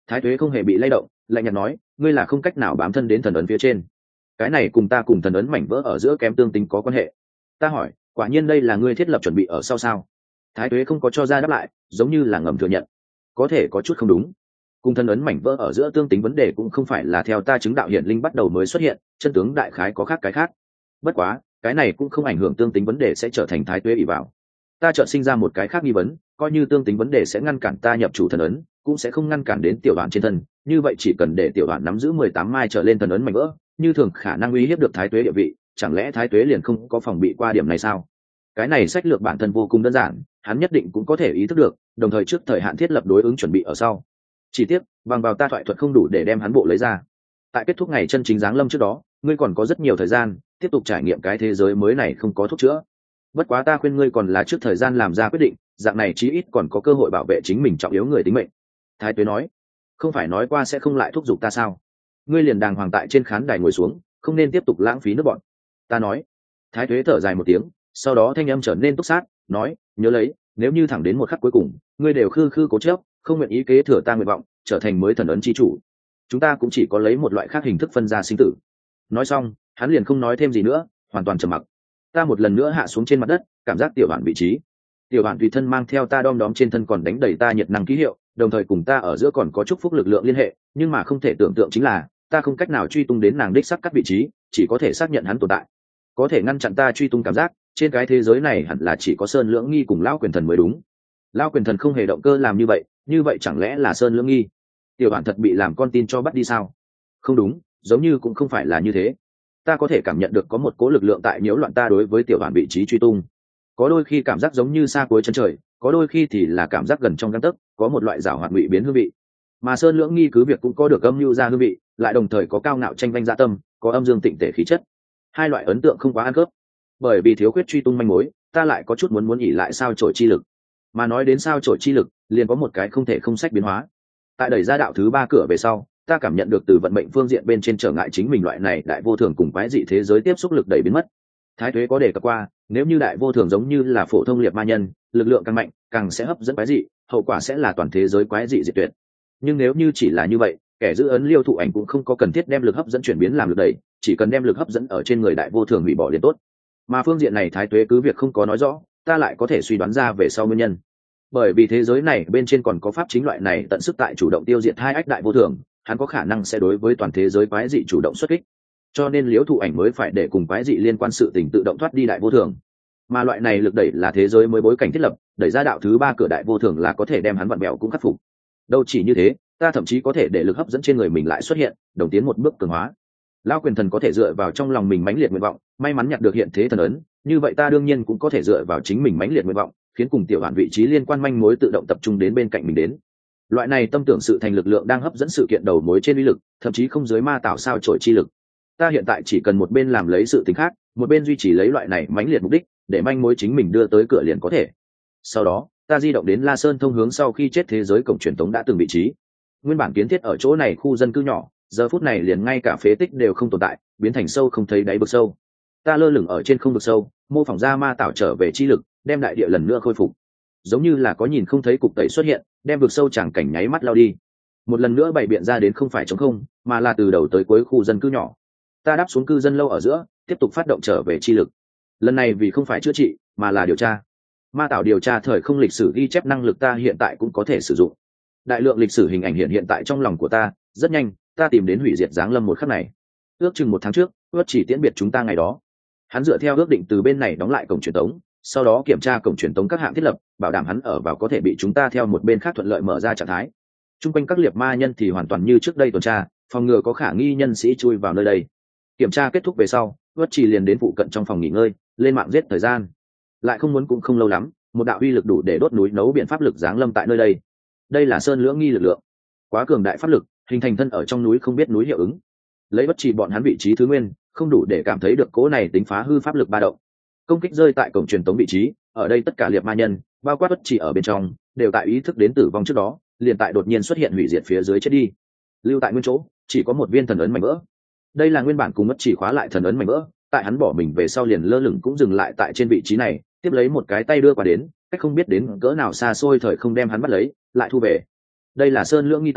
Thái Tuế không hề bị lay động, lạnh nhạt nói, ngươi là không cách nào bám thân đến thần ấn phía trên. Cái này cùng ta cùng thần ấn mảnh vỡ ở giữa kém tương tính có quan hệ. Ta hỏi, quả nhiên đây là ngươi thiết lập chuẩn bị ở sau sao? Thái Tuế không có cho ra đáp lại, giống như là ngầm thừa nhận. Có thể có chút không đúng. Cùng thần ấn mảnh vỡ ở giữa tương tính vấn đề cũng không phải là theo ta chứng đạo hiển linh bắt đầu mới xuất hiện, chân tướng đại khái có khác cái khác. Bất quá, cái này cũng không ảnh hưởng tương tính vấn đề sẽ trở thành Thái Tuế ỷ vào. Ta chợt sinh ra một cái khác nghi vấn, coi như tương tính vấn đề sẽ ngăn cản ta nhập chủ thần ấn, cũng sẽ không ngăn cản đến tiểu đoạn trên thân, như vậy chỉ cần để tiểu đoạn nắm giữ 18 mai trở lên thần ấn mảnh vỡ, như thường khả năng uy hiếp được Thái Tuế địa vị, chẳng lẽ Thái Tuế liền không có phòng bị qua điểm này sao? Cái này sách lược bản thân vô cùng đơn giản, hắn nhất định cũng có thể ý thức được, đồng thời trước thời hạn thiết lập đối ứng chuẩn bị ở sau. Chỉ tiếc, bằng vào ta thoại thuật không đủ để đem hắn bộ lấy ra. Tại kết thúc ngày chân chính giáng lâm trước đó, ngươi còn có rất nhiều thời gian tiếp tục trải nghiệm cái thế giới mới này không có thuốc chữa. Bất quá ta khuyên ngươi còn là trước thời gian làm ra quyết định, dạng này chí ít còn có cơ hội bảo vệ chính mình trọng yếu người tính mệnh. Thái Tuế nói, không phải nói qua sẽ không lại thúc giục ta sao? Ngươi liền đàng hoàng tại trên khán đài ngồi xuống, không nên tiếp tục lãng phí nước bọn. Ta nói. Thái Tuế thở dài một tiếng, sau đó thanh âm trở nên túc sát, nói, nhớ lấy, nếu như thẳng đến một khắc cuối cùng, ngươi đều khư khư cố chấp, không nguyện ý kế thừa ta nguyện vọng, trở thành mới thần ấn chi chủ, chúng ta cũng chỉ có lấy một loại khác hình thức phân ra sinh tử. Nói xong, hắn liền không nói thêm gì nữa, hoàn toàn trầm mặc. Ta một lần nữa hạ xuống trên mặt đất, cảm giác tiểu bản vị trí. Tiểu bản tùy thân mang theo ta đom đóm trên thân còn đánh đầy ta nhiệt năng ký hiệu, đồng thời cùng ta ở giữa còn có chúc phúc lực lượng liên hệ, nhưng mà không thể tưởng tượng chính là, ta không cách nào truy tung đến nàng đích xác cắt vị trí, chỉ có thể xác nhận hắn tồn tại. Có thể ngăn chặn ta truy tung cảm giác, trên cái thế giới này hẳn là chỉ có Sơn Lưỡng Nghi cùng Lão Quyền Thần mới đúng. Lão Quyền Thần không hề động cơ làm như vậy chẳng lẽ là Sơn Lưỡng Nghi? Tiểu bản thật bị làm con tin cho bắt đi sao? Không đúng, giống như cũng không phải là như thế. Ta có thể cảm nhận được có một cố lực lượng tại nhiễu loạn ta đối với tiểu bản vị trí truy tung. Có đôi khi cảm giác giống như xa cuối chân trời, có đôi khi thì là cảm giác gần trong gang tấc, có một loại giảo hoạt ngụy biến hương vị. Mà Sơn Lưỡng Nghi cứ việc cũng có được âm mưu ra hương vị, lại đồng thời có cao ngạo tranh vanh dạ tâm, có âm dương tịnh tể khí chất. Hai loại ấn tượng không quá ăn khớp. Bởi vì thiếu khuyết truy tung manh mối, ta lại có chút muốn ỉ lại sao chổi chi lực. Mà nói đến sao chổi chi lực, liền có một cái không thể không sách biến hóa. Tại đẩy ra đạo thứ 3 cửa về sau, ta cảm nhận được từ vận mệnh phương diện bên trên trở ngại chính mình loại này đại vô thường cùng quái dị thế giới tiếp xúc lực đẩy biến mất. Thái Tuế có đề cập qua, nếu như đại vô thường giống như là phổ thông liệt ma nhân, lực lượng càng mạnh, càng sẽ hấp dẫn quái dị, hậu quả sẽ là toàn thế giới quái dị diệt tuyệt. Nhưng nếu như chỉ là như vậy, kẻ giữ ấn Liêu Thụ Ảnh cũng không có cần thiết đem lực hấp dẫn chuyển biến làm lực đẩy, chỉ cần đem lực hấp dẫn ở trên người đại vô thường hủy bỏ liền tốt. Mà phương diện này Thái Tuế cứ việc không có nói rõ, ta lại có thể suy đoán ra về sau nguyên nhân. Bởi vì thế giới này bên trên còn có pháp chính loại này tận sức tại chủ động tiêu diệt hai ách đại vô thường, hắn có khả năng sẽ đối với toàn thế giới quái dị chủ động xuất kích, cho nên Liễu Thụ Ảnh mới phải để cùng quái dị liên quan sự tình tự động thoát đi đại vô thường. Mà loại này lực đẩy là thế giới mới bối cảnh thiết lập, đẩy ra đạo thứ 3 cửa đại vô thường là có thể đem hắn vặn bẹo cũng khắc phục. Đâu chỉ như thế, ta thậm chí có thể để lực hấp dẫn trên người mình lại xuất hiện, đồng tiến một bước cường hóa. Lão Quyền Thần có thể dựa vào trong lòng mình mãnh liệt nguyện vọng, may mắn nhặt được hiện thế thần ấn, như vậy ta đương nhiên cũng có thể dựa vào chính mình mãnh liệt nguyện vọng, khiến cùng tiểu hoàn vị trí liên quan manh mối tự động tập trung đến bên cạnh mình đến. Loại này tâm tưởng sự thành lực lượng đang hấp dẫn sự kiện đầu mối trên uy lực, thậm chí không dưới ma tạo sao chổi chi lực. Ta hiện tại chỉ cần một bên làm lấy sự tình khác, một bên duy trì lấy loại này mãnh liệt mục đích, để manh mối chính mình đưa tới cửa liền có thể. Sau đó, ta di động đến La Sơn thông hướng sau khi chết thế giới cổng truyền tống đã từng vị trí. Nguyên bản kiến thiết ở chỗ này khu dân cư nhỏ, giờ phút này liền ngay cả phế tích đều không tồn tại, biến thành sâu không thấy đáy vực sâu. Ta lơ lửng ở trên không vực sâu, mô phỏng ra ma tạo trở về chi lực, đem đại địa lần nữa khôi phục. Giống như là có nhìn không thấy cục tẩy xuất hiện, đem vực sâu chẳng cảnh nháy mắt lao đi. Một lần nữa bày biện ra đến không phải trống không, mà là từ đầu tới cuối khu dân cư nhỏ. Ta đáp xuống cư dân lâu ở giữa, tiếp tục phát động trở về chi lực. Lần này vì không phải chữa trị, mà là điều tra. Ma tạo điều tra thời không lịch sử ghi chép năng lực ta hiện tại cũng có thể sử dụng. Đại lượng lịch sử hình ảnh hiện tại trong lòng của ta, rất nhanh, ta tìm đến hủy diệt giáng lâm một khắc này. Ước chừng 1 tháng trước, ước chỉ tiễn biệt chúng ta ngày đó. Hắn dựa theo ước định từ bên này đóng lại cổng truyền tống, sau đó kiểm tra cổng truyền tống các hạng thiết lập, bảo đảm hắn ở vào có thể bị chúng ta theo một bên khác thuận lợi mở ra trạng thái. Trung quanh các liệt ma nhân thì hoàn toàn như trước đây tuần tra, phòng ngừa có khả nghi nhân sĩ chui vào nơi đây. Kiểm tra kết thúc về sau, ước chỉ liền đến phụ cận trong phòng nghỉ ngơi, lên mạng giết thời gian. Lại không muốn cũng không lâu lắm, một đạo uy lực đủ để đốt núi nấu biển pháp lực giáng lâm tại nơi đây. Đây là Sơn Lưỡng Nghi lực lượng, quá cường đại pháp lực, hình thành thân ở trong núi không biết núi hiệu ứng. Lấy bất chỉ bọn hắn vị trí thứ nguyên, không đủ để cảm thấy được cố này tính phá hư pháp lực ba động. Công kích rơi tại cổng truyền tống vị trí, ở đây tất cả liệt ma nhân, bao quát bất chỉ ở bên trong, đều tại ý thức đến tử vong trước đó, liền tại đột nhiên xuất hiện hủy diệt phía dưới chết đi. Lưu tại nguyên chỗ, chỉ có một viên thần ấn mảnh vỡ. Đây là nguyên bản cùng mất chỉ khóa lại thần ấn mảnh vỡ, tại hắn bỏ mình về sau liền lơ lửng cũng dừng lại tại trên vị trí này, tiếp lấy một cái tay đưa qua đến, cách không biết đến cỡ nào xa xôi thời không đem hắn bắt lấy, lại thu về. Đây là Sơn Lưỡng Nghi tay,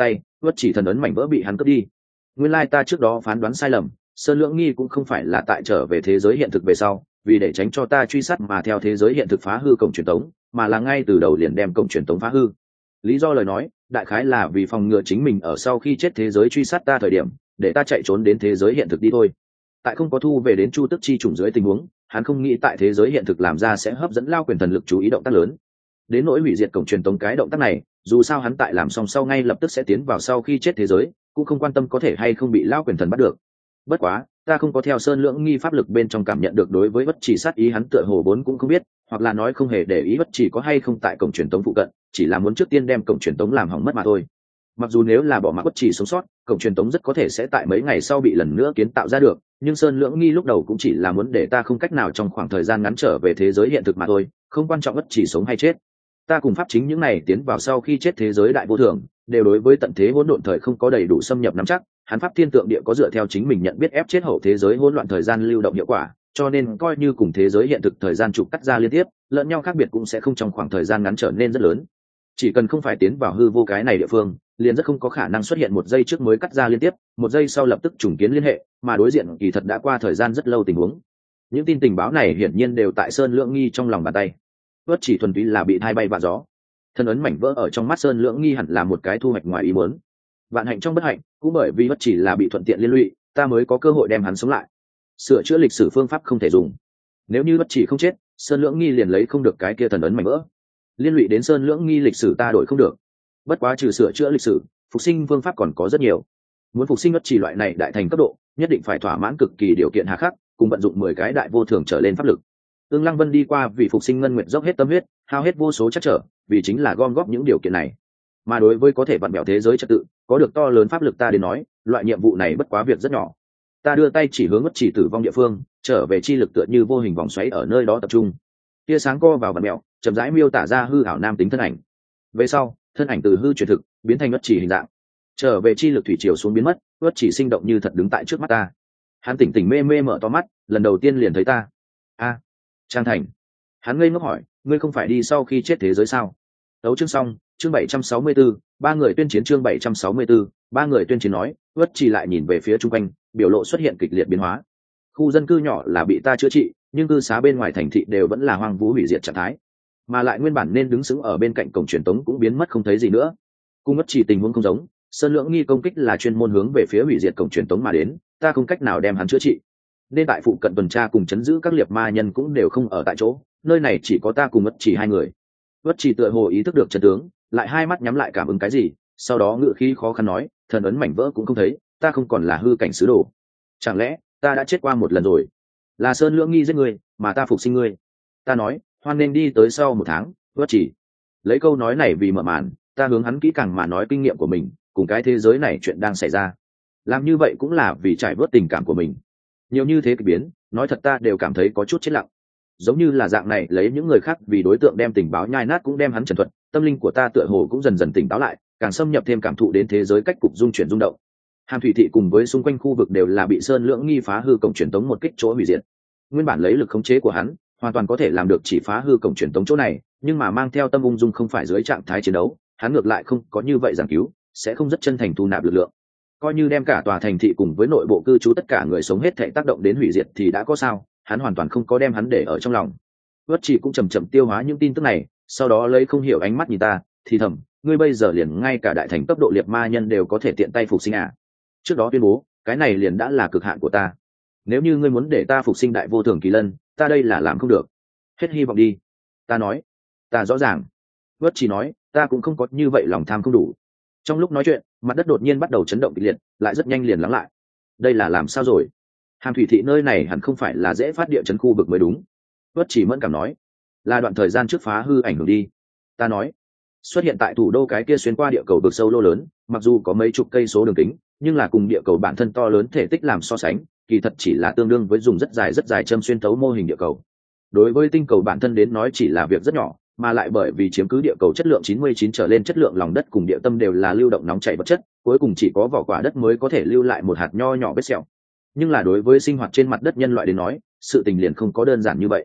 Bất chỉ thần ấn mảnh vỡ bị hắn cướp đi. Nguyên lai ta trước đó phán đoán sai lầm, Sơn Lưỡng Nghi cũng không phải là tại trở về thế giới hiện thực về sau, vì để tránh cho ta truy sát mà theo thế giới hiện thực phá hư cổng truyền tống, mà là ngay từ đầu liền đem cổng truyền tống phá hư. Lý do lời nói, đại khái là vì phòng ngừa chính mình ở sau khi chết thế giới truy sát ta thời điểm, để ta chạy trốn đến thế giới hiện thực đi thôi. Tại không có thu về đến Chu Tức chi trùng dưới tình huống, hắn không nghĩ tại thế giới hiện thực làm ra sẽ hấp dẫn Lao Quyền Thần lực chú ý động tác lớn. Đến nỗi hủy diệt cổng truyền tống cái động tác này, dù sao hắn tại làm xong sau ngay lập tức sẽ tiến vào sau khi chết thế giới, cũng không quan tâm có thể hay không bị Lao Quyền Thần bắt được. Bất quá, ta không có theo Sơn Lưỡng Nghi pháp lực bên trong cảm nhận được đối với bất chỉ sát ý, hắn tựa hồ vốn cũng không biết, hoặc là nói không hề để ý bất chỉ có hay không tại cổng truyền tống phụ cận, chỉ là muốn trước tiên đem cổng truyền tống làm hỏng mất mà thôi. Mặc dù nếu là bỏ mặc bất chỉ sống sót, cổng truyền tống rất có thể sẽ tại mấy ngày sau bị lần nữa kiến tạo ra được, nhưng Sơn Lưỡng Nghi lúc đầu cũng chỉ là muốn để ta không cách nào trong khoảng thời gian ngắn trở về thế giới hiện thực mà thôi, không quan trọng bất chỉ sống hay chết. Ta cùng pháp chính những này tiến vào sau khi chết thế giới đại vô thường, đều đối với tận thế hỗn độn thời không có đầy đủ xâm nhập nắm chắc, hắn pháp thiên tượng địa có dựa theo chính mình nhận biết ép chết hậu thế giới hỗn loạn thời gian lưu động hiệu quả, cho nên coi như cùng thế giới hiện thực thời gian trục cắt ra liên tiếp, lẫn nhau khác biệt cũng sẽ không trong khoảng thời gian ngắn trở nên rất lớn. Chỉ cần không phải tiến vào hư vô cái này địa phương, liền rất không có khả năng xuất hiện một giây trước mới cắt ra liên tiếp, một giây sau lập tức trùng kiến liên hệ, mà đối diện kỳ thật đã qua thời gian rất lâu tình huống. Những tin tình báo này hiển nhiên đều tại Sơn Lưỡng Nghi trong lòng bàn tay. Bất chỉ thuần túy là bị thay bay vạ gió. Thân ấn mảnh vỡ ở trong mắt Sơn Lưỡng Nghi hẳn là một cái thu hoạch ngoài ý muốn. Vạn hạnh trong bất hạnh, cũng bởi vì bất chỉ là bị thuận tiện liên lụy, ta mới có cơ hội đem hắn sống lại. Sửa chữa lịch sử phương pháp không thể dùng. Nếu như bất chỉ không chết, Sơn Lưỡng Nghi liền lấy không được cái kia thần ấn mảnh vỡ. Liên lụy đến Sơn Lưỡng Nghi lịch sử ta đổi không được. Bất quá trừ sửa chữa lịch sử, phục sinh phương pháp còn có rất nhiều. Muốn phục sinh bất chỉ loại này đại thành cấp độ, nhất định phải thỏa mãn cực kỳ điều kiện hà khắc, cùng vận dụng 10 cái đại vô thường trở lên pháp lực. Ưng Lăng Vân đi qua vì phục sinh Ngân Nguyệt dốc hết tâm huyết, hao hết vô số chắc trở, vì chính là gom góp những điều kiện này. Mà đối với có thể vặn bẹo thế giới trật tự, có được to lớn pháp lực ta đến nói, loại nhiệm vụ này bất quá việc rất nhỏ. Ta đưa tay chỉ hướng bất chỉ tử vong địa phương, trở về chi lực tựa như vô hình vòng xoáy ở nơi đó tập trung. Tia sáng co vào vặn bẹo, chậm rãi miêu tả ra hư ảo nam tính thân ảnh. Về sau, thân ảnh từ hư chuyển thực, biến thành bất chỉ hình dạng. Trở về chi lực thủy triều xuống biến mất, bất chỉ sinh động như thật đứng tại trước mắt ta. Hắn tỉnh tỉnh mê mê mở to mắt, lần đầu tiên liền thấy ta. A, Trang Thành. Hắn ngây ngốc hỏi, ngươi không phải đi sau khi chết thế giới sao? Tấu chương xong, chương 764, ba người tuyên chiến chương 764, ba người tuyên chiến nói, bất chỉ lại nhìn về phía chung quanh, biểu lộ xuất hiện kịch liệt biến hóa. Khu dân cư nhỏ là bị ta chữa trị, nhưng cư xá bên ngoài thành thị đều vẫn là hoang vu hủy diệt trạng thái, mà lại nguyên bản nên đứng sững ở bên cạnh cổng truyền tống cũng biến mất không thấy gì nữa. Cung bất chỉ tình huống không giống, Sơn Lưỡng Nghi công kích là chuyên môn hướng về phía hủy diệt cổng truyền tống mà đến, ta không cách nào đem hắn chữa trị, nên tại phụ cận tuần tra cùng chấn giữ các liệt ma nhân cũng đều không ở tại chỗ, nơi này chỉ có ta cùng bất chỉ hai người. Bất chỉ tựa hồ ý thức được trận tướng, lại hai mắt nhắm lại cảm ứng cái gì, sau đó ngự khí khó khăn nói, thần ấn mảnh vỡ cũng không thấy, ta không còn là hư cảnh sứ đồ. Chẳng lẽ ta đã chết qua một lần rồi? Là Sơn Lưỡng Nghi giết người, mà ta phục sinh ngươi. Ta nói, hoan nên đi tới sau 1 tháng. Bất chỉ lấy câu nói này vì mở màn, ta hướng hắn kỹ càng mà nói kinh nghiệm của mình cùng cái thế giới này chuyện đang xảy ra. Làm như vậy cũng là vì trải bớt tình cảm của mình. Nhiều như thế kỳ biến, nói thật ta đều cảm thấy có chút chết lặng. Giống như là dạng này lấy những người khác vì đối tượng đem tình báo nhai nát cũng đem hắn trần thuật, tâm linh của ta tựa hồ cũng dần dần tỉnh táo lại, càng xâm nhập thêm cảm thụ đến thế giới cách cục dung chuyển rung động. Hàm Thủy thị cùng với xung quanh khu vực đều là bị Sơn Lưỡng Nghi phá hư cổng truyền tống một kích chỗ hủy diệt. Nguyên bản lấy lực khống chế của hắn, hoàn toàn có thể làm được chỉ phá hư cổng truyền tống chỗ này, nhưng mà mang theo tâm ung dung không phải dưới trạng thái chiến đấu, hắn ngược lại không có như vậy giảng cứu, sẽ không rất chân thành thu nạp lực lượng. Coi như đem cả tòa thành thị cùng với nội bộ cư trú tất cả người sống hết thảy tác động đến hủy diệt thì đã có sao, hắn hoàn toàn không có đem hắn để ở trong lòng. Bất chỉ cũng chậm chậm tiêu hóa những tin tức này, sau đó lấy không hiểu ánh mắt nhìn ta, thì thầm, ngươi bây giờ liền ngay cả đại thành cấp độ liệt ma nhân đều có thể tiện tay phục sinh à? Trước đó tuyên bố, cái này liền đã là cực hạn của ta. Nếu như ngươi muốn để ta phục sinh đại vô thường kỳ lân, ta đây là làm không được. Hết hy vọng đi. Ta nói, ta rõ ràng. Bất chỉ nói, ta cũng không có như vậy lòng tham không đủ. Trong lúc nói chuyện, mặt đất đột nhiên bắt đầu chấn động kịch liệt, lại rất nhanh liền lắng lại. Đây là làm sao rồi? Hàm Thủy thị nơi này hẳn không phải là dễ phát địa chấn khu vực mới đúng. Bất chỉ mẫn cảm nói, là đoạn thời gian trước phá hư ảnh hưởng đi. Ta nói, xuất hiện tại thủ đô cái kia xuyên qua địa cầu vực sâu lô lớn, mặc dù có mấy chục cây số đường kính, nhưng là cùng địa cầu bản thân to lớn thể tích làm so sánh, kỳ thật chỉ là tương đương với dùng rất dài châm xuyên tấu mô hình địa cầu. Đối với tinh cầu bản thân đến nói chỉ là việc rất nhỏ, mà lại bởi vì chiếm cứ địa cầu chất lượng 99 trở lên chất lượng lòng đất cùng địa tâm đều là lưu động nóng chảy vật chất, cuối cùng chỉ có vỏ quả đất mới có thể lưu lại một hạt nho nhỏ vết sẹo. Nhưng là đối với sinh hoạt trên mặt đất nhân loại đến nói, sự tình liền không có đơn giản như vậy.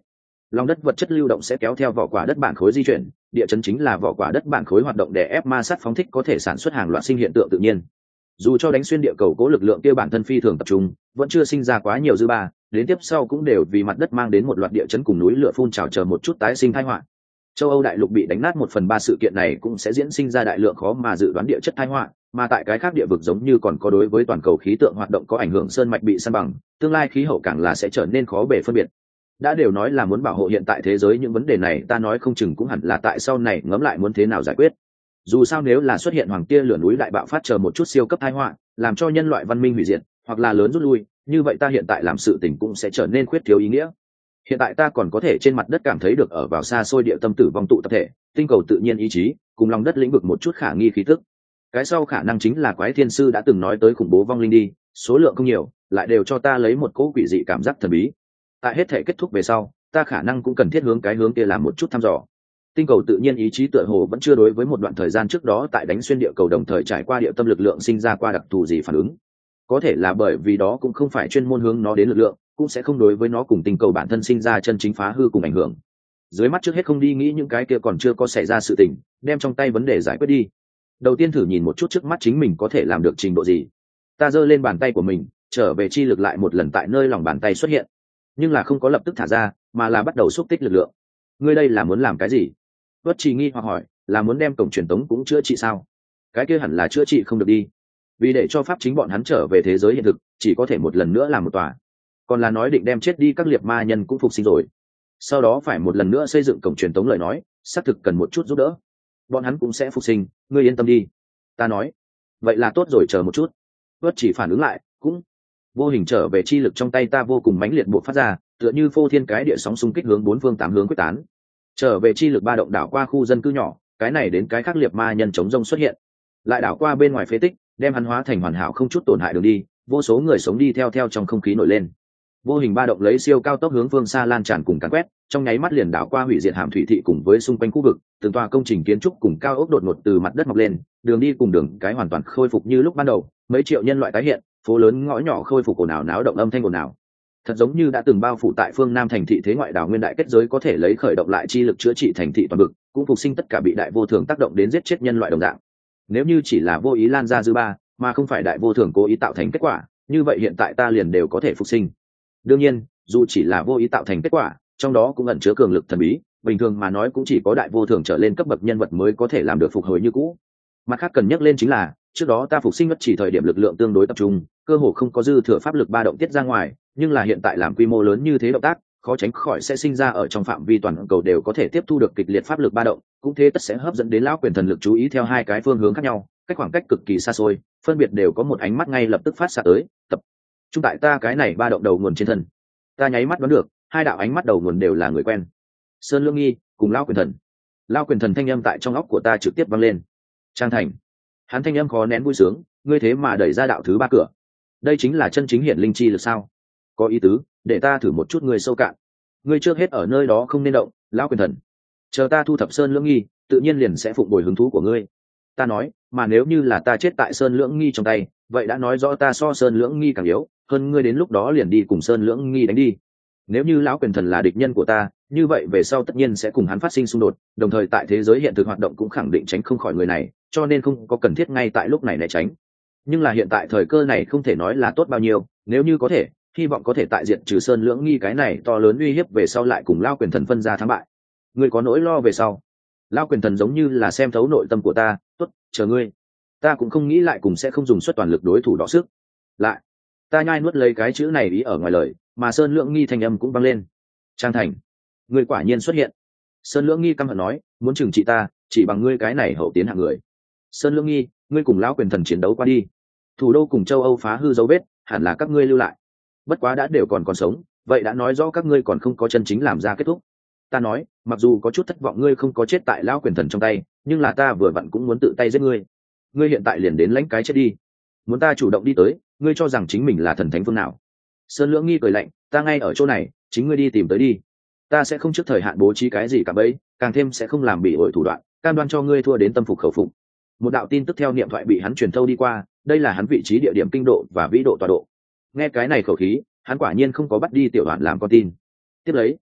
Lòng đất vật chất lưu động sẽ kéo theo vỏ quả đất bản khối di chuyển, địa chấn chính là vỏ quả đất bản khối hoạt động để ép ma sát phóng thích có thể sản xuất hàng loạt sinh hiện tượng tự nhiên. Dù cho đánh xuyên địa cầu cố lực lượng kia bản thân phi thường tập trung, vẫn chưa sinh ra quá nhiều dư ba, đến tiếp sau cũng đều vì mặt đất mang đến một loạt địa chấn cùng núi lửa phun trào chờ một chút tái sinh tai họa. Châu Âu đại lục bị đánh nát 1/3 sự kiện này cũng sẽ diễn sinh ra đại lượng khó mà dự đoán địa chất tai họa, mà tại cái khác địa vực giống như còn có đối với toàn cầu khí tượng hoạt động có ảnh hưởng sơn mạch bị san bằng, tương lai khí hậu càng là sẽ trở nên khó bề phân biệt. Đã đều nói là muốn bảo hộ hiện tại thế giới, những vấn đề này ta nói không chừng cũng hẳn là tại sau này ngẫm lại muốn thế nào giải quyết. Dù sao nếu là xuất hiện hoàng tia lửa núi đại bạo phát chờ một chút siêu cấp tai họa, làm cho nhân loại văn minh hủy diệt, hoặc là lớn rút lui, như vậy ta hiện tại làm sự tình cũng sẽ trở nên khuyết thiếu ý nghĩa. Hiện tại ta còn có thể trên mặt đất cảm thấy được ở vào xa xôi địa tâm tử vong tụ tập thể, tinh cầu tự nhiên ý chí, cùng lòng đất lĩnh vực một chút khả nghi khí tức. Cái sau khả năng chính là quái thiên sư đã từng nói tới khủng bố vong linh đi, số lượng không nhiều, lại đều cho ta lấy một cỗ quỷ dị cảm giác thần bí. Tại hết thể kết thúc về sau, ta khả năng cũng cần thiết hướng cái hướng kia làm một chút thăm dò. Tinh cầu tự nhiên ý chí tựa hồ vẫn chưa đối với một đoạn thời gian trước đó tại đánh xuyên địa cầu đồng thời trải qua địa tâm lực lượng sinh ra qua đặc thù gì phản ứng. Có thể là bởi vì đó cũng không phải chuyên môn hướng nó đến lực lượng, cũng sẽ không đối với nó cùng tinh cầu bản thân sinh ra chân chính phá hư cùng ảnh hưởng. Dưới mắt trước hết không đi nghĩ những cái kia còn chưa có xảy ra sự tình, đem trong tay vấn đề giải quyết đi. Đầu tiên thử nhìn một chút trước mắt chính mình có thể làm được trình độ gì. Ta giơ lên bàn tay của mình, trở về chi lực lại một lần tại nơi lòng bàn tay xuất hiện, nhưng là không có lập tức thả ra, mà là bắt đầu xúc tích lực lượng. Ngươi đây là muốn làm cái gì? Vất Trì nghi hoặc hỏi, là muốn đem cổng truyền tống cũng chữa trị sao? Cái kia hẳn là chữa trị không được đi, vì để cho pháp chính bọn hắn trở về thế giới hiện thực, chỉ có thể một lần nữa làm một tòa. Còn là nói định đem chết đi các liệt ma nhân cũng phục sinh rồi, sau đó phải một lần nữa xây dựng cổng truyền tống lời nói, xác thực cần một chút giúp đỡ. Bọn hắn cũng sẽ phục sinh, ngươi yên tâm đi. Ta nói, vậy là tốt rồi, chờ một chút. Vất Chỉ phản ứng lại, cũng vô hình trở về chi lực trong tay ta vô cùng mãnh liệt bộc phát ra, tựa như phô thiên cái địa sóng xung kích hướng bốn phương tám hướng quyết tán. Trở về chi lực ba động đảo qua khu dân cư nhỏ, cái này đến cái khác liệt ma nhân chống rông xuất hiện, lại đảo qua bên ngoài phế tích, đem hắn hóa thành hoàn hảo không chút tổn hại đường đi. Vô số người sống đi theo trong không khí nổi lên, vô hình ba động lấy siêu cao tốc hướng phương xa lan tràn cùng càn quét, trong nháy mắt liền đảo qua hủy diệt hàm thủy thị cùng với xung quanh khu vực, từng tòa công trình kiến trúc cùng cao ốc đột ngột từ mặt đất mọc lên, đường đi cùng đường cái hoàn toàn khôi phục như lúc ban đầu, mấy triệu nhân loại tái hiện, phố lớn ngõ nhỏ khôi phục ồn ào náo động, âm thanh ồn ào, thật giống như đã từng bao phủ tại phương Nam thành thị thế ngoại đảo nguyên đại kết giới có thể lấy khởi động lại chi lực chữa trị thành thị toàn vực, cũng phục sinh tất cả bị đại vô thường tác động đến giết chết nhân loại đồng dạng. Nếu như chỉ là vô ý lan ra dư ba, mà không phải đại vô thường cố ý tạo thành kết quả, như vậy hiện tại ta liền đều có thể phục sinh. Đương nhiên, dù chỉ là vô ý tạo thành kết quả, trong đó cũng ẩn chứa cường lực thần bí, bình thường mà nói cũng chỉ có đại vô thường trở lên cấp bậc nhân vật mới có thể làm được phục hồi như cũ. Mặt khác cần nhắc lên chính là, trước đó ta phục sinh bất chỉ thời điểm lực lượng tương đối tập trung, cơ hồ không có dư thừa pháp lực ba động tiết ra ngoài, nhưng là hiện tại làm quy mô lớn như thế động tác, khó tránh khỏi sẽ sinh ra ở trong phạm vi toàn cầu đều có thể tiếp thu được kịch liệt pháp lực ba động, cũng thế tất sẽ hấp dẫn đến lão quyền thần lực chú ý theo hai cái phương hướng khác nhau, cách khoảng cách cực kỳ xa xôi, phân biệt đều có một ánh mắt ngay lập tức phát xạ tới, tập trung tại ta cái này ba động đầu nguồn trên thân. Ta nháy mắt đoán được, hai đạo ánh mắt đầu nguồn đều là người quen, Sơn Lương Nghi cùng lão quyền thần. Lão quyền thần thanh âm tại trong óc của ta trực tiếp vang lên. Trang Thành. Hắn thanh âm khó nén vui sướng, ngươi thế mà đẩy ra đạo thứ ba cửa. Đây chính là chân chính hiển linh chi lực sao? Có ý tứ, để ta thử một chút ngươi sâu cạn. Ngươi trước hết ở nơi đó không nên động, lão quyền thần. Chờ ta thu thập Sơn Lưỡng Nghi, tự nhiên liền sẽ phụng bồi hứng thú của ngươi. Ta nói, mà nếu như là ta chết tại Sơn Lưỡng Nghi trong tay, vậy đã nói rõ ta so Sơn Lưỡng Nghi càng yếu, hơn ngươi đến lúc đó liền đi cùng Sơn Lưỡng Nghi đánh đi. Nếu như lão quyền thần là địch nhân của ta, như vậy về sau tất nhiên sẽ cùng hắn phát sinh xung đột, đồng thời tại thế giới hiện thực hoạt động cũng khẳng định tránh không khỏi người này, cho nên không có cần thiết ngay tại lúc này né tránh. Nhưng là hiện tại thời cơ này không thể nói là tốt bao nhiêu, nếu như có thể, hy vọng có thể tại diện trừ Sơn Lưỡng Nghi cái này to lớn uy hiếp về sau lại cùng lão quyền thần phân ra thắng bại. Ngươi có nỗi lo về sau? Lão quyền thần giống như là xem thấu nội tâm của ta, tốt, chờ ngươi. Ta cũng không nghĩ lại cùng sẽ không dùng suất toàn lực đối thủ đọ sức. Lại, ta nhai nuốt lấy cái chữ này ý ở ngoài lời, mà Sơn Lưỡng Nghi thanh âm cũng vang lên. Trang Thành, ngươi quả nhiên xuất hiện. Sơn Lưỡng Nghi căm hận nói, muốn trừng trị ta, chỉ bằng ngươi cái này hậu tiến hạng người. Sơn Lưỡng Nghi, ngươi cùng lão quyền thần chiến đấu qua đi, thủ đô cùng châu Âu phá hư dấu vết, hẳn là các ngươi lưu lại. Bất quá đã đều còn sống, vậy đã nói rõ các ngươi còn không có chân chính làm ra kết thúc. Ta nói, mặc dù có chút thất vọng ngươi không có chết tại lão quyền thần trong tay, nhưng là ta vừa vặn cũng muốn tự tay giết ngươi. Ngươi hiện tại liền đến lãnh cái chết đi. Muốn ta chủ động đi tới, ngươi cho rằng chính mình là thần thánh phương nào? Sơn Lưỡng Nghi cười lạnh, ta ngay ở chỗ này, chính ngươi đi tìm tới đi. Ta sẽ không trước thời hạn bố trí cái gì cả bấy, càng thêm sẽ không làm bị ổi thủ đoạn, cam đoan cho ngươi thua đến tâm phục khẩu phục. Một đạo tin tức theo niệm thoại bị hắn truyền thâu đi qua, đây là hắn vị trí địa điểm kinh độ và vĩ độ tọa độ. Nghe cái này khẩu khí, hắn quả nhiên không có bắt đi tiểu đoạn làm con tin. Tiếp lấy,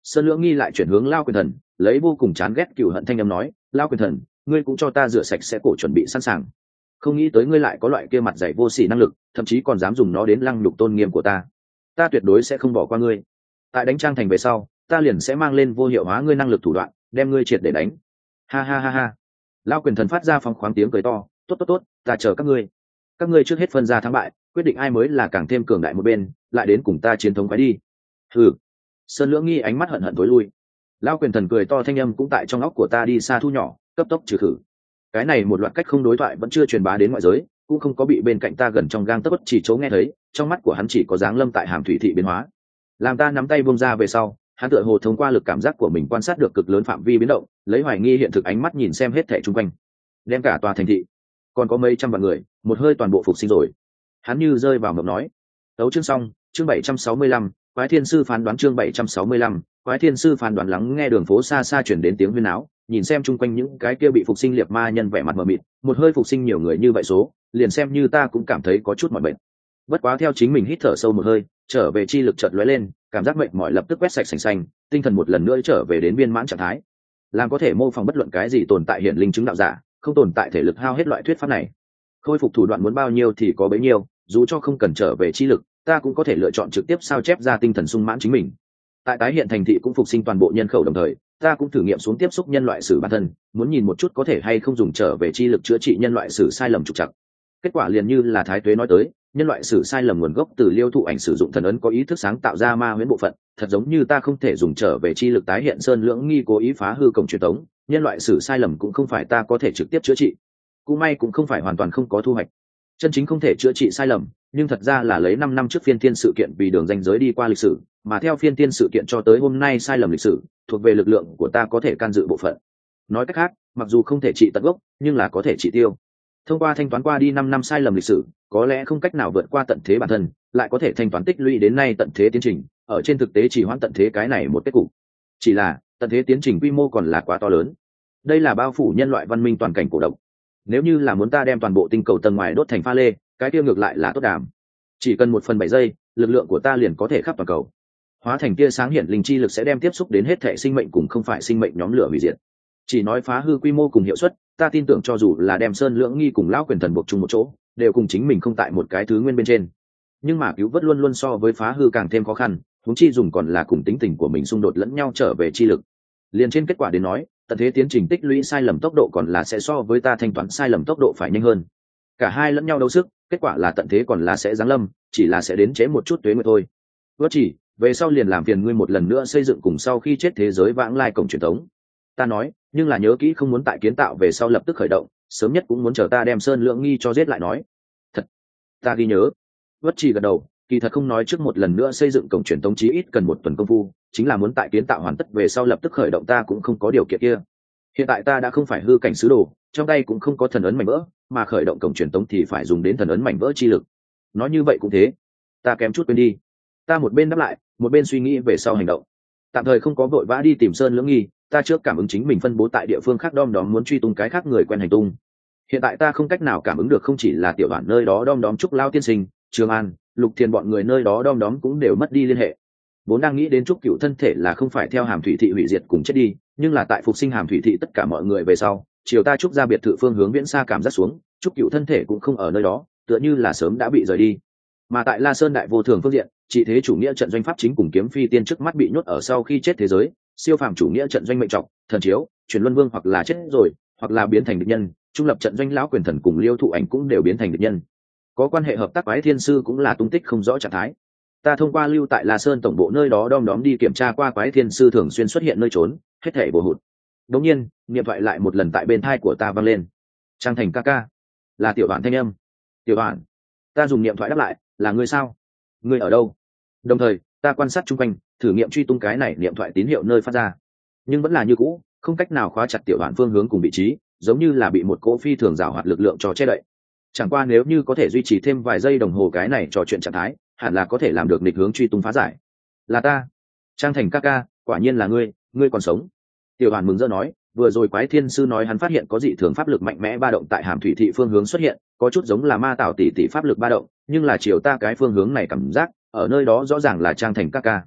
Sơn Lưỡng Nghi lại chuyển hướng Lao Quyền Thần, lấy vô cùng chán ghét cừu hận thanh âm nói, Lao Quyền Thần, ngươi cũng cho ta rửa sạch sẽ cổ chuẩn bị sẵn sàng. Không nghĩ tới ngươi lại có loại kia mặt dày vô sỉ năng lực, thậm chí còn dám dùng nó đến lăng nhục tôn nghiêm của ta. Ta tuyệt đối sẽ không bỏ qua ngươi. Tại đánh Trang Thành về sau, ta liền sẽ mang lên vô hiệu hóa ngươi năng lực thủ đoạn, đem ngươi triệt để đánh. Ha ha ha ha. Lao Quyền Thần phát ra phóng khoáng tiếng cười to, tốt tốt tốt, ta chờ các ngươi. Các ngươi trước hết phân ra thắng bại, quyết định ai mới là càng thêm cường đại một bên, lại đến cùng ta chiến thống quái đi. Hừ. Sơn Lưỡng Nghi ánh mắt hận hận tối lui. Lao Quyền Thần cười to thanh âm cũng tại trong óc của ta đi xa thu nhỏ, cấp tốc trừ khử. Cái này một loạt cách không đối thoại vẫn chưa truyền bá đến ngoại giới, cũng không có bị bên cạnh ta gần trong gang tấc chỉ chỗ nghe thấy, trong mắt của hắn chỉ có dáng lâm tại hàm thủy thị biến hóa. Làm ta nắm tay buông ra về sau, hắn tựa hồ thông qua lực cảm giác của mình quan sát được cực lớn phạm vi biến động, lấy hoài nghi hiện thực ánh mắt nhìn xem hết thảy xung quanh. Đem cả tòa thành thị, còn có mấy trăm vạn người, một hơi toàn bộ phục sinh rồi. Hắn như rơi vào mộng nói. Tấu chương xong, chương 765, Quái Thiên Sư phán đoán chương 765, Quái Thiên Sư phán đoán. Lắng nghe đường phố xa xa chuyển đến tiếng huyên náo, nhìn xem chung quanh những cái kia bị phục sinh liệt ma nhân vẻ mặt mờ mịt, một hơi phục sinh nhiều người như vậy số, liền xem như ta cũng cảm thấy có chút mỏi mệt. Bất quá theo chính mình hít thở sâu một hơi, trở về chi lực chợt lóe lên, cảm giác mệt mỏi lập tức quét sạch sành xanh, tinh thần một lần nữa trở về đến viên mãn trạng thái. Làm có thể mô phỏng bất luận cái gì tồn tại hiện linh chứng đạo giả, không tồn tại thể lực hao hết loại thuyết pháp này. Khôi phục thủ đoạn muốn bao nhiêu thì có bấy nhiêu, dù cho không cần trở về chi lực, ta cũng có thể lựa chọn trực tiếp sao chép ra tinh thần sung mãn chính mình. Tại tái hiện thành thị cũng phục sinh toàn bộ nhân khẩu đồng thời, ta cũng thử nghiệm xuống tiếp xúc nhân loại sử bản thân, muốn nhìn một chút có thể hay không dùng trở về chi lực chữa trị nhân loại sử sai lầm trục trặc. Kết quả liền như là Thái Tuế nói tới, nhân loại sử sai lầm nguồn gốc từ Liêu Thụ Ảnh sử dụng thần ấn có ý thức sáng tạo ra ma huyễn bộ phận, thật giống như ta không thể dùng trở về chi lực tái hiện Sơn Lưỡng Nghi cố ý phá hư cổng truyền thống, nhân loại sử sai lầm cũng không phải ta có thể trực tiếp chữa trị. Cũng may cũng không phải hoàn toàn không có thu hoạch. Chân chính không thể chữa trị sai lầm, nhưng thật ra là lấy 5 năm trước phiên thiên sự kiện vì đường ranh giới đi qua lịch sử, mà theo phiên thiên sự kiện cho tới hôm nay sai lầm lịch sử, thuộc về lực lượng của ta có thể can dự bộ phận. Nói cách khác, mặc dù không thể trị tận gốc, nhưng là có thể trị tiêu. Thông qua thanh toán qua đi 5 năm sai lầm lịch sử, có lẽ không cách nào vượt qua tận thế bản thân, lại có thể thanh toán tích lũy đến nay tận thế tiến trình, ở trên thực tế chỉ hoãn tận thế cái này một kết cục. Chỉ là, tận thế tiến trình quy mô còn là quá to lớn. Đây là bao phủ nhân loại văn minh toàn cảnh cổ độc. Nếu như là muốn ta đem toàn bộ tinh cầu tầng ngoài đốt thành pha lê, cái kia ngược lại là tốt đàm. Chỉ cần 1/7 giây, lực lượng của ta liền có thể khắp toàn cầu. Hóa thành tia sáng hiển linh chi lực sẽ đem tiếp xúc đến hết thể sinh mệnh cùng không phải sinh mệnh nhóm lửa hủy diệt. Chỉ nói phá hư quy mô cùng hiệu suất, ta tin tưởng cho dù là đem Sơn Lưỡng Nghi cùng Lão Quyền Thần buộc chung một chỗ, đều cùng chính mình không tại một cái thứ nguyên bên trên. Nhưng mà cứu vớt luôn luôn so với phá hư càng thêm khó khăn, huống chi dùng còn là cùng tính tình của mình xung đột lẫn nhau trở về chi lực. Liền trên kết quả đến nói, tận thế tiến trình tích lũy sai lầm tốc độ còn là sẽ so với ta thanh toán sai lầm tốc độ phải nhanh hơn. Cả hai lẫn nhau đấu sức, kết quả là tận thế còn là sẽ giáng lâm, chỉ là sẽ đến chế một chút tuế nguyệt thôi. Vất chỉ, về sau liền làm phiền ngươi một lần nữa xây dựng cùng sau khi chết thế giới vãng lai cổng truyền thống. Ta nói, nhưng là nhớ kỹ không muốn tại kiến tạo về sau lập tức khởi động, sớm nhất cũng muốn chờ ta đem Sơn Lưỡng Nghi cho giết lại nói. Thật, ta ghi nhớ. Vất chỉ gật đầu, kỳ thật không nói trước một lần nữa xây dựng cổng truyền thống chí ít cần 1 tuần công phu, chính là muốn tại kiến tạo hoàn tất về sau lập tức khởi động ta cũng không có điều kiện kia. Hiện tại ta đã không phải hư cảnh sứ đồ, trong tay cũng không có thần ấn mảnh vỡ, mà khởi động cổng truyền tống thì phải dùng đến thần ấn mảnh vỡ chi lực. Nói như vậy cũng thế, ta kém chút quên đi. Ta một bên đáp lại, một bên suy nghĩ về sau hành động. Tạm thời không có vội vã đi tìm Sơn Lưỡng Nghi, ta trước cảm ứng chính mình phân bố tại địa phương khác đom đóm muốn truy tung cái khác người quen hành tung. Hiện tại ta không cách nào cảm ứng được không chỉ là tiểu bản nơi đó đom đóm Trúc Lao tiên sinh, Trường An, Lục Thiền bọn người nơi đó đom đóm cũng đều mất đi liên hệ. Vốn đang nghĩ đến Trúc Cửu thân thể là không phải theo Hàm Thủy thị hủy diệt cùng chết đi, nhưng là tại phục sinh Hàm Thủy thị tất cả mọi người về sau, chiều ta Trúc ra biệt thự phương hướng viễn xa cảm giác xuống, Trúc Cửu thân thể cũng không ở nơi đó, tựa như là sớm đã bị rời đi. Mà tại La Sơn đại vô thường phương diện, trị thế chủ nghĩa trận doanh pháp chính cùng kiếm phi tiên trước mắt bị nhốt ở sau khi chết thế giới, siêu phàm chủ nghĩa trận doanh mệnh trọng, thần chiếu, chuyển luân vương hoặc là chết rồi, hoặc là biến thành địch nhân, trung lập trận doanh lão quyền thần cùng Liêu Thụ Ảnh cũng đều biến thành địch nhân. Có quan hệ hợp tác Quái Thiên Sư cũng là tung tích không rõ trạng thái. Ta thông qua lưu tại La Sơn tổng bộ nơi đó đom đóm đi kiểm tra qua Quái Thiên Sư thường xuyên xuất hiện nơi trốn, hết thảy bổ hụt. Đống nhiên, niệm thoại lại một lần tại bên tai của ta vang lên. Trang Thành ca ca, là Tiểu Bản thanh âm. Tiểu Bản, ta dùng niệm thoại đáp lại, là ngươi sao? Ngươi ở đâu? Đồng thời, ta quan sát chung quanh, thử nghiệm truy tung cái này niệm thoại tín hiệu nơi phát ra, nhưng vẫn là như cũ, không cách nào khóa chặt Tiểu Bản phương hướng cùng vị trí, giống như là bị một cỗ phi thường rào hoạt lực lượng cho che đậy. Chẳng qua nếu như có thể duy trì thêm vài giây đồng hồ cái này trò chuyện trạng thái, hẳn là có thể làm được nghịch hướng truy tung phá giải. Là ta, Trang Thành ca ca, quả nhiên là ngươi còn sống. Tiểu Hoàn mừng rỡ nói, vừa rồi Quái Thiên Sư nói hắn phát hiện có dị thường pháp lực mạnh mẽ ba động tại Hàm Thủy thị phương hướng xuất hiện, có chút giống là ma tạo tỷ tỷ pháp lực ba động, nhưng là chiều ta cái phương hướng này cảm giác, ở nơi đó rõ ràng là Trang Thành ca ca.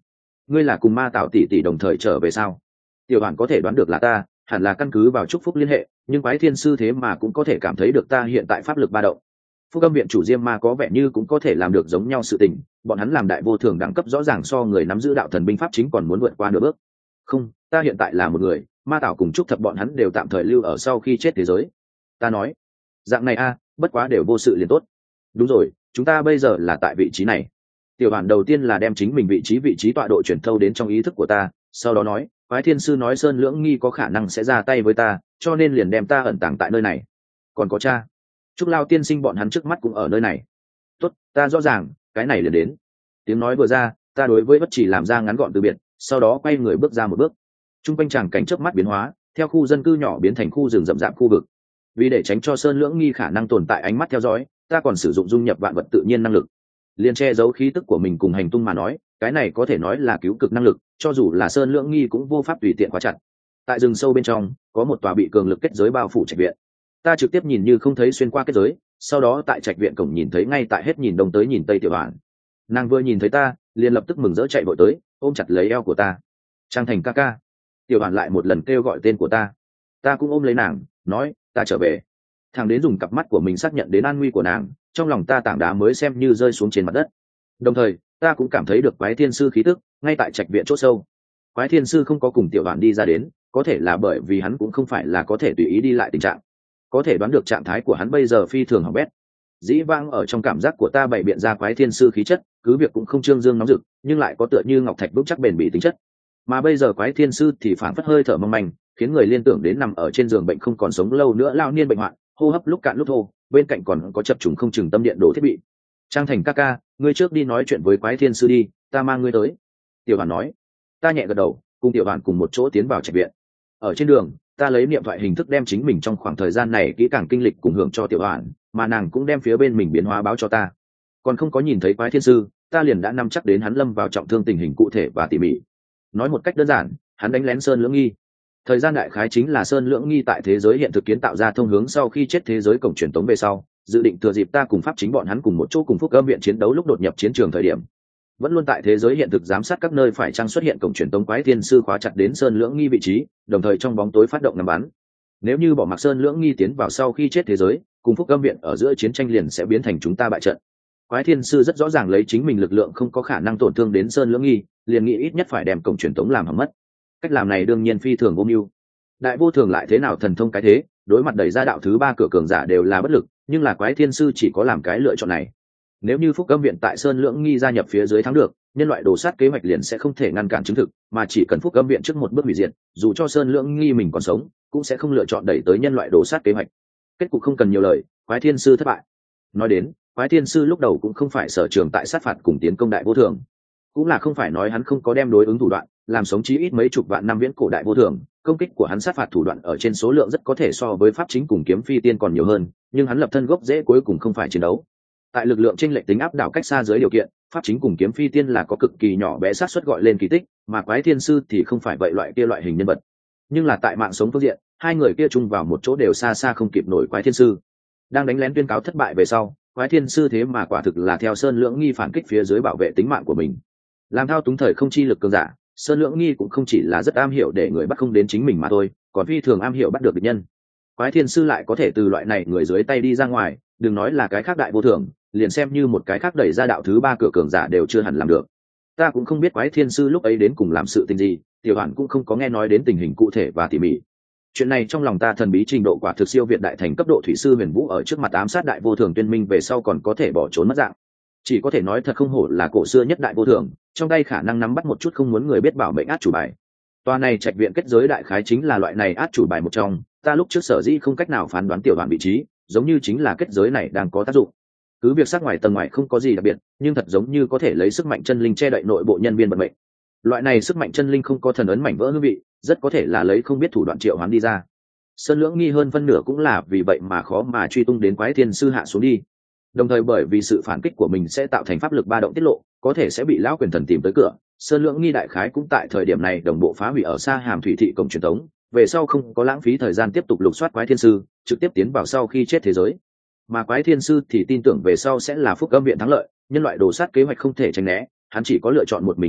ngươi là cùng ma tạo tỷ tỷ đồng thời trở về sao? Tiểu Hoàn có thể đoán được là ta, hẳn là căn cứ vào chúc phúc liên hệ, nhưng quái thiên sư thế mà cũng có thể cảm thấy được ta hiện tại pháp lực ba động. Phúc âm viện chủ Diêm Ma có vẻ như cũng có thể làm được giống nhau sự tình, bọn hắn làm đại vô thường đẳng cấp rõ ràng so người nắm giữ đạo thần binh pháp chính còn muốn vượt qua nửa bước. Không, ta hiện tại là một người, ma tạo cùng trúc thập bọn hắn đều tạm thời lưu ở sau khi chết thế giới. Ta nói, dạng này a, bất quá đều vô sự liền tốt. Đúng rồi, chúng ta bây giờ là tại vị trí này. Tiểu Bản đầu tiên là đem chính mình vị trí tọa độ chuyển thâu đến trong ý thức của ta, sau đó nói, quái thiên sư nói Sơn Lưỡng Nghi có khả năng sẽ ra tay với ta, cho nên liền đem ta ẩn tàng tại nơi này. Còn có cha, Trúc Lao tiên sinh bọn hắn trước mắt cũng ở nơi này. Tốt, ta rõ ràng, cái này liền đến. Tiếng nói vừa ra, ta đối với Bất Chỉ làm ra ngắn gọn từ biệt, sau đó quay người bước ra một bước. Trung quanh tràng cảnh chớp mắt biến hóa, theo khu dân cư nhỏ biến thành khu rừng rậm rạp khu vực. Vì để tránh cho Sơn Lưỡng Nghi khả năng tồn tại ánh mắt theo dõi, ta còn sử dụng dung nhập vạn vật tự nhiên năng lực, liền che giấu khí tức của mình cùng hành tung mà nói, cái này có thể nói là cứu cực năng lực, cho dù là Sơn Lưỡng Nghi cũng vô pháp tùy tiện khóa chặt. Tại rừng sâu bên trong, có một tòa bị cường lực kết giới bao phủ trạch viện. Ta trực tiếp nhìn như không thấy xuyên qua kết giới, sau đó tại trạch viện cổng nhìn thấy ngay tại hết nhìn đông tới nhìn tây Tiểu Hoàn. Nàng vừa nhìn thấy ta, liền lập tức mừng rỡ chạy vội tới, ôm chặt lấy eo của ta. Trang Thành ca ca. Tiểu Hoàn lại một lần kêu gọi tên của ta. Ta cũng ôm lấy nàng, nói, ta trở về. Thằng đến dùng cặp mắt của mình xác nhận đến an nguy của nàng, trong lòng ta tảng đá mới xem như rơi xuống trên mặt đất. Đồng thời, ta cũng cảm thấy được quái thiên sư khí tức ngay tại trạch viện chỗ sâu. Quái thiên sư không có cùng Tiểu Hoàn đi ra đến, có thể là bởi vì hắn cũng không phải là có thể tùy ý đi lại tình trạng. Có thể đoán được trạng thái của hắn bây giờ phi thường hỏng bét. Dĩ vãng ở trong cảm giác của ta bày biện ra quái thiên sư khí chất, cứ việc cũng không trương dương nóng rực, nhưng lại có tựa như ngọc thạch vững chắc bền bỉ tính chất. Mà bây giờ quái thiên sư thì phản phất hơi thở mong manh, khiến người liên tưởng đến nằm ở trên giường bệnh không còn sống lâu nữa lao niên bệnh hoạn, hô hấp lúc cạn lúc thô, bên cạnh còn có chập trùng không chừng tâm điện đổ thiết bị. Trang Thành ca ca, ngươi trước đi nói chuyện với quái thiên sư đi, ta mang ngươi tới. Tiểu Hoàn nói. Ta nhẹ gật đầu, cùng Tiểu Hoàn cùng một chỗ tiến vào trạch viện. Ở trên đường, ta lấy niệm thoại hình thức đem chính mình trong khoảng thời gian này kỹ càng kinh lịch cùng hưởng cho Tiểu Hoàn, mà nàng cũng đem phía bên mình biến hóa báo cho ta. Còn không có nhìn thấy quái thiên sư, ta liền đã nắm chắc đến hắn lâm vào trọng thương tình hình cụ thể và tỉ mỉ. Nói một cách đơn giản, hắn đánh lén Sơn Lưỡng Nghi. Thời gian đại khái chính là Sơn Lưỡng Nghi tại thế giới hiện thực kiến tạo ra thông hướng sau khi chết thế giới cổng truyền tống về sau, dự định thừa dịp ta cùng pháp chính bọn hắn cùng một chỗ cùng Phúc Âm viện chiến đấu lúc đột nhập chiến trường thời điểm. Vẫn luôn tại thế giới hiện thực giám sát các nơi phải chăng xuất hiện cổng truyền tống quái thiên sư khóa chặt đến Sơn Lưỡng Nghi vị trí, đồng thời trong bóng tối phát động ngắm bắn. Nếu như bỏ mặc Sơn Lưỡng Nghi tiến vào sau khi chết thế giới, cùng Phúc Âm viện ở giữa chiến tranh liền sẽ biến thành chúng ta bại trận. Quái thiên sư rất rõ ràng lấy chính mình lực lượng không có khả năng tổn thương đến Sơn Lưỡng Nghi, liền nghĩ ít nhất phải đem cổng truyền tống làm hỏng mất. Cách làm này đương nhiên phi thường vô mưu. Đại vô thường lại thế nào thần thông cái thế, đối mặt đẩy ra đạo thứ ba cửa cường giả đều là bất lực, nhưng là quái thiên sư chỉ có làm cái lựa chọn này. Nếu như Phúc Âm viện tại Sơn Lưỡng Nghi gia nhập phía dưới thắng được, nhân loại đồ sát kế hoạch liền sẽ không thể ngăn cản chứng thực, mà chỉ cần Phúc Âm viện trước một bước hủy diệt, dù cho Sơn Lưỡng Nghi mình còn sống, cũng sẽ không lựa chọn đẩy tới nhân loại đồ sát kế hoạch. Kết cục không cần nhiều lời, quái thiên sư thất bại. Nói đến, quái thiên sư lúc đầu cũng không phải sở trường tại sát phạt cùng tiến công đại vô thường, cũng là không phải nói hắn không có đem đối ứng thủ đoạn, làm sống chí ít mấy chục vạn năm viễn cổ đại vô thường, công kích của hắn sát phạt thủ đoạn ở trên số lượng rất có thể so với pháp chính cùng kiếm phi tiên còn nhiều hơn, nhưng hắn lập thân gốc rễ cuối cùng không phải chiến đấu. Tại lực lượng chênh lệch tính áp đảo cách xa dưới điều kiện, pháp chính cùng kiếm phi tiên là có cực kỳ nhỏ bé xác suất gọi lên kỳ tích, mà quái thiên sư thì không phải vậy loại kia loại hình nhân vật. Nhưng là tại mạng sống phương diện, hai người kia chung vào một chỗ đều xa xa không kịp nổi quái thiên sư. Đang đánh lén tuyên cáo thất bại về sau, quái thiên sư thế mà quả thực là theo Sơn Lưỡng Nghi phản kích phía dưới bảo vệ tính mạng của mình. Làm thao túng thời không chi lực cường giả, Sơn Lưỡng Nghi cũng không chỉ là rất am hiểu để người bắt không đến chính mình mà thôi, còn phi thường am hiểu bắt được địch nhân. Quái thiên sư lại có thể từ loại này người dưới tay đi ra ngoài, đừng nói là cái khác đại vô thường, liền xem như một cái khác đẩy ra đạo thứ ba cửa cường giả đều chưa hẳn làm được. Ta cũng không biết quái thiên sư lúc ấy đến cùng làm sự tình gì, Tiểu Hoàn cũng không có nghe nói đến tình hình cụ thể và tỉ mỉ. Chuyện này trong lòng ta thần bí trình độ quả thực siêu việt đại thành cấp độ thủy sư Huyền Vũ ở trước mặt ám sát đại vô thường tuyên minh về sau còn có thể bỏ trốn mất dạng. Chỉ có thể nói thật không hổ là cổ xưa nhất đại vô thường, trong tay khả năng nắm bắt một chút không muốn người biết bảo mệnh át chủ bài. Tòa này trạch viện kết giới đại khái chính là loại này át chủ bài một trong, ta lúc trước sở dĩ không cách nào phán đoán Tiểu Hoàn vị trí, giống như chính là kết giới này đang có tác dụng. Cứ việc sắc ngoài tầng ngoài không có gì đặc biệt, nhưng thật giống như có thể lấy sức mạnh chân linh che đậy nội bộ nhân viên vận mệnh. Loại này sức mạnh chân linh không có thần ấn mảnh vỡ hương vị, rất có thể là lấy không biết thủ đoạn triệu hoán đi ra. Sơn Lưỡng Nghi hơn phân nửa cũng là vì vậy mà khó mà truy tung đến quái thiên sư hạ xuống đi. Đồng thời bởi vì sự phản kích của mình sẽ tạo thành pháp lực ba động tiết lộ, có thể sẽ bị lão quyền thần tìm tới cửa. Sơn Lưỡng Nghi đại khái cũng tại thời điểm này đồng bộ phá hủy ở xa Hàm Thủy thị cổng truyền tống, về sau không có lãng phí thời gian tiếp tục lục soát quái thiên sư, trực tiếp tiến vào sau khi chết thế giới. Mà quái thiên sư thì tin tưởng về sau sẽ là Phúc Âm viện thắng lợi, nhân loại đồ sát kế hoạch không thể tránh né, hắn chỉ có lựa chọn một mình nhận nút,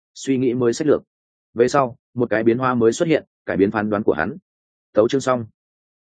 suy nghĩ mới sách lược. Về sau một cái biến hóa mới xuất hiện, cải biến phán đoán của hắn. Tấu chương xong.